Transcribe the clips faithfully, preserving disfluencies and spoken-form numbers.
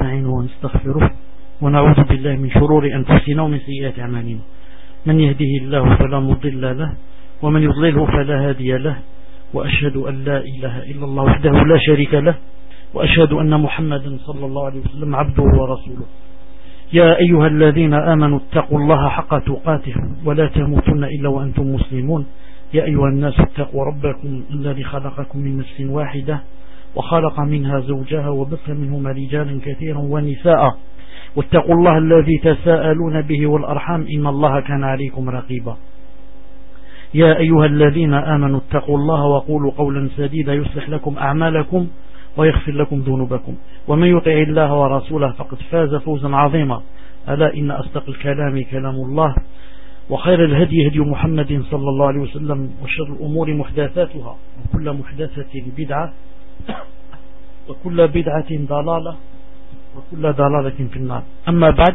ونستعينه ونستغفره ونعوذ بالله من شرور أنفسنا ومن سيئات أعمالنا من يهده الله فلا مضل له ومن يضلله فلا هادي له وأشهد أن لا إله إلا الله وحده لا شريك له وأشهد أن محمدا صلى الله عليه وسلم عبده ورسوله يا أيها الذين آمنوا اتقوا الله حق تقاته ولا تموتن إلا وأنتم مسلمون يا أيها الناس اتقوا ربكم الذي خلقكم من نفس واحدة وخلق منها زوجها وبث منهما رجالا كثيرا ونساء واتقوا الله الذي تساءلون به والأرحام إن الله كان عليكم رقيبا يا أيها الذين آمنوا اتقوا الله وقولوا قولا سديدا يصلح لكم أعمالكم ويغفر لكم ذنوبكم ومن يطع الله ورسوله فقد فاز فوزا عظيما ألا إن أصدق الكلام كلام الله وخير الهدي هدي محمد صلى الله عليه وسلم وشر الأمور محدثاتها وكل محدثة بدعة وكل بدعة ضلالة وكل ضلالة في النار. أما بعد,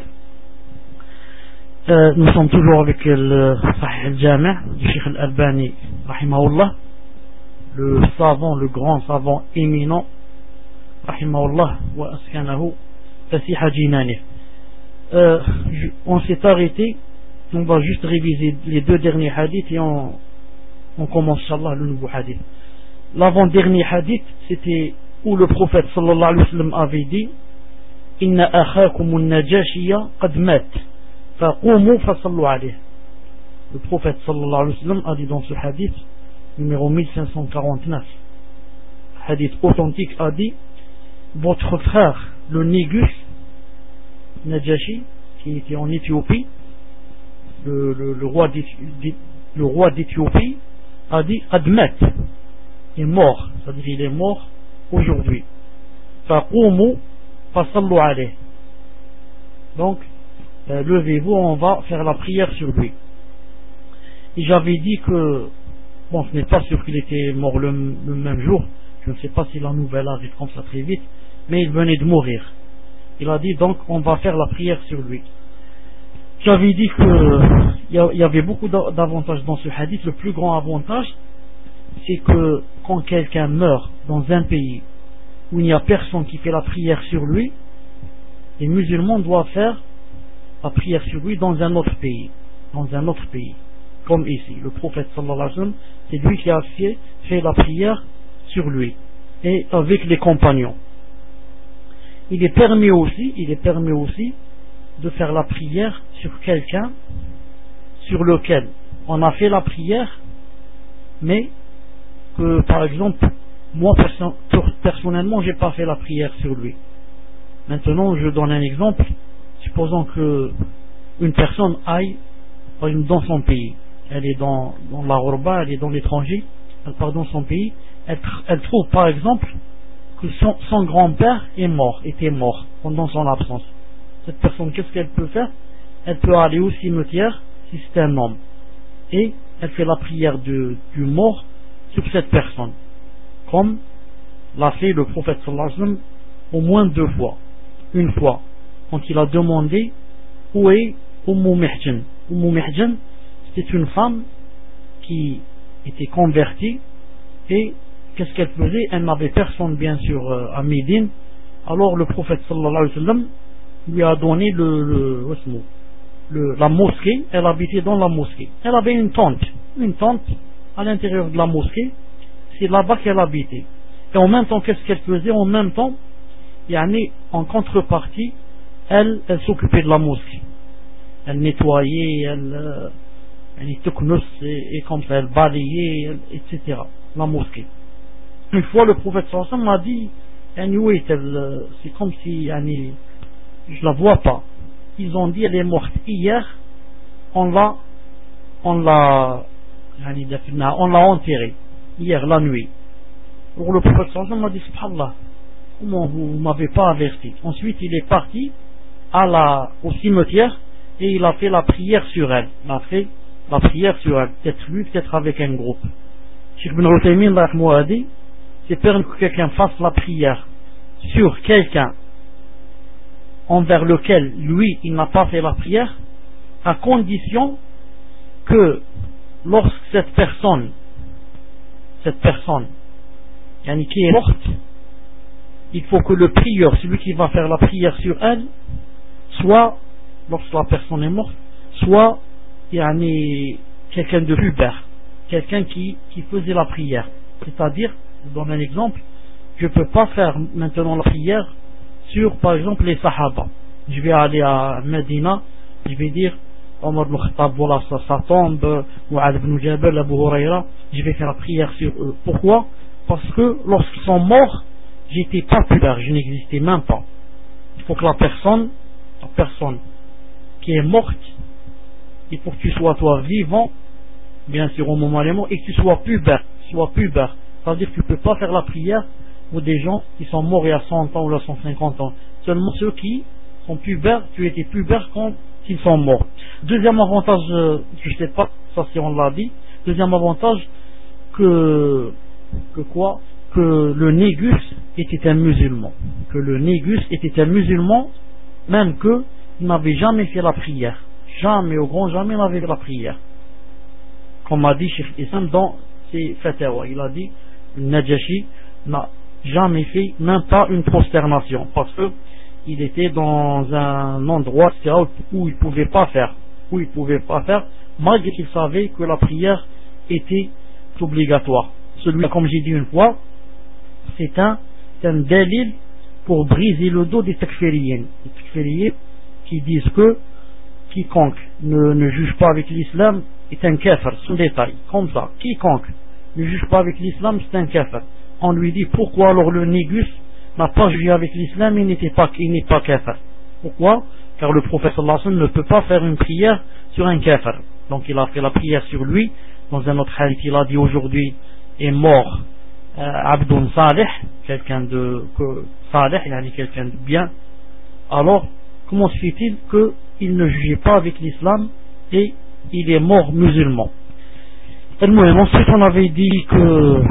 euh, nous sommes toujours avec le Sahih al-Jami' du Cheikh al-Albani rahimahullah, le savant, le grand savant éminent rahimahullah wa askanahu fasiha jinani. Euh, on s'est arrêté, on va juste réviser les deux derniers hadiths et on, on commence inchallah le nouveau hadith. L'avant-dernier hadith, c'était où le prophète sallallahu alayhi wa sallam avait dit inna akhakum an-najashiya qad mat faqumu fasallu alayhi. Le prophète sallallahu alayhi wa sallam a dit dans ce hadith numéro mille cinq cent quarante-neuf, hadith authentique, a dit votre frère le Négus Najashi, qui était en Éthiopie, le, le, le roi d'Éthiopie, le roi d'Éthiopie a dit qad mat, est mort, c'est-à-dire il est mort aujourd'hui. Faqumu fasallu alayhi. Donc euh, levez-vous, on va faire la prière sur lui. Et j'avais dit que bon, ce n'est pas sûr qu'il était mort le, le même jour, je ne sais pas si la nouvelle arrive comme ça très vite, mais il venait de mourir. Il a dit donc on va faire la prière sur lui. J'avais dit qu'il y, y avait beaucoup d'avantages dans ce hadith. Le plus grand avantage, c'est que quand quelqu'un meurt dans un pays où il n'y a personne qui fait la prière sur lui, les musulmans doivent faire la prière sur lui dans un autre pays, dans un autre pays, comme ici. Le prophète sallallahu alayhi wa sallam, c'est lui qui a fait, fait la prière sur lui et avec les compagnons. Il est permis aussi, il est permis aussi de faire la prière sur quelqu'un sur lequel on a fait la prière, mais que par exemple moi perso personnellement j'ai pas fait la prière sur lui. Maintenant je donne un exemple. Supposons que une personne aille dans son pays, elle est dans, dans la Ghurba, elle est dans l'étranger, elle part dans son pays, elle, elle trouve par exemple que son, son grand-père est mort, était mort pendant son absence. Cette personne, qu'est-ce qu'elle peut faire? Elle peut aller au cimetière si c'est un homme et elle fait la prière de, du mort sur cette personne, comme l'a fait le prophète sallallahu alayhi wa sallam au moins deux fois. Une fois quand il a demandé où est Umm Mihjan. Umm Mihjan, c'était une femme qui était convertie et qu'est-ce qu'elle faisait? Elle n'avait personne bien sûr à Médine. Alors le prophète sallallahu alayhi wa sallam lui a donné le, le, le, la mosquée. Elle habitait dans la mosquée. Elle avait une tente, une tente à l'intérieur de la mosquée. C'est là-bas qu'elle habitait. Et en même temps, qu'est-ce qu'elle faisait? En même temps, yani, en contrepartie, elle, elle s'occupait de la mosquée. Elle nettoyait, elle, elle et, et comme ça, elle balayait, elle, et cetera. La mosquée. Une fois, le prophète sallallahu alayhi wa sallam m'a dit, yani, où est-elle? C'est comme si, yani, je la vois pas. Ils ont dit elle est morte hier, on l'a on l'a on l'a enterrée hier la nuit. Alors le prophète sallallahu alayhi wa sallam m'a dit subhanallah, comment vous m'avez pas averti? Ensuite il est parti à la au cimetière et il a fait la prière sur elle. Il a fait la prière sur elle, peut-être lui, peut-être avec un groupe. Cheikh Ibn Uthaymin a dit c'est permis que quelqu'un fasse la prière sur quelqu'un envers lequel lui il n'a pas fait la prière, à condition que lorsque cette personne cette personne yani qui est morte il faut que le prieur, celui qui va faire la prière sur elle, soit, lorsque la personne est morte, soit yani, quelqu'un de pubère, quelqu'un qui, qui faisait la prière. C'est-à-dire, je vous donne un exemple, je ne peux pas faire maintenant la prière sur, par exemple, les Sahaba. Je vais aller à Medina, je vais dire, Omar ibn Khattab, voilà, ça, ça tombe, Mu'adh ibn Jabal, Abu Huraira, je vais faire la prière sur eux. Pourquoi? Parce que lorsqu'ils sont morts, j'étais pas pubère, je n'existais même pas. Il faut que la personne, la personne qui est morte, il faut que tu sois toi vivant, bien sûr au moment où elle est morte, et que tu sois pubère, sois pubère. C'est-à-dire que tu ne peux pas faire la prière pour des gens qui sont morts il y a cent ans ou il y a cent cinquante ans. Seulement ceux qui sont pubères, tu étais pubère quand ils sont morts. Deuxième avantage, euh, je ne sais pas, ça si on l'a dit, deuxième avantage, que, que quoi? Que le négus était un musulman. Que le négus était un musulman, même qu'il n'avait jamais fait la prière. Jamais, au grand jamais, il n'avait fait la prière. Comme a dit Cheikh Islam dans ses fatawa, il a dit, le Najashi n'a jamais fait, même pas une prosternation, parce que il était dans un endroit où il ne pouvait pas faire, où il pouvait pas faire, malgré qu'il savait que la prière était obligatoire. Celui, comme j'ai dit une fois, c'est un, c'est un dalil pour briser le dos des takfiriyin. Les takfiriyin qui disent que quiconque ne, ne juge pas avec l'islam est un kafir, c'est un détail, comme ça. Quiconque ne juge pas avec l'islam, c'est un kafir. On lui dit pourquoi alors le négus n'a pas jugé avec l'islam, il n'était pas, il n'est pas kafir. Pourquoi? Car le prophète sallallahu alayhi wa sallam ne peut pas faire une prière sur un kafir. Donc il a fait la prière sur lui. Dans un autre hadith, il a dit aujourd'hui est mort euh, Abdun Salih, quelqu'un de que, Salih, yani quelqu'un de bien. Alors, comment se fait-il qu'il ne jugeait pas avec l'islam et il est mort musulman? Ensuite, on avait dit que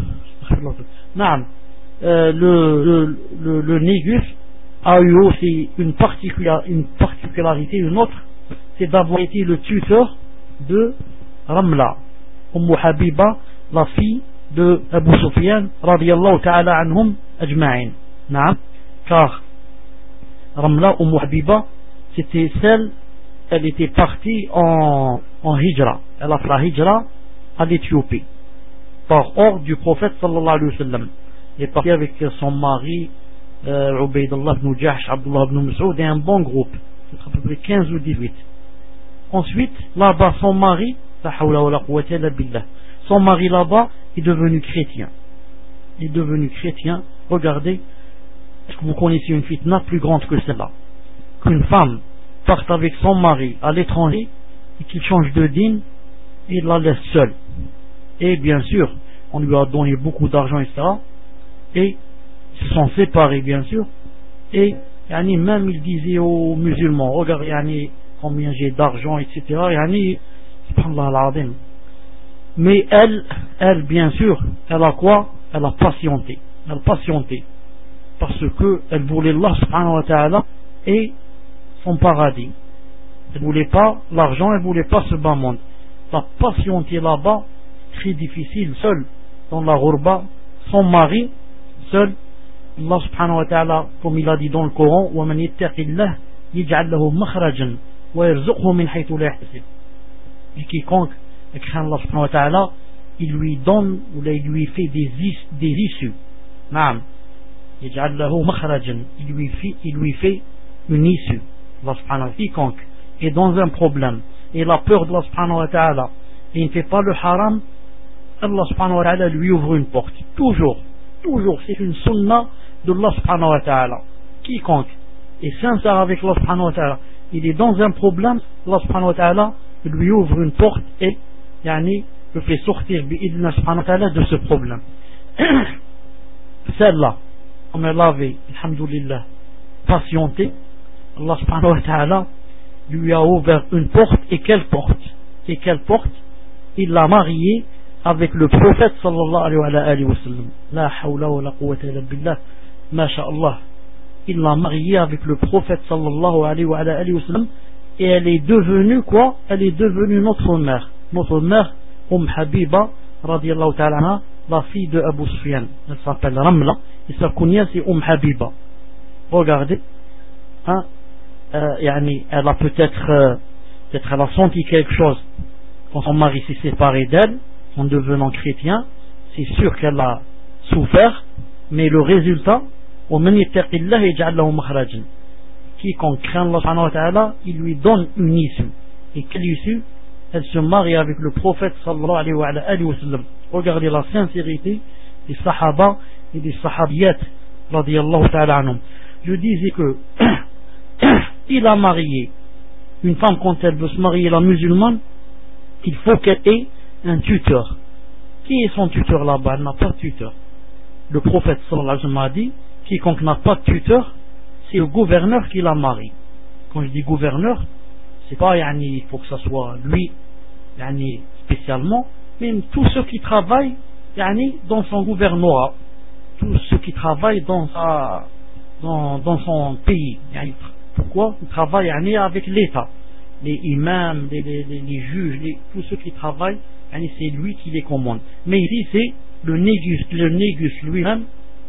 non, euh, le, le, le, le négus a eu aussi une, particular, une particularité, une autre, c'est d'avoir été le tuteur de Ramla, Umm Habiba, la fille de Abu Sufyan, radiyallahu ta'ala anhum ajma'in. Non, car Ramla, Umm Habiba, c'était celle, elle était partie en, en hijra, elle a fait la hijra à l'Éthiopie, par ordre du prophète sallallahu alayhi wa sallam. Il est parti avec son mari, euh, Ubaydullah ibn Jahsh, Abdullah ibn Mas'ud, et un bon groupe, à peu près quinze ou dix-huit. Ensuite, là-bas, son mari, la hawla wa la quwwata illa billah, son mari là-bas est devenu chrétien. Il est devenu chrétien. Regardez, est-ce que vous connaissez une fitna plus grande que celle-là? Qu'une femme parte avec son mari à l'étranger et qu'il change de dîne et il la laisse seule. Et bien sûr, on lui a donné beaucoup d'argent, et cetera. Et ils se sont séparés, bien sûr. Et yani, même il disait aux musulmans, regardez yani, combien j'ai d'argent, et cetera. Yani, subhanallah al-azim. Mais elle, elle, bien sûr, elle a quoi? Elle a patienté. Elle a patienté. Parce que elle voulait Allah subhanahu wa ta'ala et son paradis. Elle ne voulait pas l'argent, elle ne voulait pas ce bas monde. La patienté là-bas, très difficile, seule, dans la ghurba, son mari, seul. Allah subhanahu wa ta'ala, comme il a dit dans le Coran, وَمَنْ يَتَّقِ اللَّهِ يَجْعَلْ لَهُ مَخْرَجًا وَيَرْزُقْهُ مِنْ حَيْثُ لَا يَحْتَسِبُ. Et quiconque craint Allah subhanahu wa ta'ala, il lui donne ou il lui fait des, des issues. Naam. يَجْعَلْ لَهُ مَخْرَجًا. Il lui fait, il lui fait une issue. Allah subhanahu wa ta'ala, quiconque est dans un problème et la peur de Allah subhanahu wa ta'ala et il ne fait pas le haram, Allah subhanahu wa ta'ala lui ouvre une porte. Toujours, toujours, c'est une sunna de Allah subhanahu wa ta'ala. Quiconque est sincère avec Allah subhanahu wa ta'ala, il est dans un problème, Allah subhanahu wa ta'ala lui ouvre une porte et yani, le fait sortir bi'idna subhanahu wa ta'ala de ce problème. Celle-là, comme elle avait, alhamdoulilah, patienté, Allah subhanahu wa ta'ala lui a ouvert une porte. Et quelle porte? Et quelle porte? Il l'a mariée avec le prophète sallallahu alayhi wa sallam. La hawla wa la quwwata illa billah. Masha'Allah. Il l'a mariée avec le prophète sallallahu alayhi wa sallam. Et elle est devenue quoi? Elle est devenue notre mère. Notre mère, Umm Habiba, radiyallahu ta'ala anha, la fille de Abu Sufyan, elle s'appelle Ramla, et sa kunya c'est Umm Habiba. Regardez, hein, euh, yani, elle a peut-être, euh, peut-être elle a senti quelque chose quand son mari s'est séparé d'elle, en devenant chrétien, c'est sûr qu'elle a souffert, mais le résultat, وَمَنْ يَتَّقِ اللَّهَ يَجْعَلْ لَهُ مَخْرَجًا, quiconque craint Allah subhanahu wa ta'ala, il lui donne une issue. Et quelle issue? Elle se marie avec le prophète sallallahu alayhi wa alayhi wa sallam. Regardez la sincérité des sahaba et des sahabiyat radiyallahu ta'ala anhum. Je disais que il a marié une femme quand elle veut se marier, la musulmane, il faut qu'elle ait un tuteur. Qui est son tuteur là-bas? Elle n'a pas de tuteur. Le prophète sallallahu alayhi wa sallam a dit, quiconque n'a pas de tuteur, c'est le gouverneur qui la marie. Quand je dis gouverneur, c'est pas yani, il faut que ça soit lui yani, spécialement, mais tous ceux qui travaillent yani, dans son gouvernorat, tous ceux qui travaillent dans, sa, dans, dans son pays. Yani, pourquoi? Ils travaillent yani, avec l'État. Les imams, les, les, les, les juges, les, tous ceux qui travaillent, yani, c'est lui qui les commande. Mais ici, c'est le négus, le négus lui-même,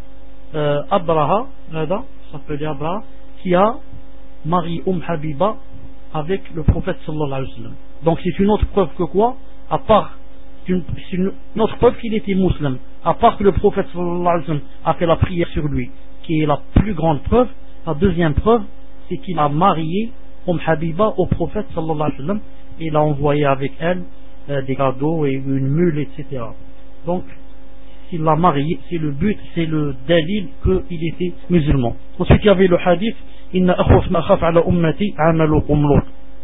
euh, Abraha, ça s'appelle Abraha, qui a marié Umm Habiba avec le prophète sallallahu alayhi wa sallam. Donc c'est une autre preuve que quoi? À part, c'est une, une autre preuve qu'il était musulman. À part que le prophète sallallahu alayhi wa sallam a fait la prière sur lui, qui est la plus grande preuve. La deuxième preuve, c'est qu'il a marié Umm Habiba au prophète sallallahu alayhi wa sallam, et il a envoyé avec elle euh, des cadeaux et une mule, et cetera. Donc, s'il l'a marié, c'est le but, c'est le dalil qu'il était musulman. Ensuite, il y avait le hadith, Inna akhwaf ma khaf ala ummati amalu qumlut.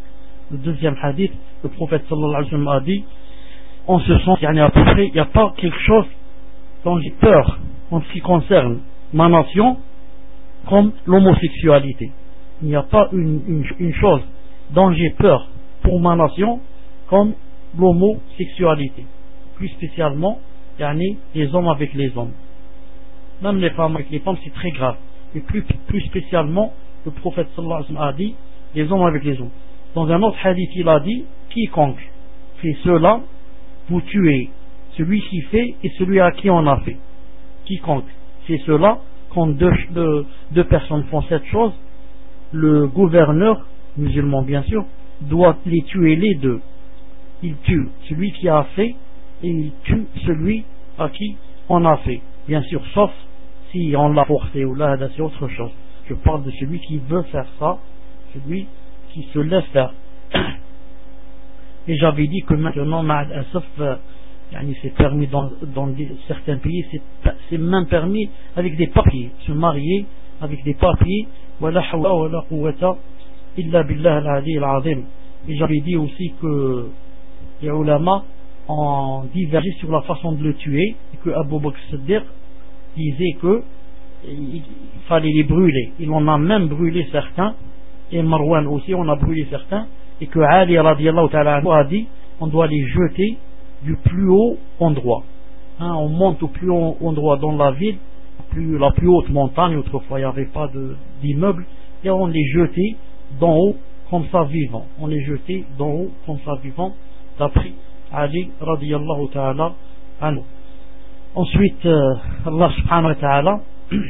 Le deuxième hadith, le prophète sallallahu alayhi wa sallam a dit, en ce sens, il y a à peu près, il n'y a pas quelque chose dont j'ai peur en ce qui concerne ma nation comme l'homosexualité. Il n'y a pas une, une, une chose dont j'ai peur pour ma nation comme l'homosexualité. Plus spécialement, il y a les hommes avec les hommes. Même les femmes avec les femmes, c'est très grave. Et plus, plus spécialement, le prophète sallallahu alayhi wa sallam a dit, les hommes avec les hommes. Dans un autre hadith, il a dit, quiconque fait cela, vous tuez celui qui fait et celui à qui on a fait. Quiconque fait cela, quand deux, deux, deux personnes font cette chose, le gouverneur, musulman bien sûr, doit les tuer les deux. Il tue celui qui a fait et il tue celui à qui on a fait. Bien sûr, sauf si on l'a forcé ou là, là c'est autre chose. Je parle de celui qui veut faire ça, celui qui se laisse faire. Et j'avais dit que maintenant, sauf c'est permis dans, dans des, certains pays, c'est même permis avec des papiers, se marier avec des papiers. Wala hawla wala quwwata illa billah al-ali al-azim. Et j'avais dit aussi que les ulama ont divergé sur la façon de le tuer, et que Abu Bakr Siddiq disait que il fallait les brûler. Il en a même brûlé certains, et Marwan aussi on a brûlé certains, et que Ali radiyallahu ta'ala anhu a dit on doit les jeter du plus haut endroit. Hein, on monte au plus haut endroit dans la ville, plus, la plus haute montagne, autrefois il n'y avait pas d'immeuble, et on les jetait d'en haut comme ça vivant. On les jetait d'en haut comme ça vivant, d'après Ali radiyallahu ta'ala anhu. Ensuite, euh, Allah subhanahu wa ta'ala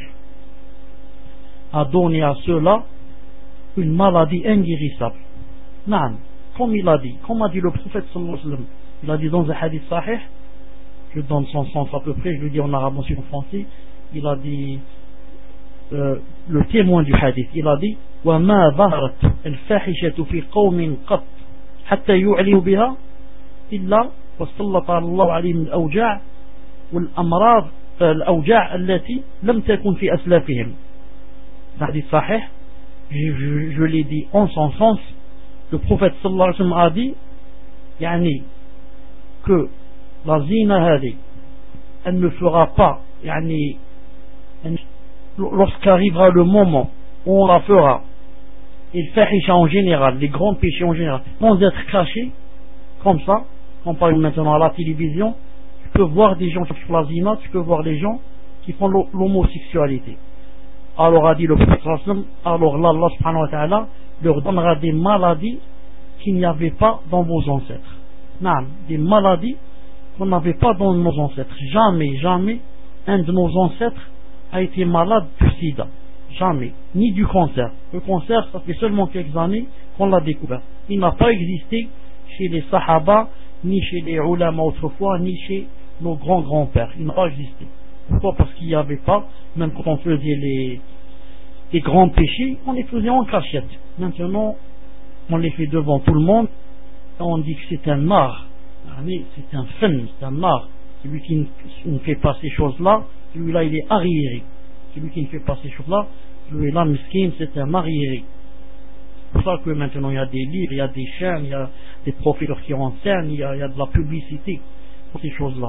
a donné à ceux-là une maladie inguérissable. Naam, comme il a dit, comme a dit le prophète sallallahu alayhi wa sallam, il a dit dans un hadith sahih, je donne son sens à peu près, je le dis en arabe, ensuite en français, il a dit, euh, le témoin du hadith, il a dit, وَمَا ظَهَرَتْ الْفَاحِشَةُ فِي قَوْمٍ قَطْ حَتَّى يُعْلِنُوا بِهَا إِلَّا وَسَلَّطَ اللَّهُ عَلَيْهِمُ الْأَوْجَاعَ والأمراض الأوجاع التي لم تكن في أسلافهم. Hadith sahih, je, je, je l'ai dit en son sens, le prophète sallallahu alayhi wa sallam a dit yani, que la zina hadi, elle ne fera pas yani, lorsqu'arrivera le moment où on la fera, et le fahisha en général, les grands péchés en général, vont être cachés comme ça. On parle maintenant à la télévision, tu peux voir des gens qui font la zina, tu peux voir des gens qui font l'homosexualité. Alors a dit le prophète sallallahu alayhi wa sallam, alors là, Allah subhanahu wa ta'ala leur donnera des maladies qu'il n'y avait pas dans vos ancêtres. Non, des maladies qu'on n'avait pas dans nos ancêtres. Jamais, jamais un de nos ancêtres a été malade du sida. Jamais. Ni du cancer. Le cancer, ça fait seulement quelques années qu'on l'a découvert. Il n'a pas existé chez les Sahaba, ni chez les ulama autrefois, ni chez nos grands-grands-pères. Il n'a pas existé. Pourquoi? Parce qu'il n'y avait pas, même quand on faisait les, les grands péchés, on les faisait en cachette. Maintenant, on les fait devant tout le monde, et on dit que c'est un art. C'est un fun, c'est un art. Celui qui ne fait pas ces choses-là, celui-là il est arriéré. Celui qui ne fait pas ces choses-là, celui-là, miskin, c'est un arriéré. C'est pour ça que maintenant il y a des livres, il y a des chaînes, il y a des professeurs qui enseignent, il y a, il y a de la publicité pour ces choses-là.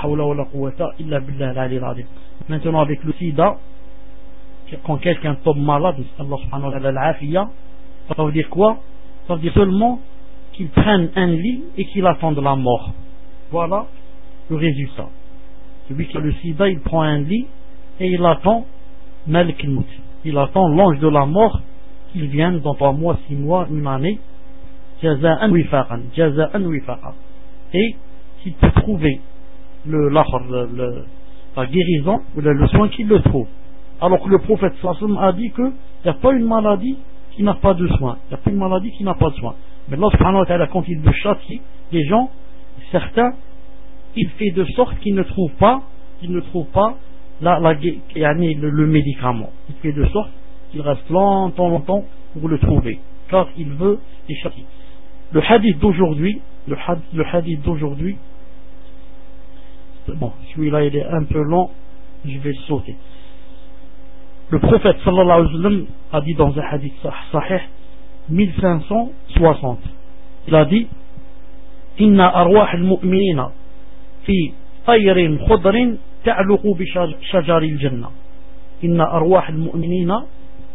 Maintenant avec le sida, quand quelqu'un tombe malade, Allah subhanahu wa ta'ala, ça veut dire quoi? Ça veut dire seulement qu'il prenne un lit et qu'il attende la mort. Voilà le résultat. Celui qui a le sida, il prend un lit et il attend Malik al-Maut. Il attend l'ange de la mort qu'il vienne dans trois mois, six mois, une année. Jaza'an wifaqan, jaza'an wifaqan. Et s'il peut trouver le, le, le, la guérison ou le, le soin, qu'il le trouve. Alors que le prophète sallallahu a dit qu'il n'y a pas une maladie qui n'a pas de soin. Il n'y a pas une maladie qui n'a pas de soin. Mais Allah subhanahu wa ta'ala, quand il veut châtier les gens, certains, il fait de sorte qu'ils ne trouvent pas, qu'ils ne trouvent pas la, la, le, le médicament. Il fait de sorte qu'il reste longtemps, longtemps pour le trouver. Car il veut les châtier. Le hadith d'aujourd'hui, le hadith, le hadith d'aujourd'hui, bon, celui-là il est un peu long, je vais le sauter. Le prophète sallallahu alayhi wa sallam a dit dans un hadith sahih mille cinq cent soixante, il a dit Inna arwah al-mu'minina fi tayrin khudrin ta'luqu bi shajari al-jannah. Inna arwah al-mu'minina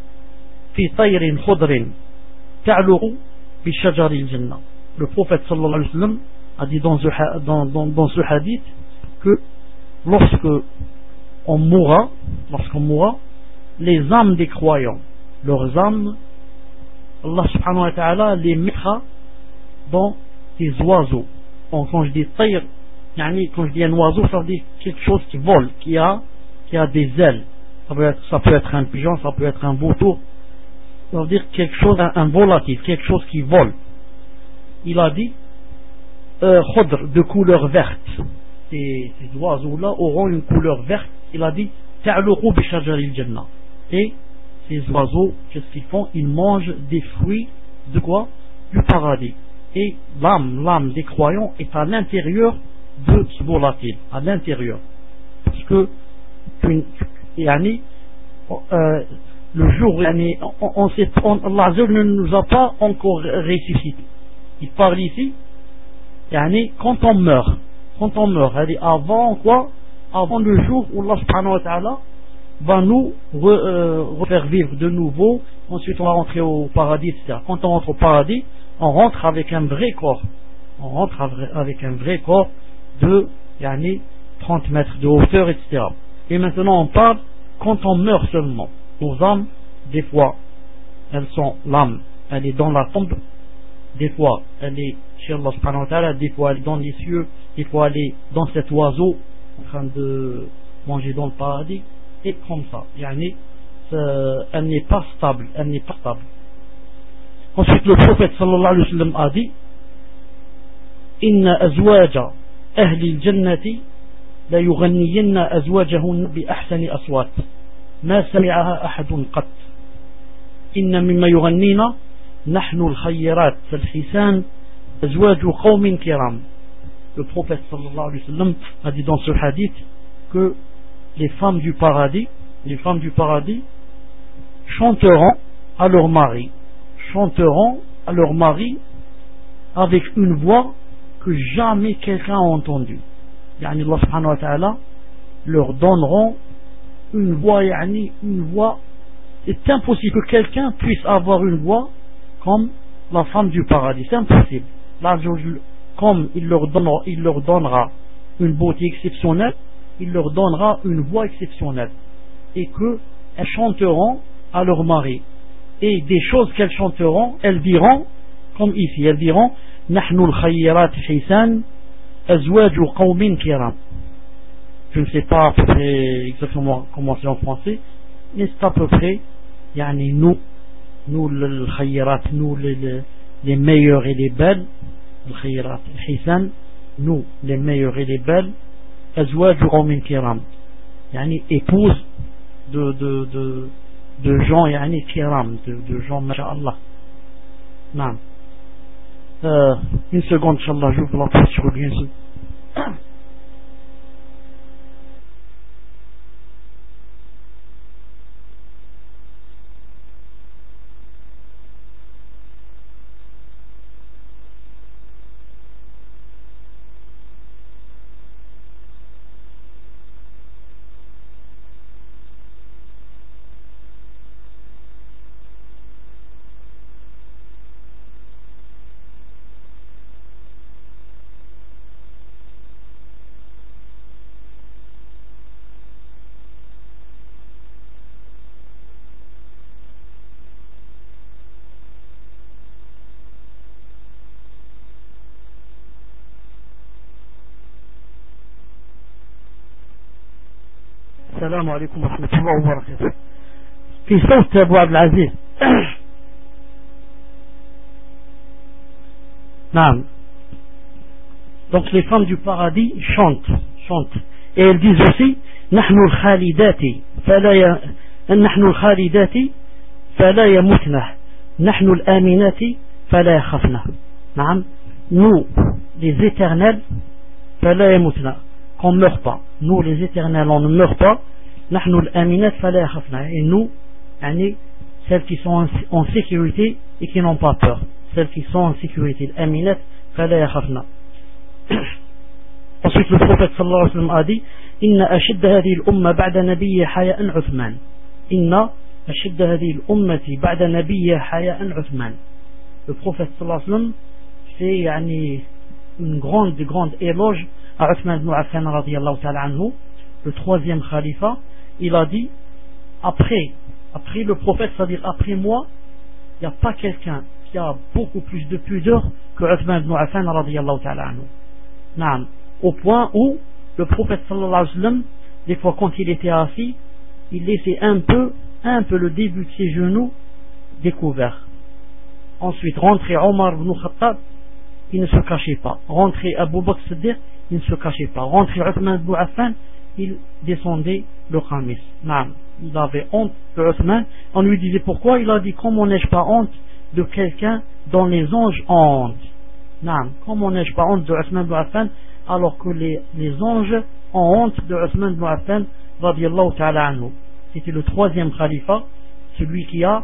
fi tayrin khudrin ta'luqu bi shajari al-jannah. Le prophète sallallahu alayhi wa sallam a dit dans ce, dans, dans, dans ce hadith que lorsque on mourra, lorsqu'on mourra, les âmes des croyants, leurs âmes, Allah subhanahu wa ta'ala les mettra dans des oiseaux. Bon, quand je dis tayr, quand je dis un oiseau, ça veut dire quelque chose qui vole, qui a, qui a des ailes. Ça peut être, ça peut être un pigeon, ça peut être un vautour. Ça veut dire quelque chose, un, un volatif, quelque chose qui vole. Il a dit euh, khudr, de couleur verte. Ces, ces oiseaux-là auront une couleur verte. Il a dit ta'luqu bi shajari al-jannah. Et ces oiseaux, qu'est-ce qu'ils font? Ils mangent des fruits de quoi? Du paradis. Et l'âme, l'âme des croyants est à l'intérieur de ce volatile, à l'intérieur. Parce que une, yani, euh, le jour, yani, on, on sait, on, Allah ne nous a pas encore ressuscité. Il parle ici, yani, quand on meurt, quand on meurt, elle est avant quoi? Avant le jour où Allah subhanahu wa ta'ala va nous re, euh, refaire vivre de nouveau. Ensuite on va rentrer au paradis, et cetera. Quand on rentre au paradis, on rentre avec un vrai corps. On rentre avec un vrai corps de yani, trente mètres de hauteur, et cetera. Et maintenant on parle quand on meurt seulement. Nos âmes, des fois, elles sont l'âme, elle est dans la tombe. Des fois, elle est chez Allah subhanahu wa ta'ala. Des fois, elle est dans les cieux. Des fois, elle est dans cet oiseau en train de manger dans le paradis. Et comme ça, yani, euh, elle n'est pas stable, elle n'est pas stable. Ensuite le prophète sallallahu alayhi wa sallam a dit Inna azwaja ahli al-jannati la yughanniyinna azwajahun bi ahsani aswat ma sami'aha ahadun qat. Inna mimma yughannina nahnu al-khayrat fal-hisan azwaju qawmin kiram. Le prophète sallallahu alayhi wa sallam a dit dans ce hadith que les femmes du paradis, les femmes du paradis chanteront à leur mari, chanteront à leur mari avec une voix que jamais quelqu'un a entendue. Yani Allah subhanahu wa ta'ala leur donneront une voix, yani une voix. C'est impossible que quelqu'un puisse avoir une voix comme la femme du paradis. C'est impossible. Là, comme il leur donnera, il leur donnera une beauté exceptionnelle, il leur donnera une voix exceptionnelle et qu'elles chanteront à leur mari. Et des choses qu'elles chanteront, elles diront, comme ici, elles diront Nahnu al-khayrat hisan أزواج قوم كرام. Je ne sais pas à peu près exactement comment c'est en français, mais c'est à peu près, yani nous, nous le khayrat, nous les, les meilleurs et les belles, le khayrat, le hisan, nous les meilleurs et les belles, azwaj qawmin kiram, yani épouse de, de, de, de gens, yani kiram, de, de gens, masha'Allah. Non. Euh, une seconde, Inch'Allah, j'ouvre la porte, je reviens ici. السلام عليكم ورحمة الله وبركاته. في صوت أبو عبد العزيز. نعم. Donc les femmes du paradis chantent, chantent. Et elles disent aussi, نحن الخالدات فلا ي... نحن الخالدات فلا يموتن نحن الآمنات فلا يخافن. نعم. Nous, les éternels, فلا يموتن, qu'on ne meurt pas. Nous, les éternels, on ne meurt pas. نحن الآمنات فلا يخافن. Et nous, يعني, celles qui sont en sécurité et qui n'ont pas peur. Celles qui sont en sécurité. الآمنات فلا يخافن. Ensuite, le prophète sallallahu alayhi wa sallam a dit, إن أشد هذه الأمة بعد نبي حياء عثمان. إن أشد هذه الأمة بعد نبي حياء عثمان. Le prophète sallallahu alayhi wa sallam fait يعني, une grande, grande éloge à Uthman ibn Affan radiyallahu ta'ala anhu, le troisième khalifa. Il a dit, après, après le prophète, c'est-à-dire après moi, il n'y a pas quelqu'un qui a beaucoup plus de pudeur que Uthman ibn Affan radiyallahu ta'ala anhu. Naam. Au point où le prophète sallallahu alayhi wa sallam, des fois quand il était assis, il laissait un peu, un peu le début de ses genoux découverts. Ensuite, rentrer Omar ibn Khattab, il ne se cachait pas. Rentrer Abu Bakr Siddiq, il ne se cachait pas. Rentrer Uthman ibn Affan, il descendait le khamis. Naam. Il avait honte de Uthman. On lui disait pourquoi? Il a dit, comment n'ai-je pas honte de quelqu'un dont les anges ont honte? Naam. Comment n'ai-je pas honte de Uthman ibn Affan alors que les, les anges ont honte de Uthman ibn Affan radiyallahu ta'ala anhu. C'était le troisième khalifa, celui qui a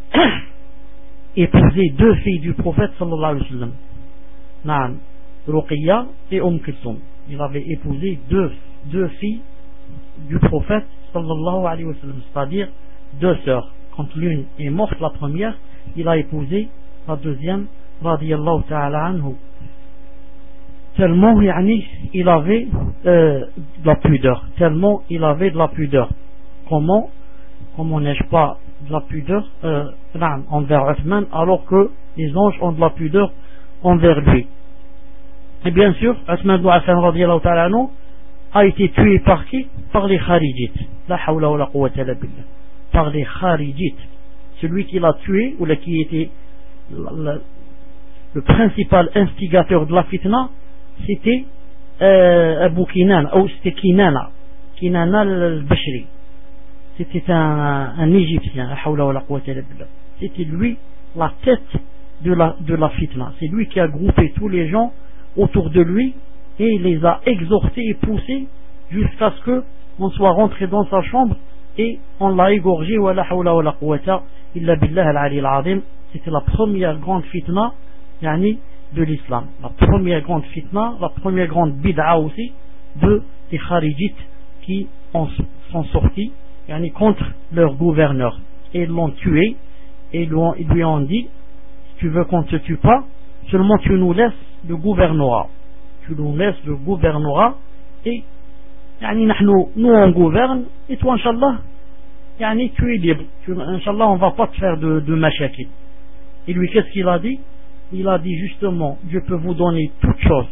épousé deux filles du prophète sallallahu alayhi wa sallam. Naam. Ruqiyya et Umm Kulthum. Il avait épousé deux, deux filles du prophète sallallahu alayhi wa sallam, c'est-à-dire deux sœurs. Quand l'une est morte, la première, il a épousé la deuxième radiyallahu ta'ala anhu. Tellement yani, il avait euh, de la pudeur, tellement il avait de la pudeur. Comment comment n'ai-je pas de la pudeur euh, envers Uthman alors que les anges ont de la pudeur envers lui? Et bien sûr, Uthman ibn Affan radiyallahu ta'ala anhu a été tué par qui? Par les Kharijites. La hawla wa la quwwata illa billah. Par les Kharijites. Celui qui l'a tué, ou qui était le, le principal instigateur de la fitna, c'était euh, Abu Kinana, ou c'était Kinana, Kinana al-Bashri. C'était un, un Égyptien, la hawla wa la quwwata illa billah. C'était lui la tête de la, de la fitna. C'est lui qui a groupé tous les gens autour de lui et il les a exhortés et poussés jusqu'à ce que on soit rentré dans sa chambre et on l'a égorgé. Wa la hawla wa la quwwata illa billah al-ali al-azim. C'était la première grande fitna yani, de l'islam, la première grande fitna, la première grande bid'a aussi de des Kharijites qui en sont sortis yani, contre leur gouverneur et ils l'ont tué et ils lui ont, ils lui ont dit, si tu veux qu'on ne te tue pas, seulement tu nous laisses le gouvernorat, tu nous laisses le gouvernorat et yani, nous, nous on gouverne et toi Inch'Allah yani, tu es libre, tu, Inch'Allah on va pas te faire de, de mashakil. Et lui qu'est-ce qu'il a dit? Il a dit justement, je peux vous donner toutes choses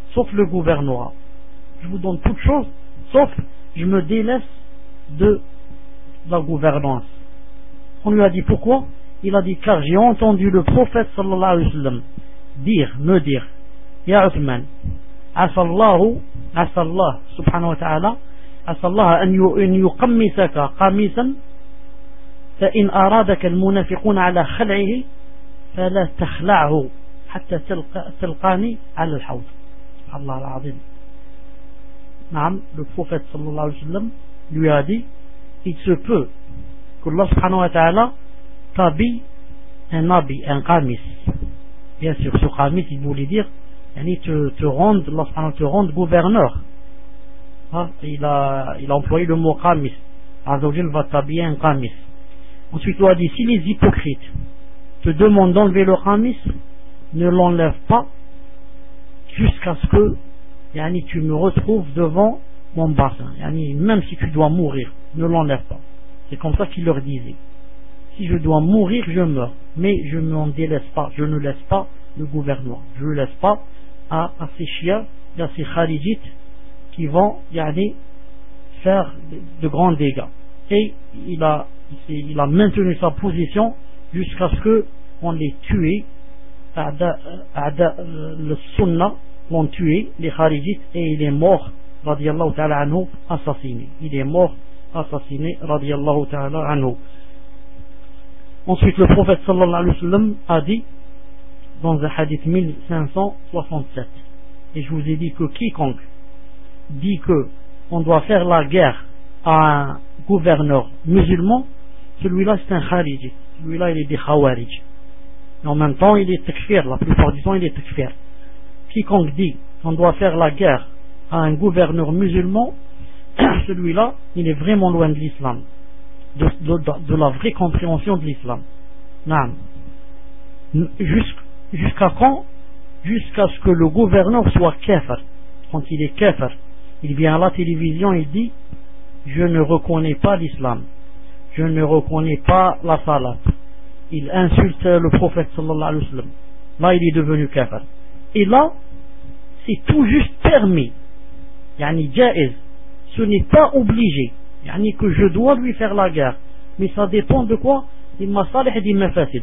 sauf le gouvernorat. Je vous donne toute chose, sauf je me délaisse de la gouvernance. On lui a dit pourquoi? Il a dit car j'ai entendu le prophète sallallahu alayhi wa sallam dire, me dire, Ya Uthman, Asallahu, Asallah subhanahu wa ta'ala, Asallah an yuqammisaka qamisan, fa in aradaka al-munafiquna ala khal'ihi, fala takhla'hu, hatta talqani ala al-hawd. Allah al-azim. Naam, le prophète sallallahu alayhi wa sallam lui a dit, il se peut que Allah subhanahu wa ta'ala t'habille un habit, un qamis. Bien sûr, ce qamis, il voulait dire, yani te, te rende, Allah subhanahu wa ta'ala te rende gouverneur. Hein? Il, a, il a employé le mot qamis. Azzawajal va t'habiller un qamis. Ensuite, il a dit, si les hypocrites te demandent d'enlever le qamis, ne l'enlève pas jusqu'à ce que yani, tu me retrouves devant mon bassin. Yani, même si tu dois mourir, ne l'enlève pas. C'est comme ça qu'il leur disait. Si je dois mourir, je meurs. Mais je ne m'en délaisse pas. Je ne laisse pas le gouvernement. Je ne le laisse pas à, à ces chiens, à ces kharijites qui vont yani, faire de, de grands dégâts. Et il a, il a maintenu sa position jusqu'à ce qu'on les tue. Ada, ada, le sunnah l'ont tué, les kharijites, et il est mort, radiyallahu ta'ala anhu, assassiné. Il est mort, assassiné, radiyallahu ta'ala anhu. Ensuite, le prophète sallallahu alayhi wa sallam a dit, dans un hadith mille cinq cent soixante-sept, et je vous ai dit que quiconque dit que on doit faire la guerre à un gouverneur musulman, celui-là c'est un kharijit, celui-là il est des khawarij. Et en même temps, il est takfir, la plupart du temps il est takfir. Quiconque dit qu'on doit faire la guerre à un gouverneur musulman, celui-là, il est vraiment loin de l'islam, de, de, de la vraie compréhension de l'islam. Jusqu'à quand? Jusqu'à ce que le gouverneur soit kafir. Quand il est kafir, il vient à la télévision et il dit, je ne reconnais pas l'islam, je ne reconnais pas la salat. Il insulte le prophète sallallahu alayhi wa sallam. Là, il est devenu kafir. Et là, c'est tout juste permis. Yani jaiz. Ce n'est pas obligé. Yani que je dois lui faire la guerre. Mais ça dépend de quoi? Des masalih et des mafasid.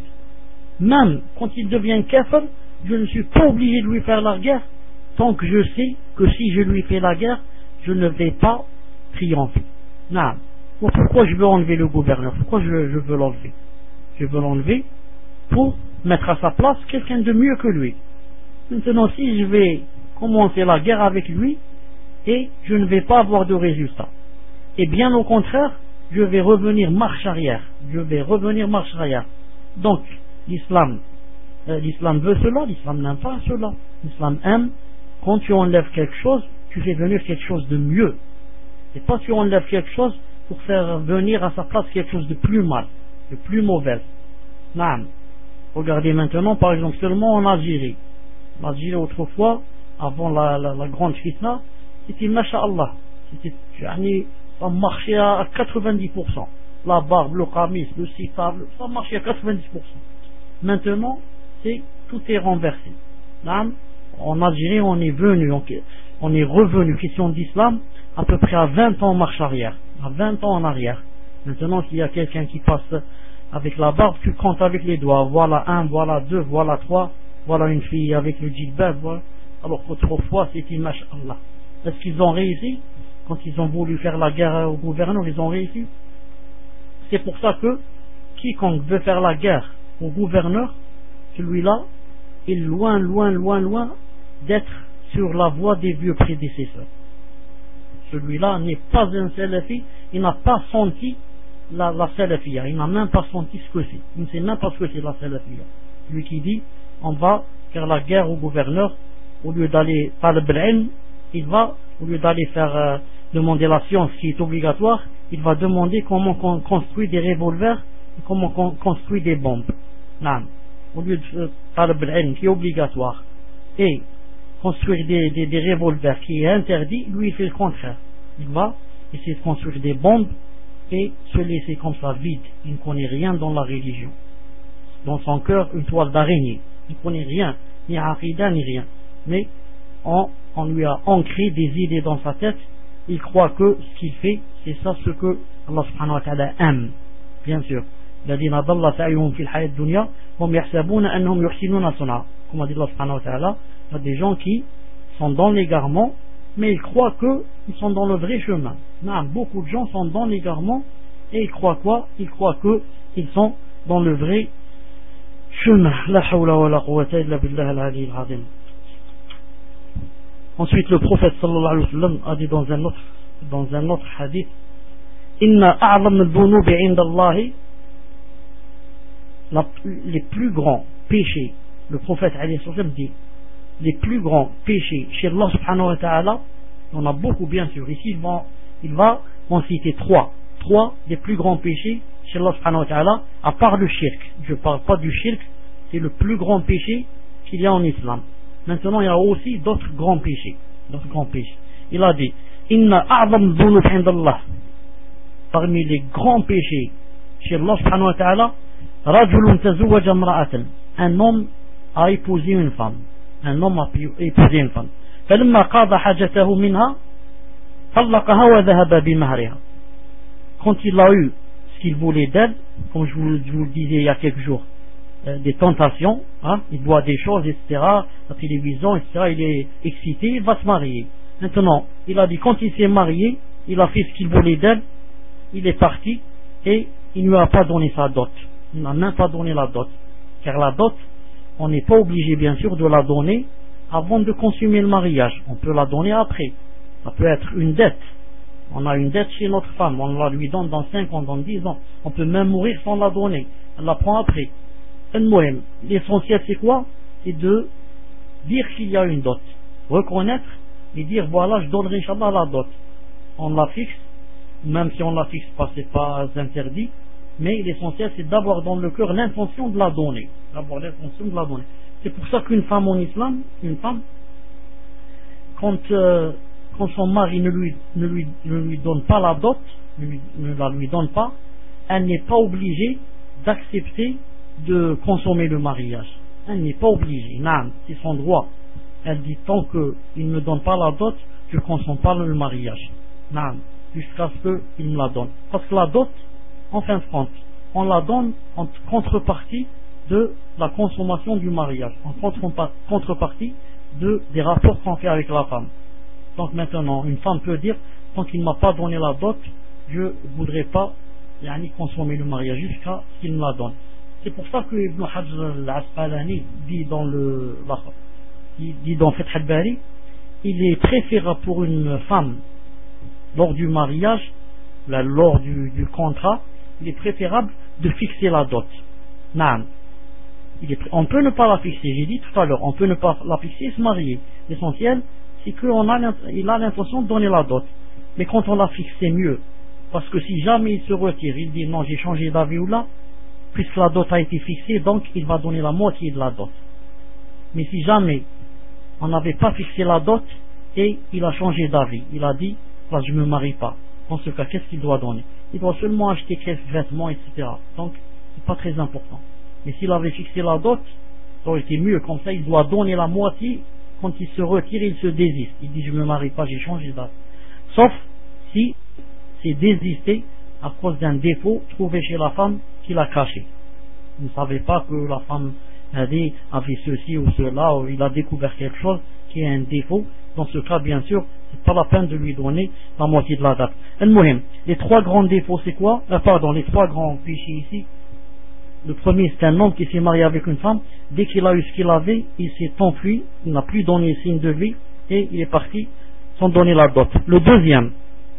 Même quand il devient kafir, je ne suis pas obligé de lui faire la guerre tant que je sais que si je lui fais la guerre, je ne vais pas triompher. Non. Pourquoi je veux enlever le gouverneur? Pourquoi je, je veux l'enlever? Je veux l'enlever pour mettre à sa place quelqu'un de mieux que lui. Maintenant, si je vais commencer la guerre avec lui et je ne vais pas avoir de résultat, et bien au contraire, je vais revenir marche arrière. Je vais revenir marche arrière. Donc, l'islam, euh, l'islam veut cela, l'islam n'aime pas cela. L'islam aime, quand tu enlèves quelque chose, tu fais venir quelque chose de mieux. Et pas tu enlèves quelque chose pour faire venir à sa place quelque chose de plus mal, de plus mauvais. Naam. Regardez maintenant, par exemple, seulement en Algérie. En Algérie, autrefois, avant la, la, la grande fitna, c'était masha'Allah. C'était, ça marchait à quatre-vingt-dix pour cent. La barbe, le qamis, le sifab, ça marchait à quatre-vingt-dix pour cent. Maintenant, c'est, tout est renversé. Naam. En Algérie, on est venu, on, on est revenu, question d'islam, à peu près à vingt ans en marche arrière. À vingt ans en arrière. Maintenant, s'il y a quelqu'un qui passe avec la barbe, tu comptes avec les doigts. Voilà un, voilà deux, voilà trois, voilà une fille avec le djilbab, voilà. Alors qu'autrefois, c'était masha'Allah. Est-ce qu'ils ont réussi? Quand ils ont voulu faire la guerre au gouverneur, ils ont réussi. C'est pour ça que quiconque veut faire la guerre au gouverneur, celui-là est loin, loin, loin, loin d'être sur la voie des vieux prédécesseurs. Celui-là n'est pas un salafi, il n'a pas senti la, la salafiyya, il n'a même pas senti ce que c'est. Il ne sait même pas ce que c'est la salafiyya. Celui qui dit, on va faire la guerre au gouverneur, au lieu d'aller talab al-ilm, il va, au lieu d'aller faire euh, demander la science qui est obligatoire, il va demander comment on construit des revolvers, et comment on construit des bombes. Non. Au lieu de euh, talab al-ilm qui est obligatoire, et construire des, des, des revolvers qui est interdit, lui il fait le contraire. Il va essayer de construire des bombes et se laisser comme ça vide. Il ne connaît rien dans la religion. Dans son cœur, une toile d'araignée. Il ne connaît rien, ni aqidah, ni rien. Mais on on lui a ancré des idées dans sa tête, il croit que ce qu'il fait, c'est ça ce que Allah subhanahu wa ta'ala aime. Bien sûr. الذين ضل سعيهم في الحياة الدنيا هم يحسبون أنهم يحسنون صنعا. Comme a dit Allah subhanahu wa ta'ala, il y a des gens qui sont dans l'égarement, mais ils croient qu'ils sont dans le vrai chemin. Non, beaucoup de gens sont dans l'égarement et ils croient quoi? Ils croient qu'ils sont dans le vrai chemin. La hawla wa la quwwata illa billah al-ali al-azim. Ensuite, le prophète sallallahu alayhi wa sallam a dit dans un autre, dans un autre hadith, Inna a'lam al-dhunubi 'inda Allah, les plus grands péchés, le prophète alayhi wa sallam dit, les plus grands péchés chez Allah subhanahu wa ta'ala, on a beaucoup bien sûr, ici il va, il va en citer trois, trois des plus grands péchés chez Allah subhanahu wa ta'ala, à part le shirk. Je ne parle pas du shirk, c'est le plus grand péché qu'il y a en islam. Maintenant, il y a aussi d'autres grands péchés. D'autres grands péchés. Il a dit, Inna a'zam dhunub 'inda Allah. Parmi les grands péchés chez Allah subhanahu wa ta'ala, rajulun tazawwaja imra'atan. Un homme a épousé une femme. Un homme a épousé une femme. فلما قضى حاجته منها طلقها وذهب بمهرها. Quand il a eu ce qu'il voulait d'elle, comme je vous, je vous le disais il y a quelques jours, euh, des tentations, hein, il voit des choses, et cetera, la télévision, et cetera, il est excité, il va se marier. Maintenant, il a dit, quand il s'est marié, il a fait ce qu'il voulait d'elle, il est parti, et il ne lui a pas donné sa dot. Il n'a même pas donné la dot. Car la dot, on n'est pas obligé, bien sûr, de la donner avant de consommer le mariage. On peut la donner après. Ça peut être une dette. On a une dette chez notre femme, on la lui donne dans cinq ans, dans dix ans. On peut même mourir sans la donner. Elle la prend après. L'essentiel, c'est quoi? C'est de dire qu'il y a une dot. Reconnaître et dire, voilà, je donnerai, Inch'Allah, la dot. On la fixe, même si on la fixe pas, c'est pas interdit. Mais l'essentiel, c'est d'avoir dans le cœur l'intention de la donner. D'avoir l'intention de la donner. C'est pour ça qu'une femme en islam, une femme, quand, euh, quand son mari ne lui, ne, lui, ne lui donne pas la dot, ne, lui, ne la lui donne pas, elle n'est pas obligée d'accepter de consommer le mariage. Elle n'est pas obligée. Non, c'est son droit. Elle dit, tant qu'il ne me donne pas la dot, je ne consomme pas le mariage. Non, jusqu'à ce qu'il me la donne. Parce que la dot, en fin de compte, on la donne en contrepartie de la consommation du mariage, en contrepartie de, des rapports qu'on fait avec la femme. Donc maintenant, une femme peut dire, tant qu'il ne m'a pas donné la dot, je ne voudrais pas yani, consommer le mariage jusqu'à ce qu'il me la donne. C'est pour ça que Ibn Hajar al-Asqalani dit dans le il dit dans Fath al-Bari, il est préférable pour une femme lors du mariage, là, lors du, du contrat, il est préférable de fixer la dot. Naam. Il est, on peut ne pas la fixer, j'ai dit tout à l'heure, on peut ne pas la fixer et se marier. L'essentiel, c'est qu'il a l'intention de donner la dot. Mais quand on la fixe, c'est mieux. Parce que si jamais il se retire, il dit non, j'ai changé d'avis ou là, puisque la dot a été fixée, donc il va donner la moitié de la dot. Mais si jamais on n'avait pas fixé la dot et il a changé d'avis, il a dit, bah, je ne me marie pas. Dans ce cas, qu'est-ce qu'il doit donner? Il doit seulement acheter quelques vêtements, et cetera. Donc, c'est pas très important. Mais s'il avait fixé la dot, ça aurait été mieux. Comme ça, il doit donner la moitié. Quand il se retire, il se désiste. Il dit, je ne me marie pas, j'ai changé d'avis. Sauf si c'est désisté à cause d'un défaut trouvé chez la femme qu'il a caché. Il ne savait pas que la femme avait, avait ceci ou cela, ou il a découvert quelque chose qui est un défaut. Dans ce cas, bien sûr, c'est pas la peine de lui donner la moitié de la dot. Les trois grands défauts, c'est quoi? euh, Pardon, les trois grands péchés ici. Le premier, c'est un homme qui s'est marié avec une femme. Dès qu'il a eu ce qu'il avait, il s'est enfui, il n'a plus donné signe de vie et il est parti sans donner la dot. Le deuxième,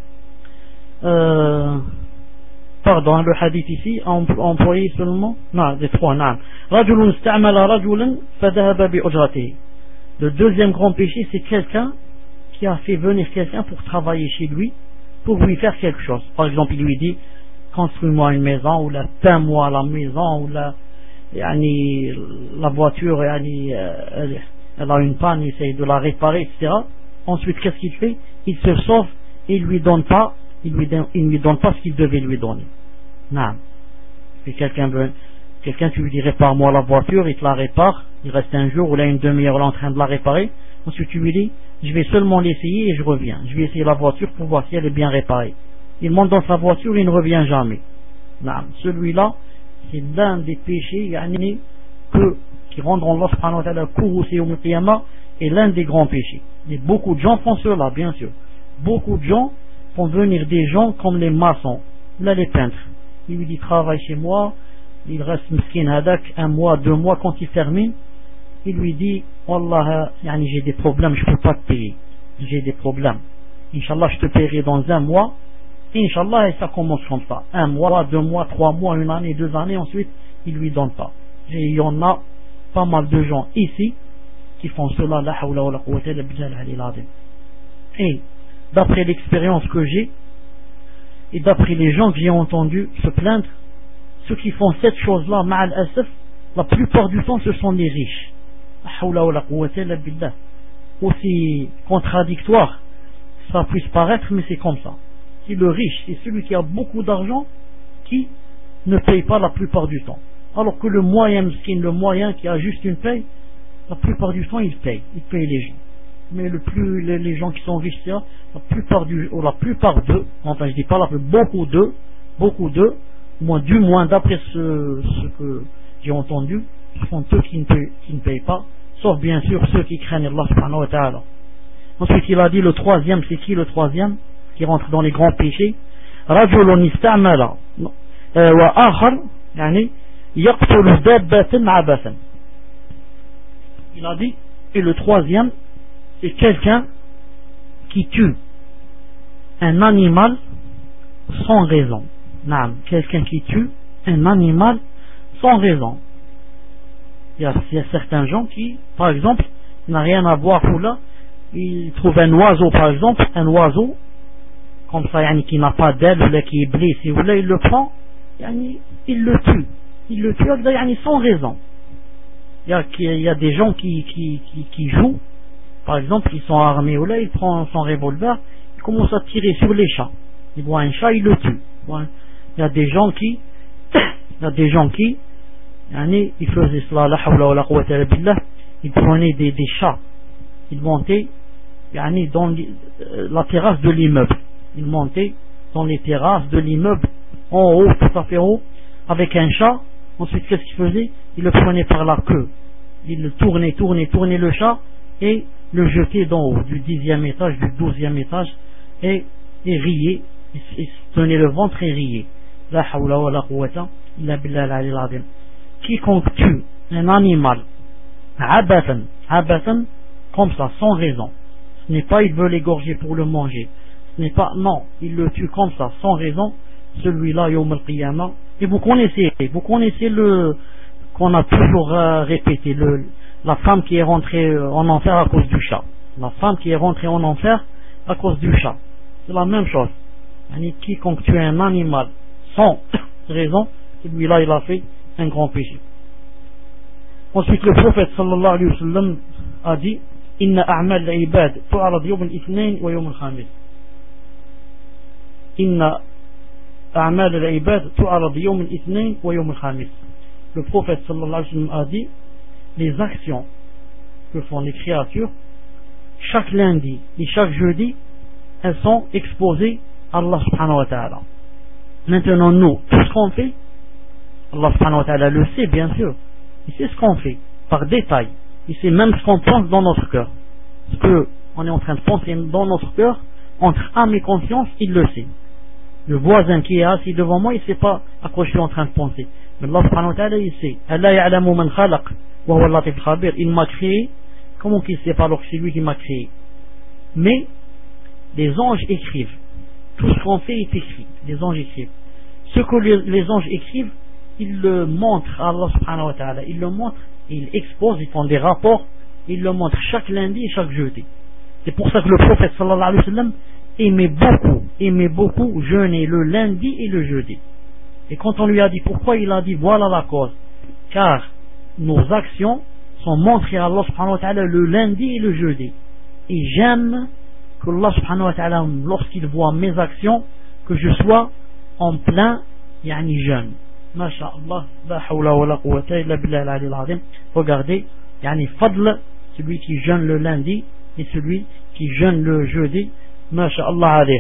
euh, pardon, le hadith ici a employé seulement, non, les trois, non. Rajulun ista'mala rajulan fadhahaba bi ujratihi. Le deuxième grand péché, c'est quelqu'un qui a fait venir quelqu'un pour travailler chez lui, pour lui faire quelque chose. Par exemple, il lui dit, construis-moi une maison, ou la peins-moi la maison, ou la, yani, la voiture, yani, elle, elle a une panne, il essaye de la réparer, et cetera. Ensuite, qu'est-ce qu'il fait? Il se sauve et il lui donne pas, il lui donne, il lui donne pas ce qu'il devait lui donner. Non. Puis quelqu'un veut, quelqu'un tu lui dis répare-moi la voiture, il te la répare, il reste un jour ou là une demi-heure là en train de la réparer. Ensuite tu lui dis je vais seulement l'essayer et je reviens. Je vais essayer la voiture pour voir si elle est bien réparée. Il monte dans sa voiture et il ne revient jamais. Non, celui-là, c'est l'un des péchés yani, que, qui rendront Allah subhanahu wa ta'ala courroucé au qiyamah, et l'un des grands péchés. Et beaucoup de gens font cela, bien sûr. Beaucoup de gens font venir des gens comme les maçons, là les peintres. Il lui dit travaille chez moi, il reste miskin hadak un mois, deux mois, quand il termine, il lui dit Wallah, yani, j'ai des problèmes, je ne peux pas te payer. J'ai des problèmes. Inch'Allah, je te paierai dans un mois. Inch'Allah, et ça commence comme ça. Un mois, deux mois, trois mois, une année, deux années, ensuite, il lui donne pas. Et il y en a pas mal de gens ici qui font cela, la hawla wa la quwwata illa billahi al-ali al-azim. Et d'après l'expérience que j'ai, et d'après les gens que j'ai entendus se plaindre, ceux qui font cette chose-là, ma'al asaf, la plupart du temps, ce sont les riches. La hawla wa la quwwata illa billah. Aussi contradictoire ça puisse paraître, mais c'est comme ça. C'est le riche, c'est celui qui a beaucoup d'argent qui ne paye pas la plupart du temps. Alors que le moyen miskin, le moyen qui a juste une paye, la plupart du temps il paye, il paye les gens. Mais le plus les, les gens qui sont riches, là, la plupart du, ou la plupart d'eux, enfin je dis pas la plupart, beaucoup d'eux, beaucoup d'eux, moins du moins d'après ce, ce que j'ai entendu, ce sont eux qui ne, payent, qui ne payent pas, sauf bien sûr ceux qui craignent Allah subhanahu wa ta'ala. Ensuite il a dit le troisième, c'est qui le troisième qui rentre dans les grands péchés? رجل استعمل وآخر يعني يقتل دابة عبثا. Il a dit, et le troisième, c'est quelqu'un qui tue un animal sans raison. Non, quelqu'un qui tue un animal sans raison. Il y a, il y a certains gens qui, par exemple, n'a rien à voir pour là, ils trouvent un oiseau, par exemple, un oiseau, comme ça, yani, qui n'a pas d'aile, ou là, qui est blessé, ou là, il le prend, yani, il le tue. Il le tue, yani, sans raison. Il y a, il y a des gens qui, qui, qui, qui jouent, par exemple, ils sont armés, ou là, il prend son revolver, il commence à tirer sur les chats. Il voit un chat, il le tue. Il y a des gens qui, il y a des gens qui, yani, ils faisaient cela, la hawla wa la quwwata illa billah, ils prenaient des, des chats, ils montaient, yani, dans les, euh, la terrasse de l'immeuble. Ils montaient dans les terrasses de l'immeuble, en haut, tout à fait haut, avec un chat. Ensuite, qu'est-ce qu'il faisait? Il le prenait par la queue. Il le tournait, tournait, tournait le chat et le jetait d'en haut, du dixième étage, du douzième étage, et, et riait. Il, il se tenait le ventre et riait. La hawla wa la quwwata illa billah al-ali al-azim. Quiconque tue un animal, abatan, abatan, comme ça, sans raison. Ce n'est pas il veut l'égorger pour le manger. Ce n'est pas, non, il le tue comme ça, sans raison, celui-là, Yawm al-Qiyamah. Et vous connaissez, vous connaissez le, qu'on a toujours euh, répété, le, la femme qui est rentrée en enfer à cause du chat. La femme qui est rentrée en enfer à cause du chat. C'est la même chose. Quiconque tue un animal sans raison, celui-là, il a fait un grand péché. Ensuite, le prophète sallallahu alayhi wa sallam a dit, Inna a'mal al-ibad tu'arad yawm al-ithnain wa yawm al-khamis. Inna a'mal al-ibad tu'arad yawm al-ithnain wa yawm al-khamis. Le prophète sallallahu alayhi wa sallam a dit, les actions que font les créatures, chaque lundi et chaque jeudi, elles sont exposées à Allah subhanahu wa ta'ala. Maintenant, nous, tout ce qu'on fait, Allah subhanahu wa ta'ala le sait, bien sûr. Il sait ce qu'on fait, par détail. Il sait même ce qu'on pense dans notre cœur. Ce qu'on est en train de penser dans notre cœur, entre âme et conscience, il le sait. Le voisin qui est assis devant moi, il ne sait pas à quoi je suis en train de penser. Mais Allah subhanahu wa ta'ala, il sait. Allah ya'lamu man khalaq, wa huwa al-latif al-khabir. Il m'a créé. Comment qu'il sait pas alors que c'est lui qui m'a créé? Mais, les anges écrivent. Tout ce qu'on fait est écrit. Les anges écrivent. Ce que les, les anges écrivent, ils le montrent à Allah subhanahu wa ta'ala. Ils le montrent, ils exposent, ils font des rapports, ils le montrent chaque lundi et chaque jeudi. C'est pour ça que le prophète sallallahu alayhi wa sallam aimait beaucoup, aimait beaucoup jeûner le lundi et le jeudi. Et quand on lui a dit pourquoi, il a dit voilà la cause. Car nos actions sont montrées à Allah subhanahu wa ta'ala le lundi et le jeudi. Et j'aime que Allah subhanahu wa ta'ala, lorsqu'il voit mes actions, que je sois en plein yani jeûne. Masha'Allah, la hawla wa la quwwata illa billah al-ali al-azim. Regardez, yani fadl, celui qui jeûne le lundi et celui qui jeûne le jeudi, masha'Allah alayh.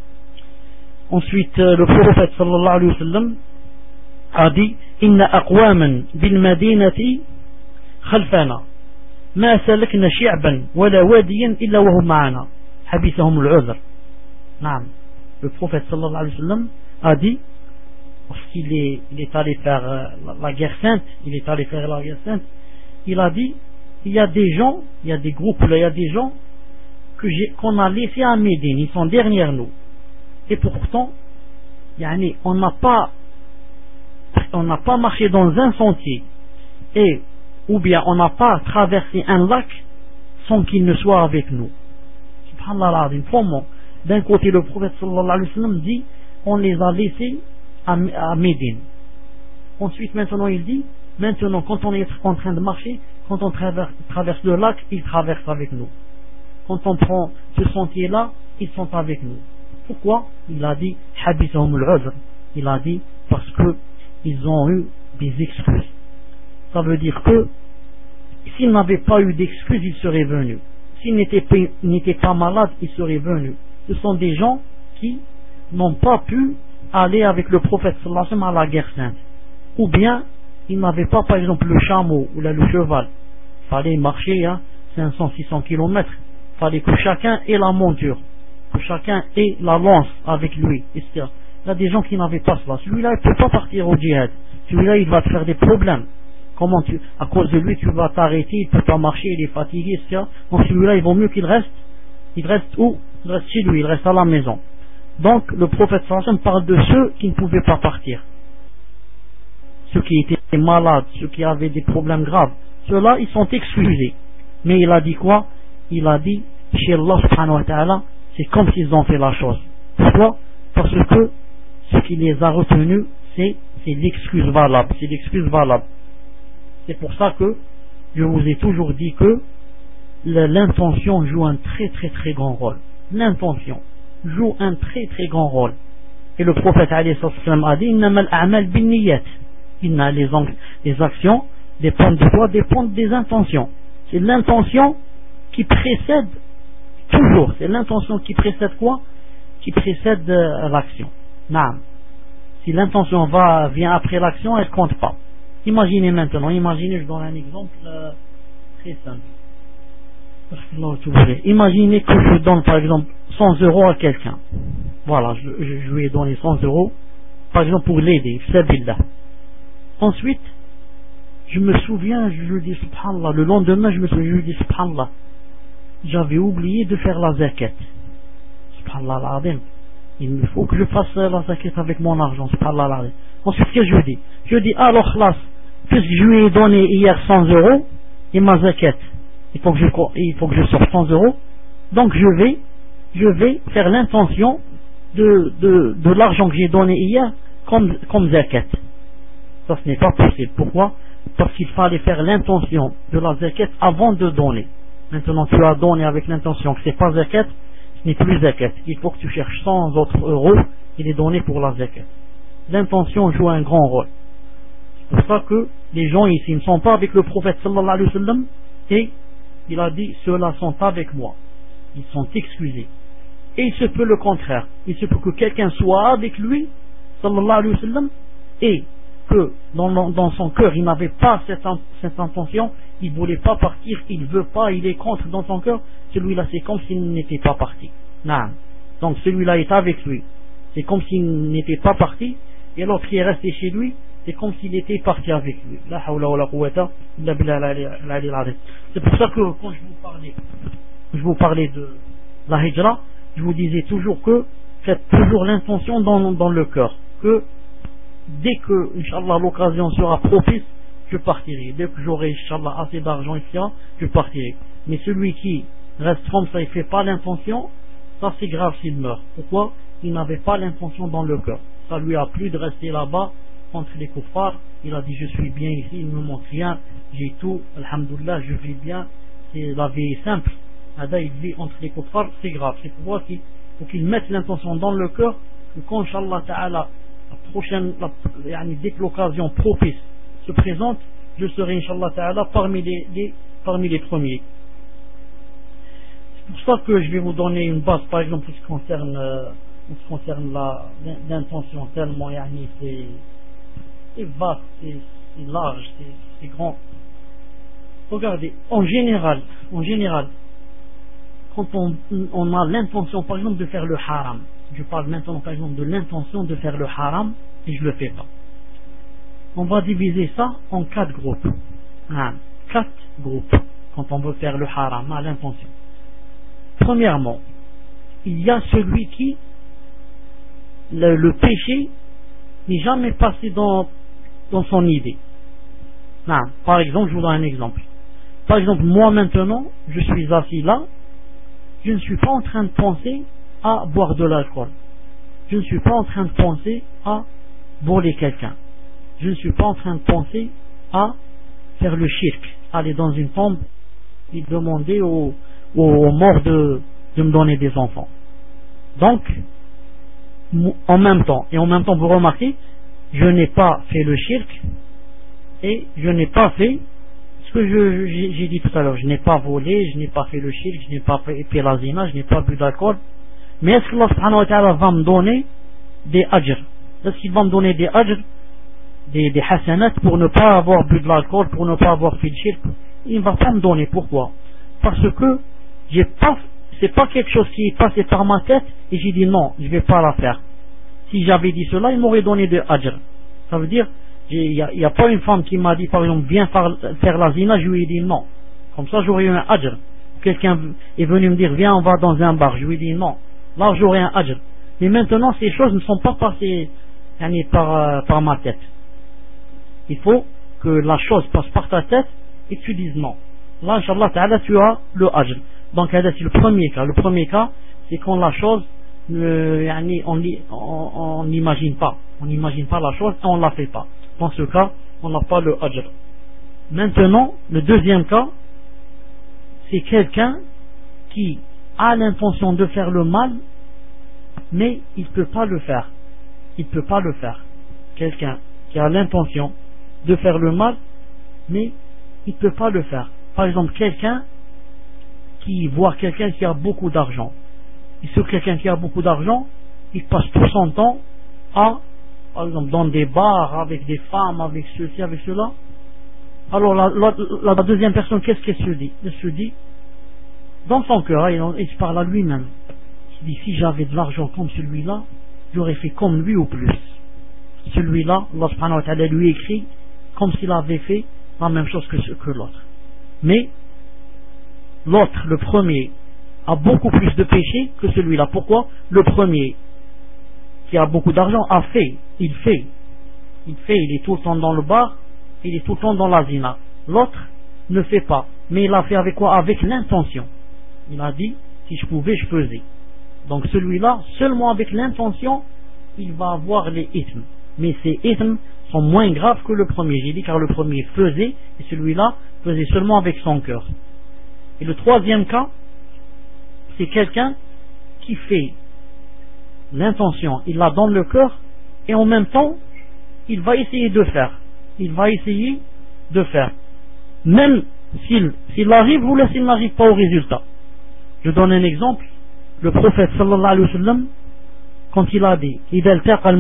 Ensuite, le prophète sallallahu alayhi wa sallam a dit inna aqwaman bil madinati khalfana ma salakna shi'ban wala wadiyan illa wa hum ma'ana habisahum al-'udhr. Naam. Le prophète sallallahu alayhi wa sallam a dit, lorsqu'il est, il est allé faire euh, la, la guerre sainte, il est allé faire la guerre sainte, il a dit, il y a des gens, il y a des groupes là, il y a des gens que j'ai, qu'on a laissés à Médine, ils sont derrière nous. Et pourtant, yani, on n'a pas, on n'a pas marché dans un sentier, et, ou bien on n'a pas traversé un lac sans qu'il ne soit avec nous. Subhanallah al-Azim. Comment? D'un côté, le prophète sallallahu alayhi wa sallam dit, on les a laissés à, à Médine. Ensuite, maintenant, il dit, maintenant, quand on est en train de marcher, quand on traverse, traverse le lac, ils traversent avec nous. Quand on prend ce sentier-là, ils sont avec nous. Pourquoi? Il a dit, habisahum al-'udhr. Il a dit, parce que ils ont eu des excuses. Ça veut dire que, s'ils n'avaient pas eu d'excuses, ils seraient venus. S'ils n'étaient pas, n'étaient pas malades, ils seraient venus. Ce sont des gens qui n'ont pas pu aller avec le prophète sallallahu alayhi wa sallam à la guerre sainte. Ou bien, ils n'avaient pas, par exemple, le chameau ou là, le cheval. Il fallait marcher hein, cinq cents à six cents kilomètres. Il fallait que chacun ait la monture, que chacun ait la lance avec lui, et cetera. Il y a des gens qui n'avaient pas cela. Celui-là, il ne peut pas partir au djihad. Celui-là, il va te faire des problèmes. Comment tu, à cause de lui, tu vas t'arrêter, il ne peut pas marcher, il est fatigué, et cetera. Donc celui-là, il vaut mieux qu'il reste. Il reste où? Il reste chez lui, il reste à la maison. Donc le prophète sallallahu alayhi wa sallam parle de ceux qui ne pouvaient pas partir. Ceux qui étaient malades, ceux qui avaient des problèmes graves. Ceux-là, ils sont excusés. Mais il a dit quoi? Il a dit, chez Allah subhanahu wa ta'ala, c'est comme s'ils ont fait la chose. Pourquoi? Parce que ce qui les a retenus, c'est, c'est l'excuse valable. C'est l'excuse valable. C'est pour ça que je vous ai toujours dit que l'intention joue un très très très grand rôle. L'intention joue un très très grand rôle. Et le prophète alayhi salam a dit innamal a'mal binniyat. Inna les, les actions dépendent de quoi? Dépendent des intentions. C'est l'intention qui précède toujours. C'est l'intention qui précède quoi? Qui précède euh, l'action. Naam. Si l'intention va vient après l'action, elle compte pas. Imaginez maintenant, imaginez, je donne un exemple euh, très simple. Imaginez que je donne par exemple cent euros à quelqu'un. Voilà, je, je, je lui ai donné cent euros, par exemple pour l'aider, fisabilillah. Ensuite, je me souviens, je lui dis subhanallah, le lendemain je me souviens, je lui dis subhanallah, j'avais oublié de faire la zakat. Subhanallah al-azim. Il me faut que je fasse la zakat avec mon argent, subhanallah al-azim. Ensuite, qu'est-ce que je dis? Je dis, alors classe, puisque je lui ai donné hier cent euros, et ma zakat, il faut que je, il faut que je sorte cent euros, donc je vais, je vais faire l'intention de, de, de l'argent que j'ai donné hier comme, comme zakat. Ça, ce n'est pas possible. Pourquoi? Parce qu'il fallait faire l'intention de la zakat avant de donner. Maintenant, tu as donné avec l'intention que c'est pas zakat, ce n'est plus zakat. Il faut que tu cherches cent autres euros et les donner pour la zakat. L'intention joue un grand rôle. C'est pour ça que les gens ici ne sont pas avec le prophète sallallahu alayhi wa sallam et il a dit ceux-là sont avec moi. Ils sont excusés. Et il se peut le contraire. Il se peut que quelqu'un soit avec lui sallallahu alayhi wa sallam et que dans, dans son cœur il n'avait pas cette, cette intention, il ne voulait pas partir, il ne veut pas, il est contre dans son cœur, celui-là c'est comme s'il n'était pas parti. Non. Donc celui-là est avec lui. C'est comme s'il n'était pas parti, et l'autre qui est resté chez lui, c'est comme s'il était parti avec lui. La hawla wa la quwwata illa billah al-ali al-azim. C'est pour ça que quand je vous parlais, je vous parlais de la hijra, je vous disais toujours que faites toujours l'intention dans, dans le cœur, que dès que, Inch'Allah, l'occasion sera propice, je partirai. Dès que j'aurai, Inch'Allah, assez d'argent ici, je partirai. Mais celui qui reste comme ça, il ne fait pas l'intention, ça c'est grave s'il meurt. Pourquoi? Il n'avait pas l'intention dans le cœur. Ça lui a plu de rester là-bas, entre les kuffars. Il a dit, je suis bien ici, il ne me manque rien, j'ai tout, alhamdoulilah, je vis bien, c'est la vie est simple. Ada, il vit entre les kuffars, c'est grave. C'est pourquoi il faut qu'il mette l'intention dans le cœur, que quand, Inch'Allah Ta'ala, la prochaine, la, yani, dès que l'occasion propice se présente, je serai, Inch'Allah Ta'ala, parmi les, les, parmi les premiers. pour ça que je vais vous donner une base, par exemple, en ce qui concerne, euh, en ce qui concerne la, l'intention, tellement yani, c'est, c'est vaste, c'est, c'est large, c'est, c'est grand. Regardez, en général, en général, quand on, on a l'intention, par exemple, de faire le haram, je parle maintenant, par exemple, de l'intention de faire le haram, et je le fais pas. On va diviser ça en quatre groupes. Hein, quatre groupes, quand on veut faire le haram, à l'intention. Premièrement, il y a celui qui, le, le péché, n'est jamais passé dans, dans son idée. Hein, par exemple, je vous donne un exemple. Par exemple, moi maintenant, je suis assis là, je ne suis pas en train de penser à boire de l'alcool. Je ne suis pas en train de penser à voler quelqu'un. Je ne suis pas en train de penser à faire le shirk, aller dans une tombe et demander aux, aux morts de, de me donner des enfants. Donc, en même temps, et en même temps, vous remarquez, je n'ai pas fait le shirk et je n'ai pas fait ce que je, j'ai, j'ai dit tout à l'heure. Je n'ai pas volé, je n'ai pas fait le shirk, je n'ai pas fait, fait la zina, je n'ai pas bu d'alcool. Mais est-ce que Allah subhanahu wa ta'ala va me donner des ajr? Est-ce qu'il va me donner des ajr, des, des hasanat pour ne pas avoir bu de l'alcool, pour ne pas avoir fait le shirk? Il ne va pas me donner. Pourquoi? Parce que j'ai pas, c'est pas quelque chose qui est passé par ma tête et j'ai dit non, je vais pas la faire. Si j'avais dit cela, il m'aurait donné de ajr. Ça veut dire, il n'y a, y a pas une femme qui m'a dit par exemple viens faire, faire la zina, je lui ai dit non. Comme ça j'aurais eu un ajr. Quelqu'un est venu me dire viens on va dans un bar, je lui ai dit non. Là j'aurais un ajr. Mais maintenant ces choses ne sont pas passées par, euh, par ma tête. Il faut que la chose passe par ta tête et que tu dises non. Là Inch'Allah ta'ala tu as le ajr. Donc c'est le premier cas. Le premier cas c'est quand la chose euh, on n'imagine pas. On n'imagine pas la chose et on ne la fait pas. Dans ce cas on n'a pas le ajr. Maintenant le deuxième cas c'est quelqu'un qui a l'intention de faire le mal mais il ne peut pas le faire. Il ne peut pas le faire. Quelqu'un qui a l'intention de faire le mal mais il ne peut pas le faire. Par exemple quelqu'un qui voit quelqu'un qui a beaucoup d'argent. Et sur quelqu'un qui a beaucoup d'argent, il passe tout son temps à, par exemple, dans des bars, avec des femmes, avec ceci, avec cela. Alors la, la, la deuxième personne, qu'est-ce qu'elle se dit? Elle se dit, dans son cœur, il, il se parle à lui-même. Il dit, si j'avais de l'argent comme celui-là, j'aurais fait comme lui ou plus. Celui-là, Allah subhanahu wa ta'ala lui écrit comme s'il avait fait la même chose que, que l'autre. Mais l'autre, le premier, a beaucoup plus de péchés que celui-là. Pourquoi? Le premier, qui a beaucoup d'argent, a fait, il fait, il fait, il est tout le temps dans le bar, il est tout le temps dans la zina. L'autre ne fait pas, mais il a fait avec quoi? Avec l'intention. Il a dit, si je pouvais, je faisais. Donc celui-là, seulement avec l'intention, il va avoir les ithms. Mais ces ithms sont moins graves que le premier. J'ai dit car le premier faisait, et celui-là faisait seulement avec son cœur. Et le troisième cas, c'est quelqu'un qui fait l'intention, il l'a dans le cœur, et en même temps, il va essayer de faire. Il va essayer de faire. Même s'il, s'il arrive ou s'il n'arrive pas au résultat. Je donne un exemple. Le prophète sallallahu alayhi wa sallam, quand il a dit, il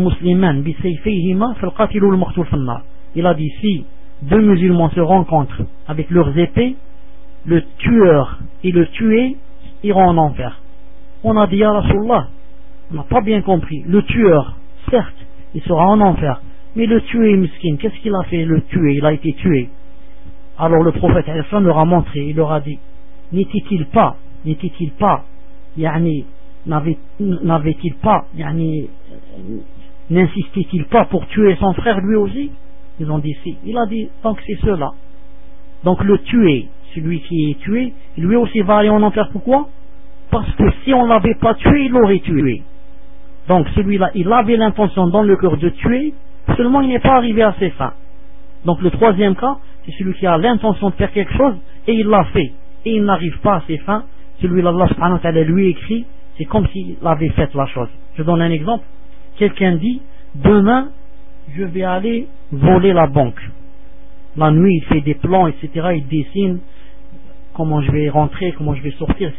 a dit, si deux musulmans se rencontrent avec leurs épées, le tueur et le tué iront en enfer. On a dit, ya Rasulallah, on n'a pas bien compris. Le tueur, certes, il sera en enfer, mais le tué miskin, qu'est-ce qu'il a fait? Le tué, il a été tué. Alors le prophète leur a montré, il leur a dit, n'était-il pas, n'était-il pas, yani, n'avait, n'avait-il pas, yani, n'insistait-il pas pour tuer son frère lui aussi? Ils ont dit si. Il a dit, donc c'est cela. Donc le tué, celui qui est tué, lui aussi va aller en enfer. Pourquoi? Parce que si on ne l'avait pas tué, il l'aurait tué. Donc celui-là, il avait l'intention dans le cœur de tuer, seulement il n'est pas arrivé à ses fins. Donc le troisième cas, c'est celui qui a l'intention de faire quelque chose, et il l'a fait, et il n'arrive pas à ses fins. Celui-là, Allah subhanahu wa ta'ala lui écrit, c'est comme s'il avait fait la chose. Je donne un exemple. Quelqu'un dit, demain, je vais aller voler la banque. La nuit, il fait des plans, et cetera. Il dessine comment je vais rentrer, comment je vais sortir, et cetera.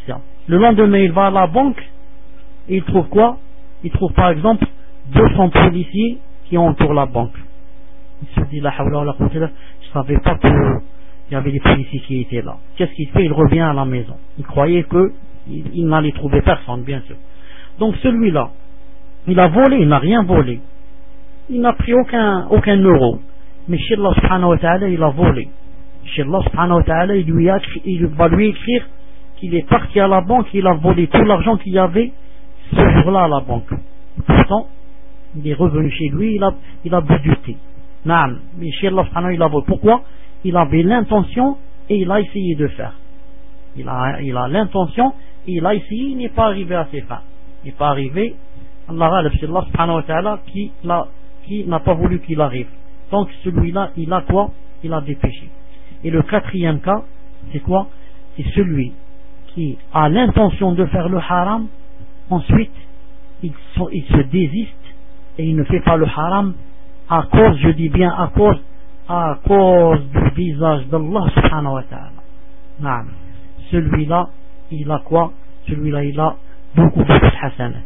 Le lendemain, il va à la banque et il trouve quoi? Il trouve par exemple deux cents policiers qui entourent la banque. Il se dit, la hawla wa la quwwata illa billah, je savais pas qu'il y avait des policiers qui étaient là. Qu'est-ce qu'il fait? Il revient à la maison. Il croyait que il, il n'allait trouver personne, bien sûr. Donc celui-là, il a volé, il n'a rien volé. Il n'a pris aucun, aucun euro. Mais chez Allah subhanahu wa ta'ala, il a volé. Chez Allah subhanahu wa ta'ala, il, lui a, il va lui écrire qu'il est parti à la banque, il a volé tout l'argent qu'il y avait ce jour-là à la banque. Pourtant, il est revenu chez lui, il a, il a bu du thé. Non, mais chez Allah subhanahu wa ta'ala, il a volé. Pourquoi? Il avait l'intention et il a essayé de faire. Il a, il a l'intention et il a essayé, il n'est pas arrivé à ses fins. Il n'est pas arrivé. Allah, c'est Allah subhanahu wa ta'ala qui, qui n'a pas voulu qu'il arrive. Donc celui-là, il a quoi? Il a des péchés. Et le quatrième cas, c'est quoi? C'est celui qui a l'intention de faire le haram, ensuite il, so, il se désiste et il ne fait pas le haram à cause, je dis bien à cause, à cause du visage d'Allah subhanahu wa ta'ala. Non. Celui-là, il a quoi? Celui-là, il a beaucoup de hasanat.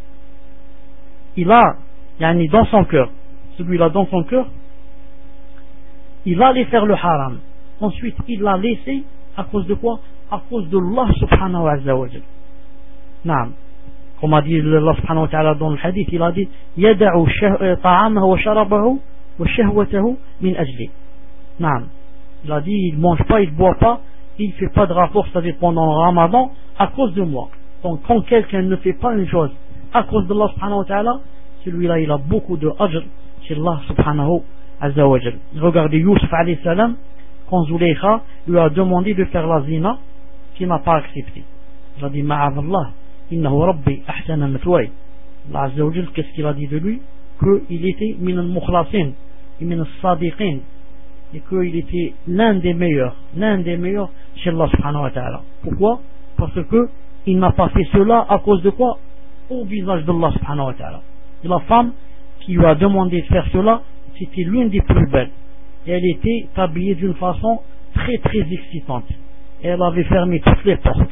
Il a, yani dans son cœur, celui-là dans son cœur, il allait faire le haram. Ensuite, il l'a laissé à cause de quoi? À cause de Allah subhanahu wa ta'ala. Naam. Comme a dit Allah subhanahu wa ta'ala dans le hadith, il a dit yada'u ta'amahu wa sharabahu wa shahwatahu min ajli. Naam. Il a dit, il ne mange pas, il ne boit pas, il ne fait pas de rapport, c'est-à-dire pendant le ramadan, à cause de moi. Donc quand quelqu'un ne fait pas une chose à cause de Allah subhanahu wa ta'ala, celui-là il a beaucoup de ajr chez Allah subhanahu wa ta'ala. Regardez Yusuf alayhi salam, quand Zuleykha lui a demandé de faire la zina, qui n'a pas accepté. Il a dit ma'adallah, innahu rabbi ahsana mathway. Allah azza wa jal, qu'est-ce qu'il a dit de lui? Qu'il était min al-mukhlasin et min al-sadiqin, et qu'il était l'un des meilleurs, l'un des meilleurs chez Allah subhanahu wa ta'ala. Pourquoi? Parce que il n'a pas fait cela à cause de quoi? Au visage d'Allah subhanahu wa ta'ala. Et la femme qui lui a demandé de faire cela, c'était l'une des plus belles. Et elle était habillée d'une façon très très excitante. Et elle avait fermé toutes les portes.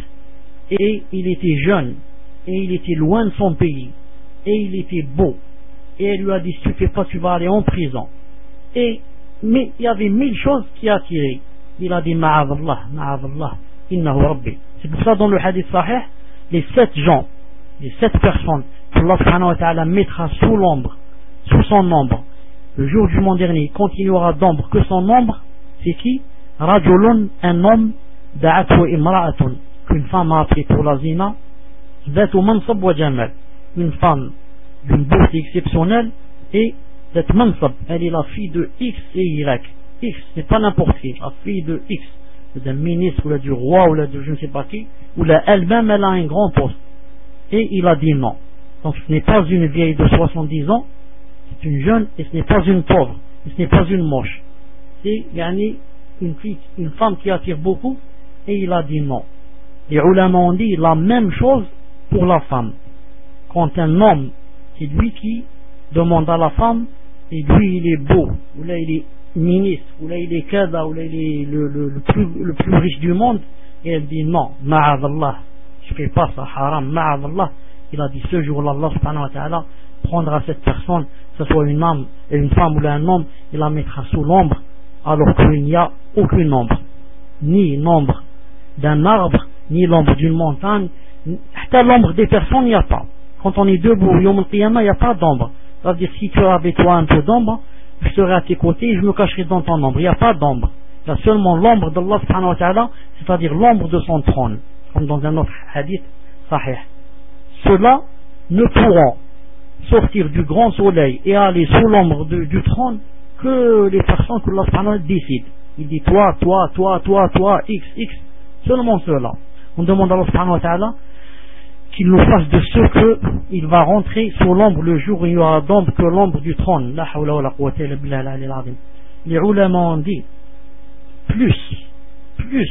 Et il était jeune. Et il était loin de son pays. Et il était beau. Et elle lui a dit, si tu ne fais pas, tu vas aller en prison. Et, mais il y avait mille choses qui attiraient. Il a dit, ma'adallah, ma'adallah, innahu rabbi. C'est pour ça dans le hadith sahih, les sept gens, les sept personnes que Allah subhanahu wa ta'ala mettra sous l'ombre, sous son ombre, le jour du jugement dernier, il continuera d'ombre que son ombre, c'est qui? Rajulun, un homme, da'athu imra'atun, qu'une femme a appelé pour la zina, dhatu mansab wa jamal, une femme d'une beauté exceptionnelle, et d'être mansab, elle est la fille de X et Y. X, c'est pas n'importe qui, la fille de X, d'un ministre, ou là du roi, ou là de je ne sais pas qui, ou là elle-même, elle a un grand poste. Et il a dit non. Donc ce n'est pas une vieille de soixante-dix ans, c'est une jeune, et ce n'est pas une pauvre, et ce n'est pas une moche. C'est yani, une fille, une femme qui attire beaucoup, et il a dit non. Les ulama ont dit la même chose pour la femme. Quand un homme, c'est lui qui demande à la femme, et lui il est beau, ou là il est ministre, ou là il est kada, ou là il est le, le, le, plus, le plus riche du monde, et elle dit non, ma'adallah, je fais pas ça, haram, ma'adallah. Il a dit ce jour-là, Allah subhanahu wa ta'ala prendra cette personne, que ce soit une âme, une femme ou un homme, il la mettra sous l'ombre, alors qu'il n'y a aucune ombre, ni l'ombre d'un arbre, ni l'ombre d'une montagne, à l'ombre des personnes, il n'y a pas. Quand on est debout, Yom al-Qiyamah, il n'y a pas d'ombre. Ça veut dire, si tu as avec toi un peu d'ombre, je serai à tes côtés et je me cacherai dans ton ombre. Il n'y a pas d'ombre. Il y a seulement l'ombre d'Allah subhanahu wa ta'ala, c'est-à-dire l'ombre de son trône, comme dans un autre hadith sahih. Ceux-là ne pourront sortir du grand soleil et aller sous l'ombre du trône que les personnes que Allah subhanahu wa ta'ala décide. Il dit toi, toi, toi, toi, toi, X, X, seulement ceux-là. On demande à Allah subhanahu wa ta'ala qu'il nous fasse de ceux que il va rentrer sous l'ombre le jour où il y aura d'ombre que l'ombre du trône. La hawla wa la quwwata illa billah al-ali al-azim. Les ulama ont dit plus, plus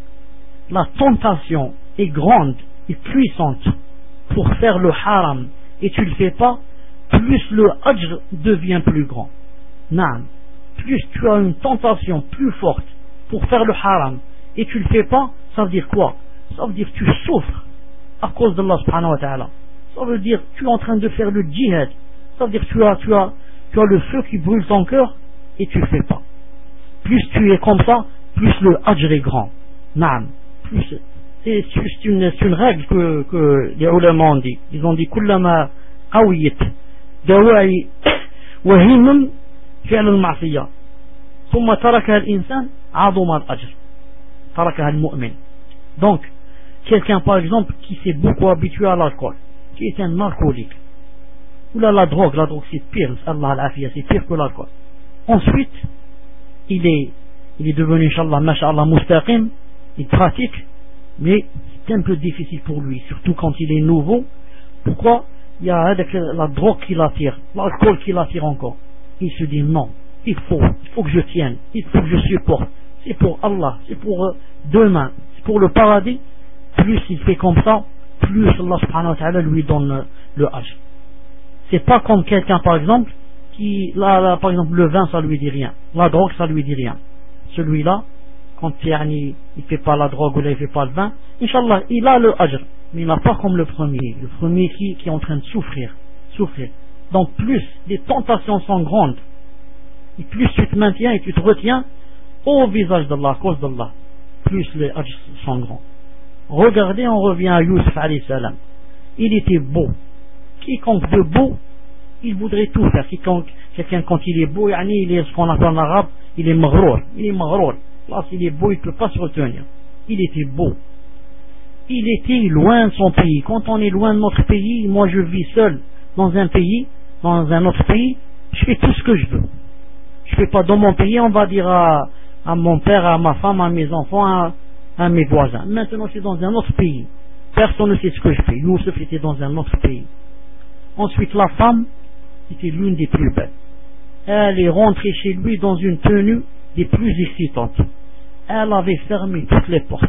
la tentation est grande et puissante pour faire le haram et tu le fais pas, plus le ajr devient plus grand. Naam. Plus tu as une tentation plus forte pour faire le haram et tu le fais pas, ça veut dire quoi? Ça veut dire que tu souffres à cause d'Allah subhanahu wa ta'ala. Ça veut dire tu es en train de faire le djihad. Ça veut dire tu as, tu as, tu as le feu qui brûle ton cœur et tu ne fais pas. Plus tu es comme ça, plus le ajr est grand. Naam. Plus, c'est, c'est, une, c'est une règle que, que les ulama ont dit. Ils ont dit كلما قويت دواعي وهمم فعل المعصية ثم تركها الإنسان عظم الأجر تركها المؤمن. Donc quelqu'un par exemple qui s'est beaucoup habitué à l'alcool, qui est un alcoolique, ou là la drogue, la drogue c'est pire, Allah al-afiyah, c'est pire que l'alcool. Ensuite il est, il est devenu inshallah masha'Allah mustaqim, il pratique, mais c'est un peu difficile pour lui, surtout quand il est nouveau. Pourquoi? Il y a avec la drogue qui l'attire, l'alcool qui l'attire encore. Il se dit non, il faut, il faut que je tienne, il faut que je supporte. C'est pour Allah, c'est pour euh, demain, c'est pour le paradis. Plus il fait comme ça, plus Allah subhanahu wa ta'ala lui donne euh, le hajj. C'est pas comme quelqu'un par exemple qui, là, là par exemple le vin ça lui dit rien, la drogue ça lui dit rien. Celui-là, quand il ne fait pas la drogue ou là il fait pas le vin, inshallah il a le hajr, mais il n'a pas comme le premier, le premier qui, qui est en train de souffrir, souffrir. Donc plus les tentations sont grandes, et plus tu te maintiens et tu te retiens au visage d'Allah, à cause d'Allah, plus les hajrs sont grands. Regardez, on revient à Youssef alayhi salam. Il était beau. Quiconque de beau, il voudrait tout faire. Quiconque, quelqu'un quand il est beau, il est ce qu'on appelle en arabe, il est maghrour. Il est maghrour. Là, s'il est beau, il ne peut pas se retenir. Il était beau. Il était loin de son pays. Quand on est loin de notre pays, moi je vis seul dans un pays, dans un autre pays, je fais tout ce que je veux. Je fais pas dans mon pays, on va dire à, à mon père, à ma femme, à mes enfants, à, à mes voisins. Maintenant, je suis dans un autre pays. Personne ne sait ce que je fais. Youssef était dans un autre pays. Ensuite, la femme était l'une des plus belles. Elle est rentrée chez lui dans une tenue des plus excitantes. Elle avait fermé toutes les portes.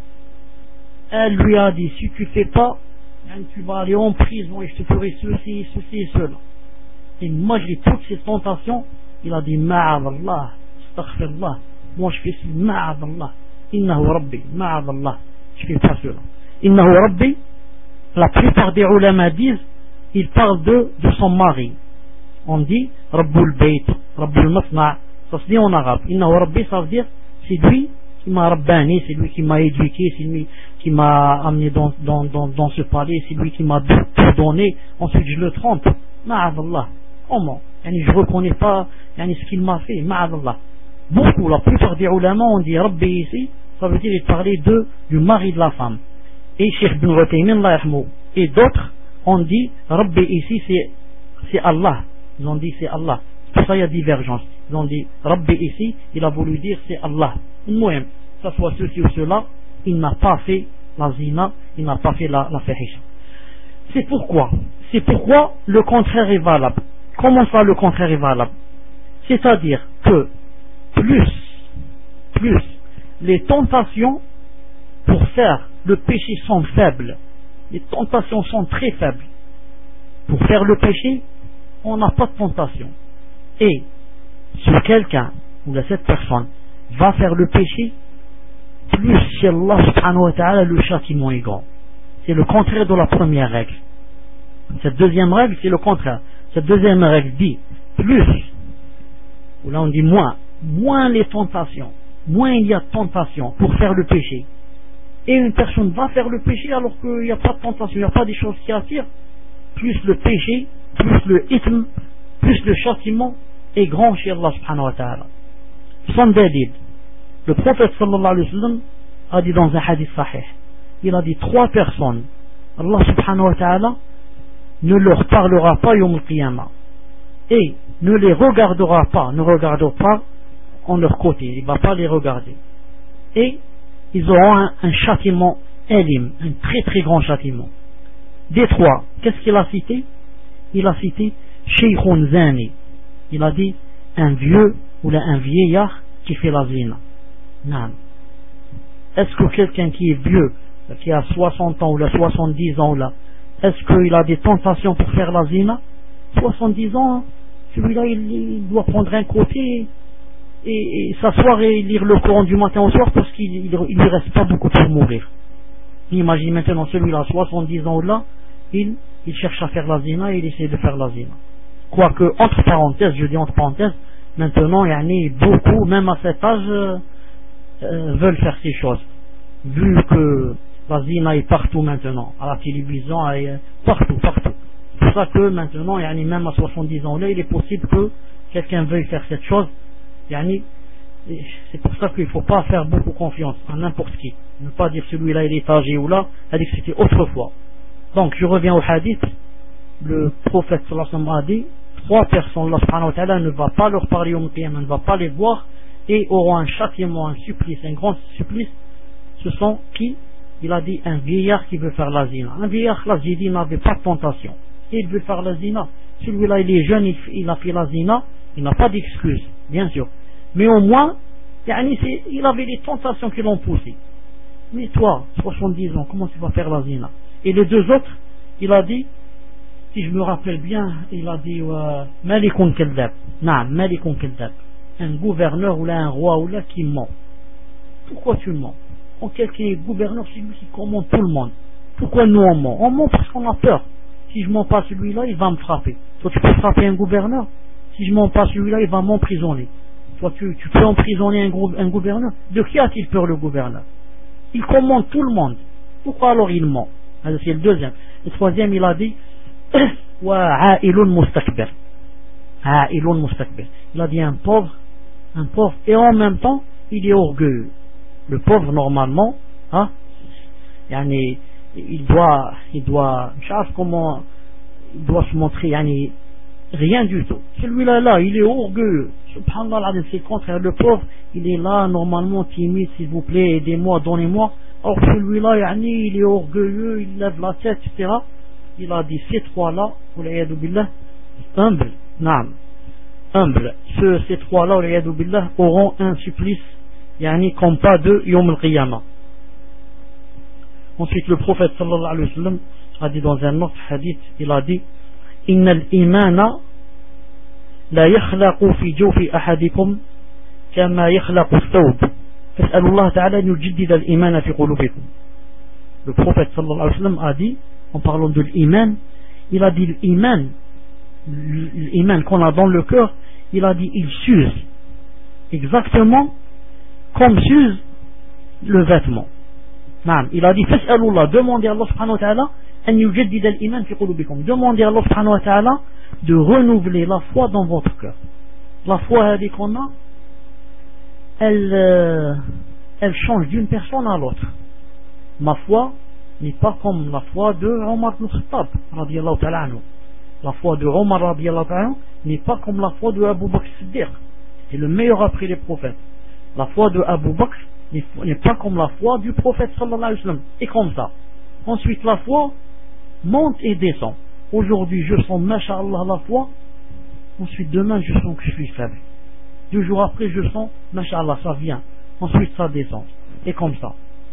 Elle lui a dit, si tu fais pas, tu vas aller en prison et je te ferai ceci, ceci et cela. Et malgré toutes ces tentations, il a dit, ma'adallah, astaghfirullah, moi je fais ci, ma'adallah, innahu rabbi, ma'adallah, je fais pas cela. Innahu rabbi, la plupart des ulama disent, il parle de, de son mari. On dit, rabbul bayt, rabbul masna', ça se dit en arabe. Innahu rabbi, ça veut dire, c'est lui qui m'a rabbani, c'est lui qui m'a éduqué, c'est lui qui m'a amené dans, dans, dans, dans ce palais, c'est lui qui m'a tout donné, ensuite je le trompe. Ma'adallah. Comment? Yani, je ne reconnais pas yani, ce qu'il m'a fait. Ma'adallah. Beaucoup, la plupart des ulama ont dit Rabbi ici, ça veut dire il parlait de, du mari de la femme. Et Cheikh Ibn Uthaymin, et d'autres ont dit Rabbi ici c'est, c'est Allah. Ils ont dit c'est Allah. Pour ça il y a divergence. Ils ont dit Rabbi ici, il a voulu dire c'est Allah. Moi-même, que ce soit ceci ou cela, il n'a pas fait la zina, il n'a pas fait la, la fahisha. C'est pourquoi, c'est pourquoi le contraire est valable. Comment ça le contraire est valable? C'est-à-dire que plus, plus les tentations pour faire le péché sont faibles, les tentations sont très faibles. Pour faire le péché, on n'a pas de tentation. Et si quelqu'un ou cette personne va faire le péché, plus chez Allah subhanahu wa ta'ala le châtiment est grand. C'est le contraire de la première règle. Cette deuxième règle, c'est le contraire. Cette deuxième règle dit plus, ou là on dit moins, moins les tentations, moins il y a de tentations pour faire le péché. Et une personne va faire le péché alors qu'il n'y a pas de tentation, il n'y a pas des choses qui attirent, plus le péché, plus le ithme, plus le châtiment est grand chez Allah subhanahu wa ta'ala. Sans dalil. Le prophète sallallahu alayhi wa sallam a dit dans un hadith sahih, il a dit trois personnes, Allah subhanahu wa ta'ala ne leur parlera pas yawm al-qiyamah et ne les regardera pas, ne regardera pas en leur côté, il ne va pas les regarder. Et ils auront un, un châtiment élim, un très très grand châtiment. Des trois, qu'est-ce qu'il a cité? Il a cité Sheikhun Zani. Il a dit un vieux ou là, un vieillard qui fait la zina. Non. Est-ce que quelqu'un qui est vieux, qui a soixante ans ou là, soixante-dix ans ou là, est-ce qu'il a des tentations pour faire la zina? soixante-dix ans, celui-là il, il doit prendre un côté et, et s'asseoir et lire le Coran du matin au soir parce qu'il ne lui reste pas beaucoup pour mourir. Imagine maintenant celui-là, soixante-dix ans ou là, il, il cherche à faire la zina et il essaie de faire la zina. Quoique, entre parenthèses, je dis entre parenthèses, maintenant, il y en a beaucoup, même à cet âge, euh, euh, veulent faire ces choses. Vu que la zina est partout maintenant, à la télévision, et, euh, partout, partout. C'est pour ça que maintenant, il y en a même à soixante-dix ans là, il est possible que quelqu'un veuille faire cette chose. Il y en a, c'est pour ça qu'il ne faut pas faire beaucoup confiance à n'importe qui. Ne pas dire celui-là il est âgé ou là, elle dit que c'était autrefois. Donc je reviens au hadith, le prophète sallallahu alayhi wa sallam a dit, trois personnes, Allah subhanahu wa ta'ala ne va pas leur parler au qiyamah, ne va pas les voir et auront un châtiment, un supplice, un grand supplice. Ce sont qui? Il a dit un vieillard qui veut faire la zina. Un vieillard, là j'ai dit, n'avait pas de tentation. Et il veut faire la zina. Celui-là il est jeune, il, il a fait la zina, il n'a pas d'excuse, bien sûr. Mais au moins, il avait des tentations qui l'ont poussé. Mais toi, soixante-dix ans, comment tu vas faire la zina? Et les deux autres, il a dit, si je me rappelle bien, il a dit Malikun Keldab. Non, Malikun Keldab. Un gouverneur ou là, un roi ou là qui ment. Pourquoi tu mens? Quand quelqu'un est gouverneur, c'est lui qui commande tout le monde. Pourquoi nous on ment? On ment parce qu'on a peur. Si je mens pas celui-là, il va me frapper. Toi, tu peux frapper un gouverneur? Si je mens pas celui-là, il va m'emprisonner. Toi, tu, tu peux emprisonner un, gou- un gouverneur? De qui a-t-il peur, le gouverneur? Il commande tout le monde. Pourquoi alors il ment? Alors, c'est le deuxième. Le troisième, il a dit Wa'a'ilun mustakbir. A'ilun mustakbir. Il a dit un pauvre, un pauvre, et en même temps, il est orgueilleux. Le pauvre, normalement, hein, yani, il doit, il doit, je sais comment, il doit se montrer, yani, rien du tout. Celui-là, là, il est orgueilleux. Subhanallah, c'est le contraire. Le pauvre, il est là, normalement, timide, s'il vous plaît, aidez-moi, donnez-moi. Or, celui-là, yani, il est orgueilleux, il lève la tête, et cetera. Il a dit, ces trois-là, billah, humble, naam, humble. Ce, ces trois-là, billah, auront un supplice, yani, comme pas de Yom al-Qiyamah. Ensuite, le prophète, sallallahu alayhi wa sallam, a dit dans un autre hadith, il a dit, إن الإيمان لا يخلق في جوف أحدكم كما يخلق الثوب فاسأل الله تعالى أن يجدد الإيمان في قلوبكم. Le prophète sallallahu alayhi wa sallam a dit, en parlant de l'iman, il a dit l'iman, l'iman qu'on a dans le cœur, il a dit il s'use exactement comme s'use le vêtement. Il a dit fas'alullah, demandez à Allah subhanahu wa ta'ala أن يجدد الإيمان في قلوبكم. Demandez à Allah subhanahu wa ta'ala de renouveler la foi dans votre cœur. La foi qu'on a, elle, euh, elle change d'une personne à l'autre. Ma foi n'est pas comme la foi de Omar ibn Khattab radiyallahu ta'ala anhu. La foi de Omar radiyallahu ta'ala anhu n'est pas comme la foi de Abu Bakr Siddiq. C'est le meilleur après les prophètes. La foi de Abu Bakr n'est pas comme la foi du prophète sallallahu alayhi wa sallam. Et comme ça. Ensuite la foi monte et descend. Aujourd'hui je sens masha'Allah la foi. Ensuite demain je sens que je suis faible. Deux jours après je sens masha'Allah ça vient. Ensuite ça descend. Et comme ça.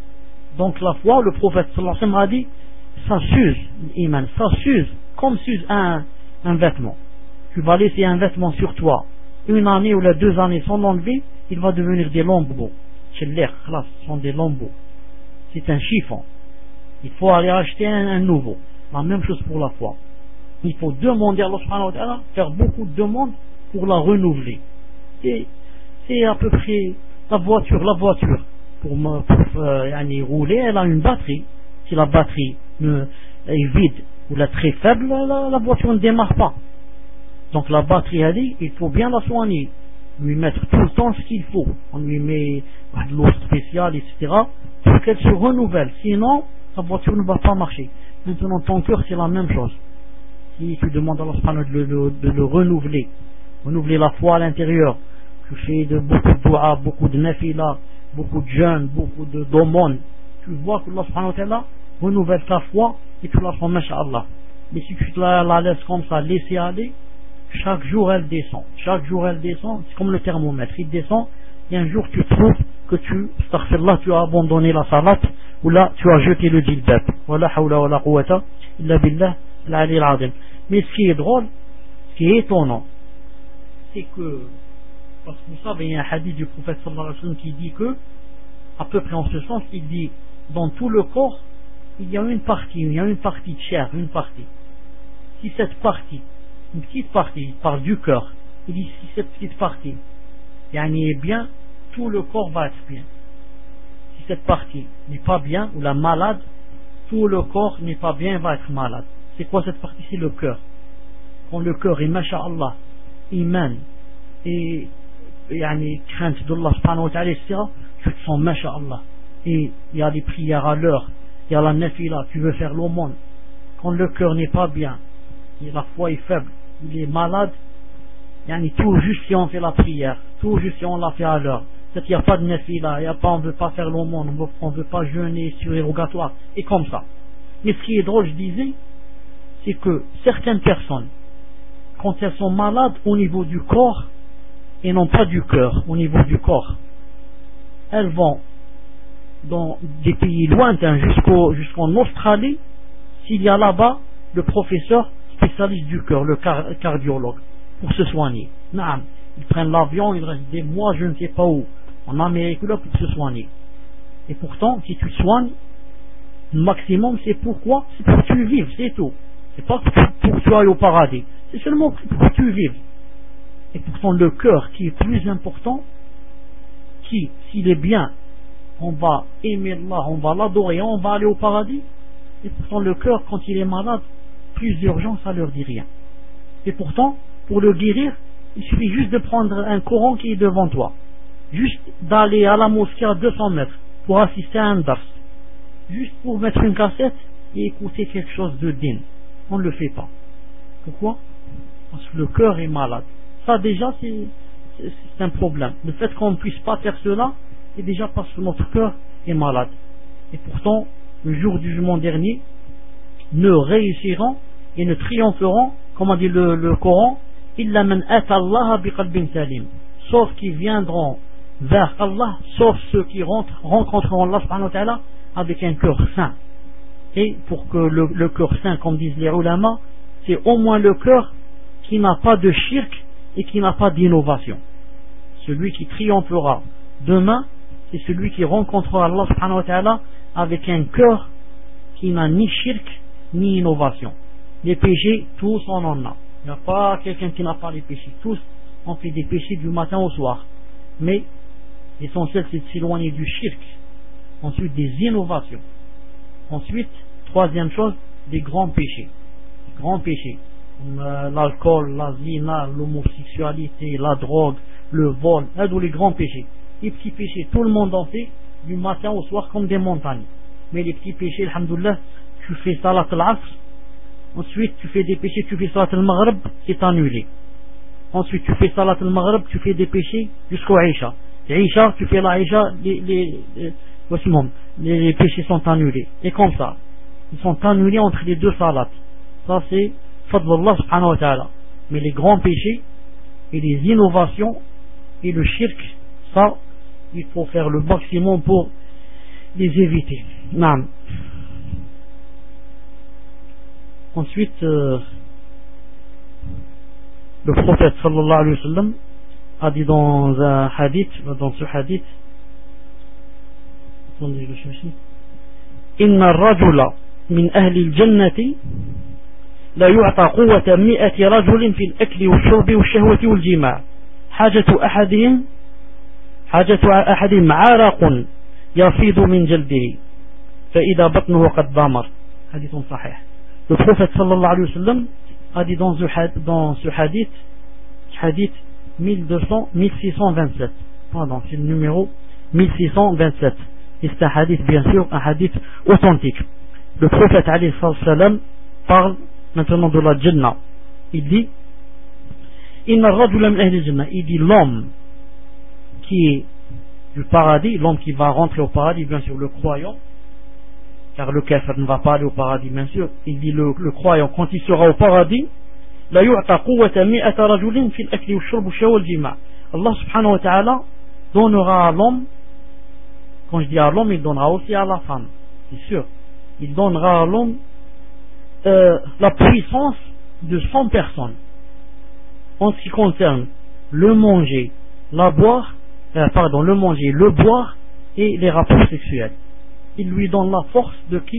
Donc la foi, le prophète sallallahu alayhi wa sallam a dit, ça s'use, l'iman, ça s'use comme s'use un, un vêtement. Tu vas laisser un vêtement sur toi une année ou les deux années sans l'enlever, il va devenir des lambeaux. C'est l'air, ce sont des lambeaux. C'est un chiffon. Il faut aller acheter un, un nouveau. La même chose pour la foi. Il faut demander à Allah subhanahu wa ta'ala, faire beaucoup de demandes pour la renouveler. Et c'est à peu près la voiture, la voiture. Pour, me, pour euh, yani, rouler, elle a une batterie. Si la batterie ne, est vide ou la très faible, la, la voiture ne démarre pas. Donc la batterie, elle dit, il faut bien la soigner. Lui mettre tout le temps ce qu'il faut. On lui met de l'eau spéciale, et cetera. Pour qu'elle se renouvelle. Sinon, la voiture ne va pas marcher. Maintenant, ton cœur, c'est la même chose. Si tu demandes à Allah de le, de, de le renouveler, renouveler la foi à l'intérieur, tu fais de, beaucoup de dua, beaucoup de nafila, beaucoup de jeûnes, beaucoup de d'aumônes, tu vois que Allah subhanahu wa ta'ala renouvelle ta foi et tu la prends, masha'Allah. Mais si tu la, la laisses comme ça, laisser aller, chaque jour elle descend. Chaque jour elle descend, c'est comme le thermomètre, il descend, et un jour tu trouves que tu, astaghfirullah, tu as abandonné la salat, ou là tu as jeté le jilbab. Wala hawla wala quwwata illa billah al-ali al-azim. Mais ce qui est drôle, ce qui est étonnant, c'est que, parce que vous savez, il y a un hadith du prophète sallallahu alayhi wa sallam qui dit que, à peu près en ce sens, il dit, dans tout le corps, il y a une partie, il y a une partie de chair, une partie. Si cette partie, une petite partie, il parle du cœur, il dit si cette petite partie yani, est bien, tout le corps va être bien. Si cette partie n'est pas bien, ou la malade, tout le corps n'est pas bien, va être malade. C'est quoi cette partie? C'est le cœur. Quand le cœur est masha'Allah, iman, et yani, crainte d'Allah subhanahu wa ta'ala, et cetera, tu te sens masha'Allah. Et il y a des prières à l'heure, il y a la nafila, tu veux faire l'aumône. Quand le cœur n'est pas bien, et la foi est faible, il est malade, yani, tout juste si on fait la prière, tout juste si on la fait à l'heure, peut-être qu'il n'y a pas de nafila, il y a pas, on ne veut pas faire l'aumône, on ne veut pas jeûner surérogatoire, et comme ça. Mais ce qui est drôle, je disais, c'est que certaines personnes, quand elles sont malades au niveau du corps, et non pas du cœur, au niveau du corps, elles vont dans des pays lointains jusqu'au, jusqu'en Australie, s'il y a là-bas le professeur spécialiste du cœur, le car- cardiologue, pour se soigner. Non, ils prennent l'avion, ils restent des mois, je ne sais pas où, en Amérique là, pour se soigner. Et pourtant, si tu soignes, le maximum, c'est pourquoi? C'est pour que tu vives, c'est tout. C'est pas pour que tu ailles au paradis, c'est seulement pour que tu vives. Et pourtant, le cœur qui est plus important, qui, s'il est bien, on va aimer Allah, on va l'adorer, on va aller au paradis. Et pourtant, le cœur, quand il est malade, plus d'urgence, ça leur dit rien. Et pourtant, pour le guérir, il suffit juste de prendre un Coran qui est devant toi. Juste d'aller à la mosquée à deux cents mètres pour assister à un dars. Juste pour mettre une cassette et écouter quelque chose de digne. On ne le fait pas. Pourquoi? Parce que le cœur est malade. Ça déjà, c'est, c'est, c'est un problème. Le fait qu'on ne puisse pas faire cela, c'est déjà parce que notre cœur est malade. Et pourtant, le jour du jugement dernier, ne réussiront et ne triompheront, comme a dit le, le Coran, illa man ata Allah bi qalbin salim, sauf qui viendront vers Allah, sauf ceux qui rentrent, rencontreront Allah subhanahu wa ta'ala avec un cœur sain. Et pour que le, le cœur sain, comme disent les ulama, c'est au moins le cœur qui n'a pas de shirk et qui n'a pas d'innovation. Celui qui triomphera demain, c'est celui qui rencontrera Allah subhanahu wa ta'ala avec un cœur qui n'a ni shirk ni innovation. Les péchés, tous on en a. Il n'y a pas quelqu'un qui n'a pas les péchés. Tous on fait des péchés du matin au soir. Mais l'essentiel c'est de s'éloigner du shirk. Ensuite des innovations. Ensuite, troisième chose, des grands péchés. Des grands péchés. Comme euh, l'alcool, la zina, l'homosexualité, la drogue, le vol, là d'où les grands péchés. Les petits péchés, tout le monde en fait du matin au soir comme des montagnes. Mais les petits péchés, alhamdoulilah, tu fais salat al-asr, ensuite tu fais des péchés, tu fais salat al-maghrib, c'est annulé. Ensuite tu fais salat al-maghrib, tu fais des péchés jusqu'au Aïcha. Aïcha, tu fais la Aïcha, les, les, les, les, les péchés sont annulés. Et comme ça, ils sont annulés entre les deux salats. Ça c'est fadlullah subhanahu wa ta'ala. Mais les grands péchés et les innovations et le shirk, ça, il faut faire le maximum pour les éviter. Naam. Ensuite, euh, le prophète sallallahu alayhi wa sallam a dit dans un hadith, dans ce hadith, attendez, je cherche. Inna ar-rajula min ahli al-jannati la yu'ta quwwata mi'ati rajulin fi al-akli wash-shurbi wash-shahwati wal-jima' hajatu ahadihim hajatu ahadihim 'araqun yafidu min jaldihi fa idha batnuhu qad damar. Hadith sahih. Le prophète sallallahu alayhi wa sallam a dit dans ce, dans ce hadith, hadith mille deux cents, mille six cent vingt-sept. Pardon, c'est le numéro mille six cent vingt-sept. Et c'est un hadith, bien sûr, un hadith authentique. Le prophète alayhi sallam parle maintenant de la Jannah. Il dit, Inna ar-rajula min ahli al-jannah. Il dit l'homme qui est du paradis, l'homme qui va rentrer au paradis, bien sûr, le croyant, car le kafir ne va pas aller au paradis, bien sûr. Il dit le, le croyant, quand il sera au paradis, la yu'ta quwwata mi'ata rajulin fil akli wash-shurb wash-shahwa wal-jima'. Allah subhanahu wa ta'ala donnera à l'homme, quand je dis à l'homme, il donnera aussi à la femme, c'est sûr. Il donnera à l'homme euh, la puissance de cent personnes en ce qui concerne le manger, la boire, euh, pardon, le manger, le boire et les rapports sexuels. Il lui donne la force de qui?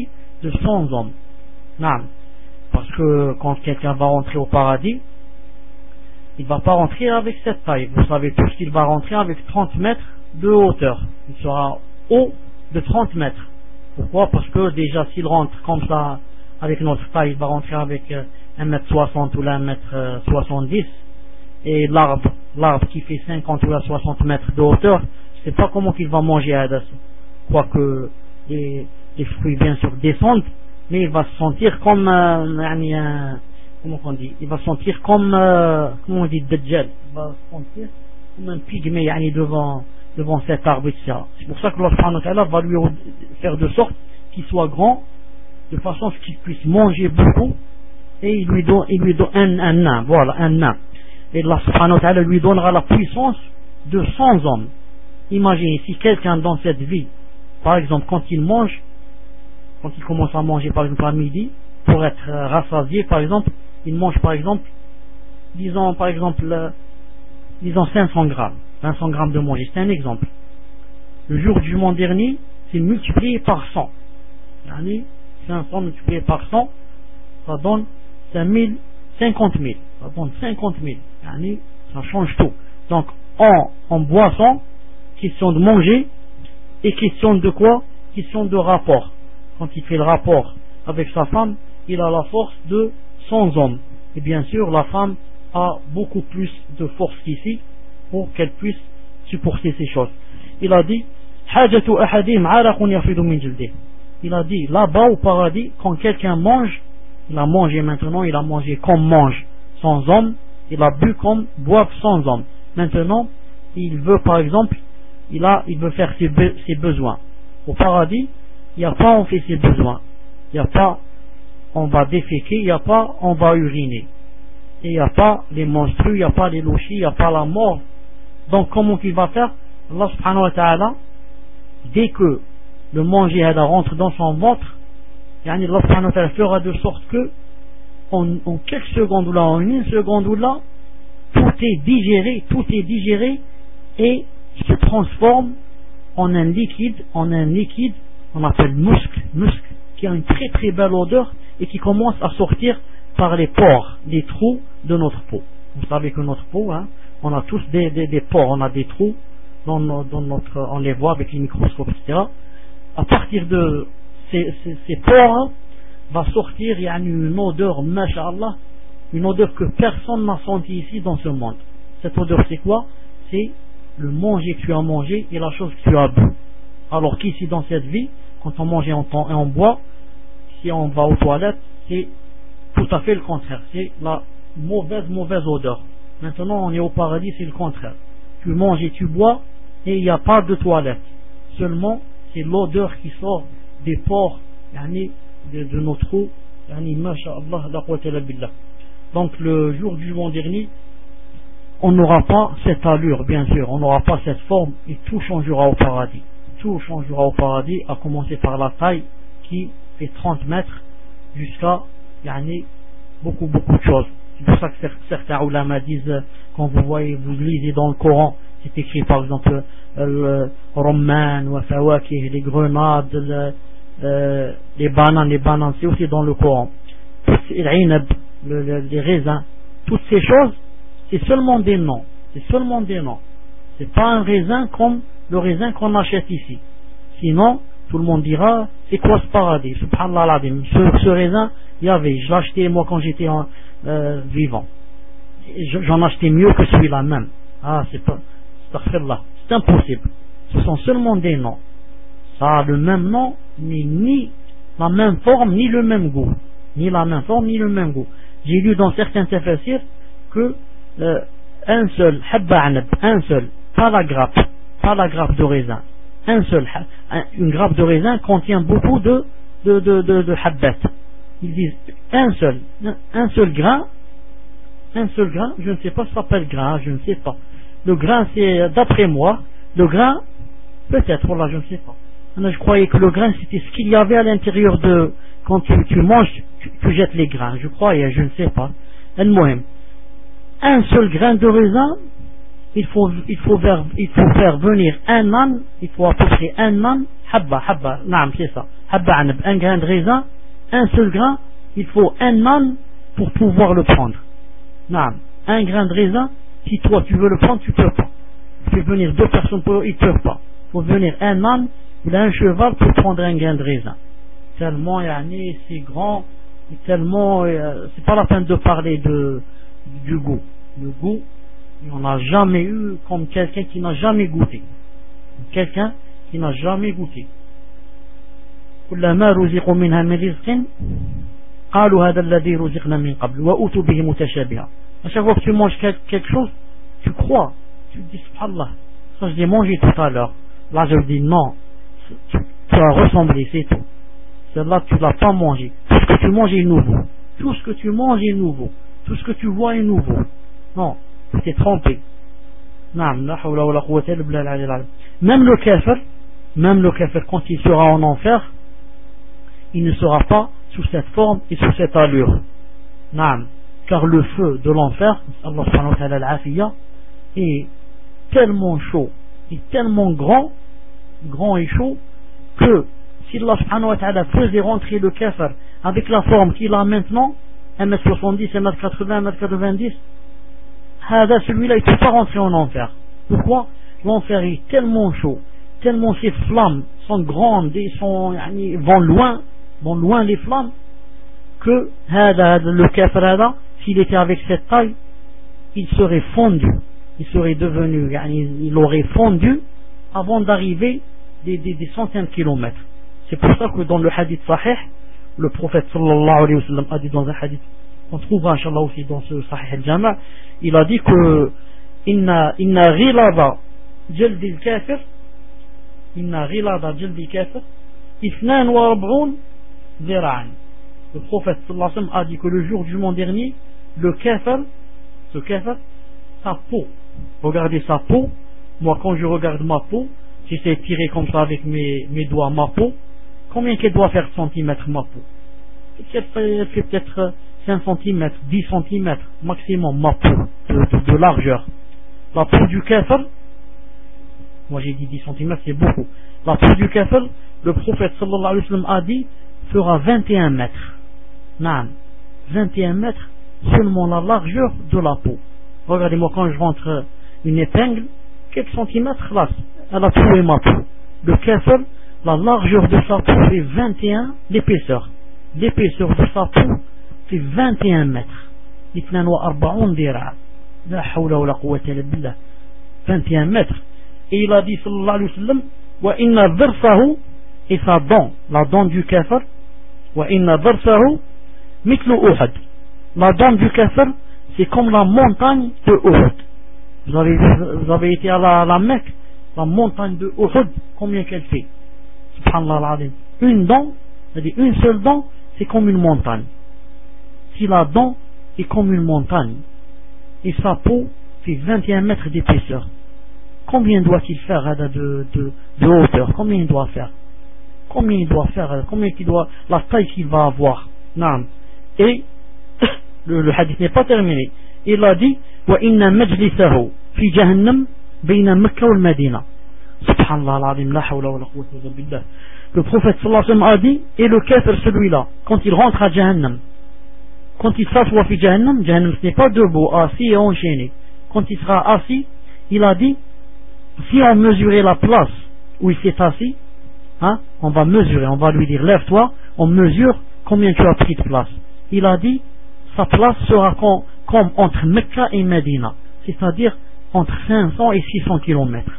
de cent hommes. Non. Parce que quand quelqu'un va rentrer au paradis, il ne va pas rentrer avec cette taille. Vous savez tous qu'il va rentrer avec trente mètres de hauteur. Il sera haut de trente mètres. Pourquoi? Parce que déjà s'il rentre comme ça avec notre taille, il va rentrer avec un mètre soixante ou un mètre soixante-dix. Et l'arbre, l'arbre qui fait cinquante ou soixante mètres de hauteur, je ne sais pas comment il va manger à Adas. Quoique les, les fruits bien sûr descendent, mais il va se sentir comme euh, un, comment on dit, il va se sentir comme euh, comment on dit, Dajjal. Il va se sentir comme un pygmée yani, devant devant cet arbre, et cetera. C'est pour ça que Allah subhanahu wa ta'ala va lui faire de sorte qu'il soit grand, de façon à ce qu'il puisse manger beaucoup, et il lui donne, il lui donne un, un nain, voilà, un nain. Et Allah subhanahu wa ta'ala lui donnera la puissance de cent hommes. Imaginez si quelqu'un dans cette vie, par exemple quand il mange, quand il commence à manger par exemple à midi, pour être euh, rassasié par exemple, il mange par exemple, disons par exemple, euh, disons cinq cents grammes, cinq cents grammes de manger, c'est un exemple. Le jour du jugement dernier, c'est multiplié par cent. Yani, cinq cents multiplié par cent, ça donne cinq mille, cinquante mille. Ça donne cinquante mille. Yani, ça change tout. Donc, en, en boisson, question de manger, et question de quoi? Question de rapport. Quand il fait le rapport avec sa femme, il a la force de cent hommes. Et bien sûr, la femme a beaucoup plus de force qu'ici pour qu'elle puisse supporter ces choses. Il a dit, il a dit, là-bas au paradis, quand quelqu'un mange, il a mangé maintenant, il a mangé comme mange cent hommes, il a bu comme boivent cent hommes. Maintenant, il veut par exemple, il, a, il veut faire ses, be- ses besoins. Au paradis, il n'y a pas on fait ses besoins. Il n'y a pas on va déféquer, il n'y a pas on va uriner. Et il n'y a pas les monstrueux, il n'y a pas les louchis, il n'y a pas la mort. Donc comment qu'il va faire? Allah subhanahu wa ta'ala, dès que le manger rentre dans son ventre, yani Allah subhanahu wa ta'ala fera de sorte que en, en quelques secondes ou là, en une seconde ou là, tout est digéré, tout est digéré et se transforme en un liquide, en un liquide, on appelle muscle, muscle, qui a une très très belle odeur et qui commence à sortir par les pores, les trous de notre peau. Vous savez que notre peau, hein, on a tous des, des, des pores, on a des trous dans, nos, dans notre, on les voit avec les microscopes, et cetera. À partir de ces, ces, ces pores, hein, va sortir, il y a une odeur, masha'Allah, une odeur que personne n'a sentie ici dans ce monde. Cette odeur, c'est quoi? C'est le manger que tu as mangé et la chose que tu as bu. Alors qu'ici, dans cette vie, quand on mange et on, et on boit, si on va aux toilettes, c'est tout à fait le contraire. C'est la mauvaise, mauvaise odeur. Maintenant, on est au paradis, c'est le contraire. Tu manges et tu bois et il n'y a pas de toilette. Seulement, c'est l'odeur qui sort des pores, yani, de, de nos trous. Yani, masha'Allah, la quwwata illa billah. Donc, le jour du jugement dernier, on n'aura pas cette allure, bien sûr. On n'aura pas cette forme et tout changera au paradis. Tout changera au paradis, à commencer par la taille qui fait trente mètres jusqu'à yani, beaucoup beaucoup de choses. C'est pour ça que certains ulama disent, quand vous voyez, vous lisez dans le Coran, c'est écrit par exemple le romman ou fawakih, les grenades, le, euh, les bananes, les bananes, c'est aussi dans le Coran. L'inab, le, le, les raisins, toutes ces choses, c'est seulement des noms. C'est seulement des noms. C'est pas un raisin comme le raisin qu'on achète ici. Sinon, tout le monde dira, c'est quoi ce paradis? Subhanallah al-Azim. Ce, ce raisin, il y avait, je l'ai acheté moi quand j'étais en, euh, vivant. J'en achetais mieux que celui-là même. Ah, c'est pas, c'est impossible. Ce sont seulement des noms. Ça a le même nom, mais ni la même forme, ni le même goût. Ni la même forme, ni le même goût. J'ai lu dans certains tafsirs que euh, un seul, habba anab, un seul, pas la grappe, pas la grappe de raisin. Un seul, une grappe de raisin contient beaucoup de, de, de, de, de habbat. Ils disent un seul, un seul grain, un seul grain, je ne sais pas, ça s'appelle grain, je ne sais pas. Le grain, c'est, d'après moi, le grain, peut-être, voilà, je ne sais pas. Je croyais que le grain, c'était ce qu'il y avait à l'intérieur de, quand tu, tu manges, tu, tu jettes les grains. Je croyais, je ne sais pas. Un seul grain de raisin, il faut, il faut faire, il faut faire venir un âne, il faut à peu près un âne, habba, habba, naam, c'est ça, habba anab, un grain de raisin, Un seul grain, il faut un âne pour pouvoir le prendre. Non. Un grain de raisin, si toi tu veux le prendre, tu peux pas. Tu fais venir deux personnes pour eux, ils peuvent pas. Il faut venir un âne ou un cheval pour prendre un grain de raisin. Tellement, yani, c'est grand, et tellement, euh, c'est pas la peine de parler de, du goût. Le goût, il n'y en a jamais eu comme quelqu'un qui n'a jamais goûté. Quelqu'un qui n'a jamais goûté. كلما رزقوا منها من رزق قالوا هذا الذي رزقنا من قبل وأتوا به متشابها. À chaque fois que tu manges quelque chose, tu crois, tu te dis subhanallah, ça je l'ai mangé tout à l'heure. Là je dis non, tu, tu as ressemblé, c'est tout. Celle-là tu l'as pas mangé. Tout ce que tu manges est nouveau. Tout ce que tu manges est nouveau. Tout ce que tu vois est nouveau. Non, tu t'es trompé. Même le kafir, même le kafir quand il sera en enfer, il ne sera pas sous cette forme et sous cette allure. Naam. Car le feu de l'enfer, Allah subhanahu wa ta'ala al-afiya, est tellement chaud, est tellement grand, grand et chaud, que si Allah subhanahu wa ta'ala faisait rentrer le kafir avec la forme qu'il a maintenant, un mètre soixante-dix, un mètre quatre-vingts, un mètre quatre-vingt-dix, celui-là il ne peut pas rentrer en enfer. Pourquoi? L'enfer est tellement chaud, tellement ces flammes sont grandes et sont, yani, vont loin, vont loin les flammes, que le kafir, s'il était avec cette taille, il serait fondu, il serait devenu, yani, il aurait fondu avant d'arriver des, des, des centaines de kilomètres. C'est pour ça que dans le hadith sahih, le prophète sallallahu alayhi wa sallam a dit dans un hadith, on trouvera inshallah aussi dans ce sahih al-jama', il a dit que inna inna ghilada jald al-kafir inna ghilada jald al-kafir اثنان وأربعون ذراعا. Le prophète sallallahu alayhi wa sallam a dit que le jour du jugement dernier, le kafir, ce kafir, sa peau, regardez sa peau, moi quand je regarde ma peau, j'essaie de tirer comme ça avec mes, mes doigts ma peau, combien qu'elle doit faire centimètres ma peau? Elle fait, elle fait peut-être cinq centimètres, dix centimètres maximum ma peau de, de, de largeur. La peau du kafir, moi j'ai dit dix centimètres, c'est beaucoup. La peau du kafir, le prophète sallallahu alayhi wa sallam a dit, fera vingt et un mètres. Non, vingt et un mètres seulement la largeur de la peau. Regardez-moi quand je rentre une épingle, quelques centimètres là, elle a trouvé ma peau. Le kafir, la largeur de sa peau fait vingt et un, l'épaisseur. L'épaisseur de sa peau fait vingt et un mètres. اثنان وأربعون ذراع. لا حول ولا قوة إلا بالله. vingt et un mètres. Et il a dit sallallahu alayhi wa sallam, wa inna dhirsahu, et sa dent, la dent du kafir, wa inna dhirsahu mithlu Uhud. La dent du kafir, c'est comme la montagne de Uhud. Vous avez, vous avez été à la, la Mecque, la montagne de Uhud, combien qu'elle fait? Subhanallah al-azim. Une dent, c'est-à-dire une seule dent, c'est comme une montagne. Si la dent est comme une montagne, et sa peau fait vingt et un mètres d'épaisseur, combien doit-il faire de, de, de, de hauteur? Combien il doit faire? Combien il doit faire? Combien il doit, la taille qu'il va avoir? Non. Et le, le hadith n'est pas terminé. Il a dit, wa inna majlisahu fi jahannam bayna Mecca wal Madina. Subhanallah al-azim, la hawla wa la quwwata illa billah. Le prophète sallallahu alayhi wa sallam a dit, et le kafir celui-là, quand il rentre à Jahannam, quand il s'assoit fi Jahannam, Jahannam ce n'est pas debout, assis et enchaîné. Quand il sera assis, il a dit, si on mesurait la place où il s'est assis, hein, on va mesurer, on va lui dire, lève-toi, on mesure combien tu as pris de place. Il a dit, sa place sera com, comme entre Mecca et Medina, c'est-à-dire entre cinq cents et six cents kilomètres.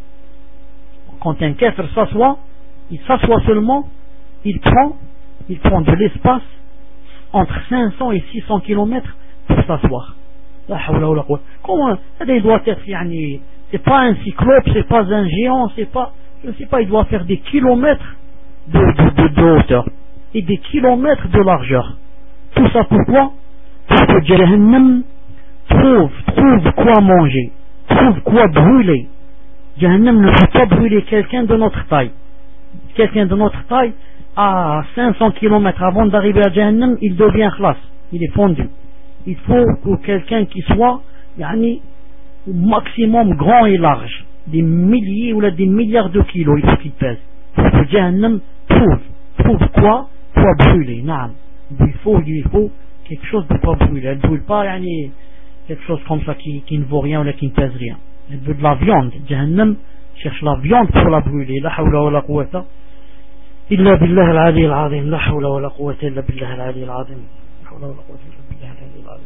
Quand un kafir s'assoit, il s'assoit seulement, il prend, il prend de l'espace entre cinq cents et six cents kilomètres pour s'asseoir. La hawla wa la quwwata. Comment, il doit être, yani, c'est pas un cyclope, c'est pas un géant, c'est pas, je ne sais pas, il doit faire des kilomètres de, de, de, de hauteur et des kilomètres de largeur. Tout ça pourquoi? Pour que Jahannam trouve, trouve quoi manger, trouve quoi brûler. Jahannam ne peut pas brûler quelqu'un de notre taille. Quelqu'un de notre taille, à cinq cents kilomètres avant d'arriver à Jahannam, il devient khlas, il est fondu. Il faut que quelqu'un qui soit, yani, au maximum grand et large, des milliers ou là, des milliards de kilos, il faut qu'il pèse. Pour que Jahannam trouve, trouve quoi quoi brûler. Non. Il faut, il faut quelque chose de quoi brûler. Elle ne brûle pas yani, quelque chose comme ça qui, qui ne vaut rien ou qui ne pèse rien. Elle veut de la viande. Jahannam cherche la viande pour la brûler. La hawla wa la quwwata illa billah al-ali al-azim. La hawla wa la quwwata illa billah al-ali al-azim. La hawla wa la quwwata illa billah al-ali al-azim.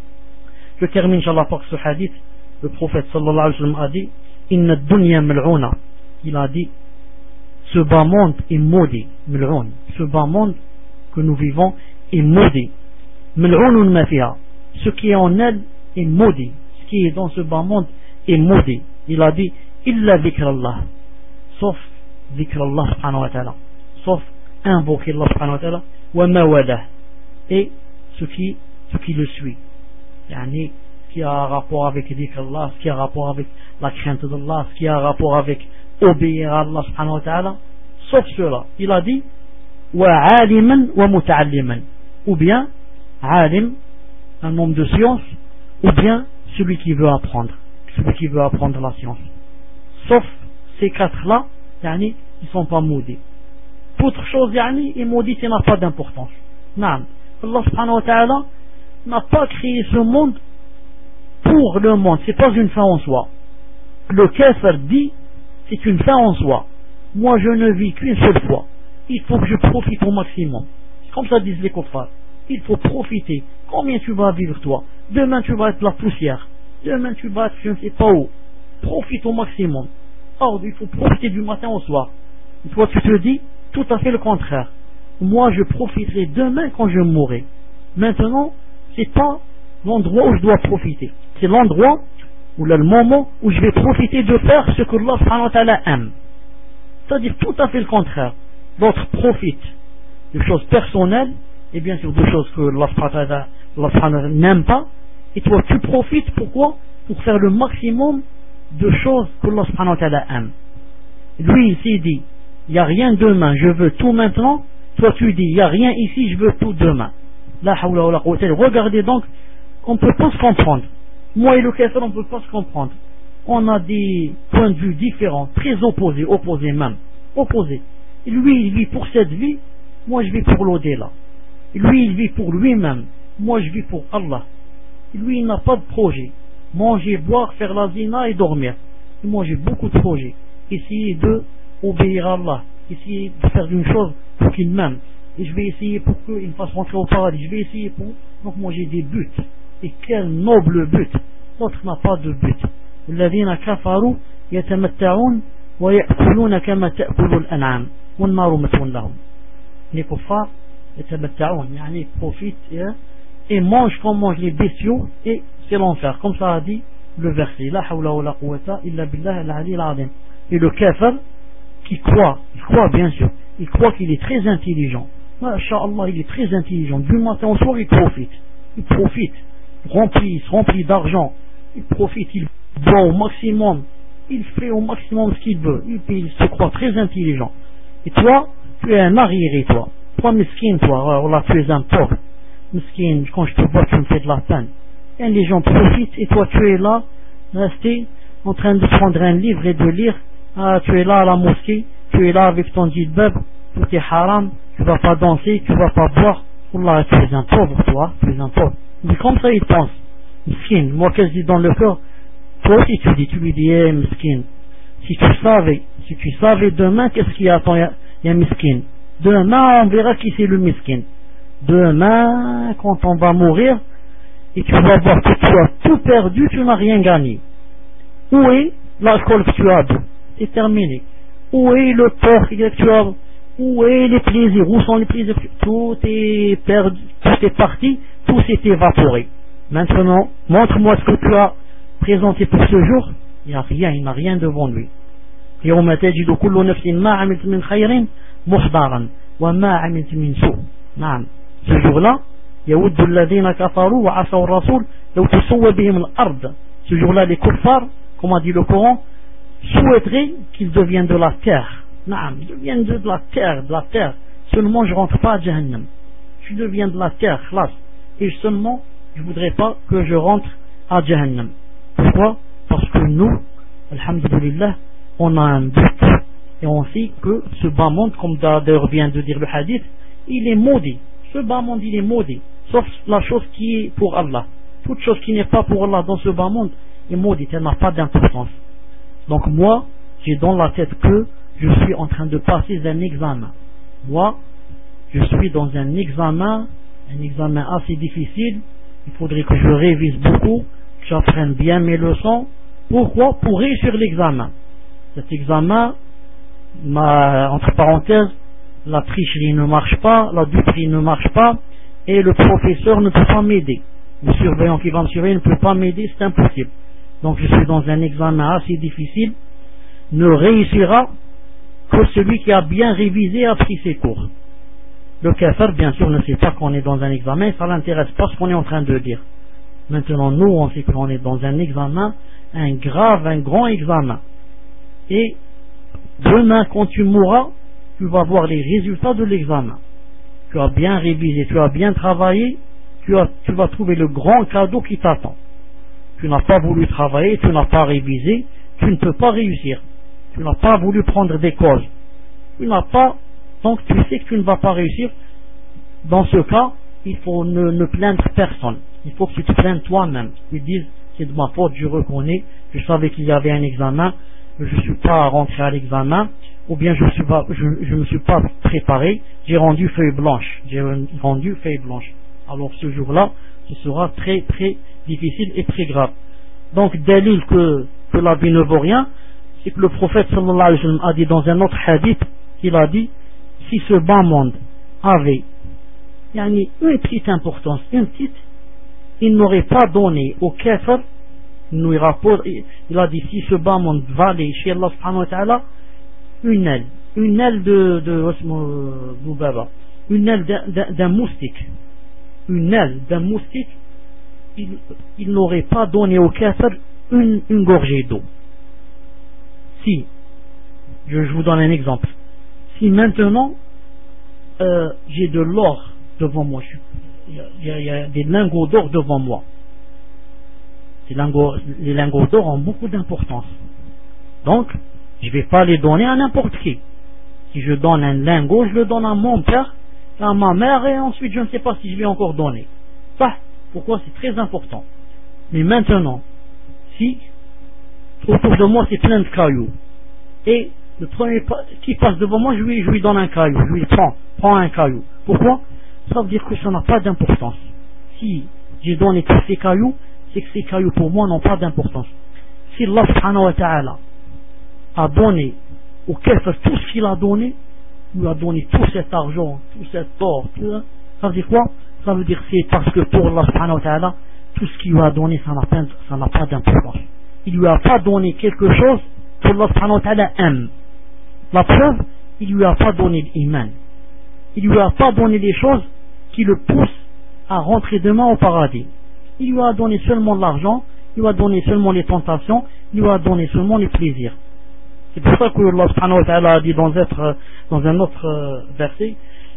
Je termine inshallah par ce hadith. Le prophète sallallahu alayhi wa sallam a dit inna ad-dunya mal'una. Il a dit ce bas monde est maudit. Mal'un. Ce bas monde que nous vivons est maudit. Mal'unun ma fiha. Ce qui est en elle est maudit. Ce qui est dans ce bas monde est maudit. Il a dit illa dhikrallah. Sauf dhikrallah subhanahu wa ta'ala. Sauf invoquer Allah subhanahu wa ta'ala. Wa ma wadah. Et ce qui, ce qui le suit. Yani, ce qui a rapport avec dhikrallah, ce qui a rapport avec la crainte d'Allah, ce qui a rapport avec obéir à Allah subhanahu wa ta'ala. Sauf cela. Il a dit wa aliman wa muta'alliman. Ou bien alim, un homme de science, ou bien celui qui veut apprendre, celui qui veut apprendre la science. Sauf ces quatre-là, yani, ils ne sont pas maudits. Autre chose, yani, et maudit, ça n'a pas d'importance. Non. Allah subhanahu wa ta'ala n'a pas créé ce monde pour le monde. C'est pas une fin en soi. Le kafir dit, c'est une fin en soi. Moi, je ne vis qu'une seule fois. Il faut que je profite au maximum. Comme ça disent les kuffars. Il faut profiter. Combien tu vas vivre toi? Demain tu vas être la poussière. Demain tu vas être je ne sais pas où. Profite au maximum. Or il faut profiter du matin au soir. Et toi tu te dis tout à fait le contraire. Moi je profiterai demain quand je mourrai. Maintenant c'est pas l'endroit où je dois profiter. C'est l'endroit ou là, le moment où je vais profiter de faire ce que Allah subhanahu wa ta'ala aime. C'est-à-dire tout à fait le contraire. L'autre profite de choses personnelles et bien sûr de choses que Allah subhanahu wa ta'ala n'aime pas. Et toi tu profites, pourquoi? Pour faire le maximum de choses que Allah subhanahu wa ta'ala aime. Lui ici il dit il n'y a rien demain, je veux tout maintenant. Toi tu dis il n'y a rien ici, je veux tout demain. La hawla wa la quwwata. Regardez donc, on ne peut pas se comprendre. Moi et le kafir on ne peut pas se comprendre. On a des points de vue différents, très opposés, opposés même, opposés. Et lui il vit pour cette vie, moi je vis pour l'au-delà. Lui il vit pour lui-même, moi je vis pour Allah. Et lui il n'a pas de projet. Manger, boire, faire la zina et dormir. Et moi j'ai beaucoup de projets. Essayer de obéir à Allah. Essayer de faire une chose pour qu'il m'aime. Et je vais essayer pour qu'il me fasse rentrer au paradis. Je vais essayer pour... Donc moi j'ai des buts. Et quel noble but. L'autre n'a pas de but. الذين كفروا يتمتعون ويأكلون كما تأكل الأنعام والنار مثوى لهم. Les kuffars يتمتعون يعني profitent et mangent comme mangent les bestiaux et c'est l'enfer. Comme ça a dit le verset. La hawla wa la quwwata illa billah al-ali al-azim. Et le kafir qui croit, il croit bien sûr, il croit qu'il est très intelligent. Masha'Allah, il est très intelligent. Du matin au soir, il profite. Il profite. Rempli, il se remplit d'argent. Il profite, il boit au maximum. Il fait au maximum ce qu'il veut. Il, il se croit très intelligent. Et toi, tu es un arriéré, toi. Toi, mesquine, toi. Alors là, tu es un pauvre. Mesquine, quand je te vois, tu me fais de la peine. Et les gens profitent et toi, tu es là, resté, en train de prendre un livre et de lire. Ah, tu es là à la mosquée, tu es là avec ton djilbab, tout est haram, tu vas pas danser, tu vas pas boire. Allah, tu es un pauvre, toi, tu es un pauvre. Mais comme ça, il pense. Miskin, moi, qu'est-ce que je dis dans le cœur? Toi aussi, tu dis, tu lui dis, eh, miskin. Si tu savais, si tu savais demain, qu'est-ce qu'il y a? Attends, il y a miskin. Demain, on verra qui c'est le miskin. Demain, quand on va mourir, et tu vas voir que tu as tout perdu, tu n'as rien gagné. Où est l'alcool que tu as bu? C'est terminé. Où est le porc que tu as? Où est les plaisirs? Où sont les plaisirs? Tout est perdu, tout est parti, tout s'est évaporé. Maintenant, montre-moi ce que tu as présenté pour ce jour. Il n'y a rien, il n'a rien devant lui. يوم تجد كل نفس ما عملت من خير محضرا وما عملت من سوء. نعم. Ce jour-là, يود الذين كفروا وعصوا الرسول لو تسوى بهم الأرض. Ce jour-là, les kuffars, comme a dit le Coran, souhaiteraient qu'ils deviennent de la terre. Naam, ils deviennent de la terre, de la terre. Seulement, je ne rentre pas à Jahannam. Je deviens de la terre, khlas. Et seulement, je ne voudrais pas que je rentre à Jahannam. Pourquoi? Parce que nous, alhamdulillah, on a un but. Et on sait que ce bas monde, comme d'ailleurs vient de dire le hadith, il est maudit. Ce bas monde, il est maudit. Sauf la chose qui est pour Allah. Toute chose qui n'est pas pour Allah dans ce bas monde est maudite, elle n'a pas d'importance. Donc moi, j'ai dans la tête que je suis en train de passer un examen. Moi, je suis dans un examen, un examen assez difficile. Il faudrait que je révise beaucoup, que j'apprenne bien mes leçons. Pourquoi? Pour réussir l'examen. Cet examen, ma, entre parenthèses, la tricherie ne marche pas, la duperie ne marche pas, et le professeur ne peut pas m'aider. Le surveillant qui va me surveiller ne peut pas m'aider, c'est impossible. Donc je suis dans un examen assez difficile, ne réussira que celui qui a bien révisé et a pris ses cours. Le kafir, bien sûr, ne sait pas qu'on est dans un examen, ça ne l'intéresse pas ce qu'on est en train de dire. Maintenant, nous, on sait qu'on est dans un examen, un grave, un grand examen. Et demain, quand tu mourras, tu vas voir les résultats de l'examen. Tu as bien révisé, tu as bien travaillé, tu, as, tu vas trouver le grand cadeau qui t'attend. Tu n'as pas voulu travailler, tu n'as pas révisé, tu ne peux pas réussir. Tu n'as pas voulu prendre des causes. Tu n'as pas, donc tu sais que tu ne vas pas réussir. Dans ce cas, il faut ne, ne plaindre personne. Il faut que tu te plaignes toi-même. Tu dises, c'est de ma faute, je reconnais, je savais qu'il y avait un examen, je ne suis pas rentré à l'examen, ou bien je ne me suis pas préparé, j'ai rendu feuille blanche, j'ai rendu feuille blanche. Alors ce jour-là, ce sera très très difficile et très grave. Donc, dalil que, que la vie ne vaut rien, c'est que le prophète sallallahu alayhi wa sallam a dit dans un autre hadith, il a dit, si ce bas monde avait yani, une petite importance, une petite, il n'aurait pas donné au kafir, il a dit, si ce bas monde valait chez Allah subhanahu wa ta'ala, une aile, une aile de, de, de une aile d'un moustique, une aile d'un moustique, il, il n'aurait pas donné au kafir une, une gorgée d'eau. Si, je, je vous donne un exemple, si maintenant euh, j'ai de l'or devant moi, il y, y, y a des lingots d'or devant moi, les lingots, les lingots d'or ont beaucoup d'importance, donc je ne vais pas les donner à n'importe qui. Si je donne un lingot, je le donne à mon père, à ma mère, et ensuite je ne sais pas si je vais encore donner. Ça, pourquoi c'est très important. Mais maintenant, si autour de moi c'est plein de cailloux, et le premier qui passe devant moi, je lui, je lui donne un caillou, je lui prends, prends un caillou. Pourquoi? Ça veut dire que ça n'a pas d'importance. Si j'ai donné tous ces cailloux, c'est que ces cailloux pour moi n'ont pas d'importance. Si Allah subhanahu wa ta'ala a donné au kafir tout ce qu'il a donné, il lui a donné tout cet argent, tout cet or, tout ça, ça veut dire quoi? Ça veut dire que c'est parce que pour Allah subhanahu wa ta'ala, tout ce qu'il lui a donné, ça n'a pas, ça n'a pas d'importance. Il lui a pas donné quelque chose que Allah subhanahu wa ta'ala aime. La preuve, il lui a pas donné l'iman. Il lui a pas donné des choses qui le poussent à rentrer demain au paradis. Il lui a donné seulement l'argent, il lui a donné seulement les tentations, il lui a donné seulement les plaisirs. C'est pour ça que Allah subhanahu wa ta'ala a dit dans, être, dans un autre euh, verset,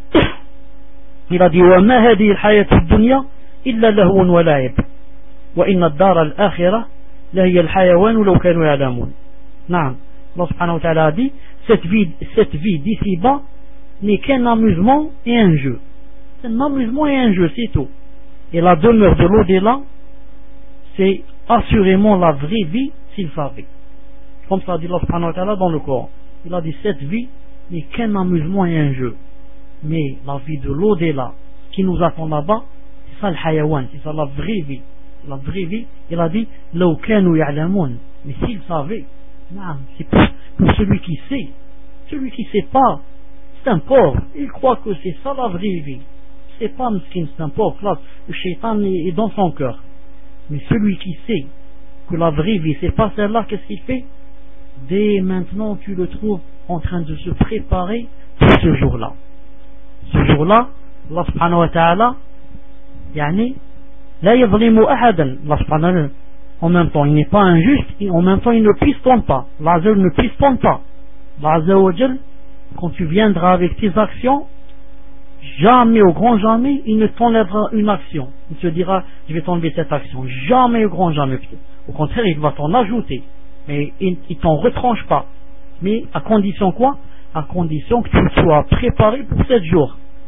il a dit وَمَا هَذِهِ الْحَيَاةُ الدُّنْيَا إِلَّا لَهْوٌ وَلَعِبٌ وَإِنَّ الدَّارَ الْآخِرَةَ لَهِيَ الْحَيَوَانُ لَوْ كَانُوا يَعْلَمُونَ. Non, Allah subhanahu wa ta'ala a dit, cette vie, cette vie d'ici-bas n'est qu'un amusement et un jeu. C'est un amusement et un jeu, c'est tout. Et la demeure de l'au-delà, c'est assurément la vraie vie s'il savait. Comme ça dit Allah subhanahu wa ta'ala dans le Coran. Il a dit cette vie n'est qu'un amusement et un jeu. Mais la vie de l'au-delà, qui nous attend là-bas, c'est ça le hayawan, c'est ça la vraie vie. La vraie vie, il a dit لو كانوا يعلمون. Mais s'il savait, non, c'est pour, pour celui qui sait. Celui qui ne sait pas, c'est un pauvre. Il croit que c'est ça la vraie vie. C'est pas miskin, c'est un pauvre. Là, le shaitan est dans son cœur. Mais celui qui sait que la vraie vie, c'est pas celle-là, qu'est-ce qu'il fait? Dès maintenant, tu le trouves en train de se préparer pour ce jour-là. Ce jour-là, Allah subhanahu wa ta'ala, yani, la yadhlimu ahadan. Allah subhanahu wa ta'ala, en même temps, il n'est pas injuste, et en même temps, il ne pistonne pas. L'Azza ne pistonne pas. L'Azza wa Jal, quand tu viendras avec tes actions, jamais, au grand jamais, il ne t'enlèvera une action. Il te dira, je vais t'enlever cette action. Jamais, au grand jamais. Au contraire, il va t'en ajouter. Mais il ne t'en retranche pas. Mais à condition quoi? À condition que tu sois préparé pour sept jours.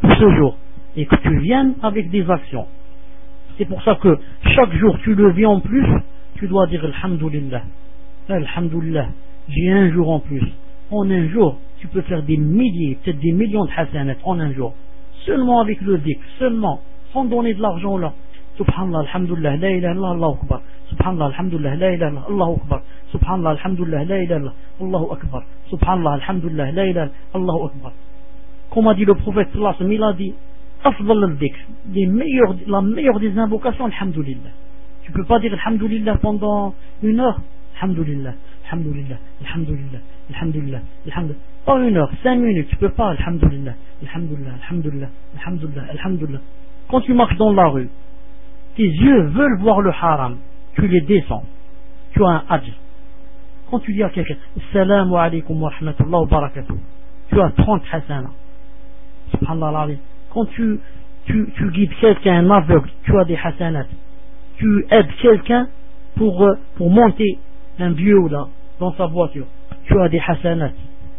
pour ce jour, et que tu viennes avec des actions. C'est pour ça que chaque jour tu le vis en plus, tu dois dire Alhamdulillah, Alhamdulillah, j'ai un jour en plus. En un jour, tu peux faire des milliers, peut-être des millions de hasanat en un jour. Seulement avec le dhikr, seulement, sans donner de l'argent là. Subhanallah, Alhamdulillah, la ilaha illallah, Allahu Akbar. Subhanallah, Alhamdulillah, la ilaha illallah, Allahu Akbar. Subhanallah, Alhamdulillah, la ilaha illallah, Allahu Akbar. Subhanallah, Alhamdulillah, la ilaha illallah, Allahu Akbar. Comme a dit le prophète sallallahu alayhi wa sallam, il a dit Afdal al-dhikr, les meilleurs, la meilleure des invocations, Alhamdulillah. Tu peux pas dire Alhamdulillah pendant une heure. Alhamdulillah, Alhamdulillah, Alhamdulillah, Alhamdulillah, Alhamdulillah. Pas une heure, cinq minutes, tu peux pas. Alhamdulillah, Alhamdulillah, Alhamdulillah, Alhamdulillah, Alhamdulillah. Quand tu marches dans la rue, tes yeux veulent voir le haram, tu les descends. Tu as un ajr. Quand tu dis à quelqu'un Assalamu alaikum wa rahmatullah wa barakatuh, tu as trente hasana. Subhanallah alayhi. Quand tu, tu, tu guides quelqu'un, un aveugle, tu as des hasanat. Tu aides quelqu'un pour, pour monter un vieux là, dans sa voiture, tu as des hasanat.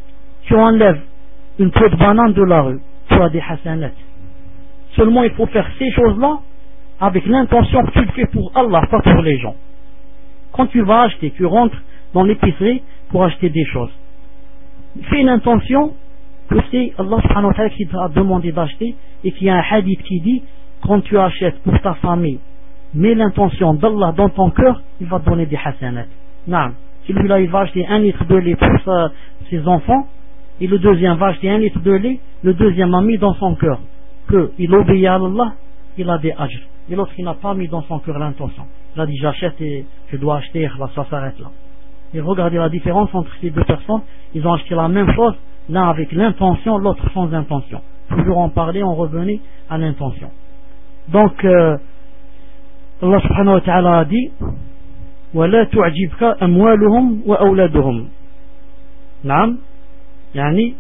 Tu enlèves une peau de banane de la rue, tu as des hasanat. Seulement il faut faire ces choses-là avec l'intention que tu le fais pour Allah, pas pour les gens. Quand tu vas acheter, tu rentres dans l'épicerie pour acheter des choses. Fais une intention que c'est Allah subhanahu wa ta'ala qui t'a demandé d'acheter, et qu'il y a un hadith qui dit quand tu achètes pour ta famille, mets l'intention d'Allah dans ton cœur, il va te donner des hasanat. Non. Celui-là il va acheter un litre de lait pour sa, ses enfants, et le deuxième va acheter un litre de lait, le deuxième a mis dans son cœur qu'il obéit à Allah, il a des ajr. Et l'autre il n'a pas mis dans son cœur l'intention. Il a dit j'achète et je dois acheter, là, ça s'arrête là. Et regardez la différence entre ces deux personnes, ils ont acheté la même chose, l'un avec l'intention, l'autre sans intention. Toujours en parler, on revenait à l'intention. Donc, euh, Allah subhanahu wa ta'ala a dit وَلَا تُعْجِبْكَ أَمْوَالُهُمْ وَأَوْلَادُهُمْ. Naam, yani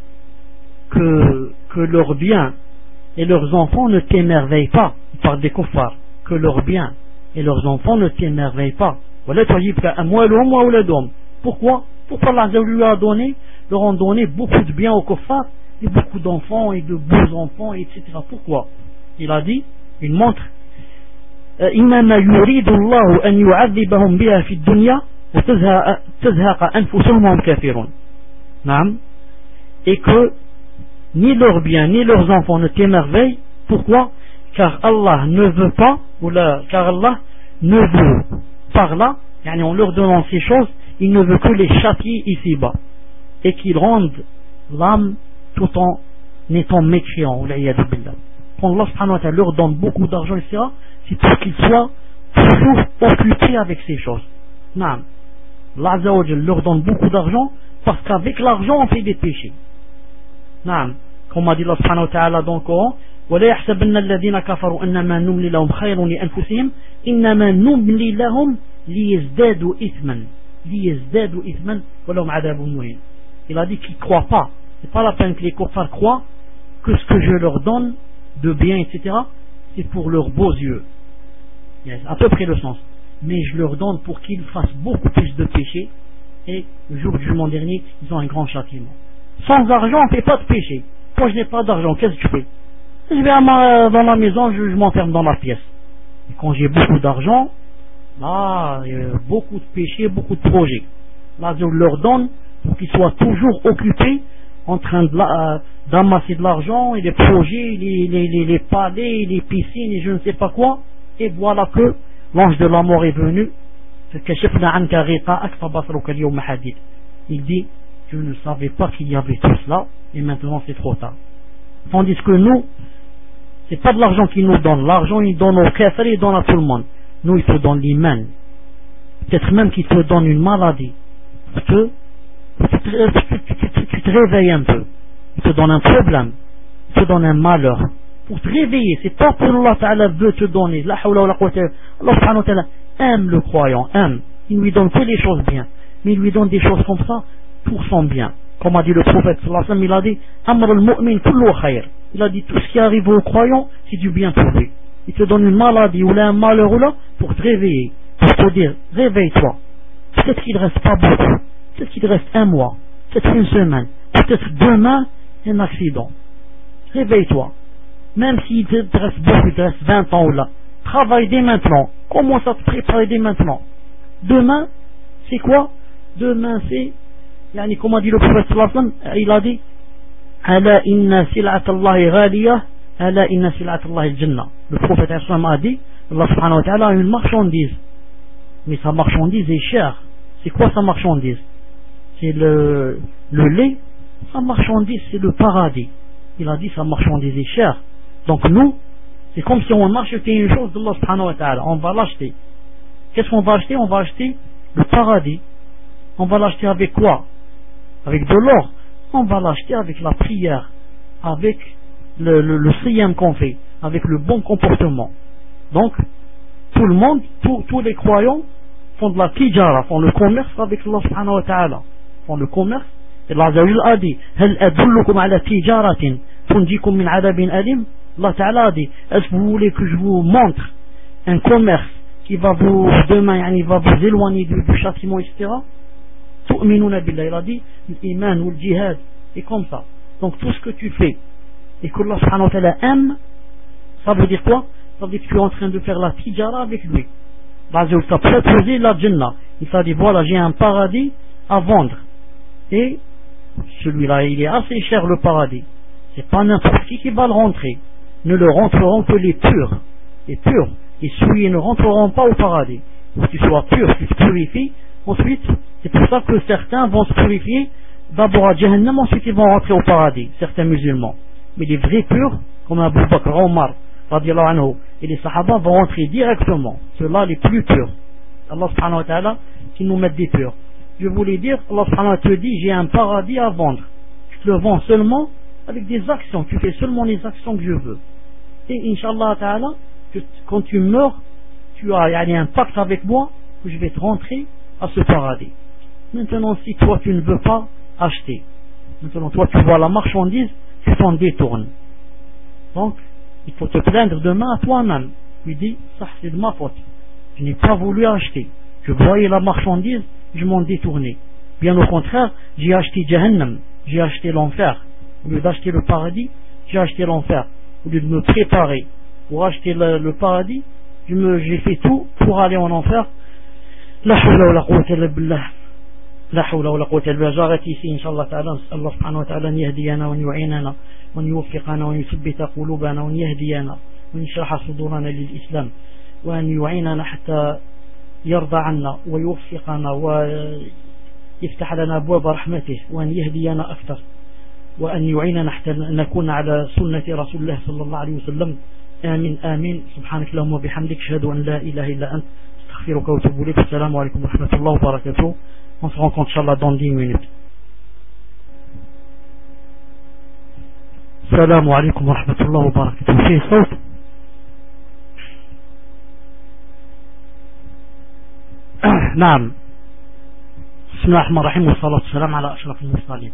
que, que leurs biens et leurs enfants ne t'émerveillent pas. Il parle des kuffars. Que leurs biens et leurs enfants ne t'émerveillent pas. وَلَا تُعْجِبْكَ أَمْوَالُهُمْ وَأَوْلَادُهُم. Pourquoi? Pourquoi Allah lui a donné, leur ont donné beaucoup de biens aux kuffars et beaucoup d'enfants et de beaux enfants, et cetera. Pourquoi? Il a dit, une montre, إنما يريد الله أن يعذبهم بها في الدنيا وتزهق أنفسهم وهم كافرون. نعم. Et que ni leurs biens ni leurs enfants ne t'émerveillent. Pourquoi? Car Allah ne veut pas, ou là, car Allah ne veut, par là, yani en leur donnant ces choses, il ne veut que les châtier ici-bas, et qu'ils rendent l'âme tout en étant mécréants. Quand Allah subhanahu wa ta'ala leur donne beaucoup d'argent, et cetera, c'est pour qu'ils soient toujours occupés avec ces choses. Non. Allah Azza wa Jal leur donne beaucoup d'argent parce qu'avec l'argent on fait des péchés. Non. Comme a dit Allah subhanahu wa ta'ala dans le Coran, وَلَا يَحْسَبَنَّ الَّذِينَ كَفَرُوا أَنَّمَا نُمْلِي لَهُمْ خَيْرٌ لِأَنفُسِهِمْ إِنَّمَا نُمْلِي لَهُمْ لِيَزْدَادُوا إِثْمًا لِيَزْدَادُوا إِثْمًا وَلَهُمْ عَذَابٌ مُهِينٌ. Il a dit qu'ils ne croient pas. C'est pas la peine que les kuffars croient que ce que je leur donne de bien, et cetera, c'est pour leurs beaux yeux. Yes, à peu près le sens. Mais je leur donne pour qu'ils fassent beaucoup plus de péchés, et le jour du jugement dernier, ils ont un grand châtiment. Sans argent, on ne fait pas de péché. Moi, je n'ai pas d'argent, qu'est-ce que je fais? Je vais à ma, dans ma maison, je, je m'enferme dans ma pièce. Et quand j'ai beaucoup d'argent, là, il y a beaucoup de péchés, beaucoup de projets. Là, je leur donne pour qu'ils soient toujours occupés en train de la, euh, d'amasser de l'argent, et les projets, les, les, les, les palais, les piscines, et je ne sais pas quoi. Et voilà que l'ange de la mort est venu. Il dit, je ne savais pas qu'il y avait tout cela, et maintenant c'est trop tard. Tandis que nous, c'est pas de l'argent qu'il nous donne. L'argent, il donne au kafir, il donne à tout le monde. Nous, il te donne l'iman. Peut-être même qu'il te donne une maladie. Parce que tu te, tu, tu, tu, tu te réveilles un peu. Il te donne un problème. Il te donne un malheur. Pour te réveiller, c'est pas pour Allah Ta'ala veut te donner. La hawla wa la quwwata. Allah Subhanahu wa Ta'ala aime le croyant, aime. Il lui donne que les choses bien. Mais il lui donne des choses comme ça pour son bien. Comme a dit le prophète sallallahu alayhi wa sallam, il a dit Amr al-mu'min kullu khayr. Il a dit tout ce qui arrive aux croyants, c'est du bien pour lui. Il te donne une maladie ou là un malheur ou là pour te réveiller. Pour te dire, réveille-toi. Peut-être qu'il ne reste pas beaucoup. Peut-être qu'il reste un mois. Peut-être une semaine. Peut-être demain, un accident. Réveille-toi. même s'il te reste beaucoup, il te reste vingt ans ou là, travaille dès maintenant, commence à te préparer dès maintenant. Demain, c'est quoi? Demain, c'est, yani, comme a dit le prophète sallallahu alayhi wa sallam, il a dit, Ala inna sil'atallahi ghaliya, ala inna sil'atallahi al-jannah. Le prophète sallallahu alayhi wa sallam a dit, Allah subhanahu wa ta'ala a une marchandise, mais sa marchandise est chère. C'est quoi sa marchandise? C'est le, le lait. Sa marchandise, c'est le paradis. Il a dit sa marchandise est chère. Donc nous, c'est comme si on achetait une chose d'Allah subhanahu wa ta'ala. On va l'acheter. Qu'est-ce qu'on va acheter? On va acheter le paradis. On va l'acheter avec quoi? Avec de l'or. On va l'acheter avec la prière, avec le, le, le siyam qu'on fait, avec le bon comportement. Donc, tout le monde, tous, tous les croyants font de la tijara, font le commerce avec Allah subhanahu wa ta'ala. Font le commerce. Et Allah a dit, هل أدلكم على تجارة تنجيكم من عذاب أليم. Allah ta'ala a dit, est-ce que vous voulez que je vous montre un commerce qui va vous, demain, yani, va vous éloigner du, du châtiment, et cetera. Tu'minuna billah, il a dit, l'iman ou le djihad, et comme ça. Donc tout ce que tu fais, et que Allah subhanahu wa ta'ala aime, ça veut dire quoi? Ça veut dire que tu es en train de faire la tijara avec lui. Allah t'a proposé la Jannah. Il t'a dit, voilà, j'ai un paradis à vendre. Et celui-là, il est assez cher, le paradis. C'est pas n'importe qui qui va le rentrer. Ne le rentreront que les purs. Les purs. Et souillés ne rentreront pas au paradis. Il faut que tu sois pur, tu te purifies. Ensuite, c'est pour ça que certains vont se purifier d'abord à Jahannam, ensuite ils vont rentrer au paradis, certains musulmans. Mais les vrais purs, comme Abu Bakr, Omar, radiallahu anhu, et les sahaba vont rentrer directement. Ceux-là, les plus purs. Allah subhanahu wa ta'ala, qui nous met des purs. Je voulais dire, Allah subhanahu wa ta'ala te dit, j'ai un paradis à vendre. Je te le vends seulement avec des actions. Tu fais seulement les actions que je veux. Et Inch'Allah ta'ala, que quand tu meurs, tu as, il y a un pacte avec moi, que je vais te rentrer à ce paradis. Maintenant, si toi tu ne veux pas acheter, maintenant toi tu vois la marchandise, tu t'en détournes. Donc, il faut te plaindre demain à toi-même. Tu dis, ça c'est de ma faute. Je n'ai pas voulu acheter. Je voyais la marchandise, je m'en détournais. Bien au contraire, j'ai acheté Jahannam, j'ai acheté l'enfer. Au lieu d'acheter le paradis, j'ai acheté l'enfer. Au lieu de me préparer pour acheter le, le paradis, je me, j'ai fait tout pour aller en enfer. La hawla wa la quwwata illa billah. La hawla wa la quwwata illa billah. J'arrête ici, Inch'Allah ta'ala. Allah subhanahu wa ta'ala yahdiyana wa yu'inana wa yuwaffiqana wa yuthabbita qulubana wa yahdiyana wa yashraha sudurana lil islam wa an yu'inana hatta يرضى عنا ويوفقنا ويفتح لنا أبواب رحمته وأن يهدينا أكثر وأن يعيننا حتى نكون على سنة رسول الله صلى الله عليه وسلم. آمين آمين. سبحانك اللهم وبحمدك أشهد أن لا إله إلا أنت أستغفرك وأتوب إليك. السلام عليكم ورحمة الله وبركاته. On se rencontre Inch'Allah dans dix minutes. السلام عليكم ورحمة الله وبركاته. في صوت؟ نعم. بسم الله الرحمن الرحيم والصلاة والسلام على أشرف المرسلين.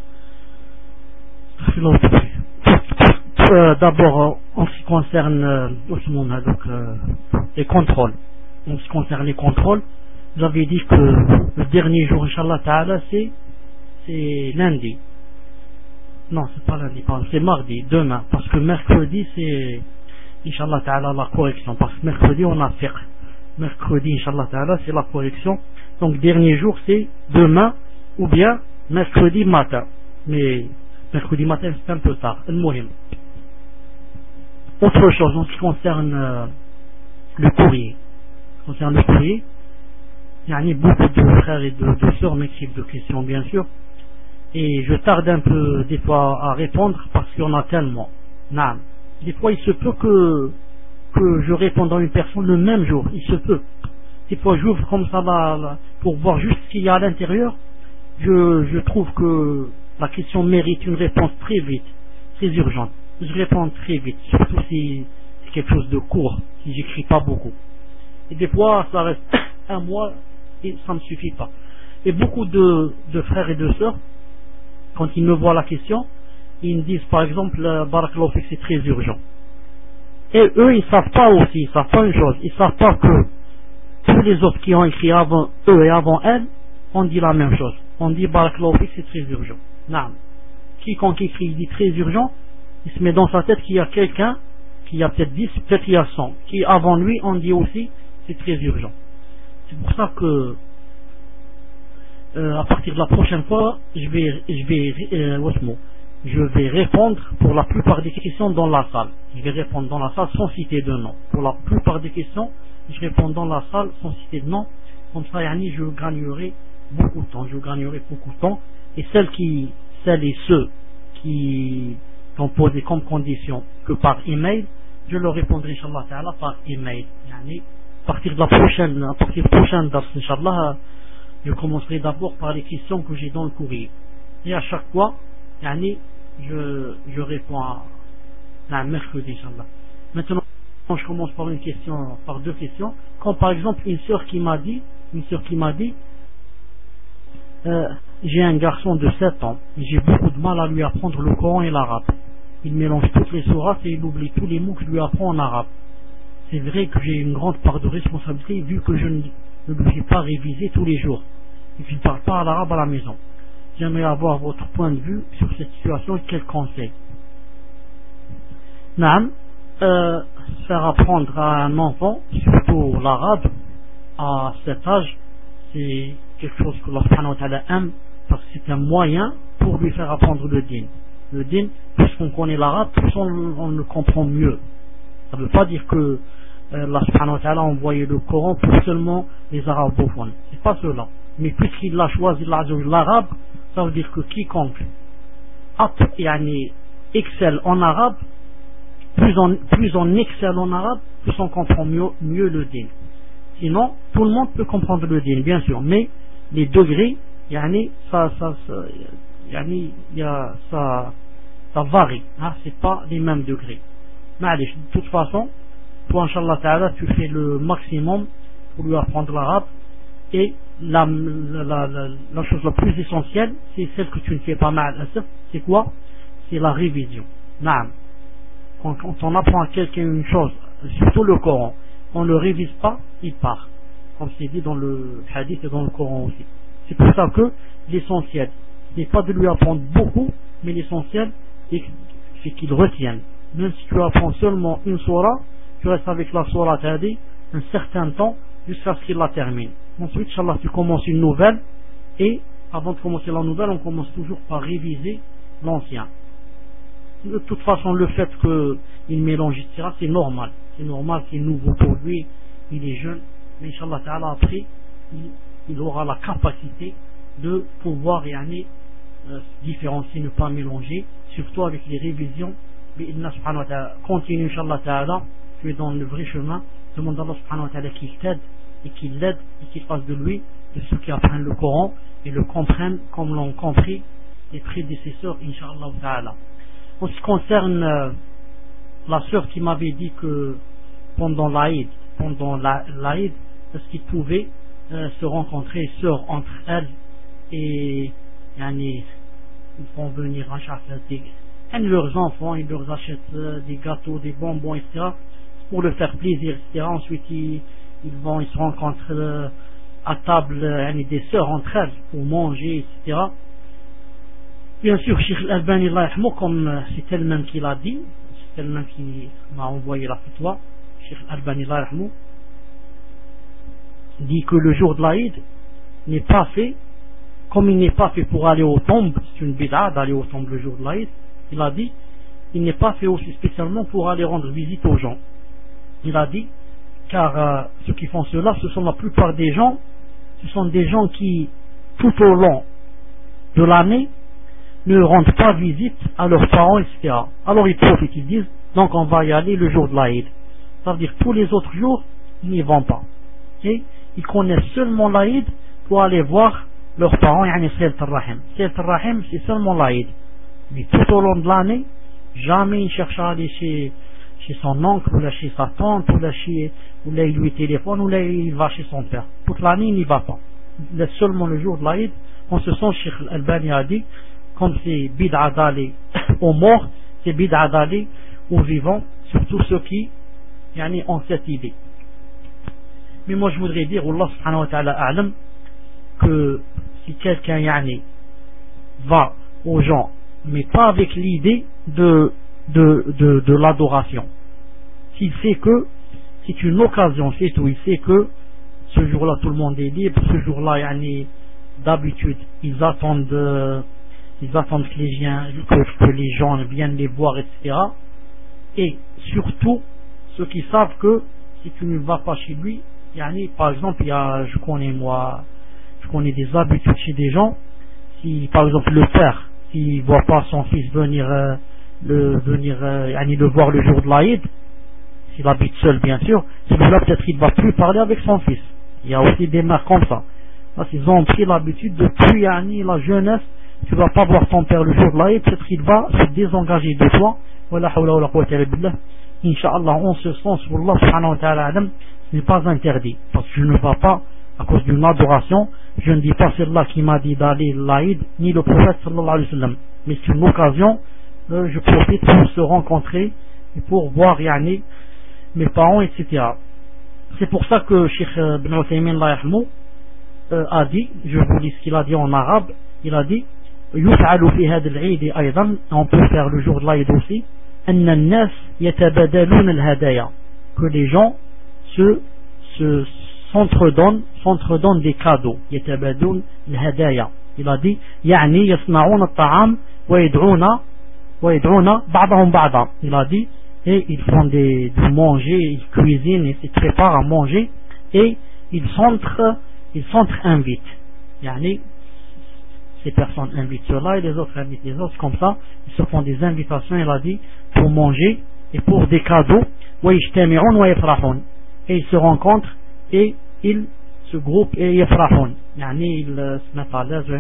D'abord, en ce qui concerne euh, donc, euh, les contrôles, en ce qui concerne les contrôles, j'avais dit que le dernier jour, Inch'Allah Ta'ala, c'est, c'est lundi. Non, c'est pas lundi, pardon, c'est mardi, demain, parce que mercredi, c'est, Inch'Allah Ta'ala, la correction, parce que mercredi, on a fiqh. Mercredi, Inch'Allah Ta'ala, c'est la correction. Donc, dernier jour, c'est demain, ou bien mercredi matin. Mais, mercredi matin, c'est un peu tard. Al-Muhim. Autre chose, en ce qui concerne euh, le courrier. En ce qui concerne le courrier, il y a beaucoup de frères et de, de sœurs m'écrivent de questions, bien sûr. Et je tarde un peu, des fois, à répondre, parce qu'il y en a tellement. Non. Des fois, il se peut que que je réponde à une personne le même jour, il se peut. Des fois j'ouvre comme ça là, là, pour voir juste ce qu'il y a à l'intérieur, je, je trouve que la question mérite une réponse très vite, très urgente. Je réponds très vite, surtout si c'est quelque chose de court, si j'écris pas beaucoup. Et des fois ça reste un mois et ça ne me suffit pas. Et beaucoup de, de frères et de sœurs, quand ils me voient la question, ils me disent par exemple, Barakallahu fik, c'est très urgent. Et eux, ils savent pas aussi, ils savent pas une chose, ils savent pas que tous les autres qui ont écrit avant eux et avant elles, on dit la même chose. On dit Barakallahu fik, c'est très urgent. Non. Quiconque écrit, il dit très urgent, il se met dans sa tête qu'il y a quelqu'un qu'il y a peut-être dix, peut-être il y a cent, qui avant lui on dit aussi c'est très urgent. C'est pour ça que euh, à partir de la prochaine fois, je vais, je vais, euh, what's mot, je vais répondre pour la plupart des questions dans la salle. Je vais répondre dans la salle sans citer de nom. Pour la plupart des questions, je réponds dans la salle sans citer de nom. Comme ça, yani, je gagnerai beaucoup de temps. Je gagnerai beaucoup de temps. Et celles qui, celles et ceux qui ont posé comme condition que par email, je leur répondrai, Inch'Allah Ta'ala, par email. Yani, à partir de la prochaine, à partir de la prochaine date, Inch'Allah, je commencerai d'abord par les questions que j'ai dans le courrier. Et à chaque fois, yani, je, je réponds à, à un mercredi, Inch'Allah. Maintenant, je commence par une question, par deux questions. Quand par exemple une sœur qui m'a dit, une sœur qui m'a dit, euh, j'ai un garçon de sept ans, et j'ai beaucoup de mal à lui apprendre le Coran et l'arabe. Il mélange toutes les sourates et il oublie tous les mots que je lui apprends en arabe. C'est vrai que j'ai une grande part de responsabilité vu que je ne, ne lui ai pas révisé tous les jours et que je ne parle pas à l'arabe à la maison. J'aimerais avoir votre point de vue sur cette situation et quels conseils. Naam, euh, faire apprendre à un enfant, surtout l'arabe, à cet âge, c'est quelque chose que Allah subhanahu wa ta'ala aime, parce que c'est un moyen pour lui faire apprendre le din. Le din, puisqu'on connaît l'arabe, plus on, on le comprend mieux. Ça ne veut pas dire que euh, Allah subhanahu wa ta'ala a envoyé le Coran pour seulement les arabophones. C'est pas cela. Mais puisqu'il a choisi l'arabe, ça veut dire que quiconque yani, excelle en arabe, plus on, plus on excelle en arabe, plus on comprend mieux, mieux le din. Sinon, tout le monde peut comprendre le din, bien sûr, mais les degrés, yani, ça, ça, ça, yani, y a, ça, ça varie, hein, c'est pas les mêmes degrés. Mais allez, de toute façon, toi, Inch'Allah Ta'ala, tu fais le maximum pour lui apprendre l'arabe, et la, la, la, la, la chose la plus essentielle, c'est celle que tu ne fais pas mal, c'est quoi? C'est la révision. Naam. Quand, quand on apprend à quelqu'un une chose, surtout le Coran, on ne le révise pas, il part. Comme c'est dit dans le hadith et dans le Coran aussi. C'est pour ça que l'essentiel n'est pas de lui apprendre beaucoup, mais l'essentiel c'est qu'il retienne. Même si tu apprends seulement une sourate, tu restes avec la sourate hadith un certain temps jusqu'à ce qu'il la termine. Ensuite, Inch'Allah, tu commences une nouvelle, et avant de commencer la nouvelle, on commence toujours par réviser l'ancien. De toute façon, le fait qu'il mélange, et cetera, c'est normal. C'est normal, c'est nouveau pour lui, il est jeune, mais Inch'Allah Ta'ala, après, il, il aura la capacité de pouvoir yani, euh, différencier, ne pas mélanger, surtout avec les révisions. Mais Inna subhanahu wa ta'ala, continue Inch'Allah Ta'ala, tu es dans le vrai chemin, demande à Allah subhanahu wa ta'ala qu'il t'aide, et qu'il l'aide, et qu'il fasse de lui, de ceux qui apprennent le Coran, et le comprennent comme l'ont compris les prédécesseurs, Inch'Allah Ta'ala. En ce qui concerne euh, la sœur qui m'avait dit que pendant l'Aïd, pendant l'Aïd, est-ce qu'ils pouvaient euh, se rencontrer sœurs entre elles et yani, ils font venir en chasse des leurs enfants, ils leur achètent euh, des gâteaux, des bonbons, et cetera pour leur faire plaisir, et cetera. Ensuite ils, ils vont, ils se rencontrent euh, à table euh, yani, des sœurs entre elles pour manger, et cetera. Bien sûr, Cheikh Al-Albani, comme euh, c'est elle-même qui l'a dit, c'est elle-même qui m'a envoyé la fatwa, Cheikh Al-Albani dit que le jour de l'Aïd n'est pas fait, comme il n'est pas fait pour aller aux tombes, c'est une bid'a d'aller aux tombes le jour de l'Aïd, il a dit, il n'est pas fait aussi spécialement pour aller rendre visite aux gens. Il a dit, car euh, ceux qui font cela, ce sont la plupart des gens, ce sont des gens qui, tout au long de l'année, ne rendent pas visite à leurs parents, et cetera. Alors ils profitent, ils disent, donc on va y aller le jour de l'Aïd. Ça veut dire tous les autres jours, ils n'y vont pas. Et ils connaissent seulement l'Aïd pour aller voir leurs parents, yani Silat al-Rahim. Silat al-Rahim, c'est seulement l'Aïd. Mais tout au long de l'année, jamais il cherche à aller chez, chez son oncle, ou là chez sa tante, ou là, chez, ou là il lui téléphone, ou là il va chez son père. Toute l'année, il n'y va pas. Il laisse seulement le jour de l'Aïd. En ce sens, Cheikh Al-Albani a dit, comme c'est bid'a d'aller aux morts, c'est bid'a d'aller aux vivants, surtout ceux qui yani, ont cette idée. Mais moi je voudrais dire, Allah subhanahu wa ta'ala a'lam, que si quelqu'un yani, va aux gens, mais pas avec l'idée de, de, de, de l'adoration, s'il sait que c'est une occasion, c'est tout, il sait que ce jour-là tout le monde est libre, ce jour-là, yani, d'habitude, ils attendent, euh, ils attendent que les, gens, que, que les gens viennent les voir, et cetera. Et surtout, ceux qui savent que si tu ne vas pas chez lui, yani, par exemple, il y a, je connais moi, je connais des habitudes chez des gens, si par exemple le père, s'il ne voit pas son fils venir, euh, le, venir euh, yani, le voir le jour de l'Aïd, s'il habite seul bien sûr, celui-là peut-être il ne va plus parler avec son fils. Il y a aussi des mères comme ça. Parce qu'ils ont pris l'habitude depuis yani, la jeunesse, tu ne vas pas voir ton père le jour de l'Aïd, peut-être il va se désengager de toi. Wala hawla wala quwwata illa billah. Inch'Allah, en ce sens, Wallah subhanahu wa ta'ala alam, ce n'est pas interdit. Parce que je ne vais pas, à cause d'une adoration, je ne dis pas c'est Allah qui m'a dit d'aller l'Aïd, ni le prophète sallallahu alayhi wa sallam. Mais c'est une occasion, euh, je profite pour se rencontrer et pour voir yani, mes parents, et cetera. C'est pour ça que Cheikh Ibn Uthaymin euh, a dit, je vous lis ce qu'il a dit en arabe, il a dit يفعل في هذا العيد أيضا, on peut faire le jour de l'Aïd aussi, أن الناس يتبادلون الهدايا, que les gens se, se s'entredonnent, s'entredonnent des cadeaux, يتبادلون الهدايا. Il a dit يعني يصنعون الطعام ويدعون ويدعون بعضهم بعضا. Il a dit et ils font des, du manger, ils cuisinent et ils préparent à manger et ils s'entre ils s'entre-invitent. Yani, ces personnes invitent ceux-là et les autres invitent les autres, comme ça, ils se font des invitations, il a dit, pour manger et pour des cadeaux, et ils se rencontrent et ils se groupent et yafrahun, yani ils se mettent à l'aise.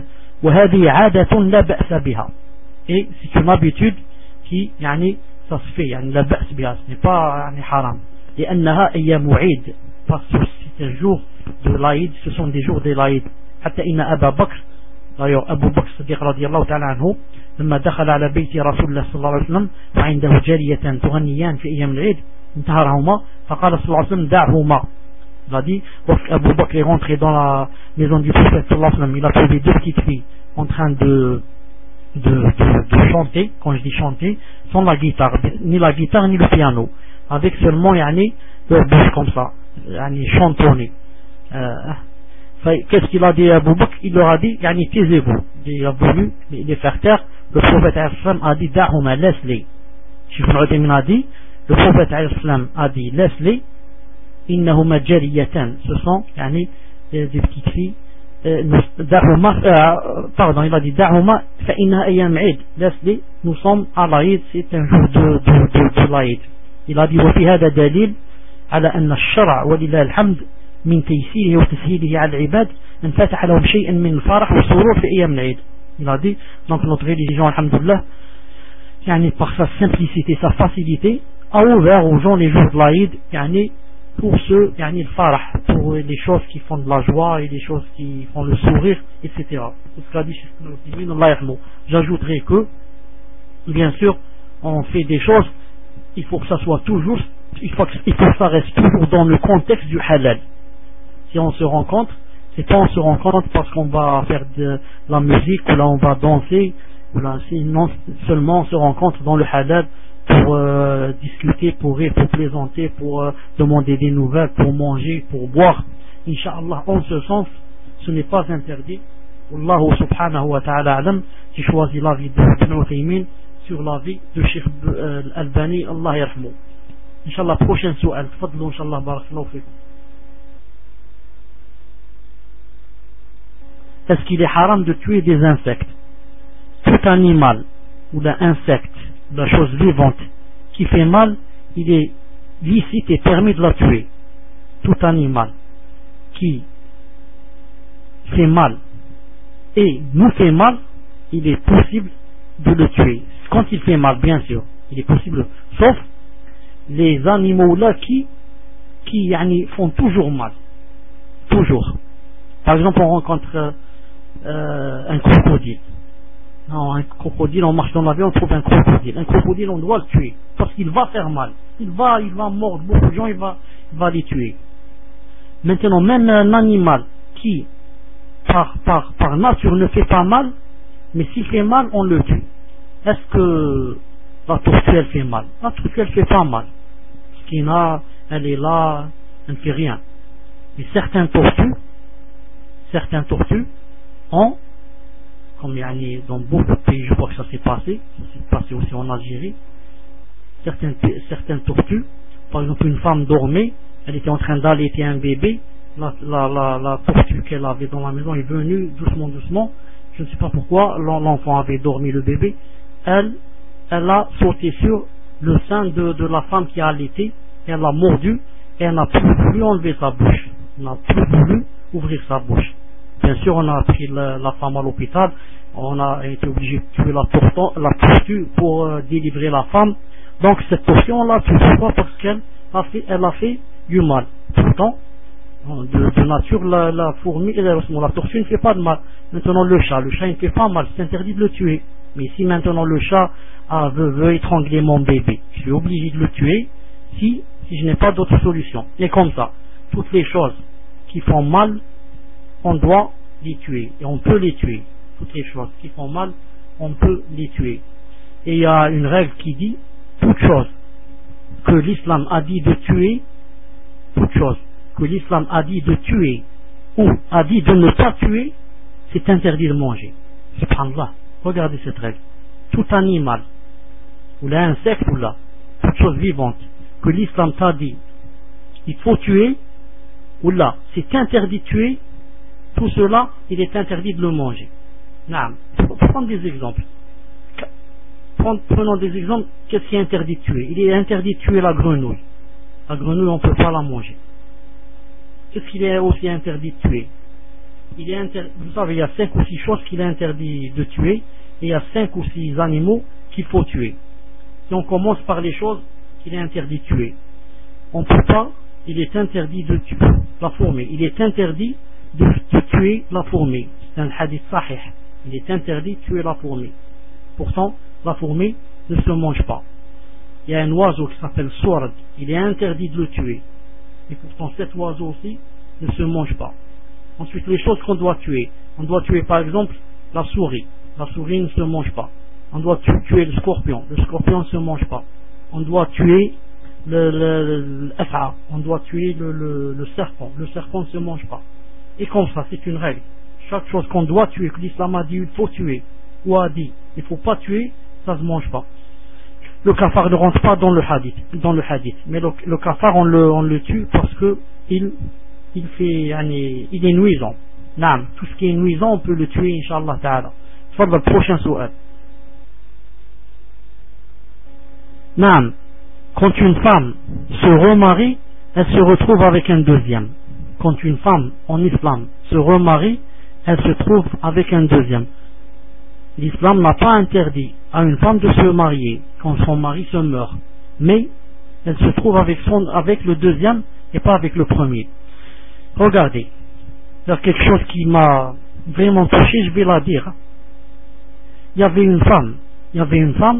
Et c'est une habitude qui, yani, ça se fait, yani, la ba's biha, ce n'est pas yani, haram. لأنها أيام عيد, parce que c'est un jour de l'Aïd, ce sont des jours de l'Aïd. حتى إن أبا بكر, d'ailleurs أبو بكر الصديق رضي الله تعالى عنه, لما دخل على بيت رسول الله صلى الله عليه وسلم وعنده جارية تغنيان في أيام العيد انتهرهما فقال صلى الله عليه وسلم دعهما. Il a dit, lorsque Abu Bakr est rentré dans la maison du prophète sallallahu alayhi wa sallam, il a trouvé deux petites filles en train de de, de, de chanter, quand je dis chanter, sans la guitare, ni la guitare ni le piano, avec seulement yani, leur bouche comme ça, yani, chantonner. Euh, Qu'est-ce qu'il a dit à Abu Bakr? Il leur a dit, yani, taisez-vous. Il a voulu les faire taire. Le prophète a dit, da'huma, laisse-les. Cheikh Ibn Uthaymin a dit, le prophète a dit, laisse-les. Innahuma jariyatan, ce sont yani, des, des petites filles. Da'huma, euh, pardon, il a dit, da'huma, fa inna ayyam eid. Laisse-les, nous sommes à l'Aïd, c'est un jour de, de, de, de l'Aïd. Il a dit, wa fi hada dalil, ala anna al-shara' wa lillahi al-hamd, من تيسيره وتسهيله على العباد أن فتح لهم شيئا من الفرح والسرور في أيام العيد. Il a dit, donc notre religion, alhamdoulilah, yani, par sa simplicité, sa facilité, a ouvert aux gens les jours de l'Aïd, yani, pour ceux, yani, le farah, pour les choses qui font de la joie et les choses qui font le sourire, et cetera. C'est ce qu'a dit Cheikh Allah Yahmou. J'ajouterai que, bien sûr, on fait des choses, il faut que ça soit toujours, il faut que, il faut que ça reste toujours dans le contexte du halal. Si on se rencontre, c'est pas on se rencontre parce qu'on va faire de la musique ou là on va danser, ou là, sinon seulement on se rencontre dans le halal pour euh, discuter, pour rire, pour plaisanter, pour euh, demander des nouvelles, pour manger, pour boire. Inch'Allah, en ce sens, ce n'est pas interdit. Wallahu subhanahu wa ta'ala alam, qui choisit la vie de Ibn Uthaymin sur la vie de Cheikh euh, Al-Albani, Allah yarhamou. Inch'Allah, prochain su'al. Tfadlou, Inch'Allah, barakallahu fikum. Est-ce qu'il est haram de tuer des insectes? Tout animal, ou l'insecte, la chose vivante, qui fait mal, il est licite et permis de la tuer. Tout animal qui fait mal et nous fait mal, il est possible de le tuer. Quand il fait mal, bien sûr, il est possible, sauf les animaux là qui, qui yani, font toujours mal. Toujours. Par exemple, on rencontre Euh, un crocodile. Non, un crocodile, on marche dans la vie, on trouve un crocodile. Un crocodile, on doit le tuer parce qu'il va faire mal. Il va, il va mordre beaucoup de gens, il va, il va les tuer. Maintenant, même un animal qui, par, par, par nature, ne fait pas mal, mais s'il fait mal, on le tue. Est-ce que la tortue, elle fait mal? La tortue, elle fait pas mal. miskina, elle est là, elle ne fait rien. Mais certains tortues, certains tortues ont, comme yani, dans beaucoup de pays, je crois que ça s'est passé, ça s'est passé aussi en Algérie, certaines, certaines tortues, par exemple une femme dormait, elle était en train d'allaiter un bébé, la, la, la, la tortue qu'elle avait dans la maison est venue doucement, doucement, je ne sais pas pourquoi, l'enfant avait dormi, le bébé, elle, elle a sauté sur le sein de, de la femme qui a allaité, elle l'a mordu, et elle n'a plus voulu enlever sa bouche, elle n'a plus voulu ouvrir sa bouche. Bien sûr, on a pris la, la femme à l'hôpital, on a été obligé de tuer la tortue, la tortue pour euh, délivrer la femme. Donc cette tortue, on l'a tuée. Pourquoi? Parce qu'elle a fait, elle a fait du mal. Pourtant, de, de nature, la, la fourmi, la tortue ne fait pas de mal. Maintenant, le chat, le chat il ne fait pas mal, c'est interdit de le tuer. Mais si maintenant le chat ah, veut, veut étrangler mon bébé, je suis obligé de le tuer si, si je n'ai pas d'autre solution. Et comme ça, toutes les choses qui font mal, on doit les tuer. Et on peut les tuer. Toutes les choses qui font mal, on peut les tuer. Et il y a une règle qui dit, toute chose que l'islam a dit de tuer, toute chose que l'islam a dit de tuer, ou a dit de ne pas tuer, c'est interdit de manger. Subhanallah. Regardez cette règle. Tout animal, ou l'insecte, ou là, toute chose vivante, que l'islam t'a dit, il faut tuer, ou là, c'est interdit de tuer, tout cela, il est interdit de le manger. Naam. Prenons des exemples. Prenons des exemples. Qu'est-ce qui est interdit de tuer? Il est interdit de tuer la grenouille. La grenouille, on ne peut pas la manger. Qu'est-ce qu'il est aussi interdit de tuer? Il est inter... Vous savez, il y a cinq ou six choses qu'il est interdit de tuer, et il y a cinq ou six animaux qu'il faut tuer. Si on commence par les choses qu'il est interdit de tuer, on ne peut pas, il est interdit de tuer la fourmi. Il est interdit de, de tuer la fourmi. C'est un hadith sahih. Il est interdit de tuer la fourmi. Pourtant, la fourmi ne se mange pas. Il y a un oiseau qui s'appelle sourd. Il est interdit de le tuer. Et pourtant, cet oiseau aussi ne se mange pas. Ensuite, les choses qu'on doit tuer. On doit tuer par exemple la souris. La souris ne se mange pas. On doit tuer le scorpion. Le scorpion ne se mange pas. On doit tuer le, le, le af'a. On doit tuer le, le, le serpent. Le serpent ne se mange pas. Et comme ça, c'est une règle. Chaque chose qu'on doit tuer, que l'islam a dit il faut tuer, ou a dit il ne faut pas tuer, ça ne se mange pas. Le cafard ne rentre pas dans le hadith, dans le hadith. Mais le, le cafard, on le, on le tue parce que il, il fait, il est nuisant. Naam, tout ce qui est nuisant, on peut le tuer, Inch'Allah Ta'ala. Soit le prochain souhait. Naam, quand une femme se remarie, elle se retrouve avec un deuxième. Quand une femme en islam se remarie, elle se trouve avec un deuxième. L'islam n'a pas interdit à une femme de se marier quand son mari se meurt, mais elle se trouve avec, son, avec le deuxième et pas avec le premier. Regardez, il y a quelque chose qui m'a vraiment touché, je vais la dire. Il y avait une femme, il y avait une femme,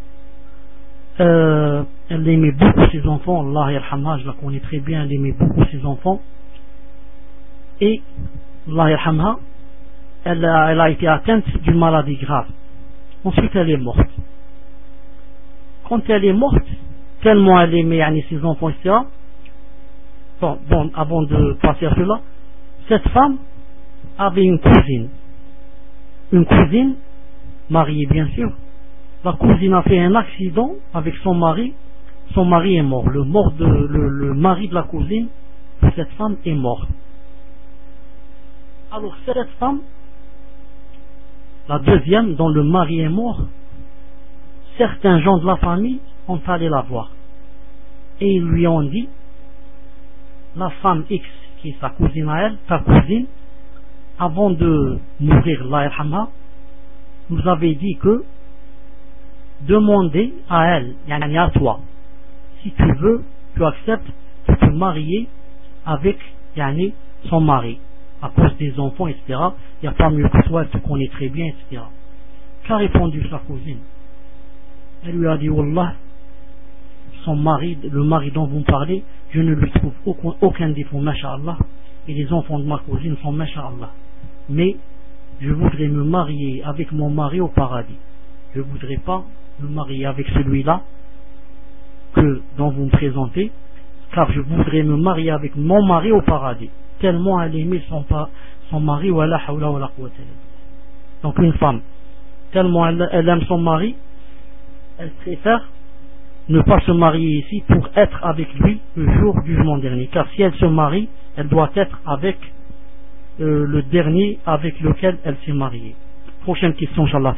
euh, elle aimait beaucoup ses enfants, Allah yarhamha, je la connais très bien, elle aimait beaucoup ses enfants, et Allah yarhamha, elle a, elle a été atteinte d'une maladie grave. Ensuite, elle est morte. Quand elle est morte, tellement elle aimait yani, ses enfants, et cetera. Bon, bon, avant de passer à cela, cette femme avait une cousine. Une cousine, mariée bien sûr. La cousine a fait un accident avec son mari. Son mari est mort. Le, mort de, le, le mari de la cousine de cette femme est mort. Alors cette femme, la deuxième dont le mari est mort, certains gens de la famille ont allé la voir. Et ils lui ont dit, la femme X, qui est sa cousine à elle, ta cousine, avant de mourir, Allah yarhamha, nous avait dit que demandez à elle, yani à toi, si tu veux, tu acceptes de te marier avec yani, son mari, à cause des enfants, et cetera. Il n'y a pas mieux que toi, elle te connaît très bien, et cetera. Qu'a répondu sa cousine? Elle lui a dit, Wallah, son mari, le mari dont vous me parlez, je ne lui trouve aucun, aucun défaut, masha'Allah, et les enfants de ma cousine sont masha'Allah. Mais je voudrais me marier avec mon mari au paradis. Je ne voudrais pas me marier avec celui-là que dont vous me présentez, car je voudrais me marier avec mon mari au paradis, tellement elle aimait son, son mari, wa la hawla wa la quwwata illa billah. Donc une femme, tellement elle, elle aime son mari, elle préfère ne pas se marier ici pour être avec lui le jour du jugement dernier, car si elle se marie, elle doit être avec euh, le dernier avec lequel elle s'est mariée. Prochaine question, Inch'Allah.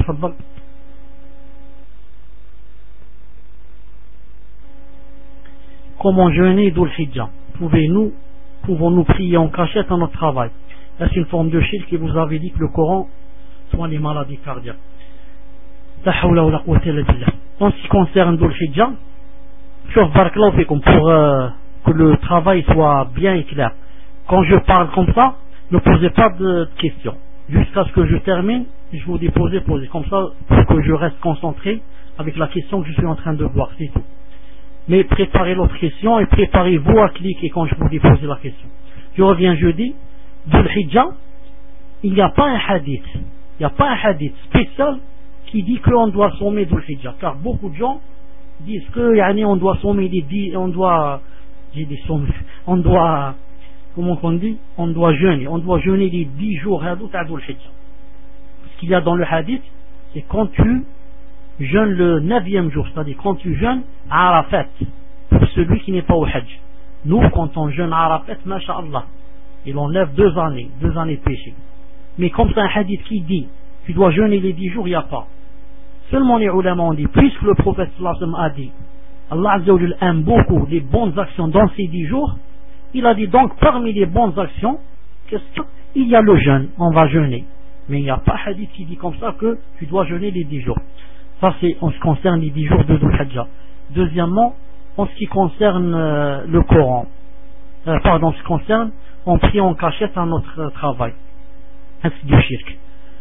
Comment jeûner Dhul Hijjah? Pouvez-nous, pouvons-nous prier en cachette à notre travail? Est-ce une forme de shirk que vous avez dit que le Coran soigne les maladies cardiaques? La hawla wa la quwwata illa billah. En ce qui concerne Dhul Hijjah, sauf barakallahu fikum, pour euh, que le travail soit bien et clair. Quand je parle comme ça, ne posez pas de questions. Jusqu'à ce que je termine, je vous dis posez, posez. Comme ça, pour que je reste concentré avec la question que je suis en train de voir, c'est tout. Mais préparez l'autre question et préparez-vous à cliquer quand je vous dis poser la question. Je reviens jeudi. Dhul Hijjah, il n'y a pas un hadith, il n'y a pas un hadith spécial qui dit qu'on doit sommer Dhul Hijjah, car beaucoup de gens disent que yani, on doit sommer les dix, on doit, j'ai des sommes, on doit, comment on dit, on doit jeûner, on doit jeûner les dix jours à Dhul Hijjah. Ce qu'il y a dans le hadith, c'est quand tu jeûnes le neuvième jour, c'est-à-dire quand tu jeûnes à Arafat, pour celui qui n'est pas au Hajj. Nous, quand on jeûne à Arafat, masha'Allah, il enlève deux années, deux années de péché. Mais comme c'est un hadith qui dit, tu dois jeûner les dix jours, il n'y a pas. Seulement les ulama ont dit, puisque le prophète sallallahu alayhi wa sallam a dit, Allah azza wa jalla aime beaucoup les bonnes actions dans ces dix jours, il a dit donc parmi les bonnes actions, qu'est-ce qu'il y a le jeûne, on va jeûner. Mais il n'y a pas un hadith qui dit comme ça que tu dois jeûner les dix jours. Ça c'est en ce qui concerne les dix jours de Dhul Hijjah. Deuxièmement, en ce qui concerne euh, le Coran, euh, pardon, en ce qui concerne, on prie en cachette à notre euh, travail. C'est du shirk.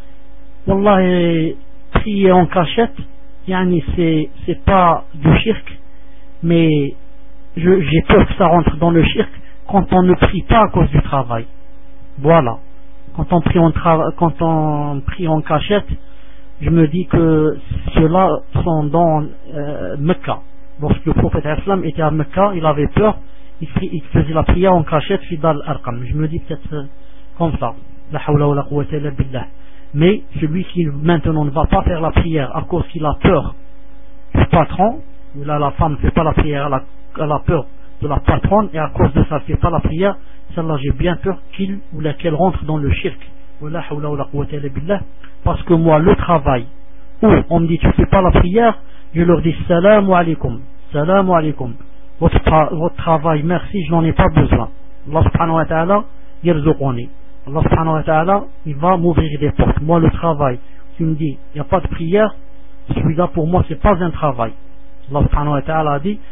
Wallah, prier en cachette, yani c'est, c'est pas du shirk, mais je, j'ai peur que ça rentre dans le shirk quand on ne prie pas à cause du travail. Voilà. Quand on prie en, tra- quand on prie en cachette, je me dis que ceux-là sont dans euh, Mecca. Lorsque le prophète Islam était à Mecca, il avait peur, il, prie, il faisait la prière en cachette fidal Arqam. Je me dis peut-être euh, comme ça. La hawla wa la quwwata illa billah. Mais celui qui maintenant ne va pas faire la prière à cause qu'il a peur du patron, ou là la femme ne fait pas la prière, elle a, elle a peur de la patronne, et à cause de ça elle ne fait pas la prière, celle-là j'ai bien peur qu'il ou laquelle rentre dans le shirk. La hawla wa la quwwata illa billah. Parce que moi, le travail, où on me dit tu ne fais pas la prière, je leur dis salam alaykum, salam alaykum. Votre, tra- votre travail, merci, je n'en ai pas besoin. Allah subhanahu wa ta'ala, yarzuquni. Allah subhanahu wa ta'ala, il va m'ouvrir des portes. Moi, le travail, tu me dis, il n'y a pas de prière, celui-là pour moi, c'est pas un travail. Allah subhanahu wa ta'ala a dit,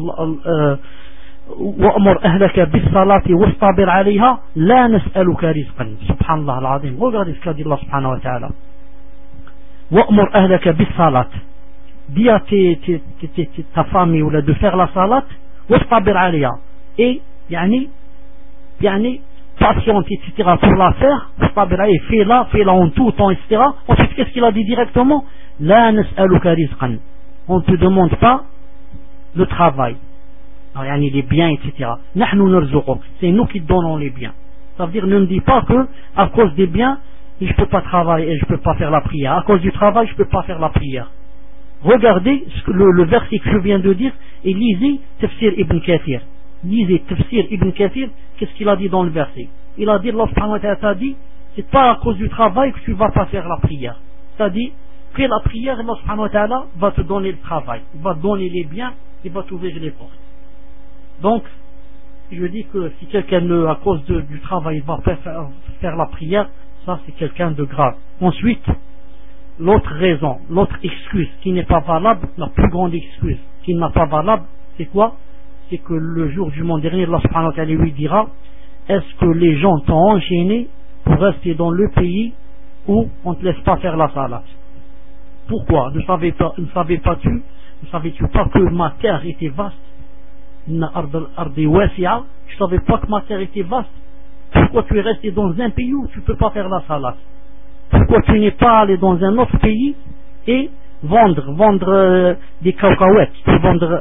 وَأْمُرْ أَهْلَكَ بِالصَّلَاةِ وَاسْطَبِرْ عَلَيْهَا لَا نَسْأَلُكَ رِزْقًا. Subhanallah al-Azim. Regardez ce qu'a dit Allah subhanahu wa ta'ala. وَأْمُرْ أَهْلَكَ بِالصَّلَاةِ. Dis à tes, tes, tes, tes, ta famille ou là, de faire la salat, وَاسْطَبِرْ عَلَيْهَا. Et, yani, yani, patiente, et cetera pour la faire, fais-la, fais-la en tout temps, et cetera. Ensuite, qu'est-ce qu'il a dit directement? La nas'aluka rizqan. On ne te demande pas le travail, les biens, et cetera. Nahnu narzuquk. C'est nous qui te donnons les biens. Ça veut dire, ne me dis pas que, à cause des biens, je ne peux pas travailler et je ne peux pas faire la prière. À cause du travail, je ne peux pas faire la prière. Regardez le, le verset que je viens de dire et lisez Tafsir Ibn Kathir. Lisez Tafsir Ibn Kathir, qu'est-ce qu'il a dit dans le verset? Il a dit, Allah subhanahu wa ta'ala t'a dit, c'est pas à cause du travail que tu vas pas faire la prière. C'est-à-dire, fais la prière, Allah subhanahu wa ta'ala va te donner le travail, il va te donner les biens, il va t'ouvrir les portes. Donc, je dis que si quelqu'un ne, à cause de, du travail, va faire, faire la prière, ça c'est quelqu'un de grave. Ensuite, l'autre raison, l'autre excuse qui n'est pas valable, la plus grande excuse qui n'est pas valable, c'est quoi? C'est que le jour du monde dernier, Allah subhanahu wa ta'ala lui dira, est-ce que les gens t'ont enchaîné pour rester dans le pays où on ne te laisse pas faire la salat? Pourquoi? Ne savais pas, ne savais pas tu, ne savais-tu pas que ma terre était vaste? Tu ne savais pas que ma terre était vaste? Pourquoi tu es resté dans un pays où tu ne peux pas faire la salat? Pourquoi tu n'es pas allé dans un autre pays et vendre, vendre euh, des cacahuètes, vendre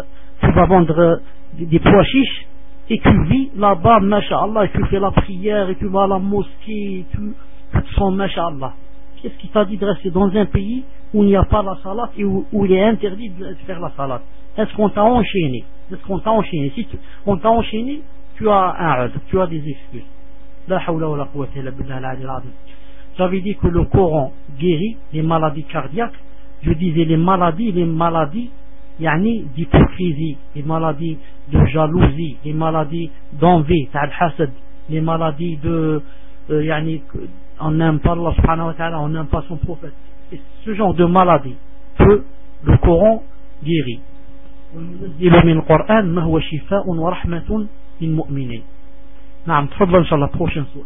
tu vas vendre euh, des, des pois chiches et tu vis là-bas, masha'Allah, et tu fais la prière et tu vas à la mosquée et tu, tu te sens masha'Allah. Qu'est-ce qui t'a dit de rester dans un pays où il n'y a pas la salat et où, où il est interdit de faire la salat? Est-ce qu'on t'a enchaîné? Est-ce qu'on t'a enchaîné? Si tu, on t'a enchaîné, tu as un udr, tu as des excuses. La hawla wa la quwwata illa billah al-ali al-azim. J'avais dit que le Coran guérit les maladies cardiaques. Je disais les maladies, les maladies yani d'hypocrisie, les maladies de jalousie, les maladies d'envie, al-hasad, les maladies de euh, yani, on n'aime pas Allah subhanahu wa ta'ala, on n'aime pas son prophète. Et ce genre de maladie que le Coran guérit. وننزل من القرآن ما هو شفاء ورحمة للمؤمنين. نعم تفضل إن شاء الله prochaine sourate.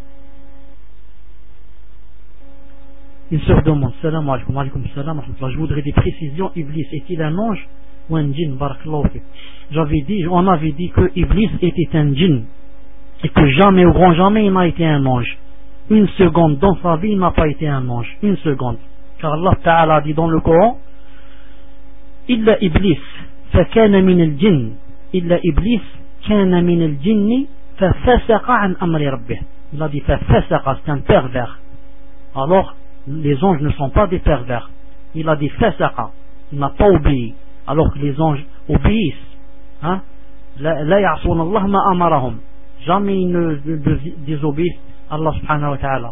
Une sœur demande, salam alaykoum, alaykoum salam, je voudrais des précisions, Iblis est-il un ange ou un djinn? Barakallahu fik. J'avais dit, on avait dit que Iblis était un djinn et que jamais, au grand jamais, il n'a été un ange. Une seconde dans sa vie, il n'a pas été un ange. Une seconde. Car Allah Ta'ala dit dans le Coran, إلا إبليس فكان من الجن إلا إبليس كان من الجن ففسق عن أمر ربه. Il a dit ففسق, c'est un pervers. Alors les anges ne sont pas des pervers. Il a dit fasaqa, il n'a pas obéi, alors que les anges obéissent. Hein? La ya'souna Allah ma amarahum, jamais ils ne désobéissent Allah subhanahu wa ta'ala.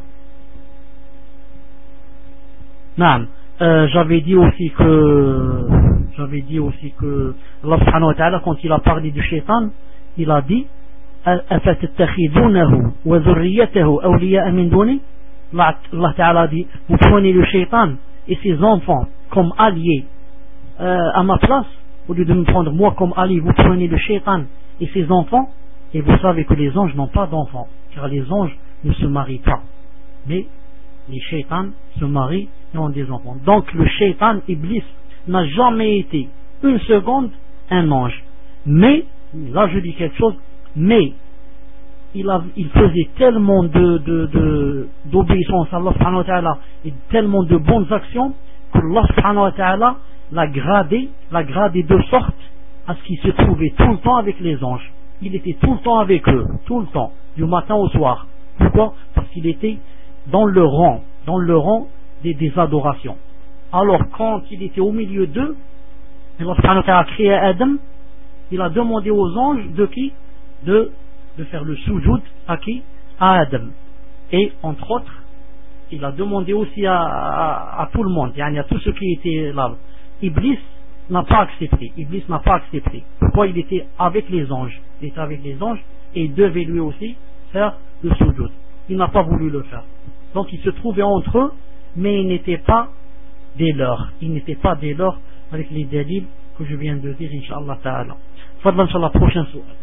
Naam. Euh, j'avais dit aussi que j'avais dit aussi que Allah subhanahu wa ta'ala, quand il a parlé du shaitan, il a dit أفتتخذونه وذريته أولياء من دوني. Allah Ta'ala dit, vous prenez le shaitan et ses enfants comme alliés euh, à ma place, au lieu de me prendre moi comme allié, vous prenez le shaitan et ses enfants, et vous savez que les anges n'ont pas d'enfants, car les anges ne se marient pas, mais les shaitans se marient et ont des enfants. Donc le shaitan, Iblis, n'a jamais été une seconde un ange. Mais, là je dis quelque chose, mais Il, a, il faisait tellement de, de, de, d'obéissance à Allah subhanahu wa ta'ala et tellement de bonnes actions que Allah subhanahu wa ta'ala l'a gradé, l'a gradé de sorte à ce qu'il se trouvait tout le temps avec les anges. Il était tout le temps avec eux, tout le temps, du matin au soir. Pourquoi? Parce qu'il était dans le rang, dans le rang des, des adorations. Alors quand il était au milieu d'eux, Allah subhanahu wa ta'ala a créé Adam, il a demandé aux anges de qui? De de faire le soujoud à qui? À Adam. Et entre autres, il a demandé aussi à, à, à tout le monde, yani à tous ceux qui étaient là. Iblis n'a pas accepté. Iblis n'a pas accepté. Pourquoi? Il était avec les anges. Il était avec les anges et il devait lui aussi faire le soujoud. Il n'a pas voulu le faire. Donc il se trouvait entre eux, mais il n'était pas des leurs. Il n'était pas des leurs avec les délits que je viens de dire, Inch'Allah Ta'ala. Fadlan sur la prochaine sourate.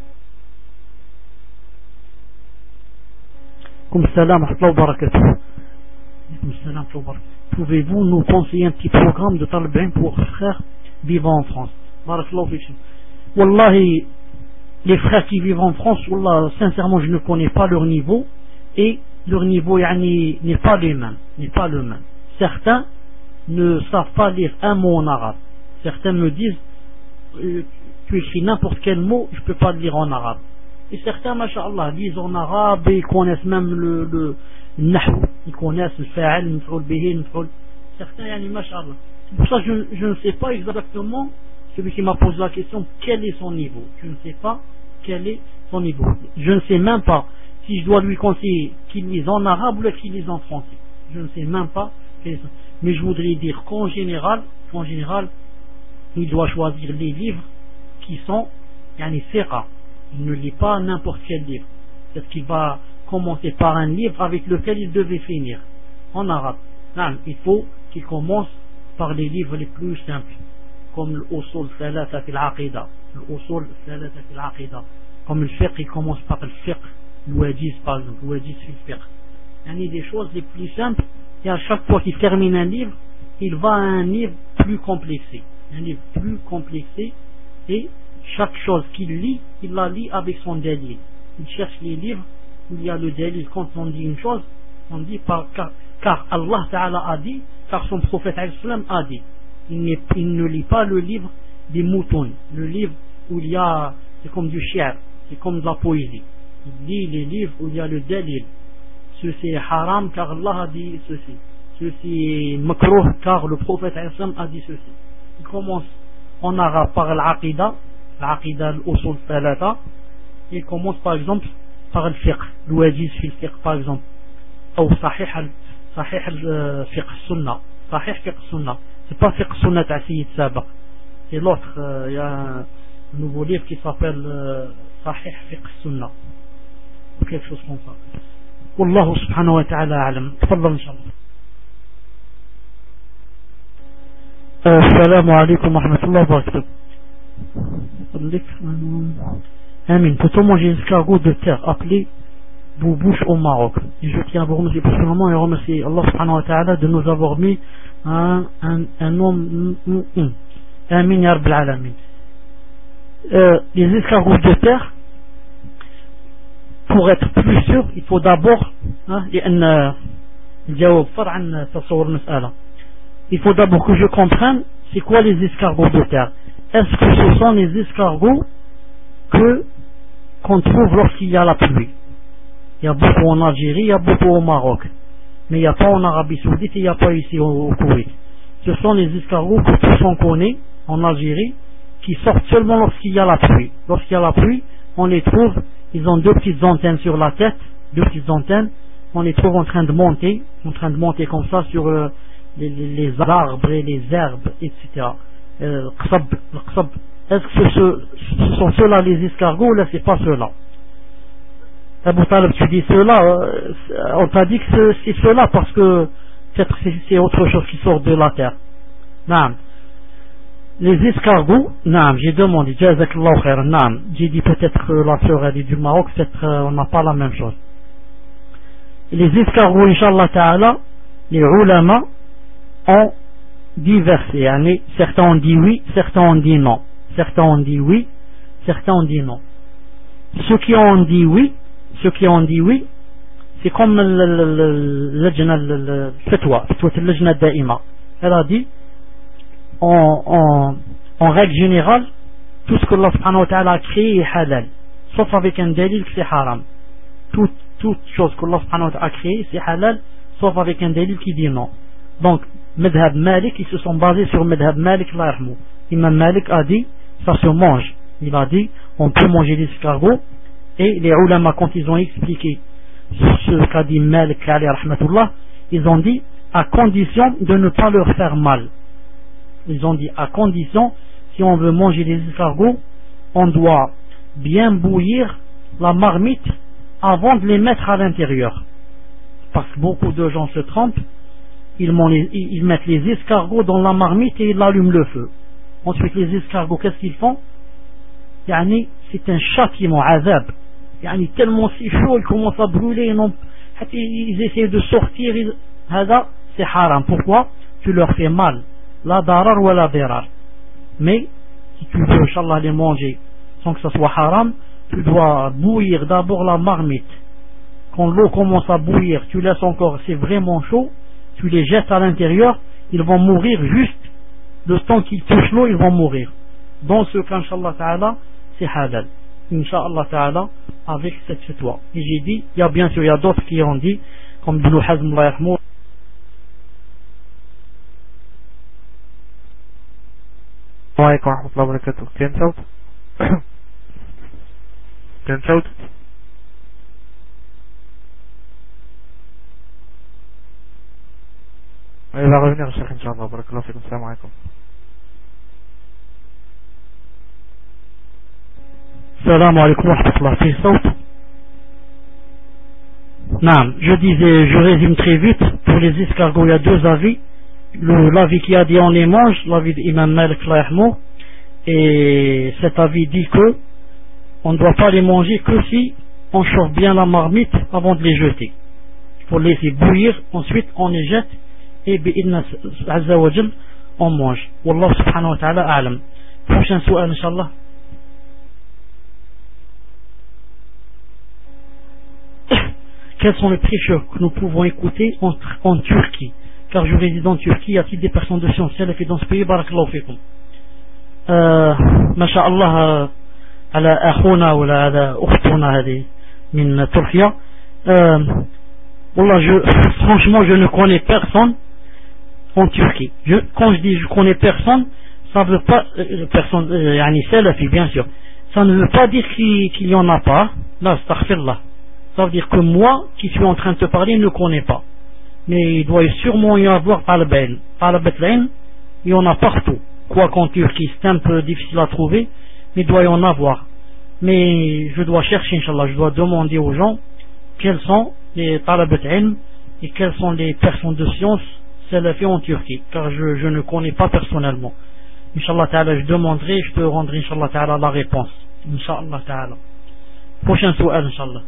Pouvez-vous nous conseiller un petit programme de talibin pour frères vivant en France? Wallahi, les frères qui vivent en France, wallah, sincèrement je ne connais pas leur niveau et leur niveau yani, n'est pas le même, n'est pas le même. Certains ne savent pas lire un mot en arabe. Certains me disent euh, tu écris n'importe quel mot, je ne peux pas le lire en arabe. Et certains, masha'Allah, lisent en arabe et ils connaissent même le, le nahou, ils connaissent le fa'al, le maf'oul bihi, le maf'oul. Certains, yani, masha'Allah. Pour ça, je, je ne sais pas exactement, celui qui m'a posé la question, quel est son niveau. Je ne sais pas quel est son niveau. Je ne sais même pas si je dois lui conseiller qu'il lise en arabe ou qu'il lise en français. Je ne sais même pas quel est son. Mais je voudrais dire qu'en général, qu'en général, il doit choisir les livres qui sont, yani, fiqh. Il ne lit pas n'importe quel livre. C'est qu'il va commencer par un livre avec lequel il devait finir en arabe. Non, il faut qu'il commence par les livres les plus simples, comme l'usul thalatha fil aqida, l'usul thalatha fil aqida, comme le fiqh, il commence par le fiqh, l'ouajiz par exemple, l'ouajiz fil fiqh. Il y a des choses les plus simples, et à chaque fois qu'il termine un livre, il va à un livre plus complexé, un livre plus complexé, et chaque chose qu'il lit, il la lit avec son dalil. Il cherche les livres où il y a le dalil. Quand on dit une chose, on dit par, car, car Allah Ta'ala a dit, car son prophète a dit. Il, il ne lit pas le livre des moutons, le livre où il y a, c'est comme du shi'r, c'est comme de la poésie. Il lit les livres où il y a le dalil. Ceci est haram car Allah a dit ceci. Ceci est makruh car le prophète a dit ceci. Il commence en arabe par l'aqida, l'aqida al-usul thalatha. Il commence par exemple par le fiqh, l'ouajiz fil fiqh par exemple. Ou sahih sahih fiqh sunnah. Sahih fiqh sunnah. C'est pas fiqh sunnah à Sayyid Sabaq. Et l'autre, il y a un nouveau livre qui s'appelle Sahih fiqh sunnah. Ou quelque chose comme ça. Wallahu subhanahu wa ta'ala a'lam. Tafadhal inshallah. Assalamu alaikum wa rahmatullahi wa barakatuh. Amin. Peut-on manger des escargots de terre appelés boubouche au Maroc? Et je tiens à vous remercier personnellement et remercier Allah subhanahu wa ta'ala de nous avoir mis un, un, un nom. Amin ya Rabbil Alamin. Euh, les escargots de terre, pour être plus sûr, il faut d'abord, hein, il faut d'abord que je comprenne c'est quoi les escargots de terre. Est-ce que ce sont les escargots que qu'on trouve lorsqu'il y a la pluie? Il y a beaucoup en Algérie, il y a beaucoup au Maroc, mais il n'y a pas en Arabie Saoudite et il n'y a pas ici au, au Koweït. Ce sont les escargots que tous on connaît en Algérie, qui sortent seulement lorsqu'il y a la pluie. Lorsqu'il y a la pluie, on les trouve, ils ont deux petites antennes sur la tête, deux petites antennes, on les trouve en train de monter, en train de monter comme ça sur euh, les, les, les arbres et les herbes, et cetera. Euh, Est-ce que ce, ce sont ceux-là les escargots ou là c'est pas ceux-là? Abu Talib, tu dis ceux-là, euh, on t'a dit que c'est ceux-là parce que peut-être c'est autre chose qui sort de la terre. Non. Les escargots, non, j'ai demandé, Jazakallahu khair, non, j'ai dit peut-être que la sœur elle est du Maroc, peut-être euh, on n'a pas la même chose. Les escargots, Inch'Allah Ta'ala, les ulama ont diversé. Yani, certains ont dit oui, certains ont dit non. Certains ont dit oui, certains ont dit non. Ceux qui ont dit oui, ceux qui ont dit oui, c'est comme le fatwa, le lajna daima. Elle a dit, en, en, en règle générale, tout ce que Allah subhanahu wa ta'ala a créé est halal, sauf avec un dalil que c'est haram. Toute, toute chose que Allah subhanahu wa ta'ala a créé, c'est halal, sauf avec un dalil qui dit non. Donc, Madhab Malik, ils se sont basés sur Madhab Malik, la yarhamou. Imam Malik a dit, ça se mange. Il a dit, on peut manger des escargots, et les ulama, quand ils ont expliqué ce qu'a dit Malik, alayhi rahmatullah, ils ont dit, à condition de ne pas leur faire mal. Ils ont dit, à condition, si on veut manger des escargots, on doit bien bouillir la marmite avant de les mettre à l'intérieur. Parce que beaucoup de gens se trompent, ils, les, ils mettent les escargots dans la marmite et ils allument le feu. Ensuite, les escargots, qu'est-ce qu'ils font? Yani, c'est un châtiment, azab. Yani, tellement c'est chaud, ils commencent à brûler, ils, ils essaient de sortir. Ils... C'est haram. Pourquoi? Tu leur fais mal. La darar ou la dirar. Mais, si tu veux, Inch'Allah, les manger sans que ça soit haram, tu dois bouillir d'abord la marmite. Quand l'eau commence à bouillir, tu laisses encore, c'est vraiment chaud, tu les jettes à l'intérieur, ils vont mourir juste le temps qu'ils touchent l'eau, ils vont mourir. Dans ce cas, Inch'Allah Ta'ala, c'est halal. Inch'Allah Ta'ala, avec cette fatwa. Et j'ai dit, il y a bien sûr, il y a d'autres qui ont dit, comme Ibn Hazm, Allah yarhamou, عليكم ورحمة الله وبركاته. كان صوت كان صوت il va revenir Cheikh Inch'Allah. Barakallahu fikum. Salam alaikum. Salam alaikum wa rahmatullah. Fi صوت. Non, je disais, je résume très vite. Pour les escargots, il y a deux avis. L'avis qui a dit on les mange, l'avis d'Imam Malik, et cet avis dit que on ne doit pas les manger que si on chauffe bien la marmite avant de les jeter. Il faut les laisser bouillir, ensuite on les jette et bi'idna azza wa jal on mange. Wallah subhanahu wa ta'ala a'lam. Prochain souhait, Inch'Allah. Quels sont les prêcheurs que nous pouvons écouter en, en Turquie? Car je réside en Turquie, y a-t-il des personnes de science et dans ce pays? Barakallahu fikum. آه ما شاء الله على أخونا ولا على أختنا هذه من تركيا. euh, Wallah, je, franchement je ne connais personne en Turquie. Je, quand je dis je connais personne, ça veut pas euh, personne euh, yani salafi bien sûr, ça ne veut pas dire qu'il qu'il y en a pas. Là, astaghfirullah. Ça veut dire que moi qui suis en train de te parler ne connais pas, mais il doit sûrement y avoir talab ilm. Talab ilm, il y en a partout, quoi qu'en Turquie c'est un peu difficile à trouver, mais il doit y en avoir. Mais je dois chercher, Inch'Allah, je dois demander aux gens quels sont les talabat ilm et quelles sont les personnes de science salafi en Turquie, car je, je ne connais pas personnellement. Inch'Allah ta'ala, je demanderai, je te rendrai Inch'Allah ta'ala la réponse. Inch'Allah ta'ala. Prochain souhait, Inch'Allah.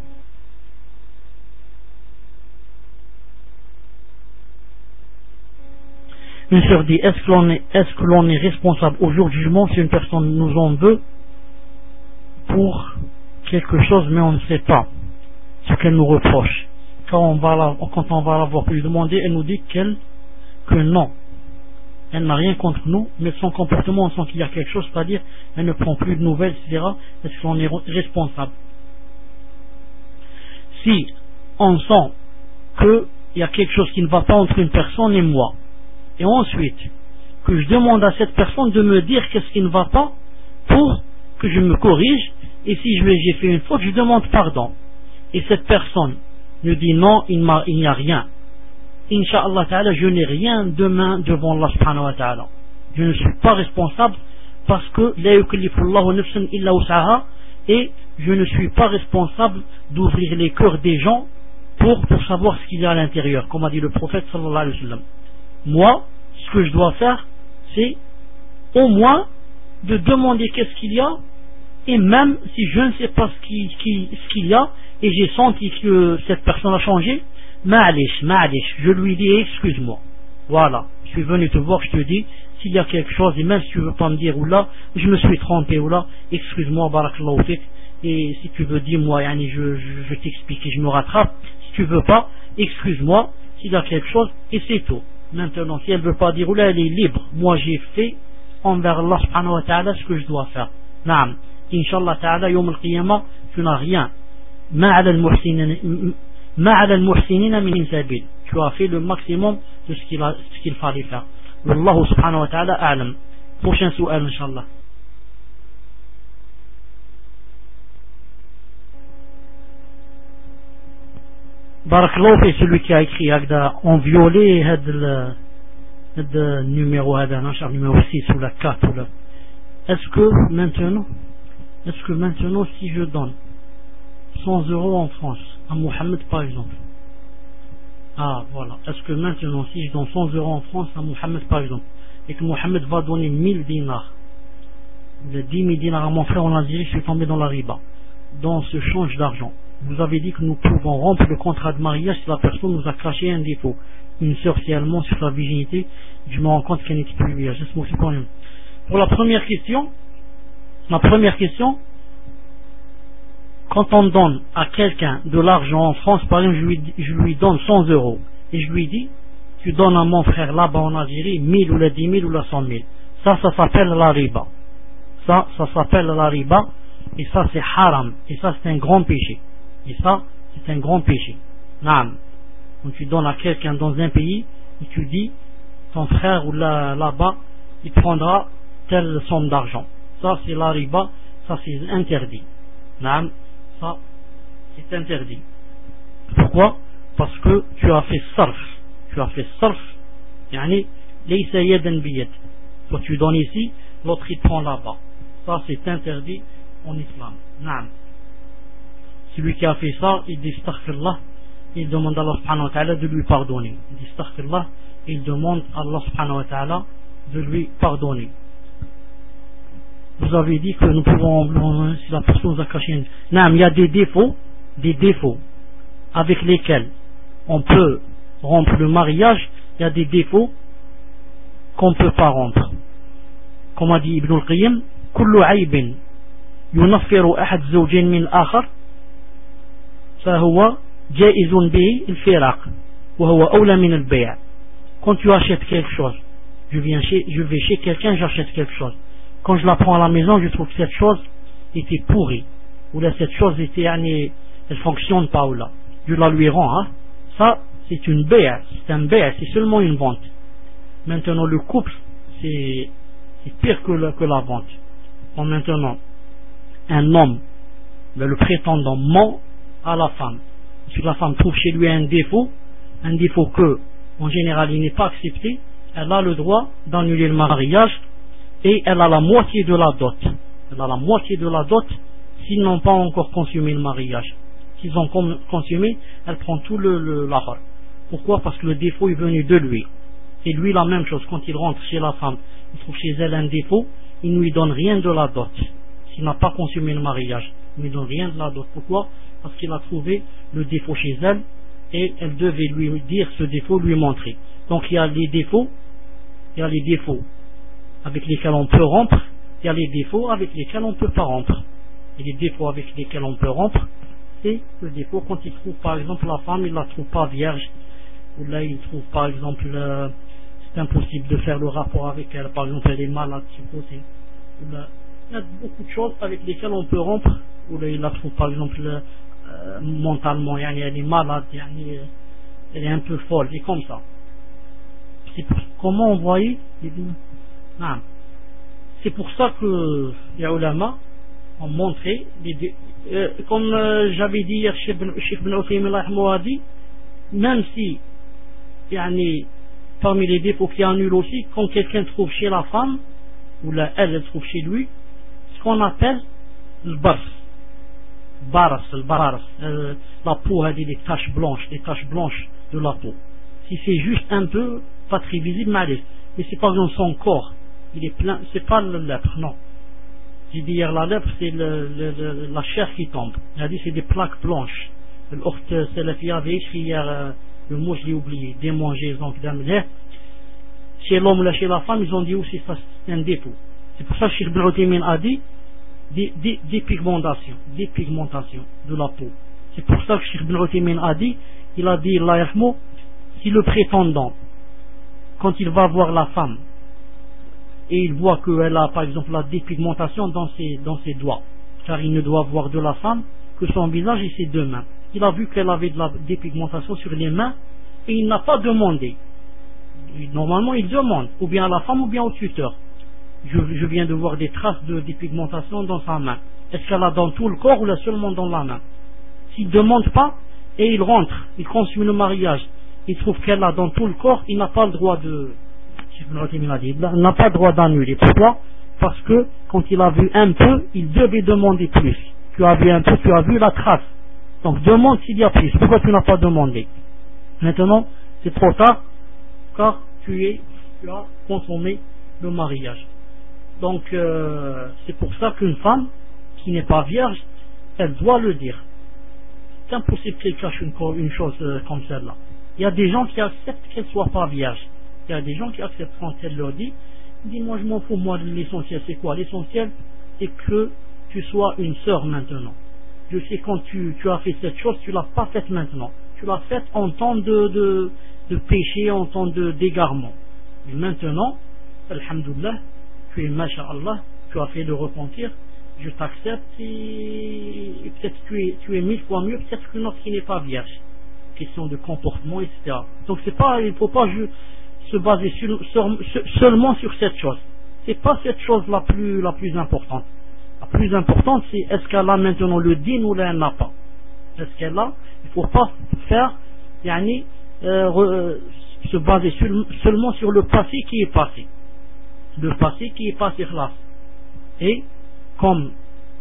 Une sœur dit, est-ce que l'on est, est-ce que l'on est responsable au jour du jugement si une personne nous en veut pour quelque chose, mais on ne sait pas ce qu'elle nous reproche. Quand on va la, quand on va la voir lui demander, elle nous dit qu'elle, que non, elle n'a rien contre nous, mais son comportement, on sent qu'il y a quelque chose, c'est-à-dire, elle ne prend plus de nouvelles, et cetera. Est-ce qu'on est responsable? Si on sent qu'il y a quelque chose qui ne va pas entre une personne et moi, et ensuite, que je demande à cette personne de me dire qu'est-ce qui ne va pas, pour que je me corrige, et si je j'ai fait une faute, je demande pardon. Et cette personne me dit non, il n'y a rien. Inch'Allah ta'ala, je n'ai rien demain devant Allah subhanahu wa ta'ala. Je ne suis pas responsable parce que la yukallifullahu nafsan illa wus'aha, et je ne suis pas responsable d'ouvrir les cœurs des gens pour, pour savoir ce qu'il y a à l'intérieur, comme a dit le prophète sallallahu alayhi wa sallam. Moi, ce que je dois faire, c'est au moins de demander qu'est-ce qu'il y a, et même si je ne sais pas ce qu'il qui, ce qu'il y a, et j'ai senti que cette personne a changé, ma'alish, ma'alish, je lui dis excuse-moi. Voilà, je suis venu te voir, je te dis, s'il y a quelque chose, et même si tu veux pas me dire ou là, je me suis trompé ou là, excuse-moi, barakallahu fik, et si tu veux, dis-moi, yani, je, je, je t'explique et je me rattrape. Si tu veux pas, excuse-moi, s'il y a quelque chose, et c'est tout. Maintenant, si elle veut pas dire ou là, elle est libre. Moi, j'ai fait envers Allah subhanahu wa ta'ala ce que je dois faire. Naam. Inch'Allah ta'ala, yawm al-qiyamah, tu n'as rien. Ma'ala al-muhsinina min sabil. Tu as fait le maximum de ce qu'il a, ce qu'il fallait faire. Wallahu subhanahu wa ta'ala a'lam. Prochain souhait, Inch'Allah. Barakallahu fi celui qui a écrit Agda en violet le numéro Agda, numéro six ou la quatre. Est-ce que maintenant, est-ce que maintenant si je donne cent euros en France à Mohamed par exemple, ah voilà, est-ce que maintenant si je donne cent euros en France à Mohamed par exemple, et que Mohamed va donner mille dinars, les dix mille dinars à mon frère en Algérie, je suis tombé dans la riba, dans ce change d'argent. Vous avez dit que nous pouvons rompre le contrat de mariage si la personne nous a caché un défaut. Une sœur, si elle ment sur sa virginité, je me rends compte qu'elle n'était plus vierge. Pour la première question, la première question, quand on donne à quelqu'un de l'argent en France, par exemple, je lui, je lui donne cent euros, et je lui dis, tu donnes à mon frère là-bas en Algérie mille ou la dix mille ou la cent mille. Ça, ça s'appelle la riba. Ça, ça s'appelle la riba, et ça c'est haram, et ça c'est un grand péché. Et ça, c'est un grand péché. Naam. Quand tu donnes à quelqu'un dans un pays, et tu dis, ton frère ou là, là-bas, il prendra telle somme d'argent. Ça, c'est la riba, ça c'est interdit. Naam. Ça, c'est interdit. Pourquoi? Parce que tu as fait sarf. Tu as fait sarf. Yani, laysa yadan biyad. Toi, tu donnes ici, l'autre il prend là-bas. Ça, c'est interdit en islam. Naam. Celui qui a fait ça, il dit astaghfirullah, il demande à Allah subhanahu wa ta'ala de lui pardonner. Il dit astaghfirullah, il demande à Allah subhanahu wa ta'ala de lui pardonner. Vous avez dit que nous pouvons, si la personne nous a caché une... Non, il y a des défauts, des défauts avec lesquels on peut rompre le mariage, il y a des défauts qu'on ne peut pas rompre. Comme a dit Ibn al-Qayyim, kullu aybin yunaffiru ahad zawjayn min akhar فهو جائز به الفراق وهو أولى من البيع. Quand tu achètes quelque chose, je, viens chez, je vais chez quelqu'un, j'achète quelque chose. quand je la prends à la maison, je trouve que cette chose était pourrie, ou là cette chose était, elle fonctionne pas, ou là, je la lui rends, hein. Ça, c'est une béa, c'est un béa, c'est seulement une vente. Maintenant, le couple, c'est, c'est pire que, le, que la vente. Bon, maintenant, un homme, le prétendant ment à la femme. Si la femme trouve chez lui un défaut, un défaut que, en général, il n'est pas accepté, elle a le droit d'annuler le mariage et elle a la moitié de la dot. Elle a la moitié de la dot s'ils n'ont pas encore consommé le mariage. S'ils ont consommé, elle prend tout le, le l'affaire. Pourquoi? Parce que le défaut est venu de lui. Et lui, la même chose, quand il rentre chez la femme, il trouve chez elle un défaut, il ne lui donne rien de la dot. S'il n'a pas consommé le mariage, il ne lui donne rien de la dot. Pourquoi? Parce qu'il a trouvé le défaut chez elle et elle devait lui dire ce défaut, lui montrer. Donc il y a les défauts, il y a les défauts avec lesquels on peut rompre, il y a les défauts avec lesquels on ne peut pas rompre. Et les défauts avec lesquels on peut rompre, c'est le défaut quand il trouve par exemple la femme, il ne la trouve pas vierge, ou là il trouve par exemple euh, c'est impossible de faire le rapport avec elle, par exemple elle est malade, psychotée, ou là, il y a beaucoup de choses avec lesquelles on peut rompre, ou là il la trouve par exemple euh, mentalement, yani, elle est malade, yani, elle est un peu folle, et comme ça. C'est pour, comment on voyait les deux. Non. C'est pour ça que les ulama ont montré, les, euh, comme euh, j'avais dit hier, Cheikh Ibn Uthaymin a dit, même si, yani, parmi les défauts qui annulent aussi, quand quelqu'un trouve chez la femme, ou la, elle, elle trouve chez lui, ce qu'on appelle le bars, baras, le baras, euh, la peau a des taches blanches, des taches blanches de la peau. Si c'est juste un peu, pas très visible, mais, mais c'est pas dans son corps, il est plein, c'est pas le lèpre, non. J'ai dit hier la lèpre, c'est le, le, le, la chair qui tombe. Il a dit c'est des plaques blanches. L'orte Salafi avait écrit hier, euh, le mot je l'ai oublié, démangeaison, chez l'homme ou chez la femme, ils ont dit aussi ça c'est un défaut. C'est pour ça que Cheikh Ibn Uthaymin a dit des, des, des pigmentations, des pigmentations de la peau. C'est pour ça que Cheikh Ibn Uthaymin a dit, il a dit, Allah yarhamou, si le prétendant, quand il va voir la femme, et il voit qu'elle a par exemple la dépigmentation dans ses, dans ses doigts, car il ne doit voir de la femme que son visage et ses deux mains. Il a vu qu'elle avait de la dépigmentation sur les mains et il n'a pas demandé. Normalement il demande, ou bien à la femme ou bien au tuteur. Je, je viens de voir des traces de dépigmentation dans sa main. Est-ce qu'elle a dans tout le corps ou là seulement dans la main? S'il ne demande pas et il rentre, il consume le mariage, il trouve qu'elle a dans tout le corps, il n'a pas le droit de... Il n'a pas le droit d'annuler. Pourquoi? Parce que quand il a vu un peu, il devait demander plus. Tu as vu un peu, tu as vu la trace. Donc demande s'il y a plus. Pourquoi tu n'as pas demandé? Maintenant, c'est trop tard, car tu, es, tu as consommé le mariage. Donc euh, c'est pour ça qu'une femme qui n'est pas vierge, elle doit le dire. C'est impossible qu'elle cache une, une chose euh, comme celle-là. Il y a des gens qui acceptent qu'elle ne soit pas vierge. Il y a des gens qui acceptent quand elle leur dit, dis moi je m'en fous, moi l'essentiel c'est quoi? L'essentiel c'est que tu sois une sœur maintenant. Je sais quand tu, tu as fait cette chose, tu l'as pas faite maintenant. Tu l'as faite en temps de, de, de péché, en temps de d'égarement. Et maintenant, alhamdoulilah, tu es masha'Allah, tu as fait le repentir, je t'accepte et, et peut-être tu es, tu es mille fois mieux, peut-être qu'une autre qui n'est pas vierge. Question de comportement, et cetera. Donc c'est pas, il ne faut pas juste se baser sur, sur, seulement sur cette chose. C'est pas cette chose la plus, la plus importante. La plus importante, c'est est-ce qu'elle a maintenant le din ou elle n'a pas. Est-ce qu'elle a? Il ne faut pas faire, yani, euh, re, se baser sur, seulement sur le passé qui est passé. Le passé qui est passé là. Et comme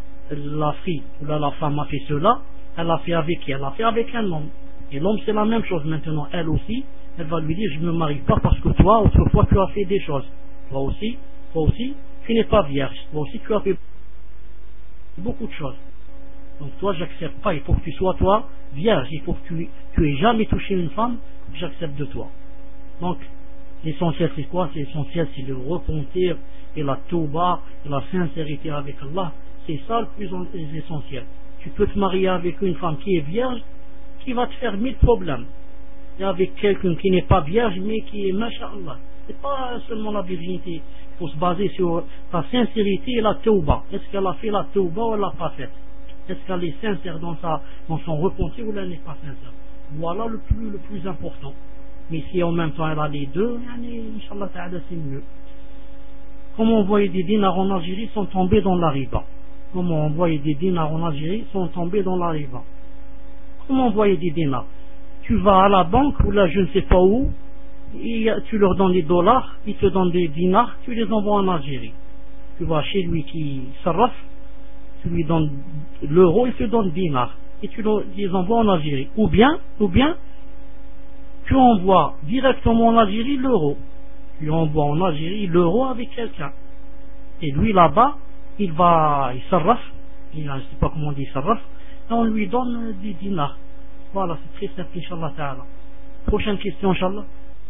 la fille ou la, la femme a fait cela, elle a fait avec qui? Elle a fait avec un homme. Et l'homme c'est la même chose maintenant. Elle aussi, elle va lui dire je ne me marie pas parce que toi autrefois tu as fait des choses. Toi aussi, toi aussi, tu n'es pas vierge. Toi aussi tu as fait beaucoup de choses. Donc toi j'accepte pas. Il faut que tu sois toi vierge. Il faut que tu, tu aies jamais touché une femme. J'accepte de toi. Donc l'essentiel c'est quoi? C'est l'essentiel c'est le repentir et la tauba et la sincérité avec Allah. C'est ça le plus essentiel. Tu peux te marier avec une femme qui est vierge, qui va te faire mille problèmes. Et avec quelqu'un qui n'est pas vierge, mais qui est masha'Allah. C'est pas seulement la virginité. Il faut se baser sur la sincérité et la tauba. Est-ce qu'elle a fait la tauba ou elle l'a pas faite? Est-ce qu'elle est sincère dans, sa, dans son repentir ou elle n'est pas sincère? Voilà le plus, le plus important. Mais si en même temps elle a les deux, Inch'Allah Ta'ala, c'est mieux. Comment envoyer des dinars en Algérie sont tombés dans la riba? Comment envoyer des dinars en Algérie sont tombés dans la riba? Comment envoyer des dinars? Tu vas à la banque ou là je ne sais pas où, et tu leur donnes des dollars, ils te donnent des dinars, tu les envoies en Algérie. Tu vas chez lui qui s'arrafe, tu lui donnes l'euro, il te donne dinars, et tu les envoies en Algérie. Ou bien, ou bien, tu envoies directement en Algérie l'euro. Tu envoies en Algérie l'euro avec quelqu'un. Et lui là-bas, il va, il s'arrafe, je ne sais pas comment on dit s'arrafe, et on lui donne des dinars. Voilà, c'est très simple, Inch'Allah Ta'ala. Prochaine question, Inch'Allah.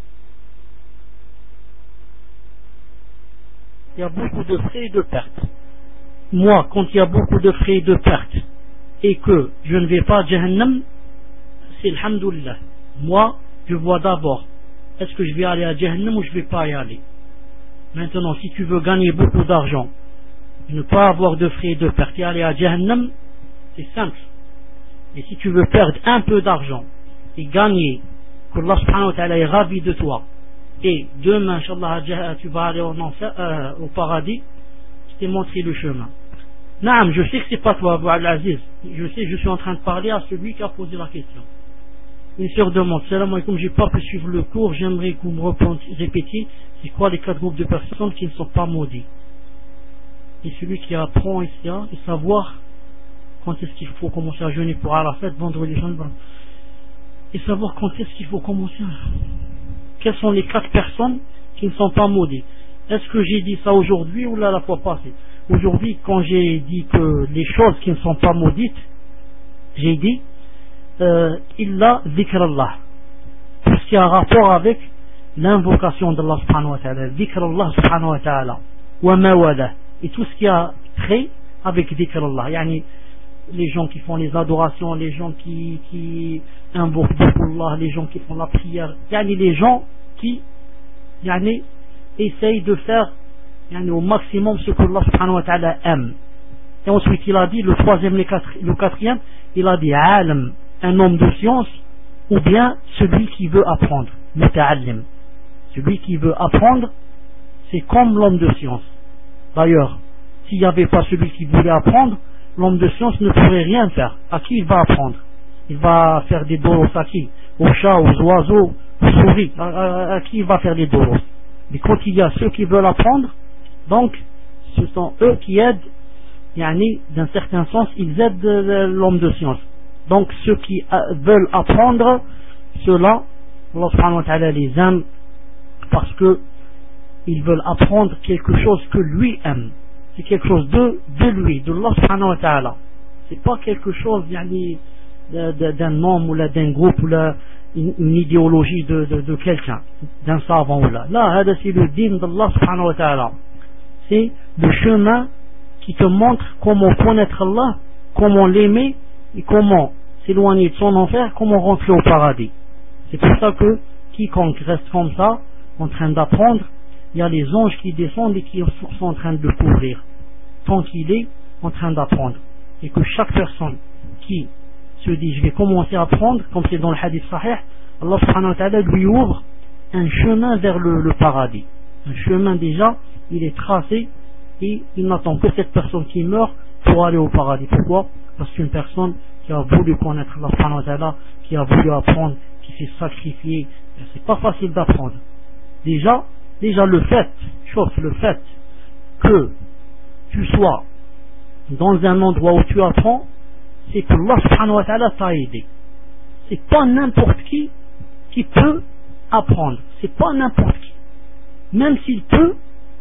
Il y a beaucoup de frais et de pertes. Moi, quand il y a beaucoup de frais et de pertes, et que je ne vais pas à Jahannam, c'est alhamdoulilah. Moi, je vois d'abord, est-ce que je vais aller à Jahannam ou je ne vais pas y aller? Maintenant, si tu veux gagner beaucoup d'argent, ne pas avoir de frais et de pertes et aller à Jahannam, c'est simple. Et si tu veux perdre un peu d'argent et gagner, que Allah subhanahu wa ta'ala est ravi de toi, et demain, Inch'Allah, tu vas aller au, enfer, euh, au paradis, je t'ai montré le chemin. Naam, je sais que c'est pas toi, Abu Al-Aziz. Je sais, je suis en train de parler à celui qui a posé la question. Une sœur demande, salam alaikum, j'ai pas pu suivre le cours, j'aimerais que vous me répétiez, c'est quoi les quatre groupes de personnes qui ne sont pas maudits? Et celui qui apprend ici, et savoir quand est-ce qu'il faut commencer à jeûner pour Arafat, vendredi, et savoir quand est-ce qu'il faut commencer. Quelles sont les quatre personnes qui ne sont pas maudites? Est-ce que j'ai dit ça aujourd'hui ou là la fois passée? Aujourd'hui, quand j'ai dit que les choses qui ne sont pas maudites, j'ai dit euh, illa dhikrallah, tout ce qui a rapport avec l'invocation d'Allah subhanahu wa ta'ala, dhikrallah subhanahu wa ta'ala, wa mawala, et tout ce qui a trait avec dhikrallah, yani les gens qui font les adorations, les gens qui, qui invoquent Allah, les gens qui font la prière, yani les gens qui yani, essayent de faire yani, au maximum ce que Allah subhanahu wa ta'ala aime. Et ensuite il a dit, le troisième, le quatrième, il a dit alam, un homme de science, ou bien celui qui veut apprendre, muta'allim. Celui qui veut apprendre, c'est comme l'homme de science. D'ailleurs, s'il n'y avait pas celui qui voulait apprendre, l'homme de science ne pourrait rien faire. À qui il va apprendre? Il va faire des doros à qui? Aux chats, aux oiseaux, aux souris. À, à, à qui il va faire les doros? Mais quand il y a ceux qui veulent apprendre, donc ce sont eux qui aident, yani, d'un certain sens, ils aident l'homme de science. Donc ceux qui veulent apprendre, ceux-là, Allah subhanahu wa ta'ala les aime parce que ils veulent apprendre quelque chose que lui aime. C'est quelque chose de, de lui, de Allah subhanahu wa ta'ala. C'est pas quelque chose yani, d'un homme ou d'un groupe ou là, une, une idéologie de, de, de quelqu'un, d'un savant ou là. Là, c'est le din d'Allah subhanahu wa ta'ala. C'est le chemin qui te montre comment connaître Allah, comment l'aimer et comment s'éloigner de son enfer, comment rentrer au paradis. C'est pour ça que quiconque reste comme ça, en train d'apprendre, il y a les anges qui descendent et qui sont en train de le couvrir, tant qu'il est en train d'apprendre. Et que chaque personne qui se dit je vais commencer à apprendre, comme c'est dans le hadith sahih, Allah subhanahu wa ta'ala lui ouvre un chemin vers le, le paradis. Un chemin déjà, il est tracé et il n'attend que cette personne qui meurt pour aller au paradis. Pourquoi? Parce qu'une personne qui a voulu connaître Allah subhanahu wa ta'ala, qui a voulu apprendre, qui s'est sacrifié, c'est pas facile d'apprendre. Déjà, déjà le fait, chauffe le fait que tu sois dans un endroit où tu apprends, c'est que Allah subhanahu wa ta'ala t'a aidé. C'est pas n'importe qui qui peut apprendre. C'est pas n'importe qui. Même s'il peut,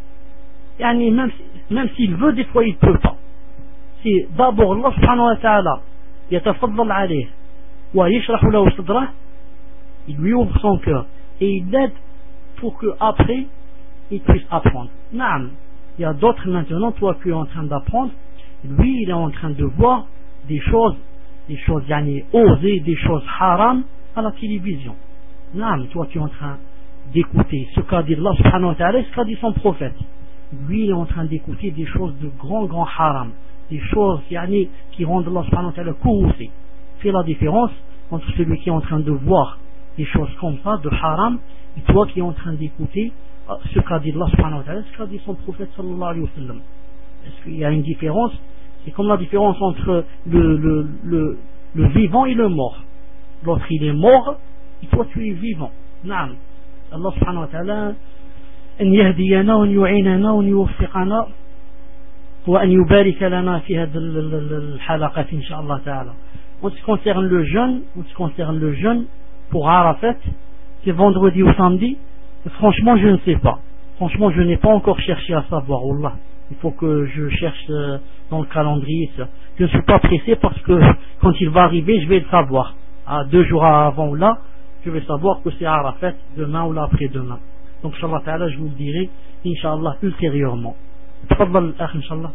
yani même, même s'il veut, des fois il peut pas. C'est d'abord Allah subhanahu wa ta'ala yatafaddal alayh wa yashrahu lahu sadrah, il lui ouvre son cœur et il l'aide pour que après il puisse apprendre. Naam, il y a d'autres maintenant, toi qui es en train d'apprendre, lui il est en train de voir des choses, des choses yani osées, des choses haram à la télévision. Naam, toi tu es en train d'écouter ce qu'a dit Allah subhanahu wa ta'ala et ce qu'a dit son prophète. Lui il est en train d'écouter des choses de grand grand haram, des choses yani, qui rendent Allah subhanahu wa ta'ala courroucé. C'est la différence entre celui qui est en train de voir des choses comme ça, de haram, et toi qui es en train d'écouter ce qu'a dit Allah subhanahu wa ta'ala, ce qu'a dit son prophète sallallahu alayhi wa sallam. Est-ce qu'il y a une différence? C'est comme la différence entre le, le, le, le vivant et le mort. L'autre il est mort et toi tu es vivant. Naam. Allah subhanahu wa ta'ala أن يهدينا وأن يعيننا وأن يوفقنا وأن يبارك لنا في هذه الحلقة إن شاء الله تعالى. En ce qui concerne le jeûne, en ce qui concerne le jeûne pour Arafat, c'est vendredi ou samedi. Franchement, je ne sais pas. Franchement, je n'ai pas encore cherché à savoir. Wallah. Il faut que je cherche dans le calendrier ça. Je ne suis pas pressé parce que quand il va arriver, je vais le savoir. À deux jours avant ou là, je vais savoir que c'est Arafat demain ou là après-demain. Donc, Inch'Allah Ta'ala, je vous le dirai, Inch'Allah, ultérieurement. Tfaddal, akh, Inch'Allah.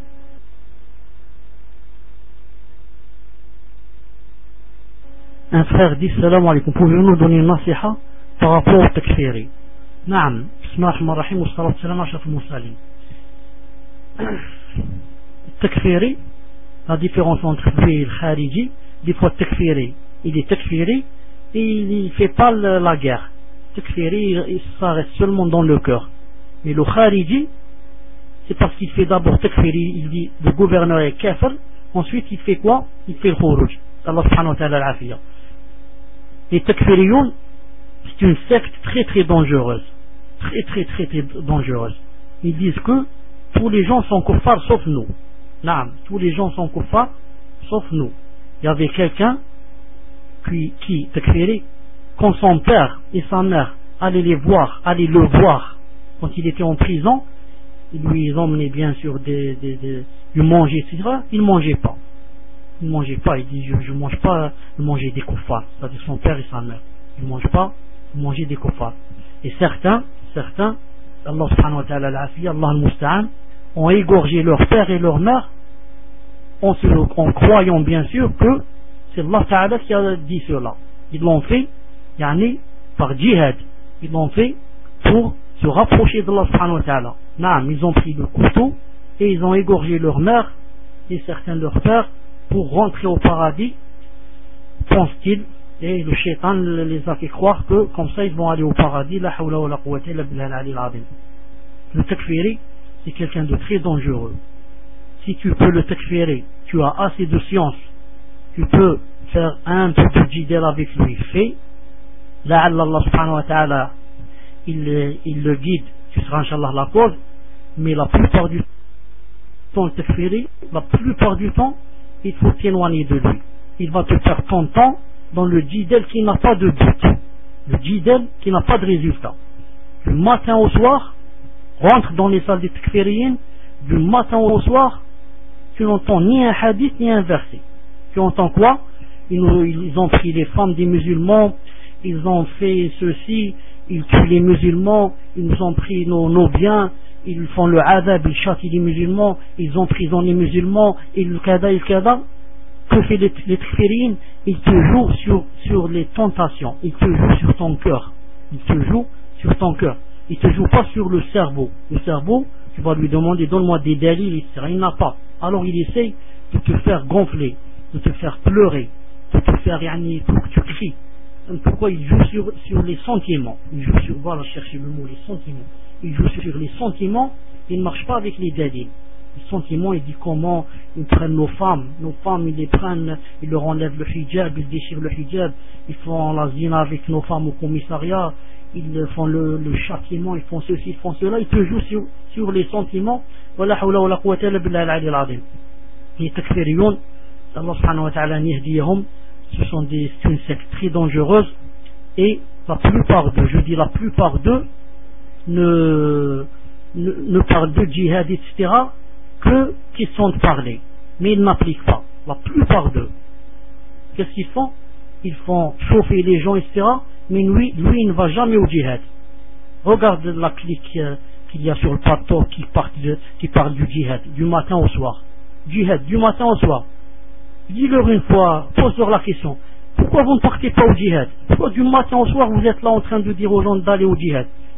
Un frère dit, salam alaikum, pouvez-vous nous donner une nasiha par rapport au takfiri? Naam, bismillahirrahmanirrahim, wa salatu salam ala ashrafil mursalin. Takfiri, la différence entre lui et le khariji, des fois takfiri, il est takfiri et il ne fait pas la guerre. Takfiri, ça reste seulement dans le cœur. Mais le khariji, c'est parce qu'il fait d'abord takfiri, il dit le gouverneur est kafir, ensuite il fait quoi? Il fait le khuruj. Allah subhanahu wa ta'ala al-afiyah. Les takfiriyoun, c'est une secte très très dangereuse. Très très très très dangereuse. Ils disent que tous les gens sont kuffars sauf nous. Naam, tous les gens sont kuffars sauf nous. Il y avait quelqu'un qui, qui takfiri, quand son père et sa mère allaient les voir, allaient le voir quand il était en prison, ils lui emmenaient bien sûr des, des, des, du manger, et cetera. Il ne mangeait pas. Il ne mangeait pas. Il dit je ne mange pas de manger des kuffars. C'est-à-dire son père et sa mère. Il ne mange pas de manger des kuffars. Et certains, certains, Allah subhanahu wa ta'ala al-afiyah, Allah al-musta'an, ont égorgé leur père et leur mère en, se, en croyant bien sûr que c'est Allah ta'ala qui a dit cela. Ils l'ont fait yani, par djihad. Ils l'ont fait pour se rapprocher d'Allah subhanahu wa ta'ala. Naam, ils ont pris le couteau et ils ont égorgé leur mère et certains leur père pour rentrer au paradis, pense-t-il, et le shaitan les a fait croire que comme ça ils vont aller au paradis. La hawla wa la quwwata illa billahi al-ali al-azim. Le takfiri, c'est quelqu'un de très dangereux. Si tu peux le takfiri, tu as assez de science, tu peux faire un peu de jidal avec lui, fais. La'alla Allah subhanahu wa ta'ala il, il le guide, tu seras inshallah la cause. Mais la plupart du temps le takfiri, la plupart du temps il faut t'éloigner de lui. Il va te faire ton temps dans le jidal qui n'a pas de but, le jidal qui n'a pas de résultat. Du matin au soir, rentre dans les salles des takfiriyin, du matin au soir, tu n'entends ni un hadith ni un verset. Tu entends quoi? ils, ils ont pris les femmes des musulmans, ils ont fait ceci, ils tuent les musulmans, ils nous ont pris nos, nos biens, ils font le adab, ils châtient les musulmans, ils emprisonnent les musulmans, et le kada, et le kada. Que fait les, les takfiriyin? Ils te jouent sur, sur les tentations, ils te jouent sur ton cœur, ils te jouent sur ton cœur, ils te jouent pas sur le cerveau. Le cerveau, tu vas lui demander donne-moi des dalils, et cetera. Il n'a pas. Alors il essaye de te faire gonfler, de te faire pleurer, de te faire yani, pour que tu cries. Pourquoi il joue sur, sur les sentiments? Il joue sur, voilà, chercher le mot, les sentiments. Il joue sur les sentiments, il ne marche pas avec les dalils. Les sentiments, il dit comment ils prennent nos femmes, nos femmes, ils les prennent, ils leur enlèvent le hijab, ils déchirent le hijab, ils font la zina avec nos femmes au commissariat, ils font le, le châtiment, ils font ceci, ils font cela, ils te jouent sur, sur les sentiments. Wala hawla wala quwwata illa billahi al-ali al-azim. Les takfiriyoun, Allah subhanahu wa ta'ala nihdiyahum, ce sont des, c'est une secte très dangereuse, et la plupart d'eux, je dis la plupart d'eux, ne, ne, ne parlent de djihad, et cetera, que question de parler, mais ils n'appliquent pas. La plupart d'eux, qu'est-ce qu'ils font? Ils font chauffer les gens, et cetera, mais lui, lui il ne va jamais au djihad. Regarde la clique euh, qu'il y a sur le plateau qui, de, qui parle du djihad, du matin au soir. Djihad, du matin au soir. Dis-leur une fois, pose-leur la question, pourquoi vous ne partez pas au djihad? Pourquoi du matin au soir vous êtes là en train de dire aux gens d'aller au djihad?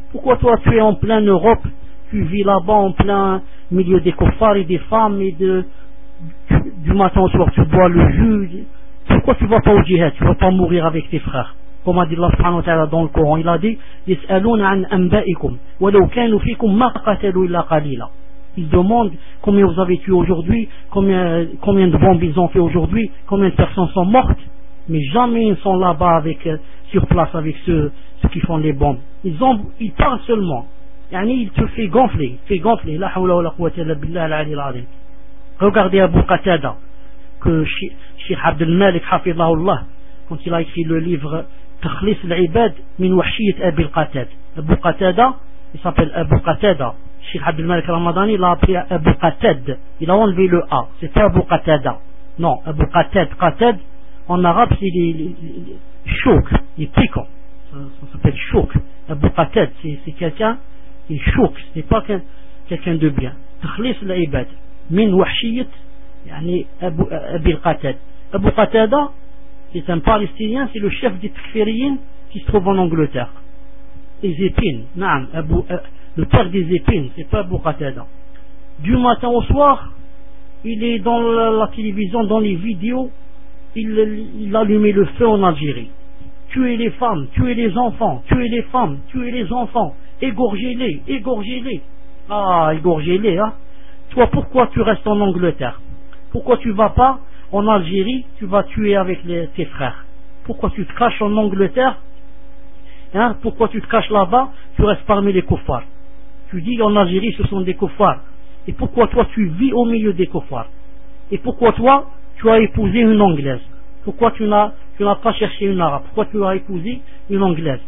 Pourquoi toi tu es en plein Europe, tu vis là-bas en plein milieu des koffars et des femmes et de, du matin au soir tu bois le jus. Pourquoi tu vas pas au djihad? Tu vas pas mourir avec tes frères? Comme a dit Allah subhanahu wa ta'ala dans le Coran, il a dit Yas'aluna an anba'ikum wa law kanu fikum ma qatalu illa qalila. Ils demandent combien vous avez tué aujourd'hui, combien, combien de bombes ils ont fait aujourd'hui, combien de personnes sont mortes, mais jamais ils sont là-bas avec, euh, sur place avec ceux, ceux qui font les bombes. Ils, ont, ils parlent seulement. Yani, il te fait gonfler, fait gonfler. La hawla wa la quwwata illa billah al-ali al-azim. Regardez Abu Qatada, que Cheikh Abdel Malik Hafidahullah, quand il a écrit le livre Takhlis al-Ibad min wahshiyat Abi al-Qatada. Abu Qatada, il s'appelle Abu Qatada. Cheikh Abdel Malik Ramadani, il l'a appelé Abu Qatad. Il a enlevé le A. C'est pas Abu Qatada. Non, Abu Qatad. Qatad, en arabe, c'est les, les, les chouk. Il est piquant. Ça, ça s'appelle chouk. Abu Qatad, c'est, c'est quelqu'un qui est chouk. Ce n'est pas quelqu'un de bien. Takhlis al-Ibad min wahshiyat yani Abu, Abi al-Qatad. Abu Qatada, c'est un Palestinien, c'est le chef des Takfiriyin qui se trouve en Angleterre. Les épines, naam, Abu, euh, le père des épines, c'est pas Abu Qatada. Du matin au soir, il est dans la, la télévision, dans les vidéos, il, il allumait le feu en Algérie. Tuez les femmes, tuez les enfants, tuez les femmes, tuez les enfants, égorgez-les, égorgez-les. Ah, égorgez-les, hein. Toi, pourquoi tu restes en Angleterre? Pourquoi tu vas pas en Algérie, tu vas tuer avec les, tes frères? Pourquoi tu te caches en Angleterre? Hein? Pourquoi tu te caches là-bas? Tu restes parmi les koufars. Tu dis en Algérie ce sont des koufars. Et pourquoi toi tu vis au milieu des koufars? Et pourquoi toi tu as épousé une anglaise? Pourquoi tu n'as, tu n'as pas cherché une arabe? Pourquoi tu as épousé une anglaise?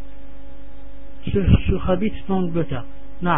Ce, ce habit c'est en Angleterre. Non.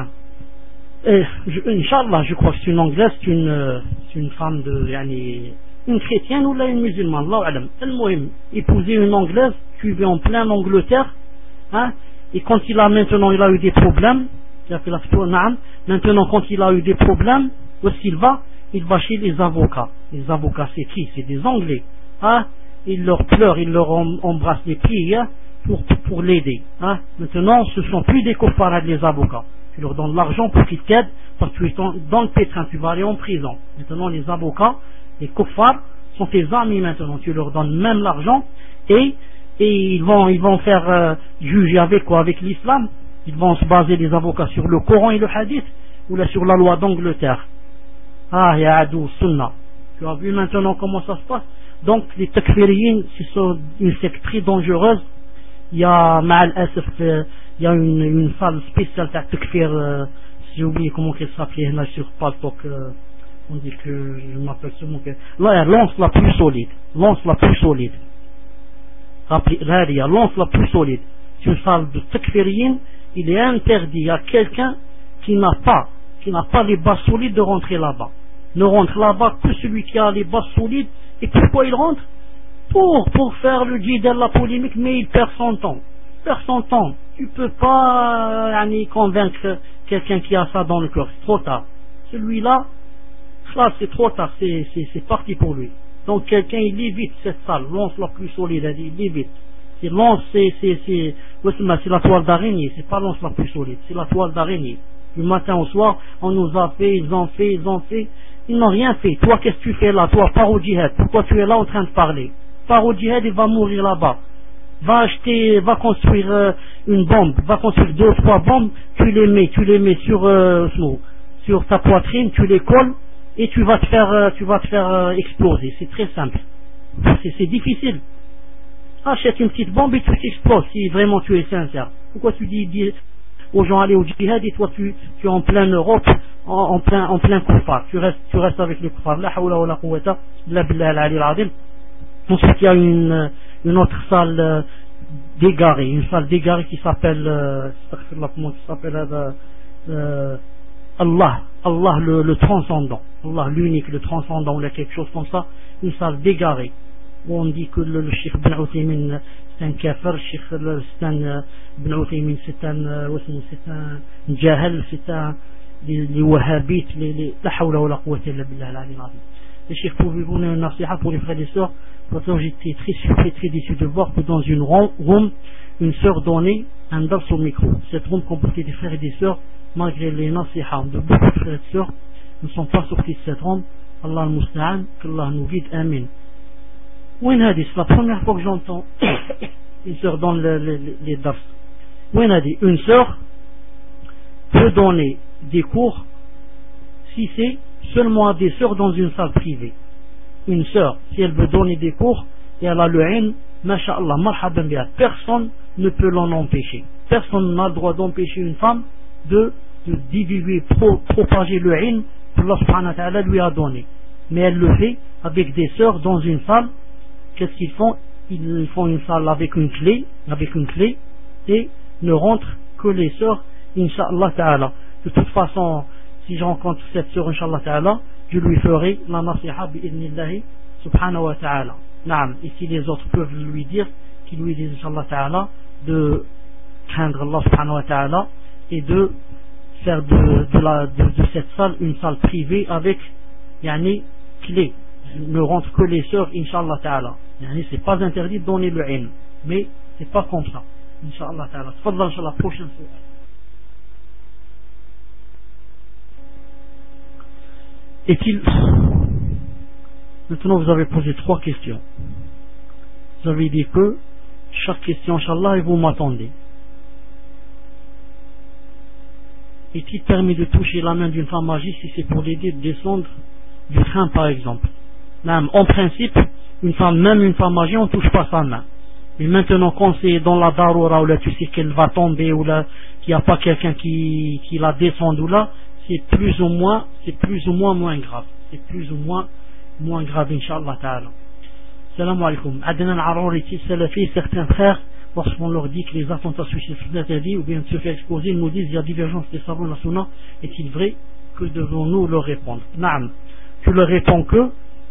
Et, je, Inch'Allah, je crois que c'est une anglaise, c'est une, c'est une femme de, yani, une chrétienne ou là une musulmane, Allah alam. El-Mohim, épouser une anglaise, tu vis en plein Angleterre, hein, et quand il a maintenant, il a eu des problèmes, il a fait la photo, naam, maintenant quand il a eu des problèmes, où est-ce qu'il va? Il va chez les avocats. Les avocats, c'est qui? C'est des Anglais, hein, il leur pleure, il leur embrasse les pieds, hein, pour, pour l'aider, hein. Maintenant, ce sont plus des kofarades, les avocats. Tu leur donnes l'argent pour qu'ils t'aident, parce que tu es dans le pétrin, tu vas aller en prison. Maintenant, les avocats, les kuffars, sont tes amis maintenant. Tu leur donnes même l'argent, et, et ils vont, ils vont faire euh, juger avec quoi? Avec l'islam. Ils vont se baser, les avocats, sur le Coran et le Hadith, ou là sur la loi d'Angleterre. Ah, ya adou, sunna. Tu as vu maintenant comment ça se passe? Donc, les takfiriyin, c'est une secte très dangereuse. Il y a, ma'al asif, il y a une, une salle spéciale de takfir, euh, j'ai oublié comment elle s'appelait, là sur Paltok, euh, on dit que je m'appelle seulement que, là, l'once la plus solide, l'once la plus solide. Rappelez, là, il y a l'once la plus solide. C'est une salle de takfiriyin, il est interdit à quelqu'un qui n'a pas, qui n'a pas les bases solides de rentrer là-bas. Ne rentre là-bas que celui qui a les bases solides. Et pourquoi il rentre? Pour, pour faire le jidal, la polémique, mais il perd son temps. Il perd son temps. Tu peux pas euh, convaincre quelqu'un qui a ça dans le cœur. C'est trop tard. Celui-là, ça c'est trop tard. C'est, c'est, c'est parti pour lui. Donc quelqu'un, il évite cette salle. Lance la plus solide, il évite. C'est lance, c'est, c'est, c'est, c'est la toile d'araignée. C'est pas lance la plus solide. C'est la toile d'araignée. Du matin au soir, on nous a fait, ils ont fait, ils ont fait. Ils n'ont rien fait. Toi, qu'est-ce que tu fais là? Toi, pars au djihad. Pourquoi tu es là en train de parler? Pars au djihad et va mourir là-bas. Va acheter, va construire euh, une bombe. Va construire deux ou trois bombes. Tu les mets, tu les mets sur, euh, sur ta poitrine, tu les colles et tu vas te faire, euh, tu vas te faire euh, exploser. C'est très simple. C'est, c'est difficile. Achète une petite bombe et tu t'exploses si vraiment tu es sincère. Pourquoi tu dis, dis aux gens aller au djihad et toi tu, tu es en pleine Europe, en, en plein, en plein kuffar. Tu restes, tu restes avec les kuffar. La hawla wa la quwwata illa billah al-ali al-azim. Ensuite, il y a une, une autre salle euh, d'égarée, une salle d'égarée qui s'appelle, euh, comment qui s'appelle, euh, euh, Allah, Allah le, le transcendant, Allah l'unique, le transcendant, ou quelque chose comme ça, une salle d'égarée, où on dit que le, le Cheikh Ibn Uthaymin c'est un kafir, le Cheikh Ibn Uthaymin c'est un, c'est un jahal, c'est un, les, les wahhabites, les, les, la hawla wa la quwwata illa billah al-ali al-azim. les chefs, pouvez-vous donner une nasiha pour les frères et les sœurs? Pourtant, j'étais très surpris, très déçu de voir que dans une room, une sœur donnait un dars au micro. Cette room comportait des frères et des sœurs, malgré les nasiha de beaucoup de frères et sœurs, ne sont pas sortis de cette room. Allah al-Musta'an, qu'Allah nous guide, amin. Ouin hadith, c'est la première fois que j'entends une sœur donne le, le, les dars. Ouin hadith, une sœur peut donner des cours si c'est seulement à des sœurs dans une salle privée. Une sœur, si elle veut donner des cours et elle a le haine, masha'Allah, marhaban biha, personne ne peut l'en empêcher. Personne n'a le droit d'empêcher une femme de, de divulguer, pro, propager le haine que Allah subhanahu wa ta'ala lui a donné. Mais elle le fait avec des sœurs dans une salle. Qu'est-ce qu'ils font? Ils font une salle avec une clé, avec une clé, et ne rentrent que les sœurs, incha'Allah ta'ala. De toute façon, si je rencontre cette sœur, incha'Allah ta'ala, je lui ferai la nasiha bi'idnillahi subhanahu wa ta'ala. Naam. Et si les autres peuvent lui dire, qu'ils lui disent, incha'Allah ta'ala, de craindre Allah subhanahu wa ta'ala et de faire de, de, la, de, de cette salle une salle privée avec, yani, clé. Ne rentre que les sœurs, incha'Allah ta'ala. Yani, c'est pas interdit de donner le ilm, mais c'est pas comme ça. Incha'Allah ta'ala. Tfadal, incha'Allah, prochaine fois. Est-il... Maintenant, vous avez posé trois questions. Vous avez dit que chaque question, Inch'Allah, et vous m'attendez. Est-il permis de toucher la main d'une femme âgée si c'est pour l'aider de descendre du train, par exemple? Même, en principe, une femme, même une femme âgée, on ne touche pas sa main. Mais maintenant, quand c'est dans la daroura, ou là, tu sais qu'elle va tomber, ou là, qu'il n'y a pas quelqu'un qui, qui la descend, ou là, c'est plus ou moins, c'est plus ou moins moins grave. C'est plus ou moins moins grave, Inch'Allah ta'ala. Salam alaikum. Adnan al-Arour est-il salafi? Certains frères, lorsqu'on leur dit que les attentats suicides sont interdits ou bien de se faire exploser, ils nous disent il y a divergence des savants de la sunna. Est-il vrai? Que devons-nous leur répondre? Naam. Tu leur réponds que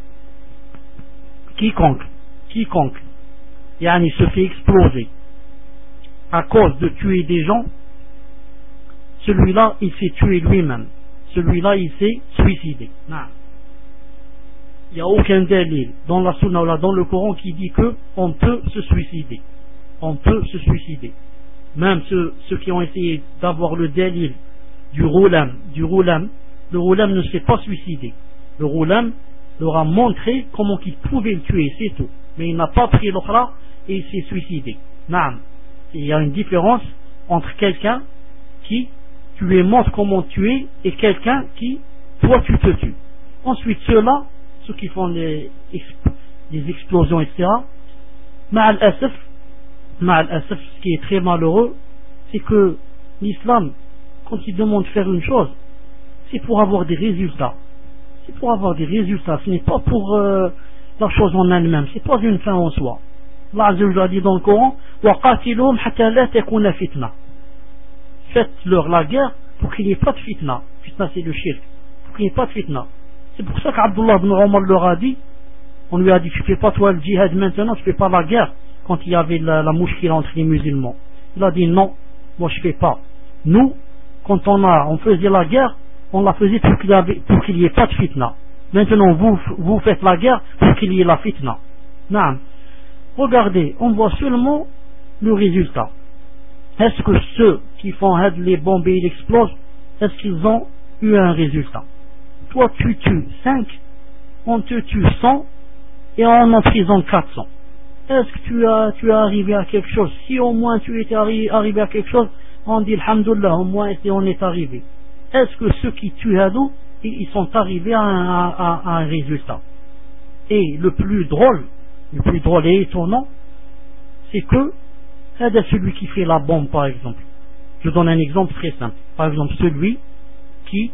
quiconque, quiconque, yani se fait exploser à cause de tuer des gens, celui-là, il s'est tué lui-même. Celui-là, il s'est suicidé. Non. Il n'y a aucun délil dans la sunna ou là, dans le Coran qui dit que on peut se suicider. On peut se suicider. Même ceux, ceux qui ont essayé d'avoir le délil du roulam, du roulam, le roulam ne s'est pas suicidé. Le roulam leur a montré comment il pouvait le tuer, c'est tout. Mais il n'a pas pris l'okhra et il s'est suicidé. Non. Il y a une différence entre quelqu'un qui tu lui montres comment tuer et quelqu'un qui, toi, tu te tues. Ensuite, ceux-là, ceux qui font les, les explosions, et cetera, ma'al asaf, ma'al asaf, ce qui est très malheureux, c'est que l'islam, quand il demande de faire une chose, c'est pour avoir des résultats. C'est pour avoir des résultats. Ce n'est pas pour euh, la chose en elle-même. C'est pas une fin en soi. Allah Azza wa Jalla dit dans le Coran, وَقَاتِلُهُمْ حَتَّى لَا تَكُونَ فِتْنَةً. Faites-leur la guerre pour qu'il n'y ait pas de fitna. Fitna, c'est le shirk. Pour qu'il n'y ait pas de fitna. C'est pour ça qu'Abdullah ibn Omar leur a dit, on lui a dit, tu fais pas toi le djihad maintenant, tu fais pas la guerre, quand il y avait la, la mouchkila entre les musulmans. Il a dit non, moi je fais pas. Nous, quand on a, on faisait la guerre, on la faisait pour qu'il y avait, pour qu'il n'y ait pas de fitna. Maintenant, vous, vous faites la guerre pour qu'il y ait la fitna. Non. Regardez, on voit seulement le résultat. Est-ce que ceux qui font les bombes et ils explosent, est-ce qu'ils ont eu un résultat? Toi, tu tues cinq, on te tue cent, et on emprisonne quatre cents. Est-ce que tu as, tu es arrivé à quelque chose? Si au moins tu étais arri arrivé à quelque chose, on dit alhamdoulilah, au moins on est arrivé. Est-ce que ceux qui tuent à nous, ils sont arrivés à un, à, à un résultat? Et le plus drôle, le plus drôle et étonnant, c'est que c'est celui qui fait la bombe, par exemple. Je donne un exemple très simple. Par exemple, celui qui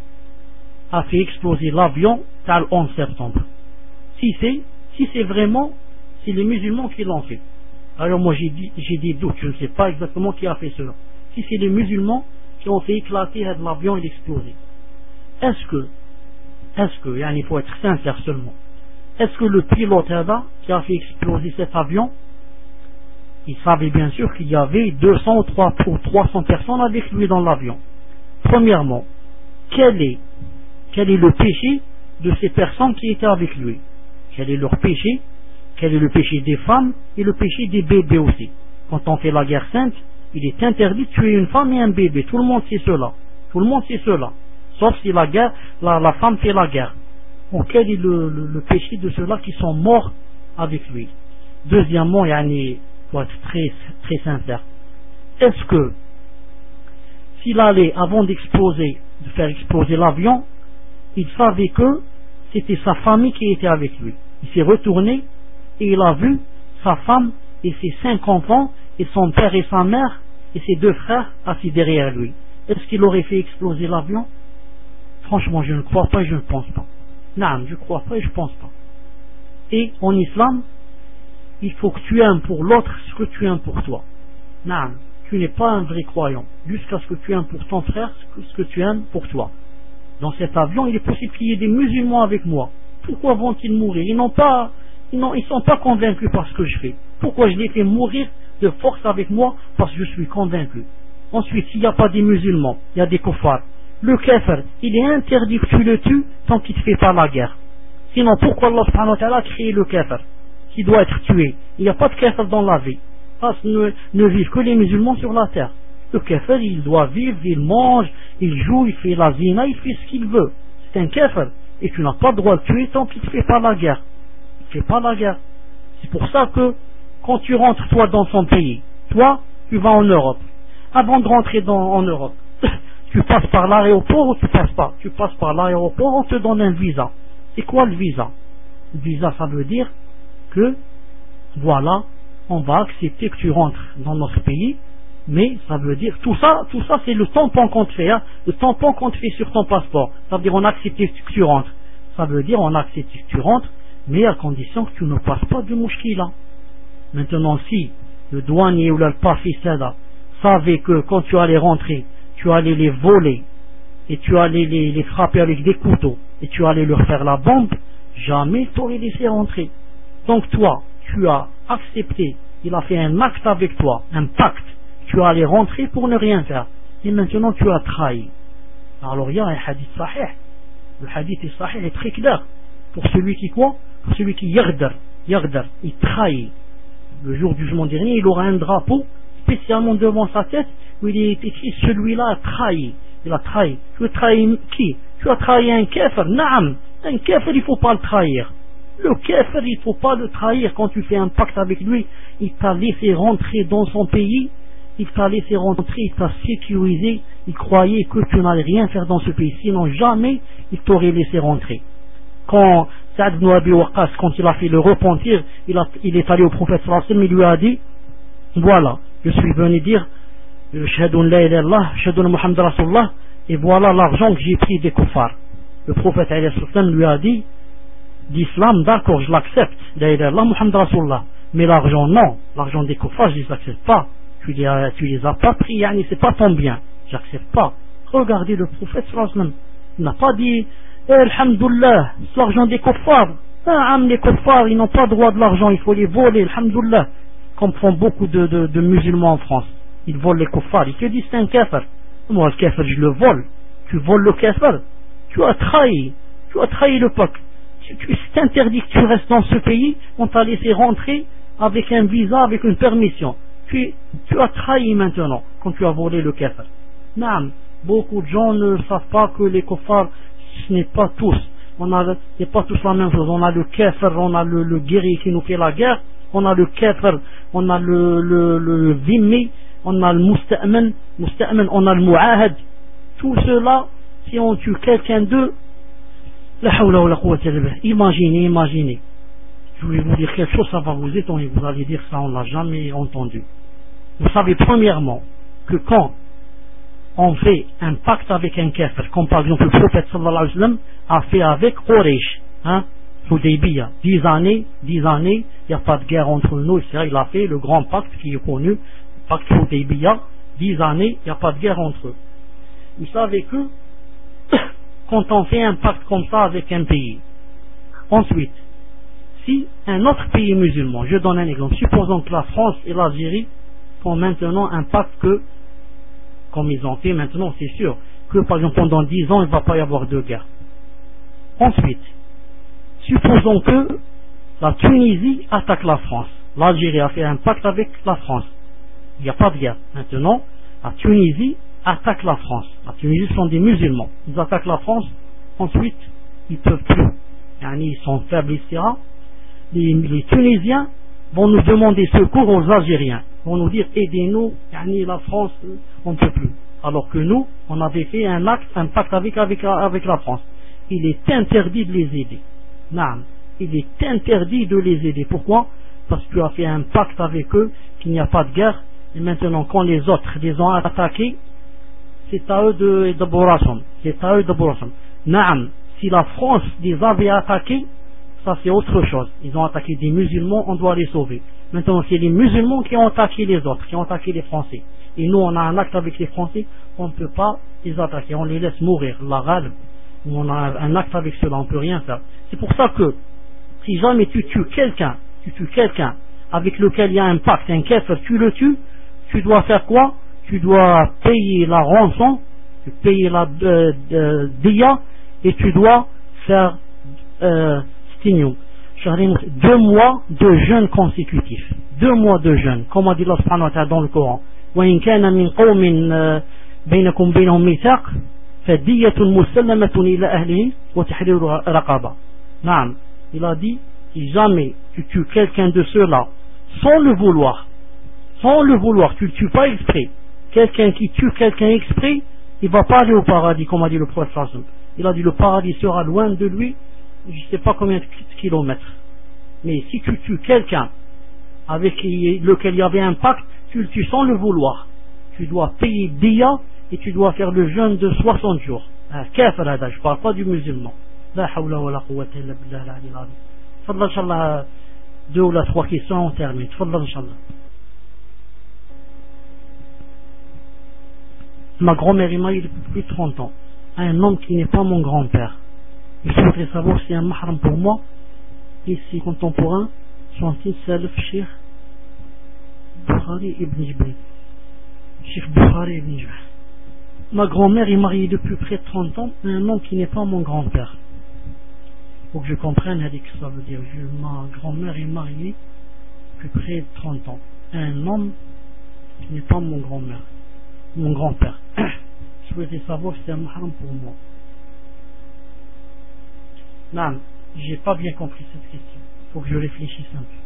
a fait exploser l'avion le onze septembre. Si c'est, si c'est vraiment, c'est les musulmans qui l'ont fait. Alors moi j'ai dit, j'ai des doutes, je ne sais pas exactement qui a fait cela. Si c'est les musulmans qui ont fait éclater l'avion et l'exploser. Est-ce que, est-ce que, yani, il faut être sincère seulement, est-ce que le pilote là, qui a fait exploser cet avion, il savait bien sûr qu'il y avait deux cents ou trois cents personnes avec lui dans l'avion? Premièrement, quel est, quel est le péché de ces personnes qui étaient avec lui. Quel est leur péché? Quel est le péché des femmes et le péché des bébés aussi? Quand on fait la guerre sainte, il est interdit de tuer une femme et un bébé. Tout le monde sait cela. Tout le monde sait cela. Sauf si la, guerre, la, la femme fait la guerre. Donc, quel est le, le, le péché de ceux-là qui sont morts avec lui? Deuxièmement, il faut être très, très sincère. Est-ce que s'il allait, avant d'exploser, de faire exploser l'avion, il savait que c'était sa famille qui était avec lui? Il s'est retourné et il a vu sa femme et ses cinq enfants et son père et sa mère et ses deux frères assis derrière lui. Est-ce qu'il aurait fait exploser l'avion? Franchement, je ne crois pas et je ne pense pas. Non, je ne crois pas et je ne pense pas. Et en islam, il faut que tu aimes pour l'autre ce que tu aimes pour toi. Non, tu n'es pas un vrai croyant jusqu'à ce que tu aimes pour ton frère ce que, ce que tu aimes pour toi. Dans cet avion, il est possible qu'il y ait des musulmans avec moi. Pourquoi vont-ils mourir? Ils n'ont pas, ils n'ont, ils sont pas convaincus par ce que je fais. Pourquoi je les fais mourir de force avec moi? Parce que je suis convaincu. Ensuite, s'il n'y a pas des musulmans, il y a des kuffars. Le kafir, il est interdit que tu le tues tant qu'il ne fait pas la guerre. Sinon, pourquoi Allah subhanahu wa ta'ala a créé le kafir qui doit être tué? Il n'y a pas de kafir dans la vie. Parce que ne, ne vivent que les musulmans sur la terre. Le kafir, il doit vivre, il mange, il joue, il fait la zina, il fait ce qu'il veut. C'est un kafir. Et tu n'as pas le droit de tuer tant qu'il ne fait pas la guerre. Il ne fait pas la guerre. C'est pour ça que quand tu rentres toi dans son pays, toi, tu vas en Europe. Avant de rentrer dans, en Europe, tu passes par l'aéroport ou tu passes pas? Tu passes par l'aéroport, on te donne un visa. C'est quoi le visa? Le visa, ça veut dire que, voilà, on va accepter que tu rentres dans notre pays, mais ça veut dire, tout ça, tout ça c'est le tampon qu'on te fait, hein, le tampon qu'on te fait sur ton passeport. Ça veut dire on a accepté que tu rentres. Ça veut dire on a accepté que tu rentres, mais à condition que tu ne passes pas de mouchkila. Maintenant, si le douanier ou le pafisada savait que quand tu allais rentrer, tu allais les voler, et tu allais les, les frapper avec des couteaux, et tu allais leur faire la bombe, jamais tu aurais laissé rentrer. Donc toi, tu as accepté, il a fait un acte avec toi, un pacte, tu allais rentrer pour ne rien faire. Et maintenant tu as trahi. Alors il y a un hadith sahih. Le hadith est sahih, est très clair. Pour celui qui quoi? Pour celui qui yagdar, yagdar, il trahit. Le jour du jugement dernier, il aura un drapeau spécialement devant sa tête où il est écrit celui-là a trahi. Il a trahi. Tu as trahi qui? Tu as trahi un kafir. Naam. Un kafir, il ne faut pas le trahir. Le kafir, il ne faut pas le trahir. Quand tu fais un pacte avec lui, il t'a laissé rentrer dans son pays, il t'a laissé rentrer, il t'a sécurisé, il croyait que tu n'allais rien faire dans ce pays, sinon jamais il t'aurait laissé rentrer. Quand Saad ibn Abi Waqqas, quand il a fait le repentir, il, a, il est allé au prophète sallallahu alayhi wa sallam, il lui a dit, voilà, je suis venu dire, Shahadun la ilaha illallah, Shahadun Muhammad Rasulullah, et voilà l'argent que j'ai pris des kuffars. Le prophète sallallahu alayhi wa sallam lui a dit, l'islam, d'accord, je l'accepte, la ilaha illallah, Muhammad Rasulullah, mais l'argent, non, l'argent des kuffars, je les accepte pas. Tu les, as, tu les as pas pris, yani, c'est pas ton bien, j'accepte pas. Regardez le prophète sallallahu alayhi wa sallam, il n'a pas dit, eh, alhamdoulilah, c'est l'argent des kuffars. Ah, les kuffars, ils n'ont pas droit de l'argent, il faut les voler, alhamdoulilah. Comme font beaucoup de, de, de musulmans en France. Ils volent les kuffars. Ils te disent c'est un kafir. Moi, le kafir, je le vole. Tu voles le kafir. Tu as trahi. Tu as trahi le peuple. C'est interdit que tu restes dans ce pays. On t'a laissé rentrer avec un visa, avec une permission. Tu, tu as trahi maintenant quand tu as volé le kafir. Non, beaucoup de gens ne savent pas que les kuffars, ce n'est pas tous. On a, c'est pas tous la même chose. On a le kafir, on a le, le guerrier qui nous fait la guerre. On a le kafir, on a le, le, le zimmi, on a le musta'man, musta'man, on a le mu'ahad. Tout cela, si on tue quelqu'un d'eux, la hawla wa la quwwata illa billah. Imaginez, imaginez. Je voulais vous dire quelque chose, ça va vous étonner. Vous allez dire ça, on l'a jamais entendu. Vous savez, premièrement, que quand on fait un pacte avec un kafir, comme par exemple le prophète sallallahu alayhi wa sallam a fait avec Quraysh, hein, Hudaybiyah, dix années, dix années, il n'y a pas de guerre entre nous, et cetera. Il a fait le grand pacte qui est connu, le pacte Hudaybiyah, dix années, il n'y a pas de guerre entre eux. Vous savez que, quand on fait un pacte comme ça avec un pays, ensuite, si un autre pays musulman, je donne un exemple, supposons que la France et l'Algérie font maintenant un pacte que, comme ils ont fait maintenant, c'est sûr, que par exemple pendant dix ans, il ne va pas y avoir de guerre. Ensuite, supposons que la Tunisie attaque la France. L'Algérie a fait un pacte avec la France. Il n'y a pas de guerre. Maintenant, la Tunisie attaque la France. La Tunisie sont des musulmans. Ils attaquent la France. Ensuite, ils ne peuvent plus. Ils sont faibles, et cetera. Les, les Tunisiens vont nous demander secours aux Algériens. Ils vont nous dire aidez-nous. La France, on ne peut plus. Alors que nous, on avait fait un acte, un pacte avec, avec, avec la France. Il est interdit de les aider. Non. Il est interdit de les aider. Pourquoi? Parce que tu as fait un pacte avec eux, qu'il n'y a pas de guerre. Et maintenant, quand les autres les ont attaqués, c'est à eux de de bourrasson. C'est à eux de bourrasson. Naam, si la France les avait attaqués, ça c'est autre chose. Ils ont attaqué des musulmans, on doit les sauver. Maintenant, c'est les musulmans qui ont attaqué les autres, qui ont attaqué les Français. Et nous, on a un acte avec les Français, on ne peut pas les attaquer, on les laisse mourir. La râle, on a un acte avec cela, on ne peut rien faire. C'est pour ça que, si jamais tu tues quelqu'un, tu tues quelqu'un avec lequel il y a un pacte, un kafir, tu le tues, tu dois faire quoi? Tu dois payer la rançon, tu payer la euh, euh, dia, et tu dois faire euh, stignum. Deux mois de jeûne consécutif. Deux mois de jeûne. Comme a dit Allah subhanahu wa ta'ala dans le Coran. وَإِنْ كَانَ مِنْ قَوْمٍ بَيْنَكُمْ بَيْنَهُمْ مِيثَاقٌ فَدِيَّةٌ مُسَلَّمَةٌ إِلَى أَهْلِهِ وَتَحْرِيرُ رَقَبَةٍ. Naam. Il a dit, si jamais tu tues quelqu'un de ceux-là, sans le vouloir, sans le vouloir, tu ne le tues pas exprès. Quelqu'un qui tue quelqu'un exprès, il ne va pas aller au paradis, comme a dit le prophète. Il a dit le paradis sera loin de lui, je ne sais pas combien de kilomètres. Mais si tu tues quelqu'un avec lequel il y avait un pacte, tu le tues sans le vouloir. Tu dois payer dia et tu dois faire le jeûne de soixante jours. Kafir hada, je ne parle pas du musulman. La hawla wa la quwwata illa billah al-ali al-azim. Fadla inshallah, deux ou la trois questions, on termine. Fadla inshallah. Ma grand-mère est mariée depuis plus de trente ans à un homme qui n'est pas mon grand-père. Je voudrais savoir si un mahram pour moi et si contemporain sont-ils salaf Cheikh Bukhari ibn Jibril. Cheikh Bukhari ibn Jibril. Ma grand-mère est mariée depuis près de trente ans à un homme qui n'est pas mon grand-père. Pour que je comprenne ce que ça veut dire. Je, ma grand-mère est mariée depuis près de trente ans à un homme qui n'est pas mon grand-mère. Mon grand-père. Je souhaitais savoir si c'est un mahram pour moi. Non, j'ai pas bien compris cette question. Il faut que je réfléchisse un peu.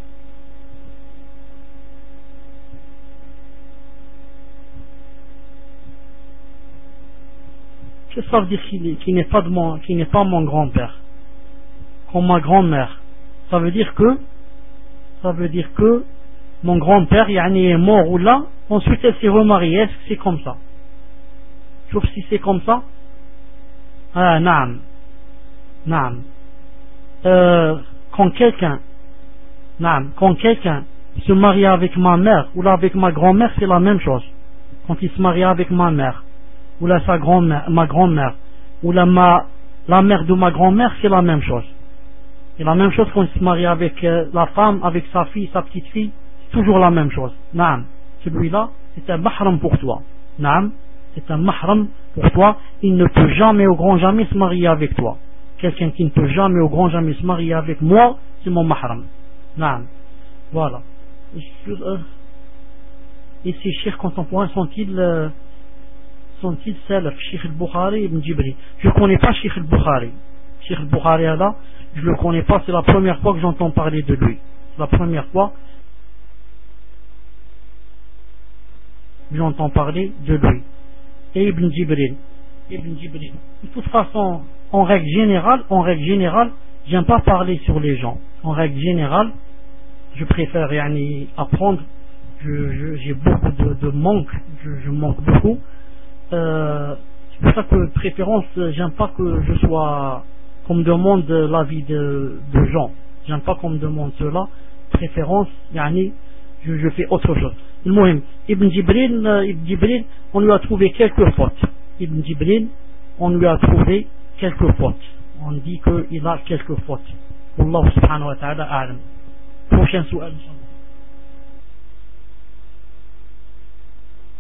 Qu'est-ce que ça veut dire qu'il, qu'il n'est pas de mon, qu'il n'est pas mon grand-père? Comme ma grand-mère. Ça veut dire que, ça veut dire que mon grand-père, yani, est mort ou là, ensuite elle s'est remariée. Est-ce que c'est comme ça? Sauf si c'est comme ça. Ah, naam. Naam. Euh, quand quelqu'un, naam, quand quelqu'un se marie avec ma mère ou là avec ma grand-mère, c'est la même chose. Quand il se marie avec ma mère ou là sa grand-mère, ma grand-mère ou là ma, la mère de ma grand-mère, c'est la même chose. C'est la même chose quand il se marie avec euh, la femme, avec sa fille, sa petite fille, c'est toujours la même chose. Naam. Celui-là, c'est un mahram pour toi. Naam. C'est un mahram pour toi. Il ne peut jamais au grand jamais se marier avec toi. Quelqu'un qui ne peut jamais au grand jamais se marier avec moi, c'est mon mahram. Naam. Voilà. Et ces chers contemporains sont-ils euh, sont-ils salaf? Cheikh al-Bukhari ibn Jibril. Je ne connais pas Cheikh al-Bukhari. Cheikh al-Bukhari là, je ne le connais pas, c'est la première fois que j'entends parler de lui. C'est la première fois que j'entends parler de lui. Et Ibn Jibril. Ibn Jibril. De toute façon, en règle générale, en règle générale, j'aime pas parler sur les gens. En règle générale, je préfère yani, apprendre. Je, je, j'ai beaucoup de, de manque. Je, je manque beaucoup. Euh, c'est pour ça que préférence, j'aime pas que je sois, qu'on me demande l'avis de, de gens. J'aime pas qu'on me demande cela. Préférence, yani, je, je fais autre chose. Le Mohim, Ibn Jibril, euh, Ibn Jibril, on lui a trouvé quelques fautes. Ibn Jibril, on lui a trouvé quelques fautes. On dit qu'il a quelques fautes. Allah subhanahu wa ta'ala a'lam. Prochain souhait.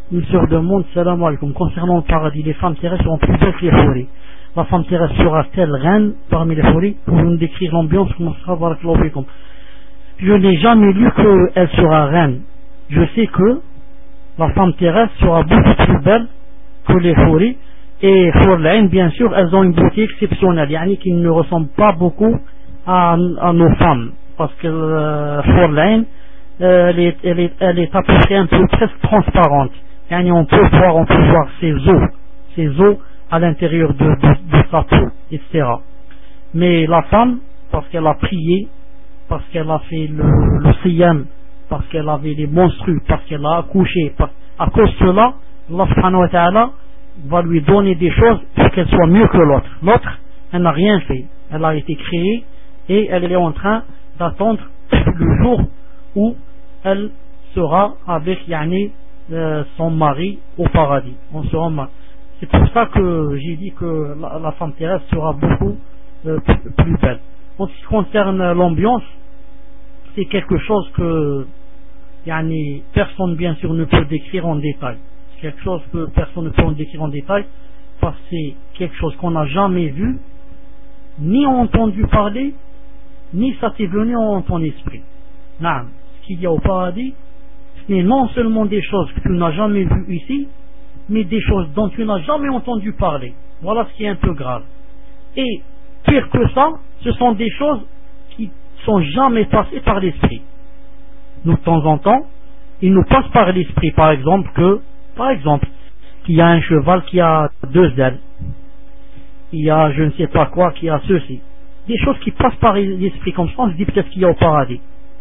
une sœur demande, salam alaikum, concernant le paradis, les femmes terrestres seront plus belles que les houris. La femme terrestre sera-t-elle reine parmi les houris? Pouvez-vous nous décrire l'ambiance? Comment sera barakallahu fikum? Je n'ai jamais lu qu'elle sera reine. Je sais que la femme terrestre sera beaucoup plus belle que les houris. Et Hur al-Ain, bien sûr, elles ont une beauté exceptionnelle, yani qui ne ressemble pas beaucoup à, à nos femmes. Parce que euh, Hur al-Ain, euh, elle, est, elle, est, elle est à peu près un peu presque transparente. Yani on peut voir, on peut voir ses os, ses os à l'intérieur de, de, de sa peau, et cetera. Mais la femme, parce qu'elle a prié, parce qu'elle a fait le, le siyam, parce qu'elle avait les menstrues, parce qu'elle a accouché, parce, à cause de cela, Allah subhanahu wa ta'ala va lui donner des choses pour qu'elle soit mieux que l'autre. L'autre, elle n'a rien fait. Elle a été créée et elle est en train d'attendre le jour où elle sera avec yani, euh, son mari au paradis. On sera marié. C'est pour ça que j'ai dit que la, la femme terrestre sera beaucoup euh, plus, plus belle. En ce qui concerne l'ambiance, c'est quelque chose que yani, personne bien sûr ne peut décrire en détail. C'est quelque chose que personne ne peut en décrire en détail parce que c'est quelque chose qu'on n'a jamais vu, ni entendu parler, ni ça t'est venu en ton esprit. Non, ce qu'il y a au paradis, ce n'est non seulement des choses que tu n'as jamais vues ici, mais des choses dont tu n'as jamais entendu parler. Voilà ce qui est un peu grave. Et pire que ça, ce sont des choses qui ne sont jamais passées par l'esprit. Nous, de temps en temps, il nous passe par l'esprit, par exemple, que, par exemple, qu'il y a un cheval qui a deux ailes. Il y a je ne sais pas quoi qui a ceci. Des choses qui passent par l'esprit comme ça, on se dit peut-être qu'il y a au paradis.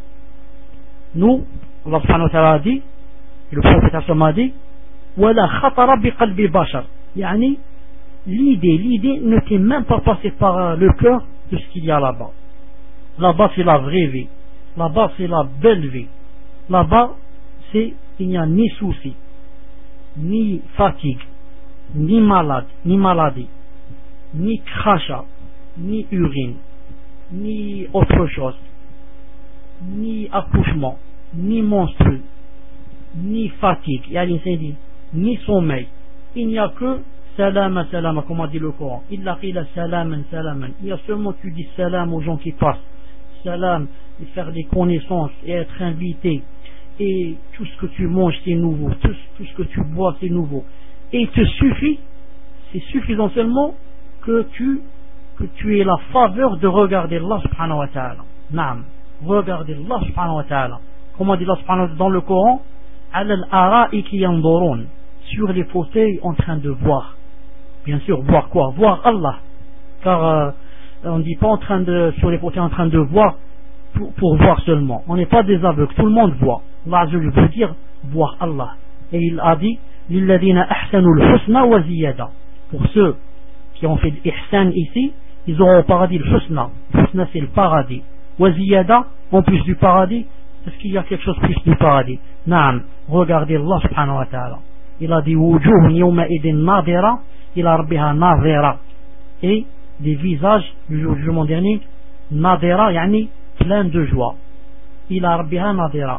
Nous, Allah subhanahu wa ta'ala a dit, et le prophète a dit, وَلَا خَطَرَ بِقَلْبِ بَشَرٍ. Yani, l'idée, l'idée ne t'est même pas passée par le cœur de ce qu'il y a là-bas. Là-bas, c'est la vraie vie. Là-bas, c'est la belle vie. Là-bas, c'est, il n'y a ni souci, ni fatigue, ni malade, ni maladie, ni crachat, ni urine, ni autre chose, ni accouchement, ni menstru, ni fatigue, ni sommeil. Il n'y a que salama, salama, comme a dit le Coran. Il a dit salaman, salaman. Il y a seulement tu dis salam aux gens qui passent. Salam, et faire des connaissances et être invité. Et tout ce que tu manges c'est nouveau, tout, tout ce que tu bois c'est nouveau. Et il te suffit, c'est suffisant seulement que tu que tu aies la faveur de regarder Allah subhanahu wa ta'ala. Naam, regarder Allah subhanahu wa ta'ala. Comment dit Allah subhanahu wa ta'ala dans le Coran? Ala al-ara'iki yanzurun, sur les fauteuils en train de voir. Bien sûr, voir quoi? Voir Allah. Car euh, on ne dit pas en train de sur les fauteuils en train de voir pour, pour voir seulement. On n'est pas des aveugles, tout le monde voit. Allah veut dire voir Allah. Et il a dit lilladhina ahsanul husna wa ziyada. Pour ceux qui ont fait l'ihsan ici, ils auront au paradis le husna. Le husna c'est le paradis. Wa ziyada, en plus du paradis, est-ce qu'il y a quelque chose plus du paradis? Naam, regardez Allah subhanahu wa ta'ala. Il a dit wujuh yawma idin nadira ila rabbiha nadira. Et des visages du jugement dernier, nadira yani plein de joie. Ila rabbiha nadira.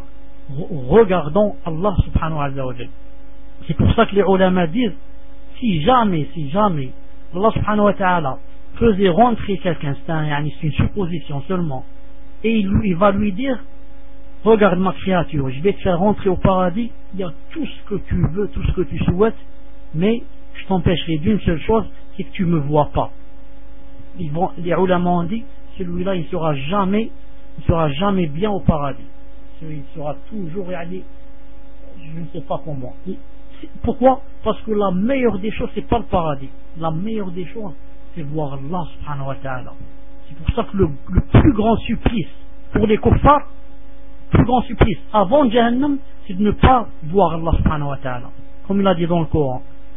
Regardons Allah subhanahu wa ta'ala. C'est pour ça que les ulama disent, si jamais, si jamais Allah subhanahu wa ta'ala faisait rentrer quelqu'un, c'est un, une supposition seulement, et il, il va lui dire, regarde ma créature, je vais te faire rentrer au paradis, il y a tout ce que tu veux, tout ce que tu souhaites, mais je t'empêcherai d'une seule chose, c'est que tu me vois pas. Ils vont, les ulama ont dit, celui-là il sera jamais, il sera jamais bien au paradis. Il sera toujours allé, je ne sais pas comment. Pourquoi? Parce que la meilleure des choses, c'est pas le paradis. La meilleure des choses, c'est voir Allah subhanahu wa ta'ala. C'est pour ça que le, le plus grand supplice pour les kuffars, le plus grand supplice avant Jahannam, c'est de ne pas voir Allah subhanahu wa ta'ala. Comme il a dit dans le Coran.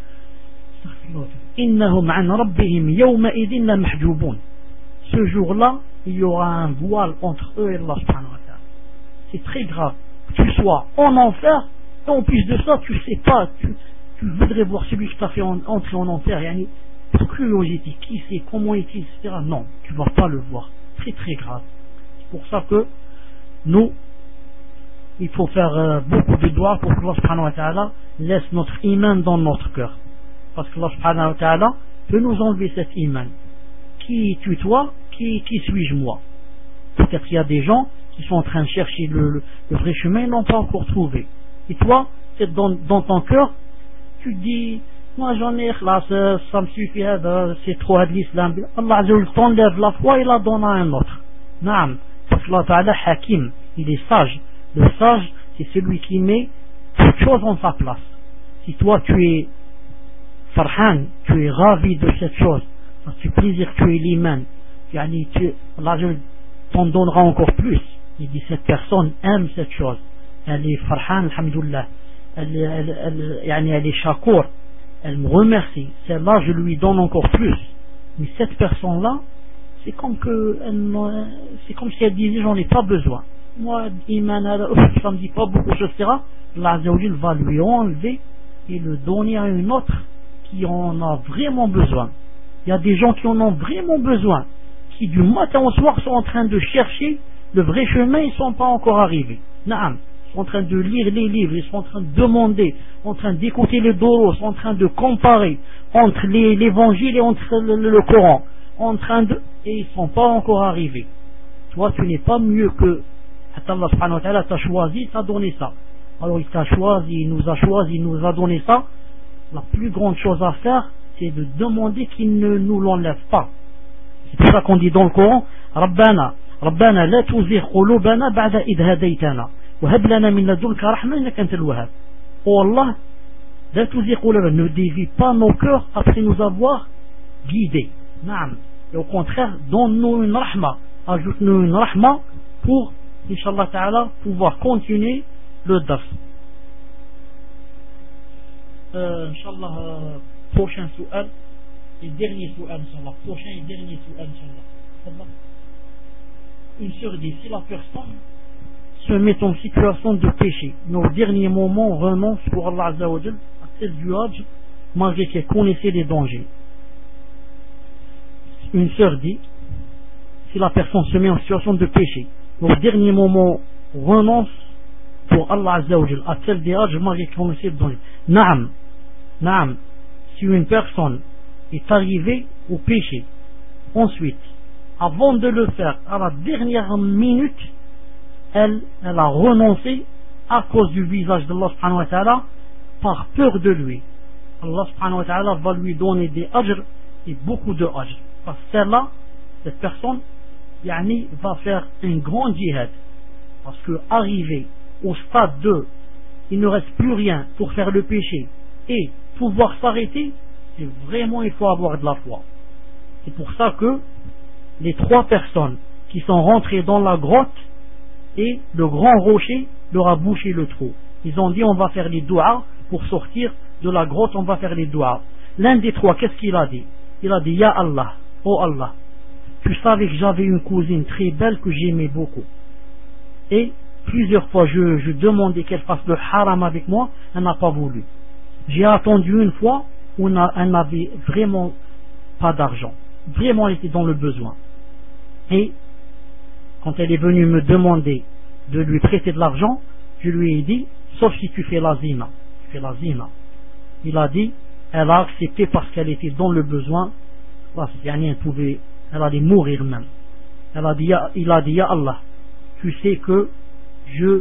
Innahum an rabbihim yawma idin la mahjubun. Ce jour-là, il y aura un voile entre eux et Allah subhanahu wa ta'ala. C'est très grave que tu sois en enfer et en plus de ça tu sais pas, tu, tu voudrais voir celui qui t'a fait en, entrer en enfer, yani, pour curiosité, qui c'est, comment est-il, et cetera. Non, tu ne vas pas le voir, très très grave. C'est pour ça que nous il faut faire euh, beaucoup de doigts pour que Allah subhanahu wa ta'ala laisse notre iman dans notre cœur. Parce que Allah subhanahu wa ta'ala peut nous enlever cet iman. Qui es-tu toi? Qui, qui suis-je moi? Peut-être qu'il y a des gens qui sont en train de chercher le, le, le vrai chemin, ils n'ont pas encore trouvé. Et toi, c'est dans, dans ton cœur, tu te dis, moi j'en ai, là, ça, ça me suffit, c'est trop de l'islam. Allah t'enlève la foi et la donne à un autre. Naam. Parce que Allah ta'ala hakim, il est sage. Le sage, c'est celui qui met toute chose en sa place. Si toi tu es farhan, tu es ravi de cette chose, ça te fait plaisir, tu es l'iman, yani tu, Allah t'en donnera encore plus. Il dit cette personne aime cette chose, elle est farhan, alhamdoulilah, elle, elle, elle, yani elle est shakour, elle me remercie, celle-là je lui donne encore plus. Mais cette personne-là, c'est comme que elle, c'est comme si elle disait j'en ai pas besoin. Moi, iman, ça me dit pas beaucoup, et cetera. Allah Azza wa Jal va lui enlever et le donner à une autre qui en a vraiment besoin. Il y a des gens qui en ont vraiment besoin, qui du matin au soir sont en train de chercher le vrai chemin, ils ne sont pas encore arrivés. Naam. Ils sont en train de lire les livres, ils sont en train de demander, en train d'écouter les doros, en train de comparer entre les, l'évangile et entre le, le, le Coran, en train de, et ils ne sont pas encore arrivés. Toi, tu n'es pas mieux que Allah subhanahu wa ta'ala t'a choisi, t'a donné ça. Alors il t'a choisi, il nous a choisi, il nous a donné ça. La plus grande chose à faire, c'est de demander qu'il ne nous l'enlève pas. C'est pour ça qu'on dit dans le Coran, Rabbana, Rabbana la tuzigh qulubana ba'da idh hadaytana wa hab lana min ladunka rahmatan innaka antal wahhab. Oh Allah, la tuzigh qulubana, ne dévie pas nos cœurs après nous avoir guidés. Naam. Et au contraire, donne-nous une rahma, ajoute-nous une rahma pour, Inch'Allah ta'ala, pouvoir continuer le dars. Euh, Inch'Allah, euh, prochain souhait et dernier souhait, Inch'Allah. Prochain et dernier souhait, Inch'Allah. Une sœur dit, si la personne se met en situation de péché, mais au dernier moment renonce pour Allah Azza wa Jal à celle du Hajj, malgré qu'elle connaissait les dangers. Une sœur dit, si la personne se met en situation de péché, mais au dernier moment renonce pour Allah Azza wa Jal à celle des Hajj, malgré qu'elle connaissait les dangers. Naam, naam, si une personne est arrivée au péché, ensuite, avant de le faire, à la dernière minute, elle, elle a renoncé à cause du visage d'Allah subhanahu wa ta'ala, par peur de lui. Allah subhanahu wa ta'ala va lui donner des ajr et beaucoup de ajr. Parce que celle-là, cette personne, yani, va faire un grand djihad. Parce que arriver au stade de, il ne reste plus rien pour faire le péché et pouvoir s'arrêter, c'est vraiment, il faut avoir de la foi. C'est pour ça que les trois personnes qui sont rentrées dans la grotte et le grand rocher leur a bouché le trou. Ils ont dit on va faire les doigts pour sortir de la grotte, on va faire les doigts. L'un des trois, qu'est-ce qu'il a dit? Il a dit Ya Allah, oh Allah, tu savais que j'avais une cousine très belle que j'aimais beaucoup. Et plusieurs fois je, je demandais qu'elle fasse le haram avec moi, elle n'a pas voulu. J'ai attendu une fois où elle n'avait vraiment pas d'argent. Vraiment elle était dans le besoin. Et quand elle est venue me demander de lui prêter de l'argent, je lui ai dit, sauf si tu fais la zina. Tu fais la zina. Il a dit, elle a accepté parce qu'elle était dans le besoin. Elle pouvait, elle allait mourir même. Elle a dit, il a dit, Ya Allah, tu sais que je,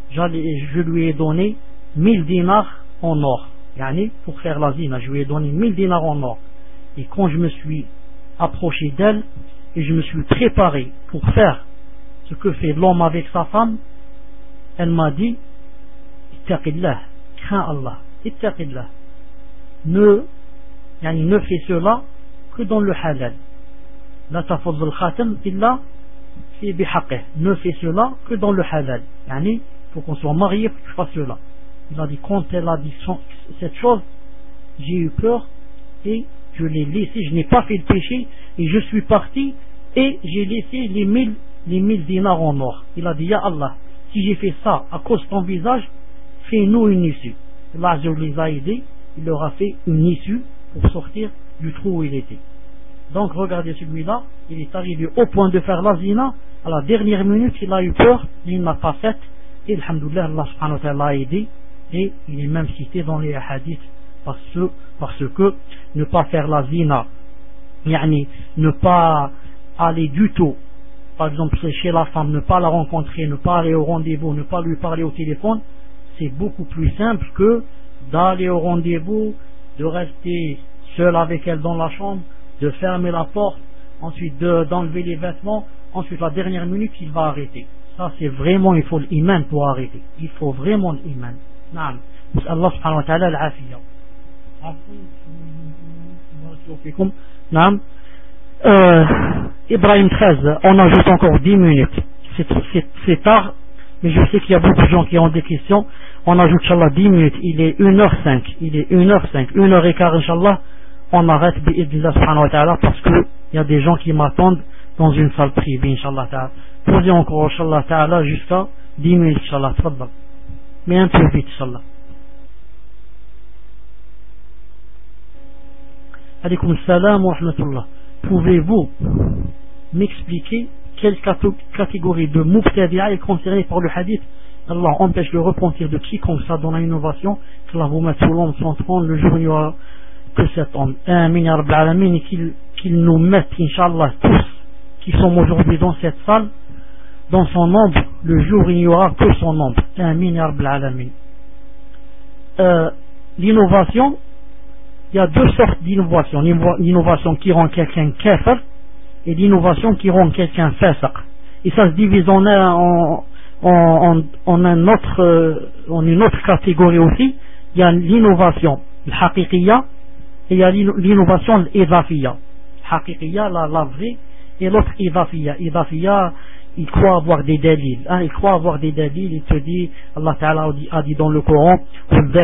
je lui ai donné mille dinars en or. Yani, pour faire la zina, je lui ai donné mille dinars en or. Et quand je me suis approché d'elle, et je me suis préparé pour faire ce que fait l'homme avec sa femme, elle m'a dit, Ittaqillah, crains Allah, Ittaqillah, ne, yani, ne fais cela que dans le halal. La tafadz al-khatam illa fi bihaqqih, ne fais cela que dans le halal. Yani, il faut qu'on soit marié pour que tu fasses cela. Il a dit, quand elle a dit cette chose, j'ai eu peur et je l'ai laissé, je n'ai pas fait le péché et je suis parti et j'ai laissé les mille, les mille dinars en or. Il a dit, Ya Allah, si j'ai fait ça à cause de ton visage, fais-nous une issue. Allah les a aidés, il leur a fait une issue pour sortir du trou où il était. Donc regardez celui-là, il est arrivé au point de faire la zina, à la dernière minute il a eu peur, il n'a pas fait, et alhamdoulilah, Allah subhanahu wa ta'ala l'a aidé, et il est même cité dans les hadiths parce que, parce que ne pas faire la zina, yani ne pas aller du tout, par exemple chez la femme, ne pas la rencontrer, ne pas aller au rendez-vous, ne pas lui parler au téléphone, c'est beaucoup plus simple que d'aller au rendez-vous, de rester seul avec elle dans la chambre, de fermer la porte, ensuite de, d'enlever les vêtements, ensuite la dernière minute il va arrêter. Ça c'est vraiment, il faut l'iman pour arrêter. Il faut vraiment l'iman. Naam. Allah subhanahu wa ta'ala al-afiya. Naam. Euh, Ibrahim treize, on ajoute encore dix minutes. C'est, c'est, c'est tard, mais je sais qu'il y a beaucoup de gens qui ont des questions. On ajoute, Inch'Allah, dix minutes. Il est une heure cinq. Il est une heure cinq. une heure quinze, Inch'Allah. On arrête, bi'idhnillah subhanahu wa ta'ala, parce que il y a des gens qui m'attendent dans une salle privée, Inch'Allah ta'ala. Posez encore, Inch'Allah ta'ala, jusqu'à dix minutes, Inch'Allah. Tfaddal. Mais un peu vite, Inch'Allah. Alaykoum salam wa rahmatullah. Pouvez-vous m'expliquer quelle catégorie de mubtadi'a est concernée par le hadith? Allah empêche le repentir de quiconque ça dans l'innovation, que Allah vous mette sous l'ombre sans trône, le jour où il n'y aura que cet homme. Amin ya Rabbil Alamin, et qu'il, qu'il nous mette, Inch'Allah, tous qui sommes aujourd'hui dans cette salle, dans son ombre, le jour où il n'y aura que son ombre. Amin ya Rabbil Alamin. Euh, l'innovation, il y a deux sortes d'innovation. L'innovation qui rend quelqu'un kafir et l'innovation qui rend quelqu'un fasiq. Et ça se divise en, en, en, en, un autre, euh, en une autre catégorie aussi. Il y a l'innovation al-haqiqiyya et il y a l'innovation al-idafiyya. Haqiqiyya, la, la vraie, et l'autre idafiyya. Idafiyya, il croit avoir des dalils, hein, il croit avoir des dalils, il te dit, Allah Ta'ala a dit, a dit dans le Coran, Allah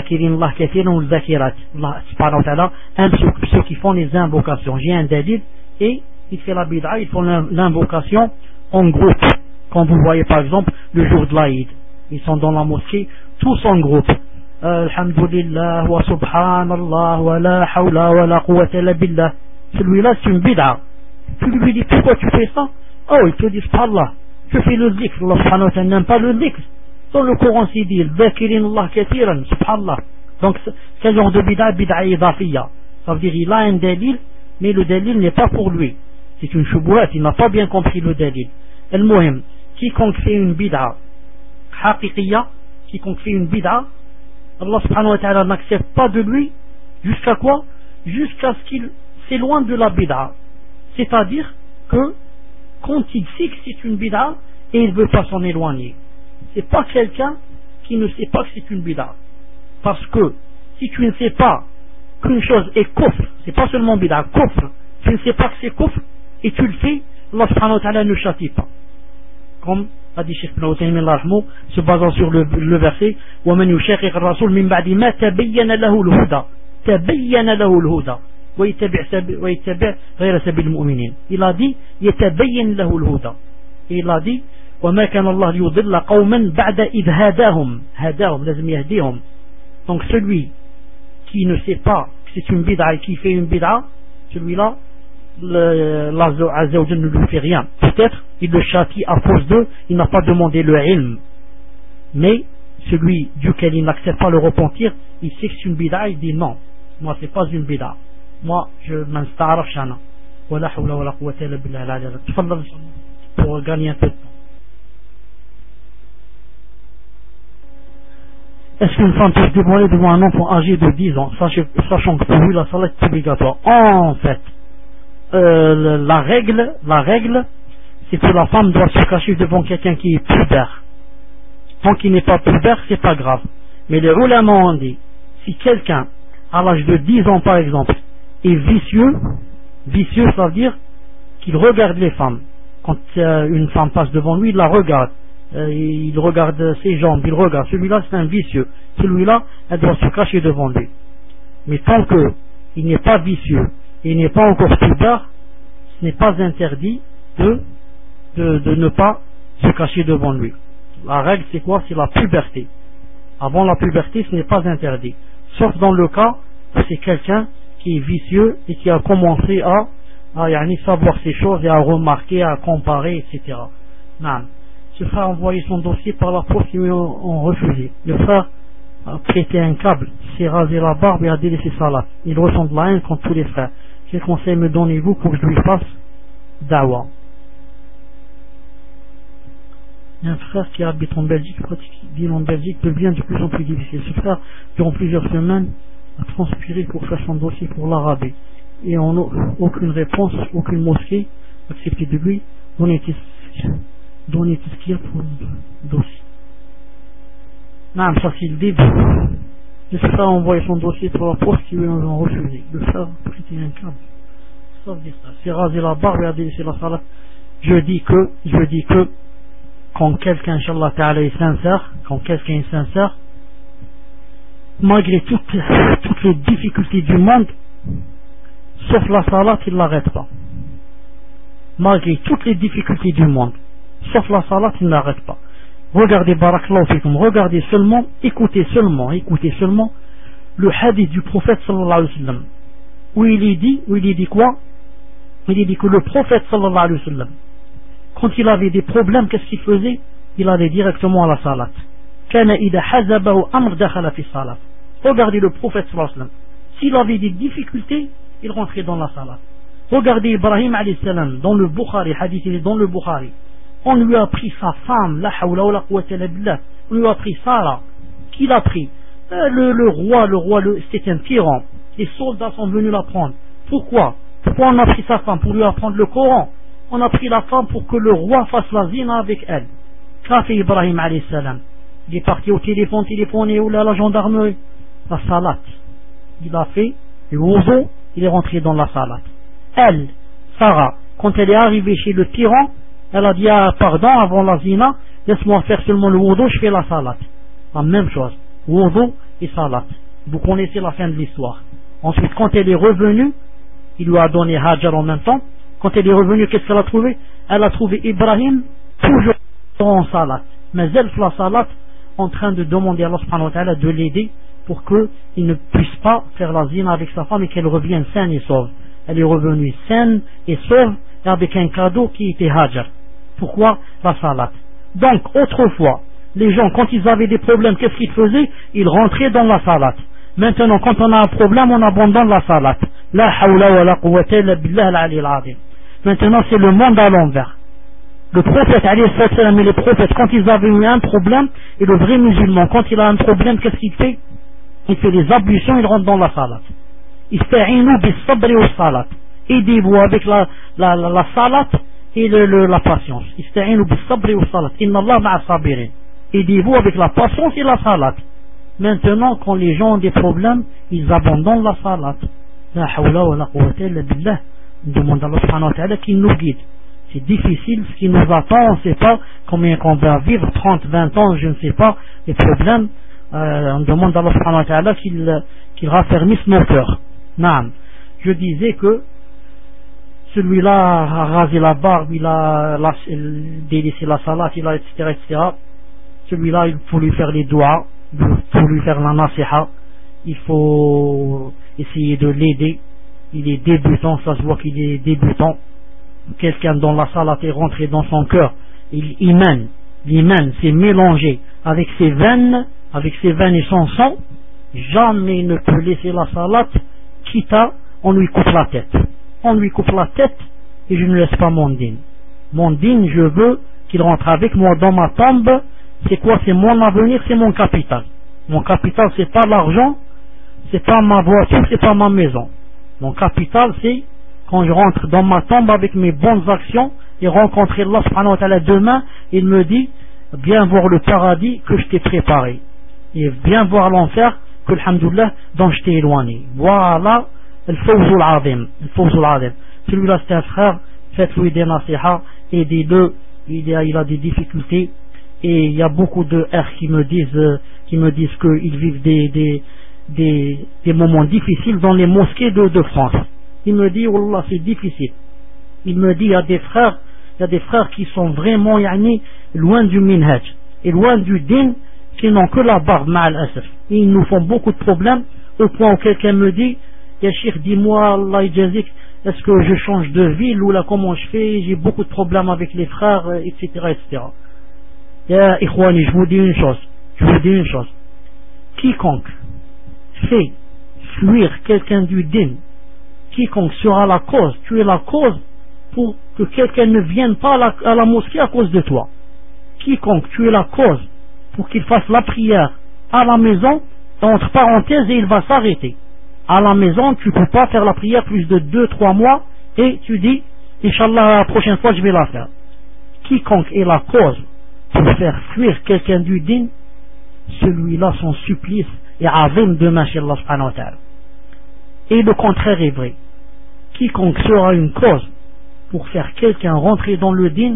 subhanahu wa ta'ala aime ceux, ceux qui font les invocations. J'ai un dalil, et il fait la bid'a, ils font l'invocation en groupe. Quand vous voyez par exemple le jour de l'Aïd, ils sont dans la mosquée, tous en groupe. Alhamdulillah wa subhanallah wa la hawla wa la quwwata illa billah. Celui-là c'est une bid'a. Tu lui dis pourquoi tu fais ça? Oh, il te dit subhanallah. Je fais le zikr, Allah subhanahu wa ta'ala n'aime pas le zikr. Dans le Coran c'est dit, dhakirin Allah kathiran, subhanallah. Donc quel genre de bid'a? Bid'a idafiyya. Ça veut dire il a un dalil, mais le dalil n'est pas pour lui. C'est une choubouat, il n'a pas bien compris le dalil. Al-Muhim, quiconque fait une bid'a haqiqiyya, quiconque fait une bid'a, Allah subhanahu wa ta'ala n'accepte pas de lui, jusqu'à quoi? Jusqu'à ce qu'il s'éloigne de la bid'a. C'est-à-dire que quand il sait que c'est une bid'a et il ne veut pas s'en éloigner. C'est pas quelqu'un qui ne sait pas que c'est une bid'a. Parce que si tu ne sais pas qu'une chose est kufr, c'est pas seulement bid'a, kufr, tu ne sais pas que c'est kufr et tu le fais, Allah subhanahu wa ta'ala ne châtie pas. Comme a dit Cheikh Ibn Uthaymin se basant sur le, le verset وَمَنْ يُشَاقِقِ الرَّسُولِ مِنْ بَعْدِ مَا تَبَيَّنَ لَهُ الْهُدَى تَبَيَّنَ لَهُ الْهُدَى ويتبع, سبيل ويتبع غير سبيل المؤمنين. Il a dit يتبين له الهدى. Il a dit وما كان الله ليضل قوما بعد إذ هداهم. هداهم لازم يهديهم. Donc celui qui ne sait pas que c'est une bid'a et qui fait une bid'a, celui-là, l'Azza wa Jalla ne lui fait rien. Peut-être il le châtie à cause d'eux, il n'a pas demandé le ilm. Mais celui duquel il n'accepte pas le repentir, il sait que c'est une bid'a, il dit non, moi c'est pas une bid'a. Moi, je m'insta'araf shana. Wa la hawla wa la quwwata illa billah al-ali al-azim. Tfaddal pour gagner un peu de temps. Est-ce qu'une femme peut se dévoiler devant un enfant âgé de dix ans, sachant que pour lui la salat est obligatoire? En fait, euh, la règle, la règle, c'est que la femme doit se cacher devant quelqu'un qui est pubère. Tant qu'il n'est pas pubère, c'est pas grave. Mais les ulama ont dit, si quelqu'un à l'âge de dix ans par exemple est vicieux, vicieux ça veut dire qu'il regarde les femmes. Quand euh, une femme passe devant lui, il la regarde. Euh, il regarde ses jambes, il regarde. Celui-là c'est un vicieux. Celui-là, elle doit se cacher devant lui. Mais tant qu'il n'est pas vicieux et il n'est pas encore pubère, ce n'est pas interdit de, de, de ne pas se cacher devant lui. La règle c'est quoi? C'est la puberté. Avant la puberté, ce n'est pas interdit. Sauf dans le cas où c'est quelqu'un qui est vicieux et qui a commencé à, à yani, savoir ces choses et à remarquer, à comparer, et cetera. Non. Ce frère a envoyé son dossier par la poste et ils ont refusé. Le frère a pété un câble, s'est rasé la barbe et a délaissé salat. Il ressent de la haine contre tous les frères. Quel conseil me donnez-vous pour que je lui fasse dawa? Il y a un frère qui habite en Belgique, qui vit en Belgique, devient de plus en plus difficile. Ce frère, durant plusieurs semaines, a transpiré pour faire son dossier pour l'Arabie. Et on n'a aucune réponse, aucune mosquée acceptée de lui. Donnez tout ce qu'il y a pour le dossier. Non, ça c'est le début. Le frère a envoyé son dossier pour la poste qui lui ont refusé. Le frère a prêté un câble. Ça veut dire ça. C'est rasé la barbe et a délaissé la salat. Je dis que, je dis que, quand quelqu'un, Inch'Allah Ta'ala, est sincère, quand quelqu'un est sincère, malgré toutes, toutes les difficultés du monde, sauf la salat, il ne l'arrête pas. Malgré toutes les difficultés du monde, sauf la salat, il ne l'arrête pas. Regardez, barakallahu fikum, regardez seulement, écoutez seulement, écoutez seulement le hadith du prophète sallallahu alayhi wa sallam, où il est dit, où il est dit quoi? Il est dit que le prophète sallallahu alayhi wa sallam, quand il avait des problèmes, qu'est-ce qu'il faisait? Il allait directement à la salat. Kana ida hazabahu amr dakhala fi salat. Regardez le prophète sallallahu alayhi wa sallam. S'il avait des difficultés, il rentrait dans la salat. Regardez Ibrahim alayhi salam dans le Bukhari, hadith il est dans le Bukhari. On lui a pris sa femme, la hawla wa la quwwata illa billah. On lui a pris Sarah. Qui l'a pris? euh, le, le roi, le roi, le, c'était un tyran. Les soldats sont venus la prendre. Pourquoi? Pourquoi on a pris sa femme? Pour lui apprendre le Coran. On a pris la femme pour que le roi fasse la zina avec elle. Qu'a fait Ibrahim alayhi salam? Il est parti au téléphone, téléphoné ou là la gendarmerie. La salat. Il a fait le wudu, il est rentré dans la salat. Elle, Sarah, quand elle est arrivée chez le tyran, elle a dit ah, pardon avant la zina, laisse-moi faire seulement le wudu, je fais la salat. La même chose, wudu et salat. Vous connaissez la fin de l'histoire. Ensuite, quand elle est revenue, il lui a donné Hajar en même temps. Quand elle est revenue, qu'est-ce qu'elle a trouvé? Elle a trouvé Ibrahim toujours en salat. Mais elle fait la salat en train de demander à Allah subhanahu wa ta'ala de l'aider pour qu'il ne puisse pas faire la zina avec sa femme et qu'elle revienne saine et sauve. Elle est revenue saine et sauve avec un cadeau qui était Hajar. Pourquoi? La salat. Donc, autrefois, les gens, quand ils avaient des problèmes, qu'est-ce qu'ils faisaient? Ils rentraient dans la salat. Maintenant, quand on a un problème, on abandonne la salat. La hawla wa la quwwata illa billah al-ali al-azim. Maintenant, c'est le monde à l'envers. Le prophète, alayhi salam, et les prophètes, quand ils avaient eu un problème, et le vrai musulman, quand il a un problème, qu'est-ce qu'il fait? Il fait les ablutions, il rentre dans la salat. Ista'inu bis sabri wa salat. Aidez-vous avec la, la, la, la salat et le, le, la patience. Ista'inu bis sabri wa salat. Inna Allah ma'a sabirin. Aidez-vous avec la patience et la salat. Maintenant, quand les gens ont des problèmes, ils abandonnent la salat. La hawla wa la quwwata illa billah. On demande à Allah subhanahu wa ta'ala qu'il nous guide. C'est difficile ce qui nous attend, on ne sait pas combien qu'on va vivre, trente, vingt ans, je ne sais pas, les problèmes, euh, on demande à Allah subhanahu wa ta'ala qu'il, qu'il raffermisse nos cœurs. Naam. Je disais que celui-là a rasé la barbe, il a, la, délaissé la salat, il a, et cetera, et cetera. Celui-là, il faut lui faire les doigts, il faut lui faire la nasiha, il faut essayer de l'aider. Il est débutant, ça se voit qu'il est débutant. Quelqu'un dont la salat est rentrée dans son cœur, il iman, l'iman s'est mélangé avec ses veines, avec ses veines et son sang, jamais il ne peut laisser la salat, quitte à, on lui coupe la tête. On lui coupe la tête et je ne laisse pas mon dîne. Mon dîne, je veux qu'il rentre avec moi dans ma tombe. C'est quoi? C'est mon avenir, c'est mon capital. Mon capital, c'est pas l'argent, c'est pas ma voiture, c'est pas ma maison. Mon capital, c'est quand je rentre dans ma tombe avec mes bonnes actions et rencontrer Allah subhanahu wa ta'ala demain, il me dit, viens voir le paradis que je t'ai préparé. Et viens voir l'enfer que, alhamdoulilah, dont je t'ai éloigné. Voilà, le fawzul azim. Le fawzul azim. Celui-là, c'est un frère, faites-lui des nasiha, aidez-le, il a, il a des difficultés. Et il y a beaucoup de R qui me disent, euh, qui me disent qu'ils vivent des, des, des, des moments difficiles dans les mosquées de, de France. Il me dit, wallah, c'est difficile. Il me dit, il y a des frères, il y a des frères qui sont vraiment, yani, loin du minhaj, et loin du din, qui n'ont que la barbe, ma'al asaf. Ils nous font beaucoup de problèmes, au point où quelqu'un me dit, ya Cheikh, dis-moi, Allah yajazik, est-ce que je change de ville, ou là, comment je fais, j'ai beaucoup de problèmes avec les frères, et cetera, et cetera. Ya Ikhwani, je vous dis une chose, je vous dis une chose. quiconque fait fuir quelqu'un du din, quiconque sera la cause, tu es la cause pour que quelqu'un ne vienne pas à la, à la mosquée à cause de toi. Quiconque tu es la cause pour qu'il fasse la prière à la maison, entre parenthèses, et il va s'arrêter. À la maison, tu ne peux pas faire la prière plus de deux trois mois et tu dis, Inch'Allah, la prochaine fois je vais la faire. Quiconque est la cause pour faire fuir quelqu'un du din, celui-là, son supplice est azim demain chez Allah subhanahu wa ta'ala. Et le contraire est vrai. Quiconque sera une cause pour faire quelqu'un rentrer dans le din,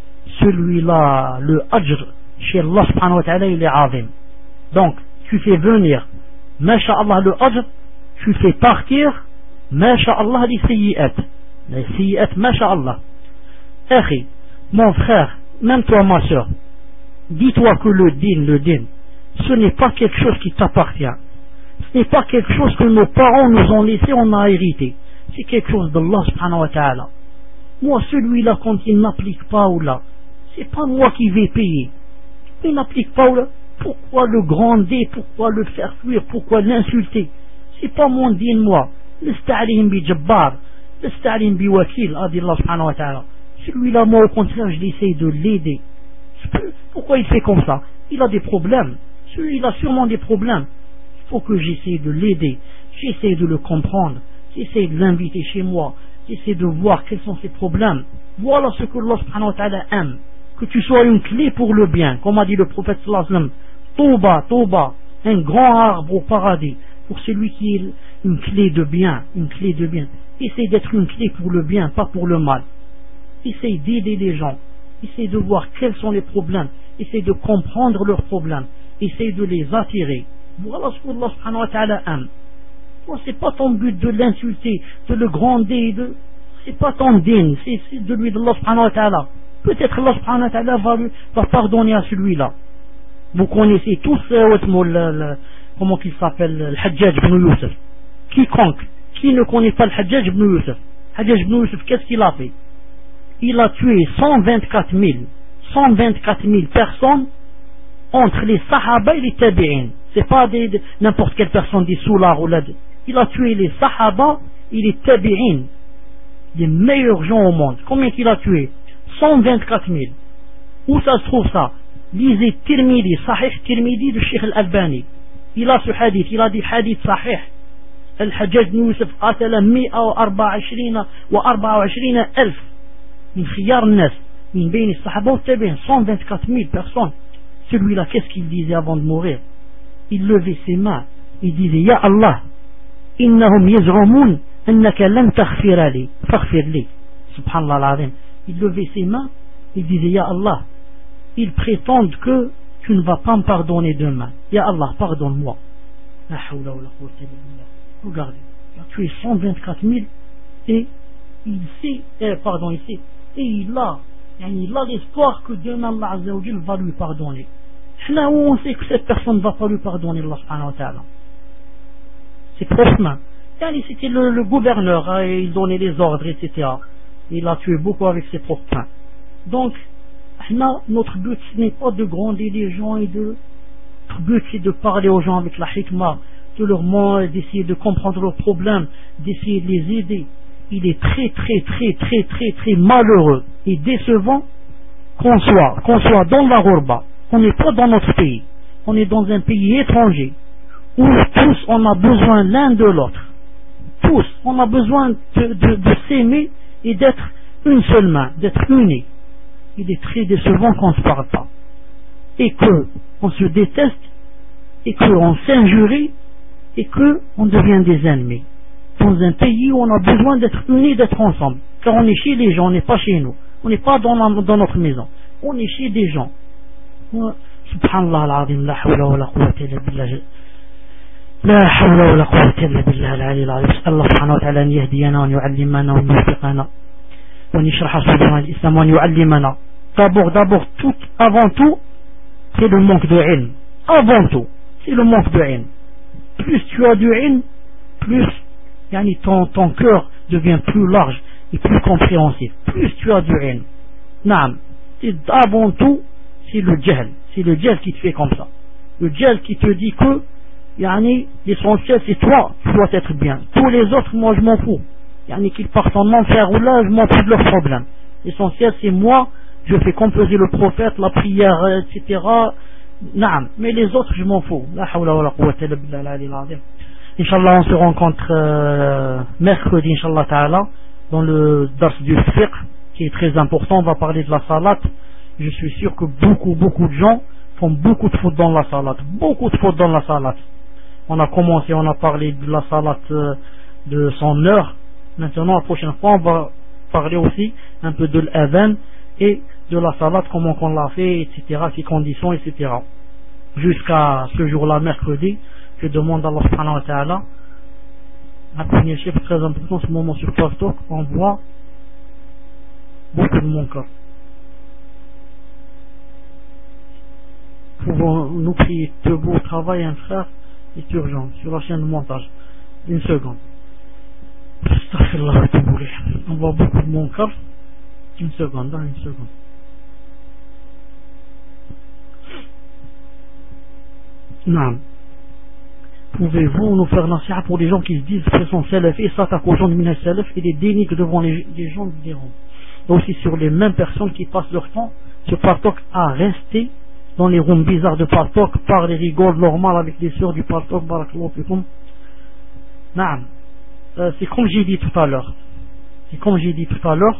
celui-là, le ajr chez Allah subhanahu wa ta'ala, il est azim. Donc, tu fais venir, masha'Allah, le ajr, tu fais partir, masha'Allah, les sayyi'at. Les sayyi'at, masha'Allah. Akhi, mon frère, même toi, ma soeur, dis-toi que le din, le din, ce n'est pas quelque chose qui t'appartient. Ce n'est pas quelque chose que nos parents nous ont laissé, on a hérité. C'est quelque chose d'Allah subhanahu wa ta'ala. Moi, celui-là, quand il n'applique pas ou là, c'est pas moi qui vais payer. Il n'applique pas ou là. Pourquoi le gronder? Pourquoi le faire fuir? Pourquoi l'insulter? C'est pas mon din, moi. L'ista'alim bi jabbar, l'ista'alim bi wakil, a dit Allah subhanahu wa ta'ala. Celui-là, moi, au contraire, je l'essaie de l'aider. Pourquoi il fait comme ça? Il a des problèmes. Celui-là a sûrement des problèmes. Il faut que j'essaie de l'aider. J'essaie de le comprendre. J'essaie de l'inviter chez moi. J'essaie de voir quels sont ses problèmes. Voilà ce que Allah subhanahu wa ta'ala aime. Que tu sois une clé pour le bien. Comme a dit le prophète sallallahu alayhi wa sallam. Tauba, Tauba, un grand arbre au paradis. Pour celui qui est une clé de bien. Une clé de bien. Essaie d'être une clé pour le bien, pas pour le mal. Essaie d'aider les gens. Essaie de voir quels sont les problèmes. Essaie de comprendre leurs problèmes. Essaie de les attirer. Voilà ce que Allah subhanahu wa ta'ala aime. Bon, c'est pas ton but de l'insulter, de le gronder, de... c'est pas ton din, c'est, c'est de lui d'Allah subhanahu wa ta'ala. Peut-être Allah subhanahu wa ta'ala va, lui, va pardonner à celui-là. Vous connaissez tous, euh, le, le, comment il s'appelle, le Hajjaj ibn Youssef. Quiconque, qui ne connaît pas le Hajjaj ibn Youssef, Hajjaj ibn Youssef, qu'est-ce qu'il a fait? Il a tué cent vingt-quatre mille personnes entre les Sahaba et les Tabi'in. C'est pas des, de, n'importe quelle personne des soulards ou là. Il a tué les Sahaba et les Tabi'in, les meilleurs gens au monde. Combien qu'il a tué? cent vingt-quatre mille. Où ça se trouve ça? Lisez Tirmidhi, Sahih Tirmidhi de Sheikh Al-Albani. Il a ce hadith, il a dit hadith Sahih. Al-Hajjaj ibn Yusuf qatala مئة وأربعة وعشرين ألف من خيار الناس من بين الصحابة والتابعين. cent vingt-quatre mille personnes. Celui-là, qu'est-ce qu'il disait avant de mourir? Il levait ses mains, il disait Ya Allah, innahum yaz'umun annaka lam taghfir li faghfir li. Subhanallah al-azim. Il levait ses mains, il disait Ya Allah, ils prétendent que tu ne vas pas me pardonner demain. Ya Allah, pardonne-moi. La hawla wa la quwwata illa billah. Regardez, il a tué cent vingt-quatre mille et il sait, eh, pardon, il sait, et il a, il a l'espoir que demain Allah Azza wa Jal va lui pardonner. Là où on sait que cette personne ne va pas lui pardonner, Allah subhanahu wa ta'ala. C'est prochement. C'était le, le gouverneur, hein, il donnait les ordres, et cetera. Il a tué beaucoup avec ses propres mains. Donc, là, notre but, ce n'est pas de gronder les gens et de. Notre but, c'est de parler aux gens avec la hikmah, de leur montrer, d'essayer de comprendre leurs problèmes, d'essayer de les aider. Il est très, très, très, très, très, très malheureux et décevant qu'on soit, qu'on soit dans la ghurba. On n'est pas dans notre pays. On est dans un pays étranger où tous on a besoin l'un de l'autre. Tous, on a besoin de, de, de s'aimer et d'être une seule main, d'être unis. Il est très décevant qu'on ne se parle pas. Et qu'on se déteste, et qu'on s'injurie, et qu'on devient des ennemis. Dans un pays où on a besoin d'être unis, d'être ensemble. Car on est chez les gens, on n'est pas chez nous. On n'est pas dans, la, dans notre maison. On est chez des gens. Subhanallah al-azim, la hawla wa la quwwata illa billah. لا حول ولا قوة إلا بالله العلي العظيم. الله سبحانه وتعالى أن يهدينا وأن يعلمنا وأن يوفقنا وأن يشرح صدورنا الإسلام وأن يعلمنا. D'abord, d'abord, tout, avant tout, c'est le manque de ilm. Avant tout, c'est le manque de ilm. Plus tu as du ilm, plus yani, ton, ton cœur devient plus large et plus compréhensif. Plus tu as du ilm. Naam. C'est avant tout, c'est le jahl. C'est le jahl qui te fait comme ça. Le jahl qui te dit que yani, l'essentiel c'est toi, tu dois être bien. Tous les autres, moi je m'en fous. Yani, qu'ils partent en enfer ou là, je m'en fous de leurs problèmes. L'essentiel c'est moi, je fais composer le prophète, la prière, et cetera. Naam. Mais les autres, je m'en fous. La hawla wa la quwwata illa billah al-ali al-azim. Inch'Allah, on se rencontre euh, mercredi, Inch'Allah ta'ala, dans le dars du fiqh, qui est très important. On va parler de la salat. Je suis sûr que beaucoup, beaucoup de gens font beaucoup de fautes dans la salat. Beaucoup de fautes dans la salat. On a commencé, on a parlé de la salat euh, de son heure. Maintenant, la prochaine fois, on va parler aussi un peu de l'adhan et de la salat, comment on l'a fait, et cetera, ses conditions, et cetera. Jusqu'à ce jour-là, mercredi, je demande à Allah subhanahu wa ta'ala, un premier chiffre très important, ce moment sur TikTok, on voit beaucoup de mon corps. Pouvons-nous prier debout au travail, un frère est urgent, sur la chaîne de montage. Une seconde. On voit beaucoup de mon corps. Une seconde, hein, une seconde. Non. Pouvez-vous nous faire nasiha pour les gens qui se disent qu'ils sont salafis et s'attaquent aux gens de Minhaj Salaf et les dénigrent devant les, les gens du diront. Et aussi sur les mêmes personnes qui passent leur temps sur Partok à rester dans les rooms bizarres de Partok, par les rigoles normales avec les sœurs du Partok, barakallahu fikum. Non. Euh, c'est comme j'ai dit tout à l'heure. C'est comme j'ai dit tout à l'heure.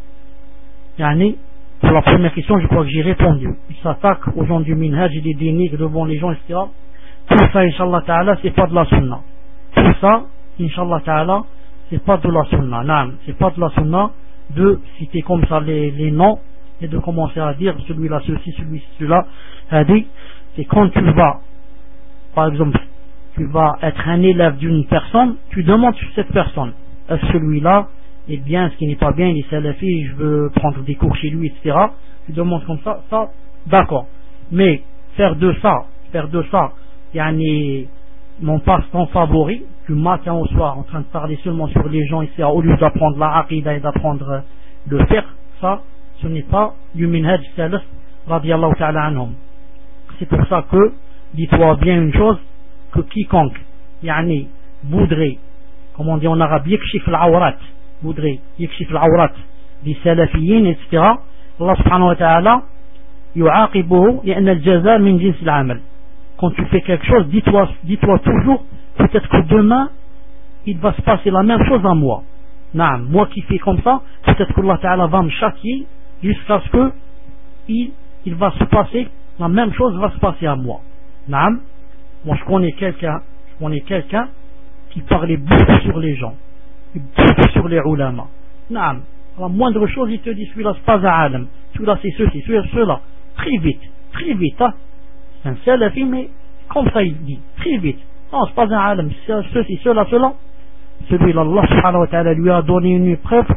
Yani, pour la première question, je crois que j'ai répondu. Ils s'attaquent aux gens du minhaj, ils les dénigrent devant les gens, et cetera. Tout ça, Inch'Allah Ta'ala, c'est pas de la sunna. Tout ça, Inch'Allah Ta'ala, c'est pas de la sunna. Non, c'est pas de la sunna de citer comme ça les, les noms et de commencer à dire celui-là, ceci, celui, celui-là. C'est quand tu vas, par exemple, tu vas être un élève d'une personne, tu demandes sur cette personne, est-ce celui-là est bien, ce qui n'est pas bien, il est salafi, je veux prendre des cours chez lui, et cetera. Tu demandes comme ça, ça, d'accord. Mais faire de ça, faire de ça, yani, mon passe-temps favori, du matin au soir, en train de parler seulement sur les gens, et cetera, au lieu d'apprendre la aqidah et d'apprendre le fiqh, ça, ce n'est pas du minhaj salaf, radiyallahu ta'ala anhum. C'est pour ça que, dis-toi bien une chose, que quiconque, yani, voudrait, comme on dit en arabe, yakshif al-awrat, voudrait yakshif al-awrat des salafiyin, et cetera. Allah subhanahu wa ta'ala yu'aqibuhu li'anna al-jaza min jins al-amal. Quand tu fais quelque chose, dis-toi, dis-toi toujours, peut-être que demain, il va se passer la même chose à moi. Naam, moi qui fais comme ça, peut-être que Allah ta'ala va me châtier jusqu'à ce que il, il va se passer, la même chose va se passer à moi. Naam, moi je connais quelqu'un, je connais quelqu'un qui parlait beaucoup sur les gens, beaucoup sur les ulama. Naam, la moindre chose, il te dit, celui-là c'est pas un alam, celui-là c'est ceci, celui-là c'est cela. Très vite, très vite, hein. C'est un salafi, mais comme ça il dit, très vite. Non, c'est pas un alam, c'est ceci, cela, cela. Celui-là, Allah subhanahu wa ta'ala lui a donné une épreuve,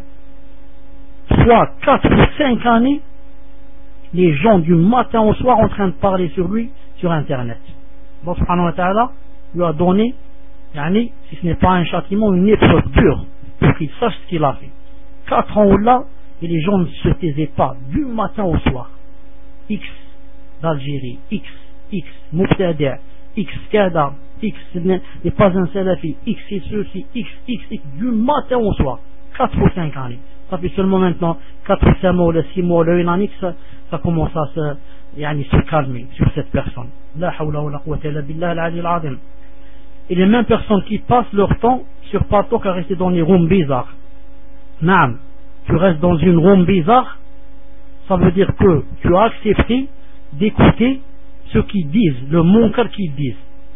soit quatre ou cinq années, les gens du matin au soir en train de parler sur lui sur Internet. Allah subhanahu wa ta'ala lui a donné, yani, si ce n'est pas un châtiment, une épreuve dure, pour qu'il sache ce qu'il a fait. Quatre ans là, et les gens ne se taisaient pas, du matin au soir. X d'Algérie, X, X, Mubtadi', X, Kada, X, n'est pas un salafi, X et ceci, X, X, X, du matin au soir. Quatre ou cinq années. Ça fait seulement maintenant quatre ou cinq mois, six mois, une année, ça, ça commence à se, yani, se calmer sur cette personne. La hawla wa la quwwata illa billah al-ali al-azim. Et les mêmes personnes qui passent leur temps sur Partok à rester dans les rooms bizarres. Naam, tu restes dans une room bizarre, ça veut dire que tu as accepté d'écouter ce qu'ils disent, le munkar qu'ils disent.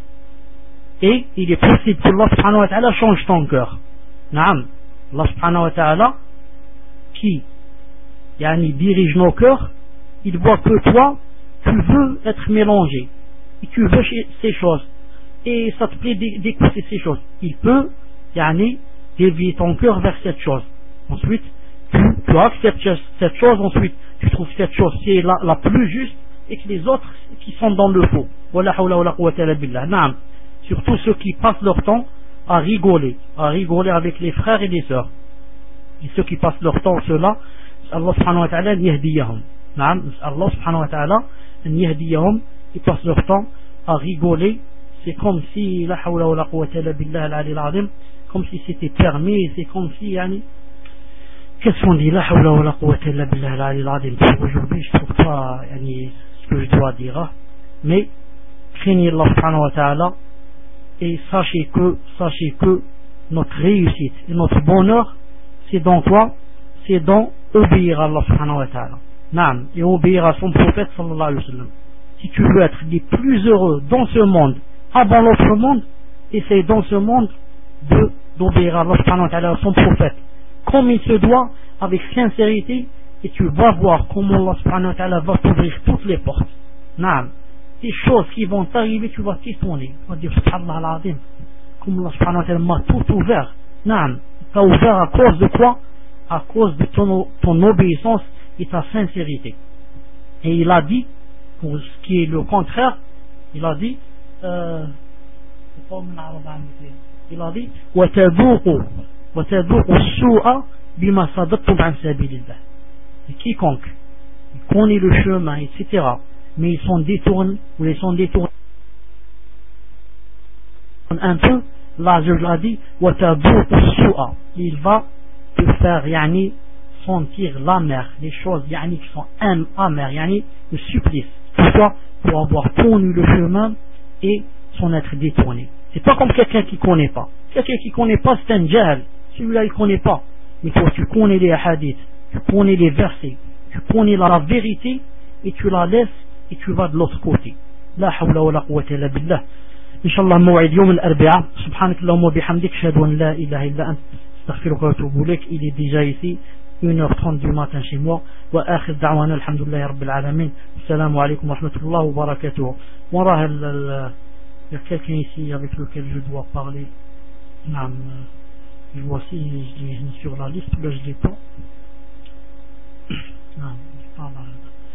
Et il est possible que Allah subhanahu wa ta'ala change ton cœur. Naam, Allah subhanahu wa ta'ala qui yani, dirige nos cœurs, il voit que toi, tu veux être mélangé, et tu veux ces choses, et ça te plaît d'écouter ces choses. Il peut yani, dévier ton cœur vers cette chose. Ensuite, tu, tu acceptes cette chose, ensuite, tu trouves cette chose qui est la, la plus juste, et que les autres qui sont dans le faux. Wala hawla wala quwwata illa billah. Naam. Surtout ceux qui passent leur temps à rigoler, à rigoler avec les frères et les sœurs. Et ceux qui passent leur temps, ceux-là, Allah subhanahu wa ta'ala yahdiyahum. Naam. Allah subhanahu wa ta'ala yahdiyahum, ils passent leur temps à rigoler c'est comme si la hawla wa la quwwata illa billah al-ali al-azim, comme si c'était permis, c'est comme si yani, qu'est-ce qu'on dit, la hawla wa la quwwata illa billah al-ali al-azim. Aujourd'hui je trouve pas yani, ce que je dois dire, hein. Mais craignez Allah subhanahu wa ta'ala et sachez que sachez que notre réussite et notre bonheur c'est dans quoi? C'est dans obéir à Allah subhanahu wa ta'ala, naam, et obéir à son prophète sallallahu alayhi wa sallam. Si tu veux être les plus heureux dans ce monde avant l'autre monde, essaye dans ce monde de d'obéir à Allah subhanahu wa ta'ala, à son prophète comme il se doit, avec sincérité, et tu vas voir comment Allah subhanahu wa ta'ala va t'ouvrir toutes les portes, naam. Des choses qui vont t'arriver, tu vas t'étonner, tu vas dire subhanallah al-azim, comme Allah subhanahu wa ta'ala m'a tout ouvert, naam. T'as ouvert à cause de quoi? À cause de ton, ton obéissance et ta sincérité. Et il a dit, pour ce qui est le contraire, il a dit euh, il a dit وَتَذُوقُوا وَتَذُوقُوا السُّوءَ بِمَا صَدَدتُّمْ عَنْ سَبِيلِ اللَّهِ. Et quiconque il connaît le chemin, et cetera, mais ils sont détournés, ou ils sont détournés un peu, là je l'ai dit, وَتَذُوقُوا السُّوءَ, il va te faire yani, sentir l'amer, les choses yani, qui sont amères, yani, le supplice. Pourquoi? Pour avoir connu le chemin et s'en être détourné. C'est pas comme quelqu'un qui connaît pas. Quelqu'un qui connaît pas, c'est un jahl. Celui-là, il connaît pas. Mais toi, tu connais les hadiths, tu connais les versets, tu connais la, la vérité, et tu la laisses, et tu vas de l'autre côté. La hawla wa la quwwata illa billah. Inch'Allah, موعد يوم الأربعاء. سبحانك اللهم وبحمدك أشهد أن لا إله إلا أنت أستغفرك وأتوب إليك. Il est déjà ici une heure trente du matin chez moi. وآخر دعوانا الحمد لله رب العالمين. السلام عليكم ورحمة الله وبركاته. وراه il y a quelqu'un ici avec lequel je dois parler. نعم, je vois si je l'ai sur la liste, là je l'ai pas. نعم, pas là.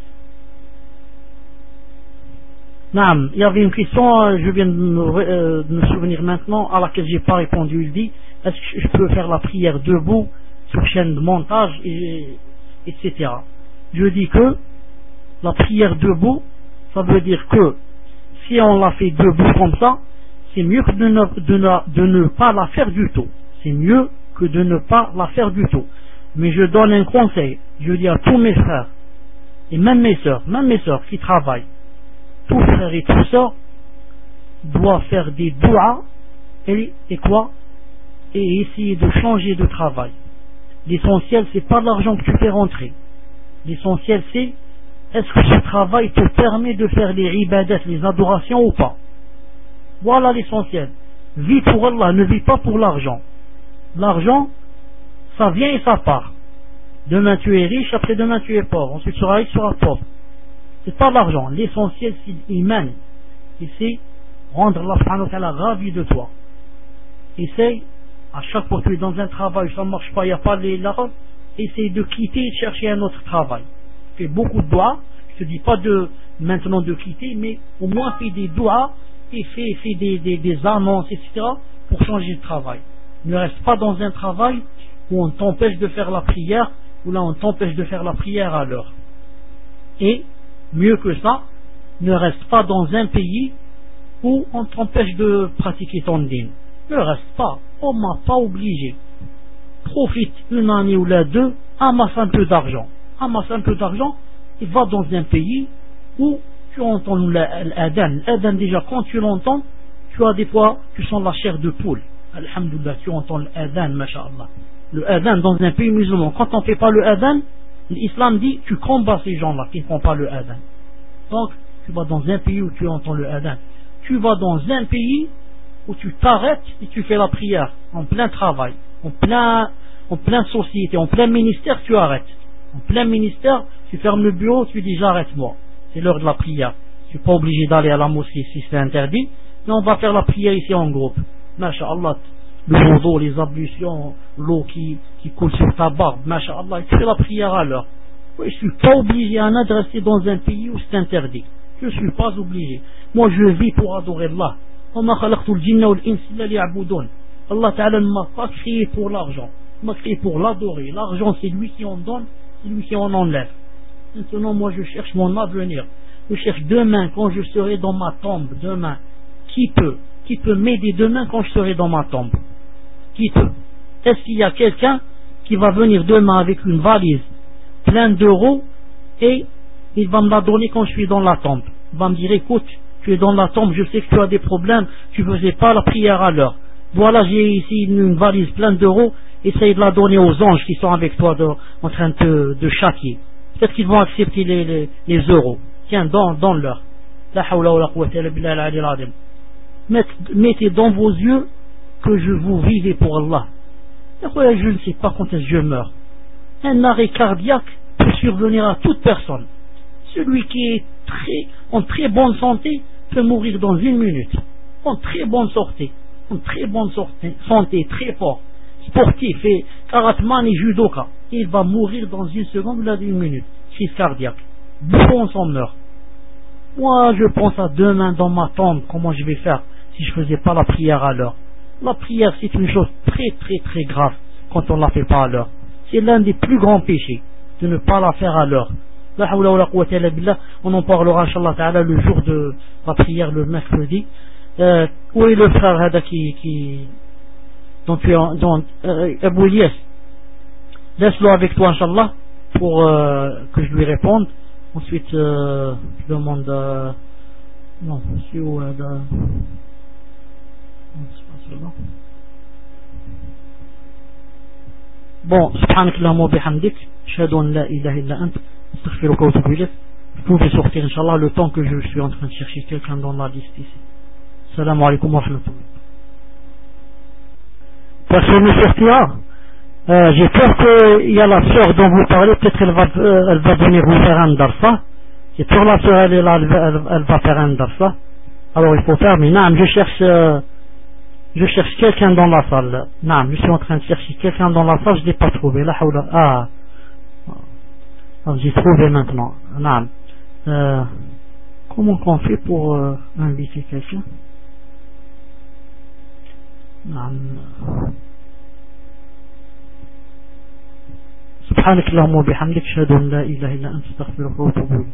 نعم, il y avait une question, je viens de me, euh, de me souvenir maintenant, à laquelle j'ai pas répondu. Il dit, est-ce que je peux faire la prière debout sur chaîne de montage, et, etc. Je dis que la prière debout, ça veut dire que si on la fait debout comme ça, c'est mieux que de ne, de, ne, de ne pas la faire du tout. C'est mieux que de ne pas la faire du tout. Mais je donne un conseil, je dis à tous mes frères, et même mes sœurs, même mes sœurs qui travaillent, tous frères et tous sœurs doivent faire des doua et, et quoi? Et essayer de changer de travail. L'essentiel, c'est pas l'argent que tu fais rentrer. L'essentiel, c'est est-ce que ce travail te permet de faire les ibadat, les adorations ou pas? Voilà l'essentiel. Vis pour Allah, ne vis pas pour l'argent. L'argent, ça vient et ça part. Demain tu es riche, après demain tu es pauvre. Ensuite tu seras riche, tu seras pauvre. C'est pas l'argent. L'essentiel, c'est l'iman. Et c'est rendre Allah subhanahu wa ta'ala ravi de toi. Essaye, à chaque fois que tu es dans un travail, ça ne marche pas, il n'y a pas les larmes, essaye de quitter et de chercher un autre travail. Fais beaucoup de doigts, je ne te dis pas de maintenant de quitter, mais au moins fais des doigts et fais, fais des, des, des annonces, et cetera pour changer de travail. Ne reste pas dans un travail où on t'empêche de faire la prière, où là on t'empêche de faire la prière à l'heure. Et, mieux que ça, ne reste pas dans un pays où on t'empêche de pratiquer ton dîn. Ne reste pas, on ne m'a pas obligé. Profite une année ou la deux, amasse un peu d'argent. Amasse un peu d'argent et va dans un pays où tu entends l'adhan. L'adhan déjà, quand tu l'entends, tu as des fois, tu sens la chair de poule. Alhamdulillah, tu entends l'adhan, masha'Allah. Le adhan dans un pays musulman. Quand on ne fait pas le adhan, l'islam dit, tu combats ces gens-là qui ne font pas le adhan. Donc, tu vas dans un pays où tu entends le adhan. Tu vas dans un pays où tu t'arrêtes et tu fais la prière en plein travail, en plein, en plein société, en plein ministère, tu arrêtes. En plein ministère, tu fermes le bureau, tu dis j'arrête-moi. C'est l'heure de la prière. Tu n'es pas obligé d'aller à la mosquée si c'est interdit, mais on va faire la prière ici en groupe. Masha'Allah, le wudu, les ablutions, l'eau qui, qui coule sur ta barbe, Masha'Allah, tu fais la prière à l'heure. Oui, je ne suis pas obligé à de rester dans un pays où c'est interdit. Je ne suis pas obligé. Moi, je vis pour adorer Allah. Allah Ta'ala ne m'a pas créé pour l'argent. Il m'a créé pour l'adorer. L'argent, c'est lui qui en donne, c'est lui qui en enlève. Maintenant, moi, je cherche mon avenir. Je cherche demain, quand je serai dans ma tombe, demain, qui peut, qui peut m'aider demain quand je serai dans ma tombe? Qui peut? Est-ce qu'il y a quelqu'un qui va venir demain avec une valise pleine d'euros et il va me la donner quand je suis dans la tombe? Il va me dire, écoute, tu es dans la tombe, je sais que tu as des problèmes, tu ne faisais pas la prière à l'heure. Voilà, j'ai ici une, une valise pleine d'euros, essaye de la donner aux anges qui sont avec toi de, en train de te de châtier. Peut-être qu'ils vont accepter les, les, les euros. Tiens, dans, dans leur. La hawla wa la quwwata illa billahi al-ali al-azim. Mettez dans vos yeux que je vous vivais pour Allah. Je ne sais pas quand est-ce que je meurs. Un arrêt cardiaque peut survenir à toute personne. Celui qui est très, en très bonne santé peut mourir dans une minute. En très bonne santé. En très bonne santé, santé très fort. Sportif et karatman et judoka. Il va mourir dans une seconde ou là d'une minute. Crise cardiaque. Beaucoup s'en meurt. Moi, je pense à demain dans ma tombe, comment je vais faire si je faisais pas la prière à l'heure. La prière, c'est une chose très très très grave quand on ne la fait pas à l'heure. C'est l'un des plus grands péchés de ne pas la faire à l'heure. La hawla wa la quwwata illa billah. On en parlera, Inch'Allah ta'ala, le jour de la prière, le mercredi. Euh, où est le frère Hada qui, qui dont tu es en, dont, euh, Abou Elias, laisse-le avec toi, Inch'Allah, pour euh, que je lui réponde. Ensuite, euh, je demande euh, non, c'est où euh, non, c'est pas cela. Bon, subhanakallahumma wa bihamdik, ashhadu an la ilaha illa ant, astaghfiruka wa atubu ilayk. Vous pouvez sortir, Inch'Allah, le temps que je suis en train de chercher quelqu'un dans la liste ici. Salam alaikum wa rahmatullah. Personne ne sortira. Euh, j'ai peur qu'il y a la sœur dont vous parlez, peut-être elle va, euh, elle va venir vous faire un darsa. J'ai peur la sœur, elle est là, elle, elle, elle va faire un darsa. Alors il faut faire, mais non, je cherche, euh, je cherche quelqu'un dans la salle. Non, je suis en train de chercher quelqu'un dans la salle, je ne l'ai pas trouvé. La hawla, ah, alors, j'ai trouvé maintenant. Non. Euh, comment on fait pour euh, inviter quelqu'un? Non. سبحانك اللهم وبحمدك اشهد ان لا اله الا انت استغفرك واتوب اليك